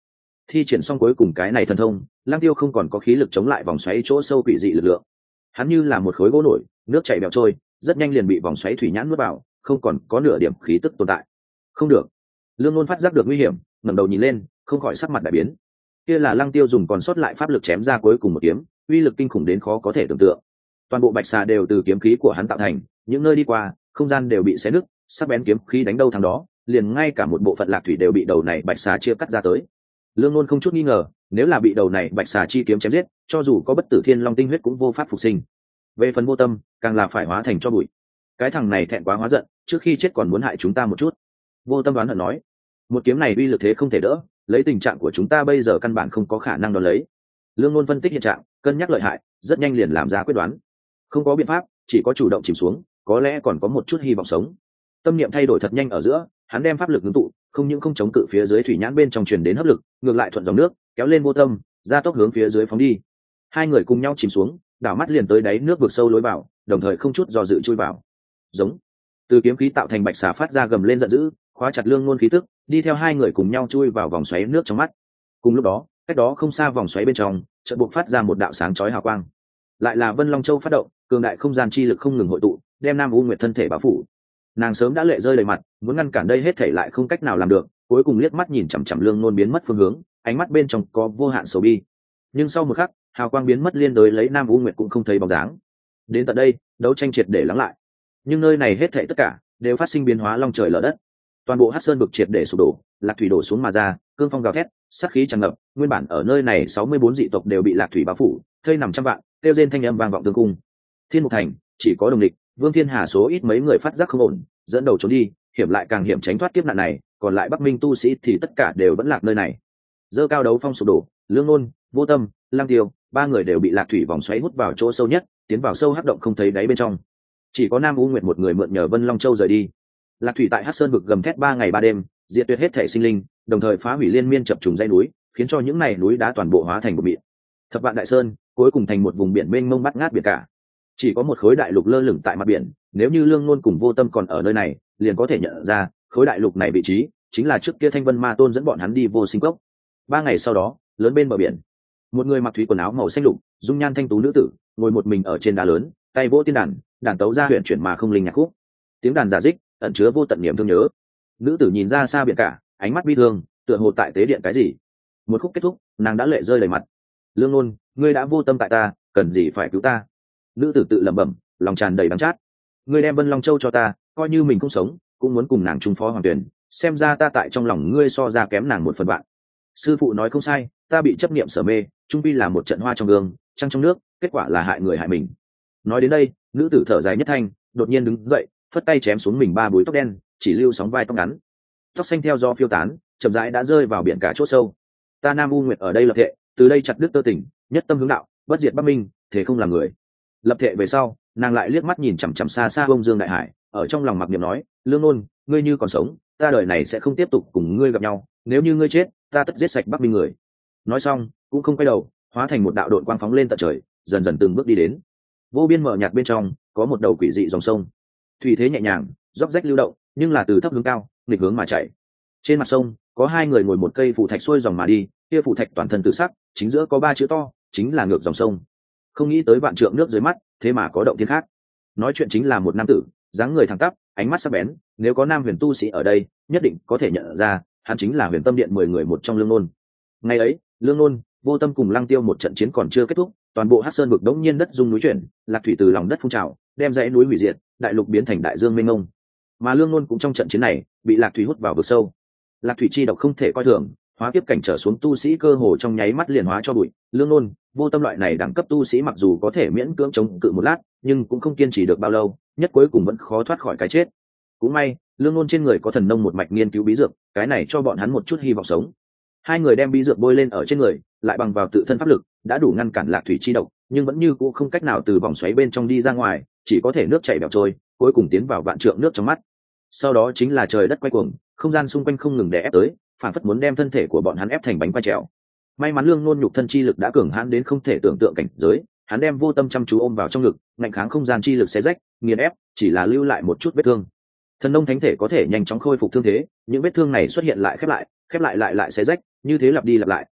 Speaker 1: thi triển xong cuối cùng cái này thần thông, Lang Tiêu không còn có khí lực chống lại vòng xoáy chỗ sâu quỷ dị lực lượng. Hắn như là một khối gỗ nổi, nước chảy bèo trôi, rất nhanh liền bị vòng xoáy thủy nhãn nuốt vào, không còn có nửa điểm khí tức tồn tại. Không được. Lương Nôn phát giác được nguy hiểm, ngẩng đầu nhìn lên, không khỏi sắc mặt đại biến. Kia là Lăng Tiêu dùng còn sót lại pháp lực chém ra cuối cùng một kiếm, uy lực kinh khủng đến khó có thể tưởng tượng. Toàn bộ bạch xà đều từ kiếm khí của hắn tạo thành, những nơi đi qua, không gian đều bị xé nứt, sắc bén kiếm khí đánh đâu thằng đó, liền ngay cả một bộ phận lạc thủy đều bị đầu này bạch xà chia cắt ra tới. Lương Nôn không chút nghi ngờ, nếu là bị đầu này bạch xà chi kiếm chém giết, cho dù có bất tử thiên long tinh huyết cũng vô pháp phục sinh. Về phần Vô Tâm, càng là phải hóa thành cho bụi. Cái thằng này thẹn quá hóa giận, trước khi chết còn muốn hại chúng ta một chút. Vô Tâm đoán hận nói, một kiếm này uy lực thế không thể đỡ, lấy tình trạng của chúng ta bây giờ căn bản không có khả năng đón lấy. Lương Nôn phân tích hiện trạng, cân nhắc lợi hại, rất nhanh liền làm ra quyết đoán. Không có biện pháp, chỉ có chủ động chìm xuống, có lẽ còn có một chút hy vọng sống. Tâm niệm thay đổi thật nhanh ở giữa, hắn đem pháp lực ngưng tụ, không những không chống cự phía dưới thủy nhãn bên trong truyền đến hấp lực, ngược lại thuận dòng nước, kéo lên Vô Tâm, ra tốc hướng phía dưới phóng đi. Hai người cùng nhau chìm xuống, đảo mắt liền tới đáy nước vực sâu lối vào, đồng thời không chút do dự chui vào. Giống. Từ kiếm khí tạo thành bạch xà phát ra gầm lên giận dữ, khóa chặt Lương Nôn khí tức, đi theo hai người cùng nhau chui vào vòng xoáy nước trong mắt. Cùng lúc đó, cách đó không xa vòng xoáy bên trong, chợt bộc phát ra một đạo sáng chói hào quang. Lại là Vân Long Châu phát động, cường đại không gian chi lực không ngừng hội tụ, đem Nam U Nguyệt thân thể bao phủ. Nàng sớm đã lệ rơi đầy mặt, muốn ngăn cản đây hết thảy lại không cách nào làm được, cuối cùng liếc mắt nhìn chằm chằm Lương Nôn biến mất phương hướng, ánh mắt bên trong có vô hạn sầu bi. Nhưng sau một khắc, hào quang biến mất liên đối lấy Nam U Nguyệt cũng không thấy bóng dáng. Đến tận đây, đấu tranh triệt để lắng lại. Nhưng nơi này hết thảy tất cả đều phát sinh biến hóa long trời lở đất. Toàn bộ Hắc Sơn vực triệt để sụp đổ, lạc thủy đổ xuống mà ra, cương phong gào thét, sát khí tràn ngập, nguyên bản ở nơi này 64 dị tộc đều bị lạc thủy bao phủ, thây nằm trăm vạn, kêu rên thanh âm vang vọng tương cung. Thiên Mục Thành, chỉ có Đồng Lịch, Vương Thiên Hà số ít mấy người phát giác không ổn, dẫn đầu trốn đi, hiểm lại càng hiểm tránh thoát kiếp nạn này, còn lại Bắc Minh tu sĩ thì tất cả đều vẫn lạc nơi này. Dơ cao đấu phong sụp đổ, Lương Nôn, Vô Tâm, Lang Tiêu, ba người đều bị lạc thủy vòng xoáy hút vào chỗ sâu nhất, tiến vào sâu hắc động không thấy đáy bên trong. Chỉ có Nam U Nguyệt một người mượn nhờ Vân Long Châu rời đi. Lạc thủy tại Hắc Sơn vực gầm thét 3 ngày 3 đêm, diệt tuyệt hết thể sinh linh, đồng thời phá hủy liên miên chập trùng dãy núi, khiến cho những này núi đá toàn bộ hóa thành bột mịn. Thập vạn đại sơn, cuối cùng thành một vùng biển mênh mông bát ngát biển cả. Chỉ có một khối đại lục lơ lửng tại mặt biển, nếu như Lương Nôn cùng Vô Tâm còn ở nơi này, liền có thể nhận ra, khối đại lục này vị trí chính là trước kia Thanh Vân Ma Tôn dẫn bọn hắn đi Vô Sinh Cốc. 3 ngày sau đó, lớn bên bờ biển, một người mặc thúy quần áo màu xanh lục, dung nhan thanh tú nữ tử, ngồi một mình ở trên đá lớn, tay vỗ tiên đàn, đàn tấu ra huyền chuyển mà không linh nhạc khúc. Tiếng đàn giả dích, ẩn chứa vô tận niềm thương nhớ. Nữ tử nhìn ra xa biển cả, ánh mắt bi thương, tựa hồ tại tế điện cái gì. Một khúc kết thúc, nàng đã lệ rơi đầy mặt. Lương Nôn, ngươi đã vô tâm tại ta, cần gì phải cứu ta? Nữ tử tự lẩm bẩm, lòng tràn đầy đắng chát. Ngươi đem Vân Long Châu cho ta, coi như mình không sống, cũng muốn cùng nàng chung phó hoàng tuyển. Xem ra ta tại trong lòng ngươi so ra kém nàng một phần bạn. Sư phụ nói không sai, ta bị chấp niệm sở mê, trung pi là một trận hoa trong gương, trăng trong nước, kết quả là hại người hại mình. Nói đến đây, nữ tử thở dài nhất thanh, đột nhiên đứng dậy, phất tay chém xuống mình 3 búi tóc đen, chỉ lưu sóng vai tóc ngắn. Tóc xanh theo gió phiêu tán, chậm rãi đã rơi vào biển cả chỗ sâu. Ta Nam U Nguyệt ở đây lập thệ, từ đây chặt đứt tơ tình, nhất tâm hướng đạo, bất diệt Bắc Minh, thể không làm người. Lập thệ về sau, nàng lại liếc mắt nhìn chằm chằm xa xa bông dương đại hải, ở trong lòng mặc niệm nói, Lương Nôn, ngươi như còn sống, ta đời này sẽ không tiếp tục cùng ngươi gặp nhau, nếu như ngươi chết, ta tất giết sạch Bắc Minh người. Nói xong, cũng không quay đầu, hóa thành một đạo đội quang phóng lên tận trời, dần dần từng bước đi đến. Vô biên mở nhạt bên trong, có một đầu quỷ dị dòng sông. Thủy thế nhẹ nhàng, róc rách lưu động, nhưng là từ thấp hướng cao, nghịch hướng mà chảy. Trên mặt sông, có 2 người ngồi một cây phù thạch xuôi dòng mà đi, kia phù thạch toàn thân tự sắc, chính giữa có 3 chữ to, chính là ngược dòng sông. Không nghĩ tới vạn trượng nước dưới mắt, thế mà có động thiên khác. Nói chuyện chính là một nam tử, dáng người thẳng tắp, ánh mắt sắc bén, nếu có nam huyền tu sĩ ở đây, nhất định có thể nhận ra, hắn chính là Huyền Tâm Điện 10 người một trong Lương Nôn. Ngày ấy, Lương Nôn, Vô Tâm cùng Lăng Tiêu một trận chiến còn chưa kết thúc, toàn bộ Hắc Sơn vực đống nhiên đất rung núi chuyển, lạc thủy từ lòng đất phun trào, đem dãy núi hủy diệt, đại lục biến thành đại dương mênh mông. Mà Lương Nôn cũng trong trận chiến này, bị lạc thủy hút vào vực sâu. Lạc thủy chi độc không thể coi thường, hóa kiếp cảnh trở xuống tu sĩ cơ hồ trong nháy mắt liền hóa cho bụi. Lương Nôn, Vô Tâm loại này đẳng cấp tu sĩ mặc dù có thể miễn cưỡng chống cự một lát, nhưng cũng không kiên trì được bao lâu, nhất cuối cùng vẫn khó thoát khỏi cái chết. Cũng may, Lương Nôn trên người có thần nông một mạch nghiên cứu bí dược, cái này cho bọn hắn một chút hy vọng sống. 2 người đem bí dược bôi lên ở trên người, lại bằng vào tự thân pháp lực, đã đủ ngăn cản lạc thủy chi độc, nhưng vẫn như cũ không cách nào từ vòng xoáy bên trong đi ra ngoài, chỉ có thể nước chảy bèo trôi, cuối cùng tiến vào vạn trượng nước trong mắt. Sau đó chính là trời đất quay cuồng, không gian xung quanh không ngừng đè ép tới, phản phất muốn đem thân thể của bọn hắn ép thành bánh quay trèo. May mắn Lương Nôn nhục thân chi lực đã cường hãn đến không thể tưởng tượng cảnh giới, hắn đem Vô Tâm chăm chú ôm vào trong ngực, ngạnh kháng không gian chi lực xé rách, nghiền ép, chỉ là lưu lại một chút vết thương. Thần nông thánh thể có thể nhanh chóng khôi phục thương thế, những vết thương này xuất hiện lại khép lại lại xé rách, như thế lặp đi lặp lại,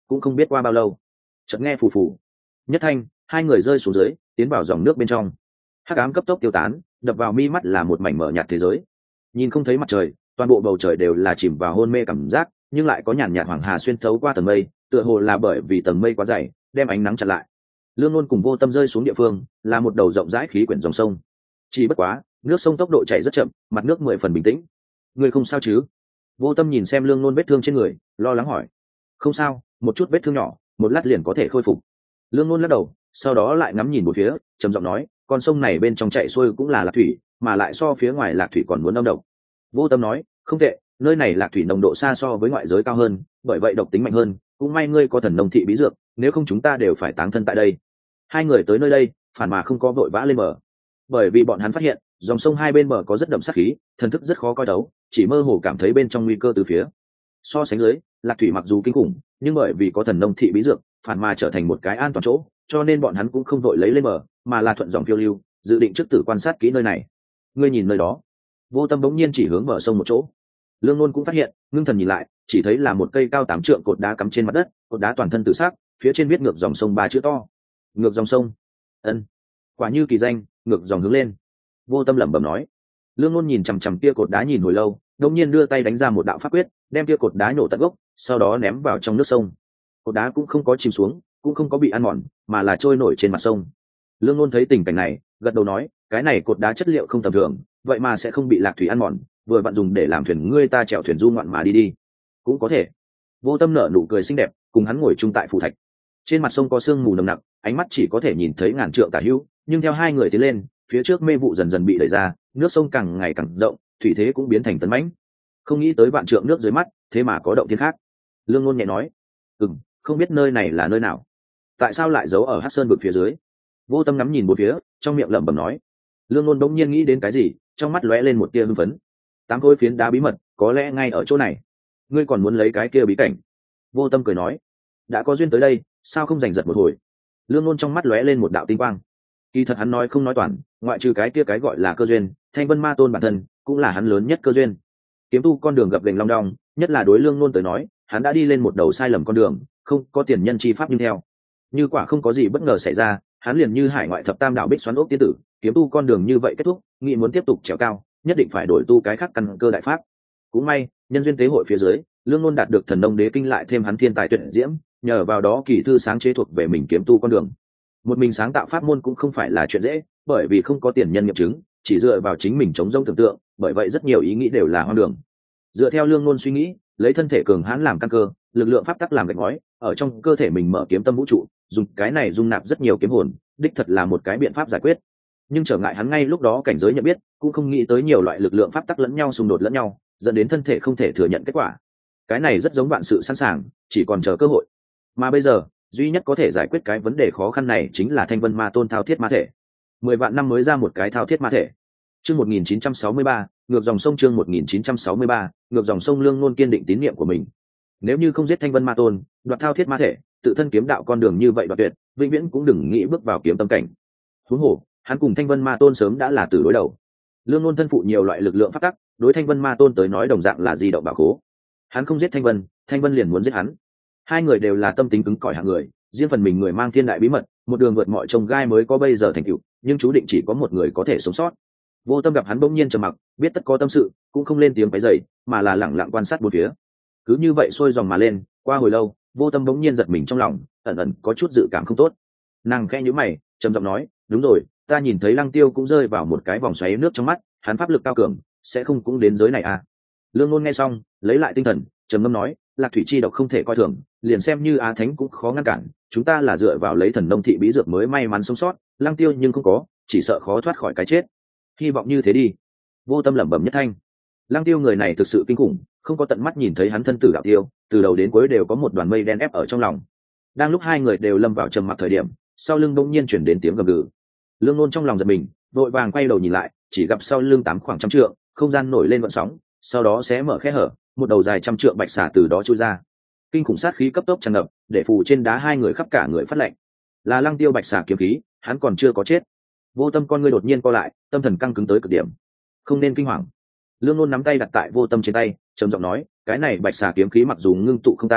Speaker 1: cũng không biết qua bao lâu, chợt nghe phù phù nhất thanh, hai người rơi xuống dưới, tiến vào dòng nước bên trong. Hắc ám cấp tốc tiêu tán, đập vào mi mắt là một mảnh mờ nhạt thế giới, nhìn không thấy mặt trời, toàn bộ bầu trời đều là chìm vào hôn mê cảm giác, nhưng lại có nhàn nhạt hoàng hà xuyên thấu qua tầng mây, tựa hồ là bởi vì tầng mây quá dày đem ánh nắng chặn lại. Lương Nôn cùng Vô Tâm rơi xuống địa phương là một đầu rộng rãi khí quyển dòng sông, chỉ bất quá nước sông tốc độ chảy rất chậm, mặt nước 10 phần bình tĩnh. Người không sao chứ? Vô Tâm nhìn xem Lương Nôn vết thương trên người, lo lắng hỏi. Không sao, một chút vết thương nhỏ, một lát liền có thể khôi phục. Lương Nôn lắc đầu, sau đó lại ngắm nhìn một phía, trầm giọng nói, con sông này bên trong chảy xuôi cũng là lạc thủy, mà lại so phía ngoài lạc thủy còn muốn âm độc. Vô Tâm nói, không tệ, nơi này lạc thủy nồng độ xa so với ngoại giới cao hơn, bởi vậy độc tính mạnh hơn, cũng may ngươi có thần nông thị bí dược, nếu không chúng ta đều phải táng thân tại đây. Hai người tới nơi đây phản mà không có vội vã lên bờ, bởi vì bọn hắn phát hiện dòng sông hai bên bờ có rất đậm sát khí, thần thức rất khó coi đấu, chỉ mơ hồ cảm thấy bên trong nguy cơ từ phía. So sánh dưới, lạc thủy mặc dù kinh khủng, nhưng bởi vì có thần nông thị bí dược, phản mà trở thành một cái an toàn chỗ, cho nên bọn hắn cũng không vội lấy lên bờ, mà là thuận dòng phiêu lưu, dự định trước tử quan sát kỹ nơi này. Ngươi nhìn nơi đó. Vô Tâm bỗng nhiên chỉ hướng bờ sông một chỗ. Lương Nôn cũng phát hiện, ngưng thần nhìn lại, chỉ thấy là một cây cao 8 trượng cột đá cắm trên mặt đất, cột đá toàn thân tự sắc, phía trên viết ngược dòng sông 3 chữ to. Ngược dòng sông. Ân, quả như kỳ danh, ngược dòng hướng lên. Vô Tâm lẩm bẩm nói. Lương Nôn nhìn chằm chằm kia cột đá nhìn hồi lâu, đột nhiên đưa tay đánh ra một đạo pháp quyết, đem kia cột đá nổ tận gốc, sau đó ném vào trong nước sông. Cột đá cũng không có chìm xuống, cũng không có bị ăn mòn, mà là trôi nổi trên mặt sông. Lương Nôn thấy tình cảnh này, gật đầu nói, cái này cột đá chất liệu không tầm thường, vậy mà sẽ không bị lạc thủy ăn mòn, vừa vặn dùng để làm thuyền, ngươi ta chèo thuyền du ngoạn mà đi đi. Cũng có thể. Vô Tâm nở nụ cười xinh đẹp, cùng hắn ngồi chung tại phù thạch. Trên mặt sông có sương mù nồng nặc, ánh mắt chỉ có thể nhìn thấy ngàn trượng tả hữu, nhưng theo hai người tiến lên, phía trước mê vụ dần dần bị đẩy ra, nước sông càng ngày càng rộng, thủy thế cũng biến thành tấn mãnh. Không nghĩ tới vạn trượng nước dưới mắt, thế mà có động thiên khác. Lương Nôn nhẹ nói, không biết nơi này là nơi nào, tại sao lại giấu ở Hắc Sơn vực phía dưới. Vô Tâm ngắm nhìn một phía, trong miệng lẩm bẩm nói. Lương Nôn đống nhiên nghĩ đến cái gì, trong mắt lóe lên một tia hưng phấn. 8 khối phiến đá bí mật, có lẽ ngay ở chỗ này. Ngươi còn muốn lấy cái kia bí cảnh? Vô Tâm cười nói, đã có duyên tới đây, sao không giành giật một hồi. Lương Nôn trong mắt lóe lên một đạo tinh quang. Kỳ thật hắn nói không nói toàn, ngoại trừ cái kia cái gọi là cơ duyên, Thanh Vân Ma Tôn bản thân cũng là hắn lớn nhất cơ duyên. Kiếm tu con đường gập ghềnh long đong, nhất là đối Lương Nôn tới nói, hắn đã đi lên một đầu sai lầm con đường, không có tiền nhân chi pháp nhưng theo. Như quả không có gì bất ngờ xảy ra, hắn liền như hải ngoại thập tam đạo bích xoắn ốc tiên tử, kiếm tu con đường như vậy kết thúc, nghĩ muốn tiếp tục trèo cao, nhất định phải đổi tu cái khác căn cơ đại pháp. Cũng may, nhân duyên tế hội phía dưới, Lương Nôn đạt được thần nông đế kinh lại thêm hắn thiên tài tuyệt diễm, nhờ vào đó kỳ thư sáng chế thuộc về mình kiếm tu con đường. Một mình sáng tạo pháp môn cũng không phải là chuyện dễ, bởi vì không có tiền nhân nghiệm chứng, chỉ dựa vào chính mình chống rông tưởng tượng, bởi vậy rất nhiều ý nghĩ đều là hoang đường. Dựa theo Lương Nôn suy nghĩ, lấy thân thể cường hãn làm căn cơ, lực lượng pháp tắc làm gạch ngói, ở trong cơ thể mình mở kiếm tâm vũ trụ, dùng cái này dung nạp rất nhiều kiếm hồn, đích thật là một cái biện pháp giải quyết. Nhưng trở ngại hắn ngay lúc đó cảnh giới nhận biết, cũng không nghĩ tới nhiều loại lực lượng pháp tắc lẫn nhau xung đột lẫn nhau, dẫn đến thân thể không thể thừa nhận kết quả. Cái này rất giống vạn sự sẵn sàng, chỉ còn chờ cơ hội. Mà bây giờ, duy nhất có thể giải quyết cái vấn đề khó khăn này chính là Thanh Vân Ma Tôn thao thiết ma thể. 10 vạn năm mới ra một cái thao thiết ma thể. Chương 1963, ngược dòng sông. Chương 1963, ngược dòng sông. Lương Nôn kiên định tín niệm của mình. Nếu như không giết Thanh Vân Ma Tôn, đoạt thao thiết ma thể, tự thân kiếm đạo con đường như vậy đoạt tuyệt, vĩnh viễn cũng đừng nghĩ bước vào kiếm tâm cảnh. Huống hồ, hắn cùng Thanh Vân Ma Tôn sớm đã là tử đối đầu. Lương Nôn thân phụ nhiều loại lực lượng pháp tắc, đối Thanh Vân Ma Tôn tới nói đồng dạng là di động bảo khố. Hắn không giết Thanh Vân, Thanh Vân liền muốn giết hắn. Hai người đều là tâm tính cứng cỏi hạng người, riêng phần mình người mang thiên đại bí mật, một đường vượt mọi chông gai mới có bây giờ thành tựu, nhưng chú định chỉ có một người có thể sống sót. Vô Tâm gặp hắn bỗng nhiên trầm mặc, biết tất có tâm sự, cũng không lên tiếng quấy rầy, mà là lẳng lặng quan sát bốn phía. Cứ như vậy xuôi dòng mà lên, qua hồi lâu, Vô Tâm bỗng nhiên giật mình trong lòng, ẩn ẩn có chút dự cảm không tốt. Nàng khẽ nhíu mày, trầm giọng nói, đúng rồi, ta nhìn thấy Lăng Tiêu cũng rơi vào một cái vòng xoáy nước trong mắt, hắn pháp lực cao cường, sẽ không cũng đến giới này à? Lương Nôn nghe xong, lấy lại tinh thần, trầm ngâm nói, lạc thủy chi độc không thể coi thường, liền xem như Á Thánh cũng khó ngăn cản, chúng ta là dựa vào lấy thần nông thị bí dược mới may mắn sống sót, Lăng Tiêu nhưng không có, chỉ sợ khó thoát khỏi cái chết. Hy vọng như thế đi. Vô Tâm lẩm bẩm nhất thanh. Lăng Tiêu người này thực sự kinh khủng, không có tận mắt nhìn thấy hắn thân tử đạo tiêu, từ đầu đến cuối đều có một đoàn mây đen ép ở trong lòng. Đang lúc hai người đều lâm vào trầm mặc thời điểm, sau lưng bỗng nhiên chuyển đến tiếng gầm gừ. Lương Nôn trong lòng giật mình, vội vàng quay đầu nhìn lại, chỉ gặp sau lưng 8 khoảng trăm trượng, không gian nổi lên gợn sóng, sau đó xé mở khe hở, một đầu dài trăm trượng bạch xà từ đó chui ra. Kinh khủng sát khí cấp tốc tràn ngập, để phù trên đá hai người khắp cả người phát lạnh. Là Lăng Tiêu bạch xà kiếm khí, hắn còn chưa có chết. Vô Tâm con ngươi đột nhiên co lại, tâm thần căng cứng tới cực điểm. Không nên kinh hoàng. Lương Nôn nắm tay đặt tại Vô Tâm trên tay, trầm giọng nói, cái này bạch xà kiếm khí mặc dù ngưng tụ không tan,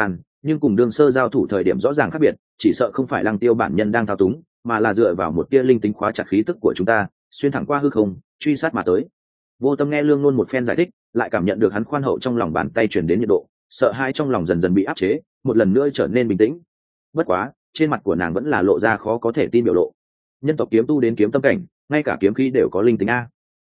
Speaker 1: nhưng cùng đương sơ giao thủ thời điểm rõ ràng khác biệt, chỉ sợ không phải Lăng Tiêu bản nhân đang thao túng, mà là dựa vào một tia linh tính khóa chặt khí tức của chúng ta, xuyên thẳng qua hư không, truy sát mà tới. Vô Tâm nghe Lương Nôn một phen giải thích, lại cảm nhận được hắn khoan hậu trong lòng bàn tay truyền đến nhiệt độ, sợ hai trong lòng dần dần bị áp chế, một lần nữa trở nên bình tĩnh. Bất quá, trên mặt của nàng vẫn là lộ ra khó có thể tin biểu lộ. Nhân tộc kiếm tu đến kiếm tâm cảnh, ngay cả kiếm khí đều có linh tính a.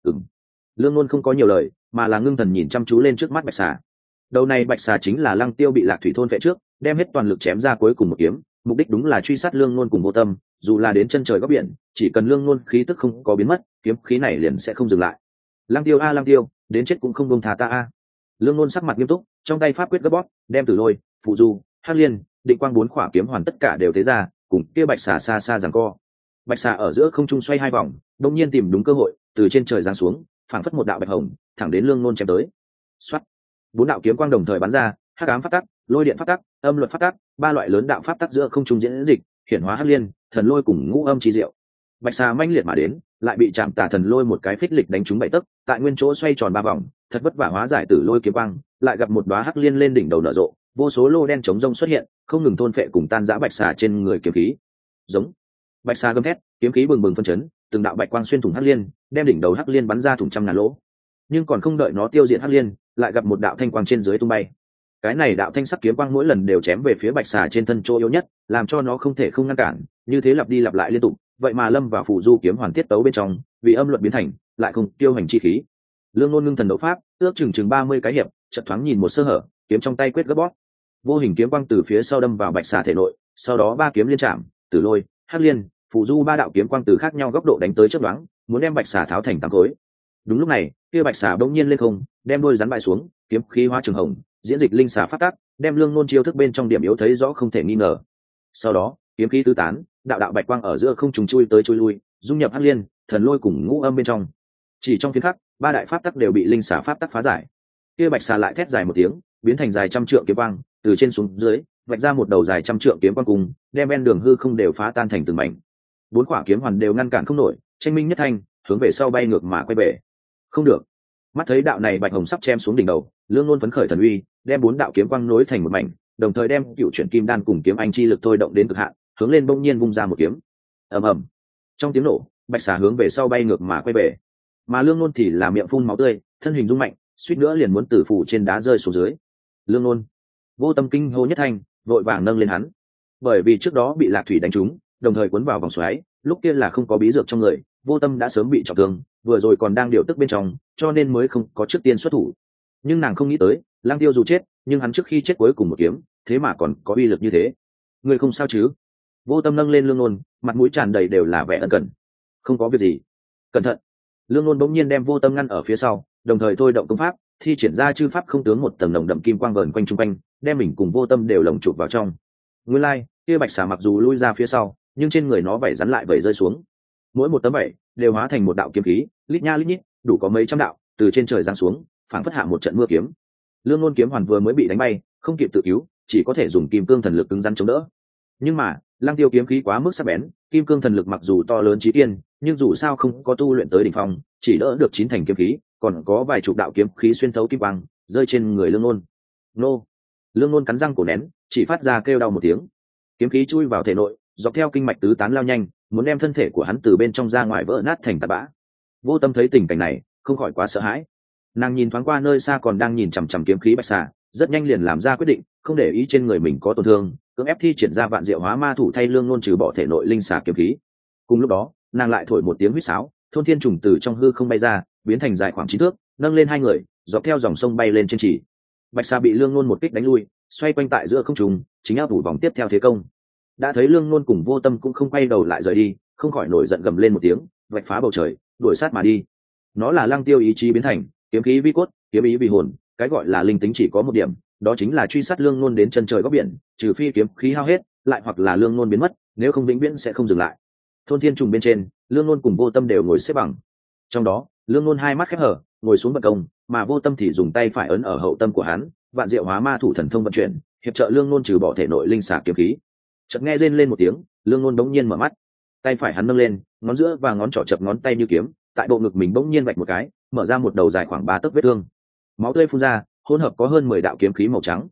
Speaker 1: Lương Nôn không có nhiều lời, mà là ngưng thần nhìn chăm chú lên trước mắt bạch xà. Đầu này bạch xà chính là Lăng Tiêu bị Lạc Thủy thôn vệ trước, đem hết toàn lực chém ra cuối cùng một kiếm, mục đích đúng là truy sát Lương Nôn cùng Vô Tâm, dù là đến chân trời góc biển, chỉ cần Lương Nôn khí tức không có biến mất, kiếm khí này liền sẽ không dừng lại. Lăng Tiêu a Lăng Tiêu, đến chết cũng không buông tha ta a. Lương Nôn sắc mặt nghiêm túc, trong tay pháp quyết gấp bóp, đem Tử Lôi, Phụ Du, Hắc Liên, Định Quang bốn khỏa kiếm hoàn tất cả đều thế ra, cùng kia bạch xà xa xa giằng co. Bạch xà ở giữa không trung xoay hai vòng, đột nhiên tìm đúng cơ hội, từ trên trời giáng xuống, phảng phất một đạo bạch hồng, thẳng đến Lương Nôn chém tới. Soát. Bốn đạo kiếm quang đồng thời bắn ra, hắc ám pháp tắc, lôi điện pháp tắc, âm luật pháp tắc, ba loại lớn đạo pháp tắc giữa không trung diễn dịch, hiển hóa Hắc Liên, thần lôi cùng ngũ âm chi diệu. Bạch xà manh liệt mà đến, lại bị chạm tà thần lôi một cái phích lịch đánh trúng bảy tấc, tại nguyên chỗ xoay tròn ba vòng, thật vất vả hóa giải tử lôi kiếm quang, lại gặp một đóa Hắc Liên lên đỉnh đầu nở rộ, vô số lô đen chống rông xuất hiện, không ngừng thôn phệ cùng tan rã bạch xà trên người kiếm khí. Giống. Bạch xà gầm thét, kiếm khí bừng bừng phân chấn, từng đạo bạch quang xuyên thủng Hắc Liên, đem đỉnh đầu Hắc Liên bắn ra thủng trăm ngàn lỗ. Nhưng còn không đợi nó tiêu diệt Hắc Liên, lại gặp một đạo thanh quang trên dưới tung bay. Cái này đạo thanh sắc kiếm quang mỗi lần đều chém về phía bạch xà trên thân chỗ yếu nhất, làm cho nó không thể không ngăn cản, như thế lặp đi lặp lại liên tục, vậy mà lâm vào phù du kiếm hoàn tiết tấu bên trong, vì âm luật biến thành, lại không tiêu hành chi khí. Lương Nôn ngưng thần đấu pháp, ước chừng 30 cái hiệp, chợt thoáng nhìn một sơ hở, kiếm trong tay quyết gấp bóp. Vô hình kiếm quang từ phía sau đâm vào bạch xà thể nội, sau đó ba kiếm liên chạm, Tử Lôi, Hắc Liên, Phù Du ba đạo kiếm quang từ khác nhau góc độ đánh tới chớp nhoáng, muốn đem bạch xà tháo thành tám khối. Đúng lúc này, kia bạch xà bỗng nhiên lên không, đem đôi rắn bại xuống, kiếm khí hóa trường hồng, diễn dịch linh xà phát tác, đem Lương Nôn chiêu thức bên trong điểm yếu thấy rõ không thể nghi ngờ. Sau đó, kiếm khí tứ tán, đạo đạo bạch quang ở giữa không trùng chui tới chui lui, dung nhập Hắc Liên, thần lôi cùng ngũ âm bên trong. Chỉ trong phiến khắc, ba đại pháp tắc đều bị linh xà pháp tắc phá giải. Kia bạch xà lại thét dài một tiếng, biến thành dài trăm trượng kiếm quang, từ trên xuống dưới, vạch ra một đầu dài trăm trượng kiếm quang cùng, đem ven đường hư không đều phá tan thành từng mảnh. Bốn quả kiếm hoàn đều ngăn cản không nổi, tranh minh nhất thanh, hướng về sau bay ngược mà quay về. Không được. Mắt thấy đạo này bạch hồng sắp chém xuống đỉnh đầu, Lương Nôn phấn khởi thần uy, đem bốn đạo kiếm quang nối thành một mảnh, đồng thời đem cựu chuyển kim đan cùng kiếm anh chi lực thôi động đến cực hạn, hướng lên bỗng nhiên vung ra một kiếm. Ầm ầm. Trong tiếng nổ, bạch xà hướng về sau bay ngược mà quay về. Mà Lương Nôn thì là miệng phun máu tươi, thân hình rung mạnh, suýt nữa liền muốn từ phủ trên đá rơi xuống dưới. Lương Nôn. Vô Tâm kinh hô nhất thanh, vội vàng nâng lên hắn. Bởi vì trước đó bị Lạc Thủy đánh trúng, đồng thời cuốn vào vòng xoáy, lúc kia là không có bí dược trong người, Vô Tâm đã sớm bị trọng thương, vừa rồi còn đang điều tức bên trong, cho nên mới không có trước tiên xuất thủ. Nhưng nàng không nghĩ tới, Lang Tiêu dù chết, nhưng hắn trước khi chết cuối cùng một kiếm, thế mà còn có uy lực như thế. Người không sao chứ? Vô Tâm nâng lên Lương Nôn, mặt mũi tràn đầy đều là vẻ ân cần. Không có việc gì. Cẩn thận. Lương Nôn bỗng nhiên đem Vô Tâm ngăn ở phía sau, đồng thời thôi động công pháp, thi triển ra chư pháp không tướng một tầng nồng đậm kim quang vờn quanh trung quanh, đem mình cùng Vô Tâm đều lồng chụp vào trong. Nguyên lai, kia bạch xà mặc dù lui ra phía sau, nhưng trên người nó vảy rắn lại vảy rơi xuống. Mỗi một tấm vảy đều hóa thành một đạo kiếm khí, lít nha lít nhít, đủ có mấy trăm đạo, từ trên trời giáng xuống, phảng phất hạ một trận mưa kiếm. Lương Nôn kiếm hoàn vừa mới bị đánh bay, không kịp tự cứu, chỉ có thể dùng kim cương thần lực cứng rắn chống đỡ. Nhưng mà, Lăng Tiêu kiếm khí quá mức sắc bén, kim cương thần lực mặc dù to lớn chí tiên, nhưng dù sao không có tu luyện tới đỉnh phong, chỉ đỡ được 9 thành kiếm khí, còn có vài chục đạo kiếm khí xuyên thấu kim quang, rơi trên người Lương Nôn. Nô! Lương Nôn cắn răng cổ nén, chỉ phát ra kêu đau một tiếng. Kiếm khí chui vào thể nội, dọc theo kinh mạch tứ tán lao nhanh, muốn đem thân thể của hắn từ bên trong ra ngoài vỡ nát thành tạt bã. Vô Tâm thấy tình cảnh này, không khỏi quá sợ hãi. Nàng nhìn thoáng qua nơi xa còn đang nhìn chằm chằm kiếm khí bạch xà, rất nhanh liền làm ra quyết định, không để ý trên người mình có tổn thương, cưỡng ép thi triển ra vạn diệu hóa ma thủ thay Lương Nôn trừ bỏ thể nội linh xà kiếm khí. Cùng lúc đó, nàng lại thổi một tiếng huýt sáo, thôn thiên trùng từ trong hư không bay ra, biến thành dài khoảng 9 thước, nâng lên hai người, dọc theo dòng sông bay lên trên chỉ. Bạch xà bị Lương Nôn một kích đánh lui, xoay quanh tại giữa không trung, chính áp ủ vòng tiếp theo thế công. Đã thấy Lương Nôn cùng Vô Tâm cũng không quay đầu lại rời đi, không khỏi nổi giận gầm lên một tiếng, vạch phá bầu trời, đuổi sát mà đi. Nó là Lăng Tiêu ý chí biến thành, kiếm khí vi cốt, kiếm ý vì hồn, cái gọi là linh tính chỉ có một điểm, đó chính là truy sát Lương Nôn đến chân trời góc biển, trừ phi kiếm khí hao hết, lại hoặc là Lương Nôn biến mất, nếu không vĩnh viễn sẽ không dừng lại. Thôn thiên trùng bên trên, Lương Nôn cùng Vô Tâm đều ngồi xếp bằng. Trong đó, Lương Nôn hai mắt khép hở, ngồi xuống vận công, mà Vô Tâm thì dùng tay phải ấn ở hậu tâm của hắn, vạn diệu hóa ma thủ thần thông vận chuyển, hiệp trợ Lương Nôn trừ bỏ thể nội linh xà kiếm khí. Chợt nghe rên lên một tiếng, Lương Nôn bỗng nhiên mở mắt, tay phải hắn nâng lên, ngón giữa và ngón trỏ chập ngón tay như kiếm, tại bộ ngực mình bỗng nhiên vạch một cái, mở ra một đầu dài khoảng 3 tấc vết thương. Máu tươi phun ra, hỗn hợp có hơn 10 đạo kiếm khí màu trắng.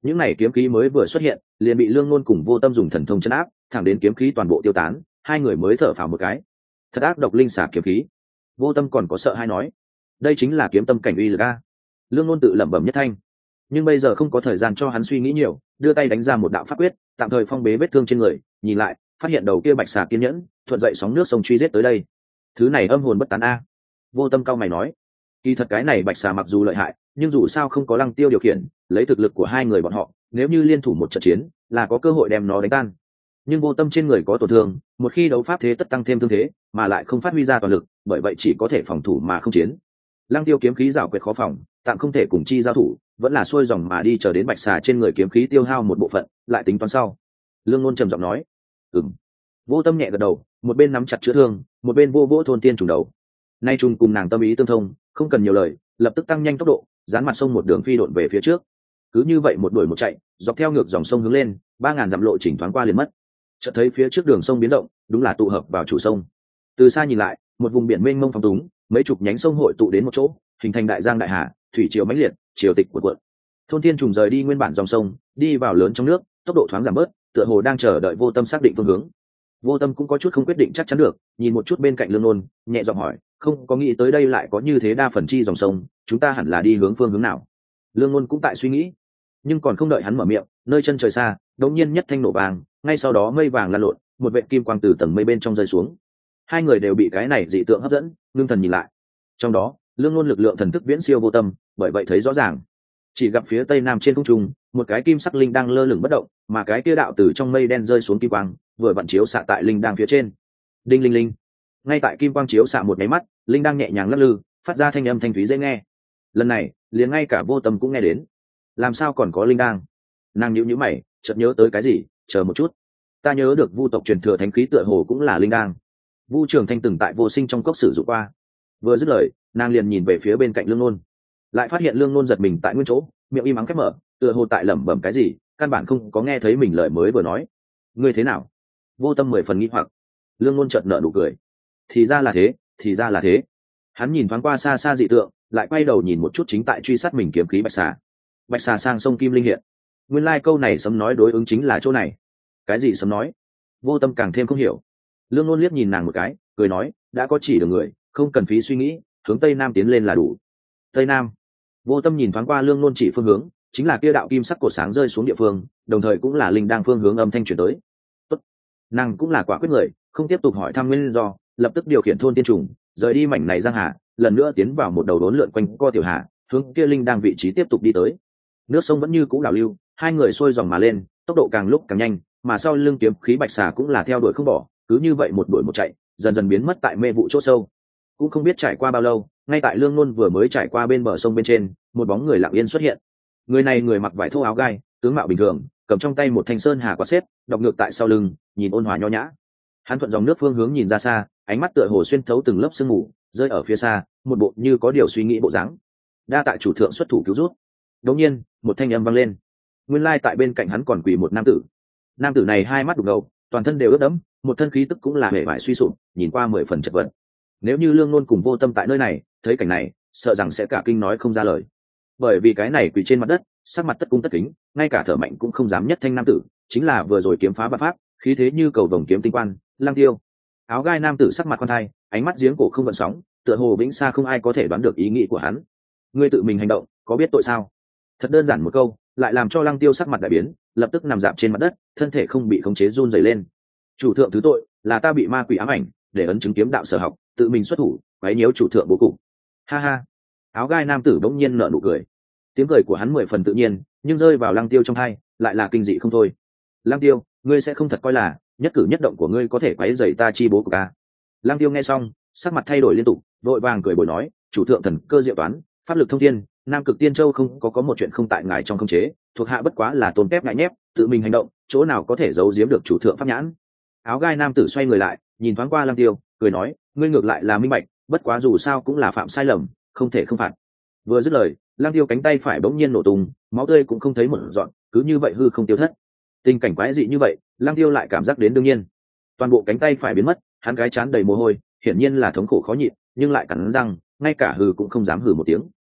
Speaker 1: những này kiếm khí mới vừa xuất hiện liền bị Lương Nôn cùng Vô Tâm dùng thần thông chấn áp, thẳng đến kiếm khí toàn bộ tiêu tán, hai người mới thở phào một cái. Thật ác độc linh xả kiếm khí. Vô Tâm còn có sợ hay nói, đây chính là kiếm tâm cảnh uy lực a. Lương Nôn tự lẩm bẩm nhất thanh, nhưng bây giờ không có thời gian cho hắn suy nghĩ nhiều, đưa tay đánh ra một đạo pháp quyết, tạm thời phong bế vết thương trên người, nhìn lại, phát hiện đầu kia bạch xà kiên nhẫn, thuận dậy sóng nước sông truy giết tới đây. Thứ này âm hồn bất tán a. Vô Tâm cao mày nói, kỳ thật cái này bạch xà mặc dù lợi hại, nhưng dù sao không có Lăng Tiêu điều khiển, lấy thực lực của hai người bọn họ, nếu như liên thủ một trận chiến, là có cơ hội đem nó đánh tan. Nhưng Vô Tâm trên người có tổn thương, một khi đấu pháp thế tất tăng thêm thương thế, mà lại không phát huy ra toàn lực, bởi vậy chỉ có thể phòng thủ mà không chiến. Lăng Tiêu kiếm khí giảo quyệt khó phòng, tạm không thể cùng chi giao thủ, vẫn là xuôi dòng mà đi chờ đến bạch xà trên người kiếm khí tiêu hao một bộ phận, lại tính toán sau. Lương Nôn trầm giọng nói, "Ừm." Vô Tâm nhẹ gật đầu, một bên nắm chặt chữa thương, một bên vô vỗ thôn tiên trùng đầu. Nay trùng cùng nàng tâm ý tương thông, không cần nhiều lời, lập tức tăng nhanh tốc độ, dán mặt sông một đường phi độn về phía trước. Cứ như vậy một đuổi một chạy, dọc theo ngược dòng sông hướng lên, 3000 dặm lộ chỉnh thoáng qua liền mất. Chợt thấy phía trước đường sông biến động, đúng là tụ hợp vào chủ sông. Từ xa nhìn lại, một vùng biển mênh mông phóng túng, mấy chục nhánh sông hội tụ đến một chỗ, hình thành đại giang đại hà, thủy triều mãnh liệt, triều tịch cuộn cuộn. Thôn Thiên trùng rời đi nguyên bản dòng sông, đi vào lớn trong nước, tốc độ thoáng giảm bớt, tựa hồ đang chờ đợi Vô Tâm xác định phương hướng. Vô Tâm cũng có chút không quyết định chắc chắn được, nhìn một chút bên cạnh Lương Nôn, nhẹ giọng hỏi, không có nghĩ tới đây lại có như thế đa phần chi dòng sông, chúng ta hẳn là đi hướng phương hướng nào? Lương Nôn cũng tại suy nghĩ, nhưng còn không đợi hắn mở miệng, nơi chân trời xa, đột nhiên nhất thanh nổ vàng, ngay sau đó mây vàng lan lộn, một vệt kim quang từ tầng mây bên trong rơi xuống. Hai người đều bị cái này dị tượng hấp dẫn, ngưng thần nhìn lại. Trong đó, Lương Nôn lực lượng thần thức viễn siêu Vô Tâm, bởi vậy thấy rõ ràng. Chỉ gặp phía tây nam trên không trung, một cái kim sắc linh đang lơ lửng bất động, mà cái kia đạo từ trong mây đen rơi xuống kim quang, vừa vặn chiếu xạ tại linh đang phía trên. Đinh linh linh. Ngay tại kim quang chiếu xạ một cái mắt, linh đang nhẹ nhàng lắc lư, phát ra thanh âm thanh thúy dễ nghe. Lần này, liền ngay cả Vô Tâm cũng nghe đến. Làm sao còn có linh đang? Nàng nhíu nhíu mày, chợt nhớ tới cái gì, chờ một chút. Ta nhớ được Vu tộc truyền thừa thánh khí tựa hồ cũng là linh đang. Vu Trường Thanh từng tại Vô Sinh trong cốc sử dụng qua. Vừa dứt lời, nàng liền nhìn về phía bên cạnh Lương Nôn, lại phát hiện Lương Nôn giật mình tại nguyên chỗ, miệng im ắng khép mở, tựa hồ tại lẩm bẩm cái gì, căn bản không có nghe thấy mình lời mới vừa nói. Ngươi thế nào? Vô Tâm 10 phần nghi hoặc. Lương Nôn chợt nở nụ cười. Thì ra là thế, thì ra là thế. Hắn nhìn thoáng qua xa xa dị tượng, lại quay đầu nhìn một chút chính tại truy sát mình kiếm khí bạch xà. Bạch xà sang sông kim linh hiện. Nguyên lai câu này sấm nói đối ứng chính là chỗ này. Cái gì sấm nói? Vô Tâm càng thêm không hiểu. Lương Nôn liếc nhìn nàng một cái, cười nói, đã có chỉ đường người, không cần phí suy nghĩ, hướng tây nam tiến lên là đủ. Tây nam. Vô Tâm nhìn thoáng qua Lương Nôn chỉ phương hướng, chính là kia đạo kim sắc cột sáng rơi xuống địa phương, đồng thời cũng là linh đang phương hướng âm thanh truyền tới. Tốt. Nàng cũng là quả quyết người, không tiếp tục hỏi thăm nguyên do, lập tức điều khiển thôn tiên trùng, rời đi mảnh này giang hà, lần nữa tiến vào một đầu đốn lượn quanh co tiểu hà, hướng kia linh đang vị trí tiếp tục đi tới. Nước sông vẫn như cũ đảo lưu, hai người xuôi dòng mà lên, tốc độ càng lúc càng nhanh, mà sau lưng kiếm khí bạch xà cũng là theo đuổi không bỏ, cứ như vậy một đuổi một chạy, dần dần biến mất tại mê vụ chỗ sâu. Cũng không biết trải qua bao lâu, ngay tại Lương Nôn vừa mới trải qua bên bờ sông bên trên, một bóng người lặng yên xuất hiện. Người này người mặc vải thô áo gai, tướng mạo bình thường, cầm trong tay một thanh sơn hà quạt xếp, đọc ngược tại sau lưng, nhìn ôn hòa nho nhã. Hắn thuận dòng nước phương hướng nhìn ra xa, ánh mắt tựa hồ xuyên thấu từng lớp sương mù, rơi ở phía xa, một bộ như có điều suy nghĩ bộ dáng. Đa tại chủ thượng xuất thủ cứu rút. Đột nhiên, một thanh âm vang lên. Nguyên lai tại bên cạnh hắn còn quỳ một nam tử. Nam tử này hai mắt đục ngầu, toàn thân đều ướt đẫm, một thân khí tức cũng là hề vải suy sụp, nhìn qua 10 phần chật vật. Nếu như Lương Nôn cùng Vô Tâm tại nơi này, thấy cảnh này, sợ rằng sẽ cả kinh nói không ra lời. Bởi vì cái này quỳ trên mặt đất, sắc mặt tất cung tất kính, ngay cả thở mạnh cũng không dám nhất thanh nam tử, chính là vừa rồi kiếm phá bát pháp, khí thế như cầu vồng kiếm tinh quan, Lăng Tiêu. Áo gai nam tử sắc mặt khoan thai, ánh mắt giếng cổ không gợn sóng, tựa hồ vĩnh xa không ai có thể đoán được ý nghĩ của hắn. Ngươi tự mình hành động, có biết tội sao? Thật đơn giản một câu, lại làm cho Lăng Tiêu sắc mặt đại biến, lập tức nằm dạp trên mặt đất, thân thể không bị khống chế run rẩy lên. Chủ thượng thứ tội, là ta bị ma quỷ ám ảnh, để ấn chứng kiếm đạo sở học, tự mình xuất thủ, quấy nhiễu chủ thượng bố cục. Ha ha. Áo gai nam tử bỗng nhiên nở nụ cười. Tiếng cười của hắn 10 phần tự nhiên, nhưng rơi vào Lăng Tiêu trong tai, lại là kinh dị không thôi. Lăng Tiêu, ngươi sẽ không thật coi là nhất cử nhất động của ngươi có thể quấy rầy ta chi bố cục ta? Lăng Tiêu nghe xong, sắc mặt thay đổi liên tục, vội vàng cười bồi nói, chủ thượng thần cơ diệu toán, pháp lực thông thiên, Nam Cực Tiên Châu không có một chuyện không tại ngài trong khống chế, thuộc hạ bất quá là tôn kép ngại nhép, tự mình hành động, chỗ nào có thể giấu giếm được chủ thượng pháp nhãn. Áo gai nam tử xoay người lại, nhìn thoáng qua Lăng Tiêu, cười nói, ngươi ngược lại là minh bạch, bất quá dù sao cũng là phạm sai lầm, không thể không phạt. Vừa dứt lời, Lăng Tiêu cánh tay phải bỗng nhiên nổ tung, máu tươi cũng không thấy một dọn, cứ như vậy hư không tiêu thất. Tình cảnh quái dị như vậy, Lăng Tiêu lại cảm giác đến đương nhiên. Toàn bộ cánh tay phải biến mất, hắn cái trán đầy mồ hôi, hiển nhiên là thống khổ khó nhịn, nhưng lại cắn răng, ngay cả hừ cũng không dám hừ một tiếng.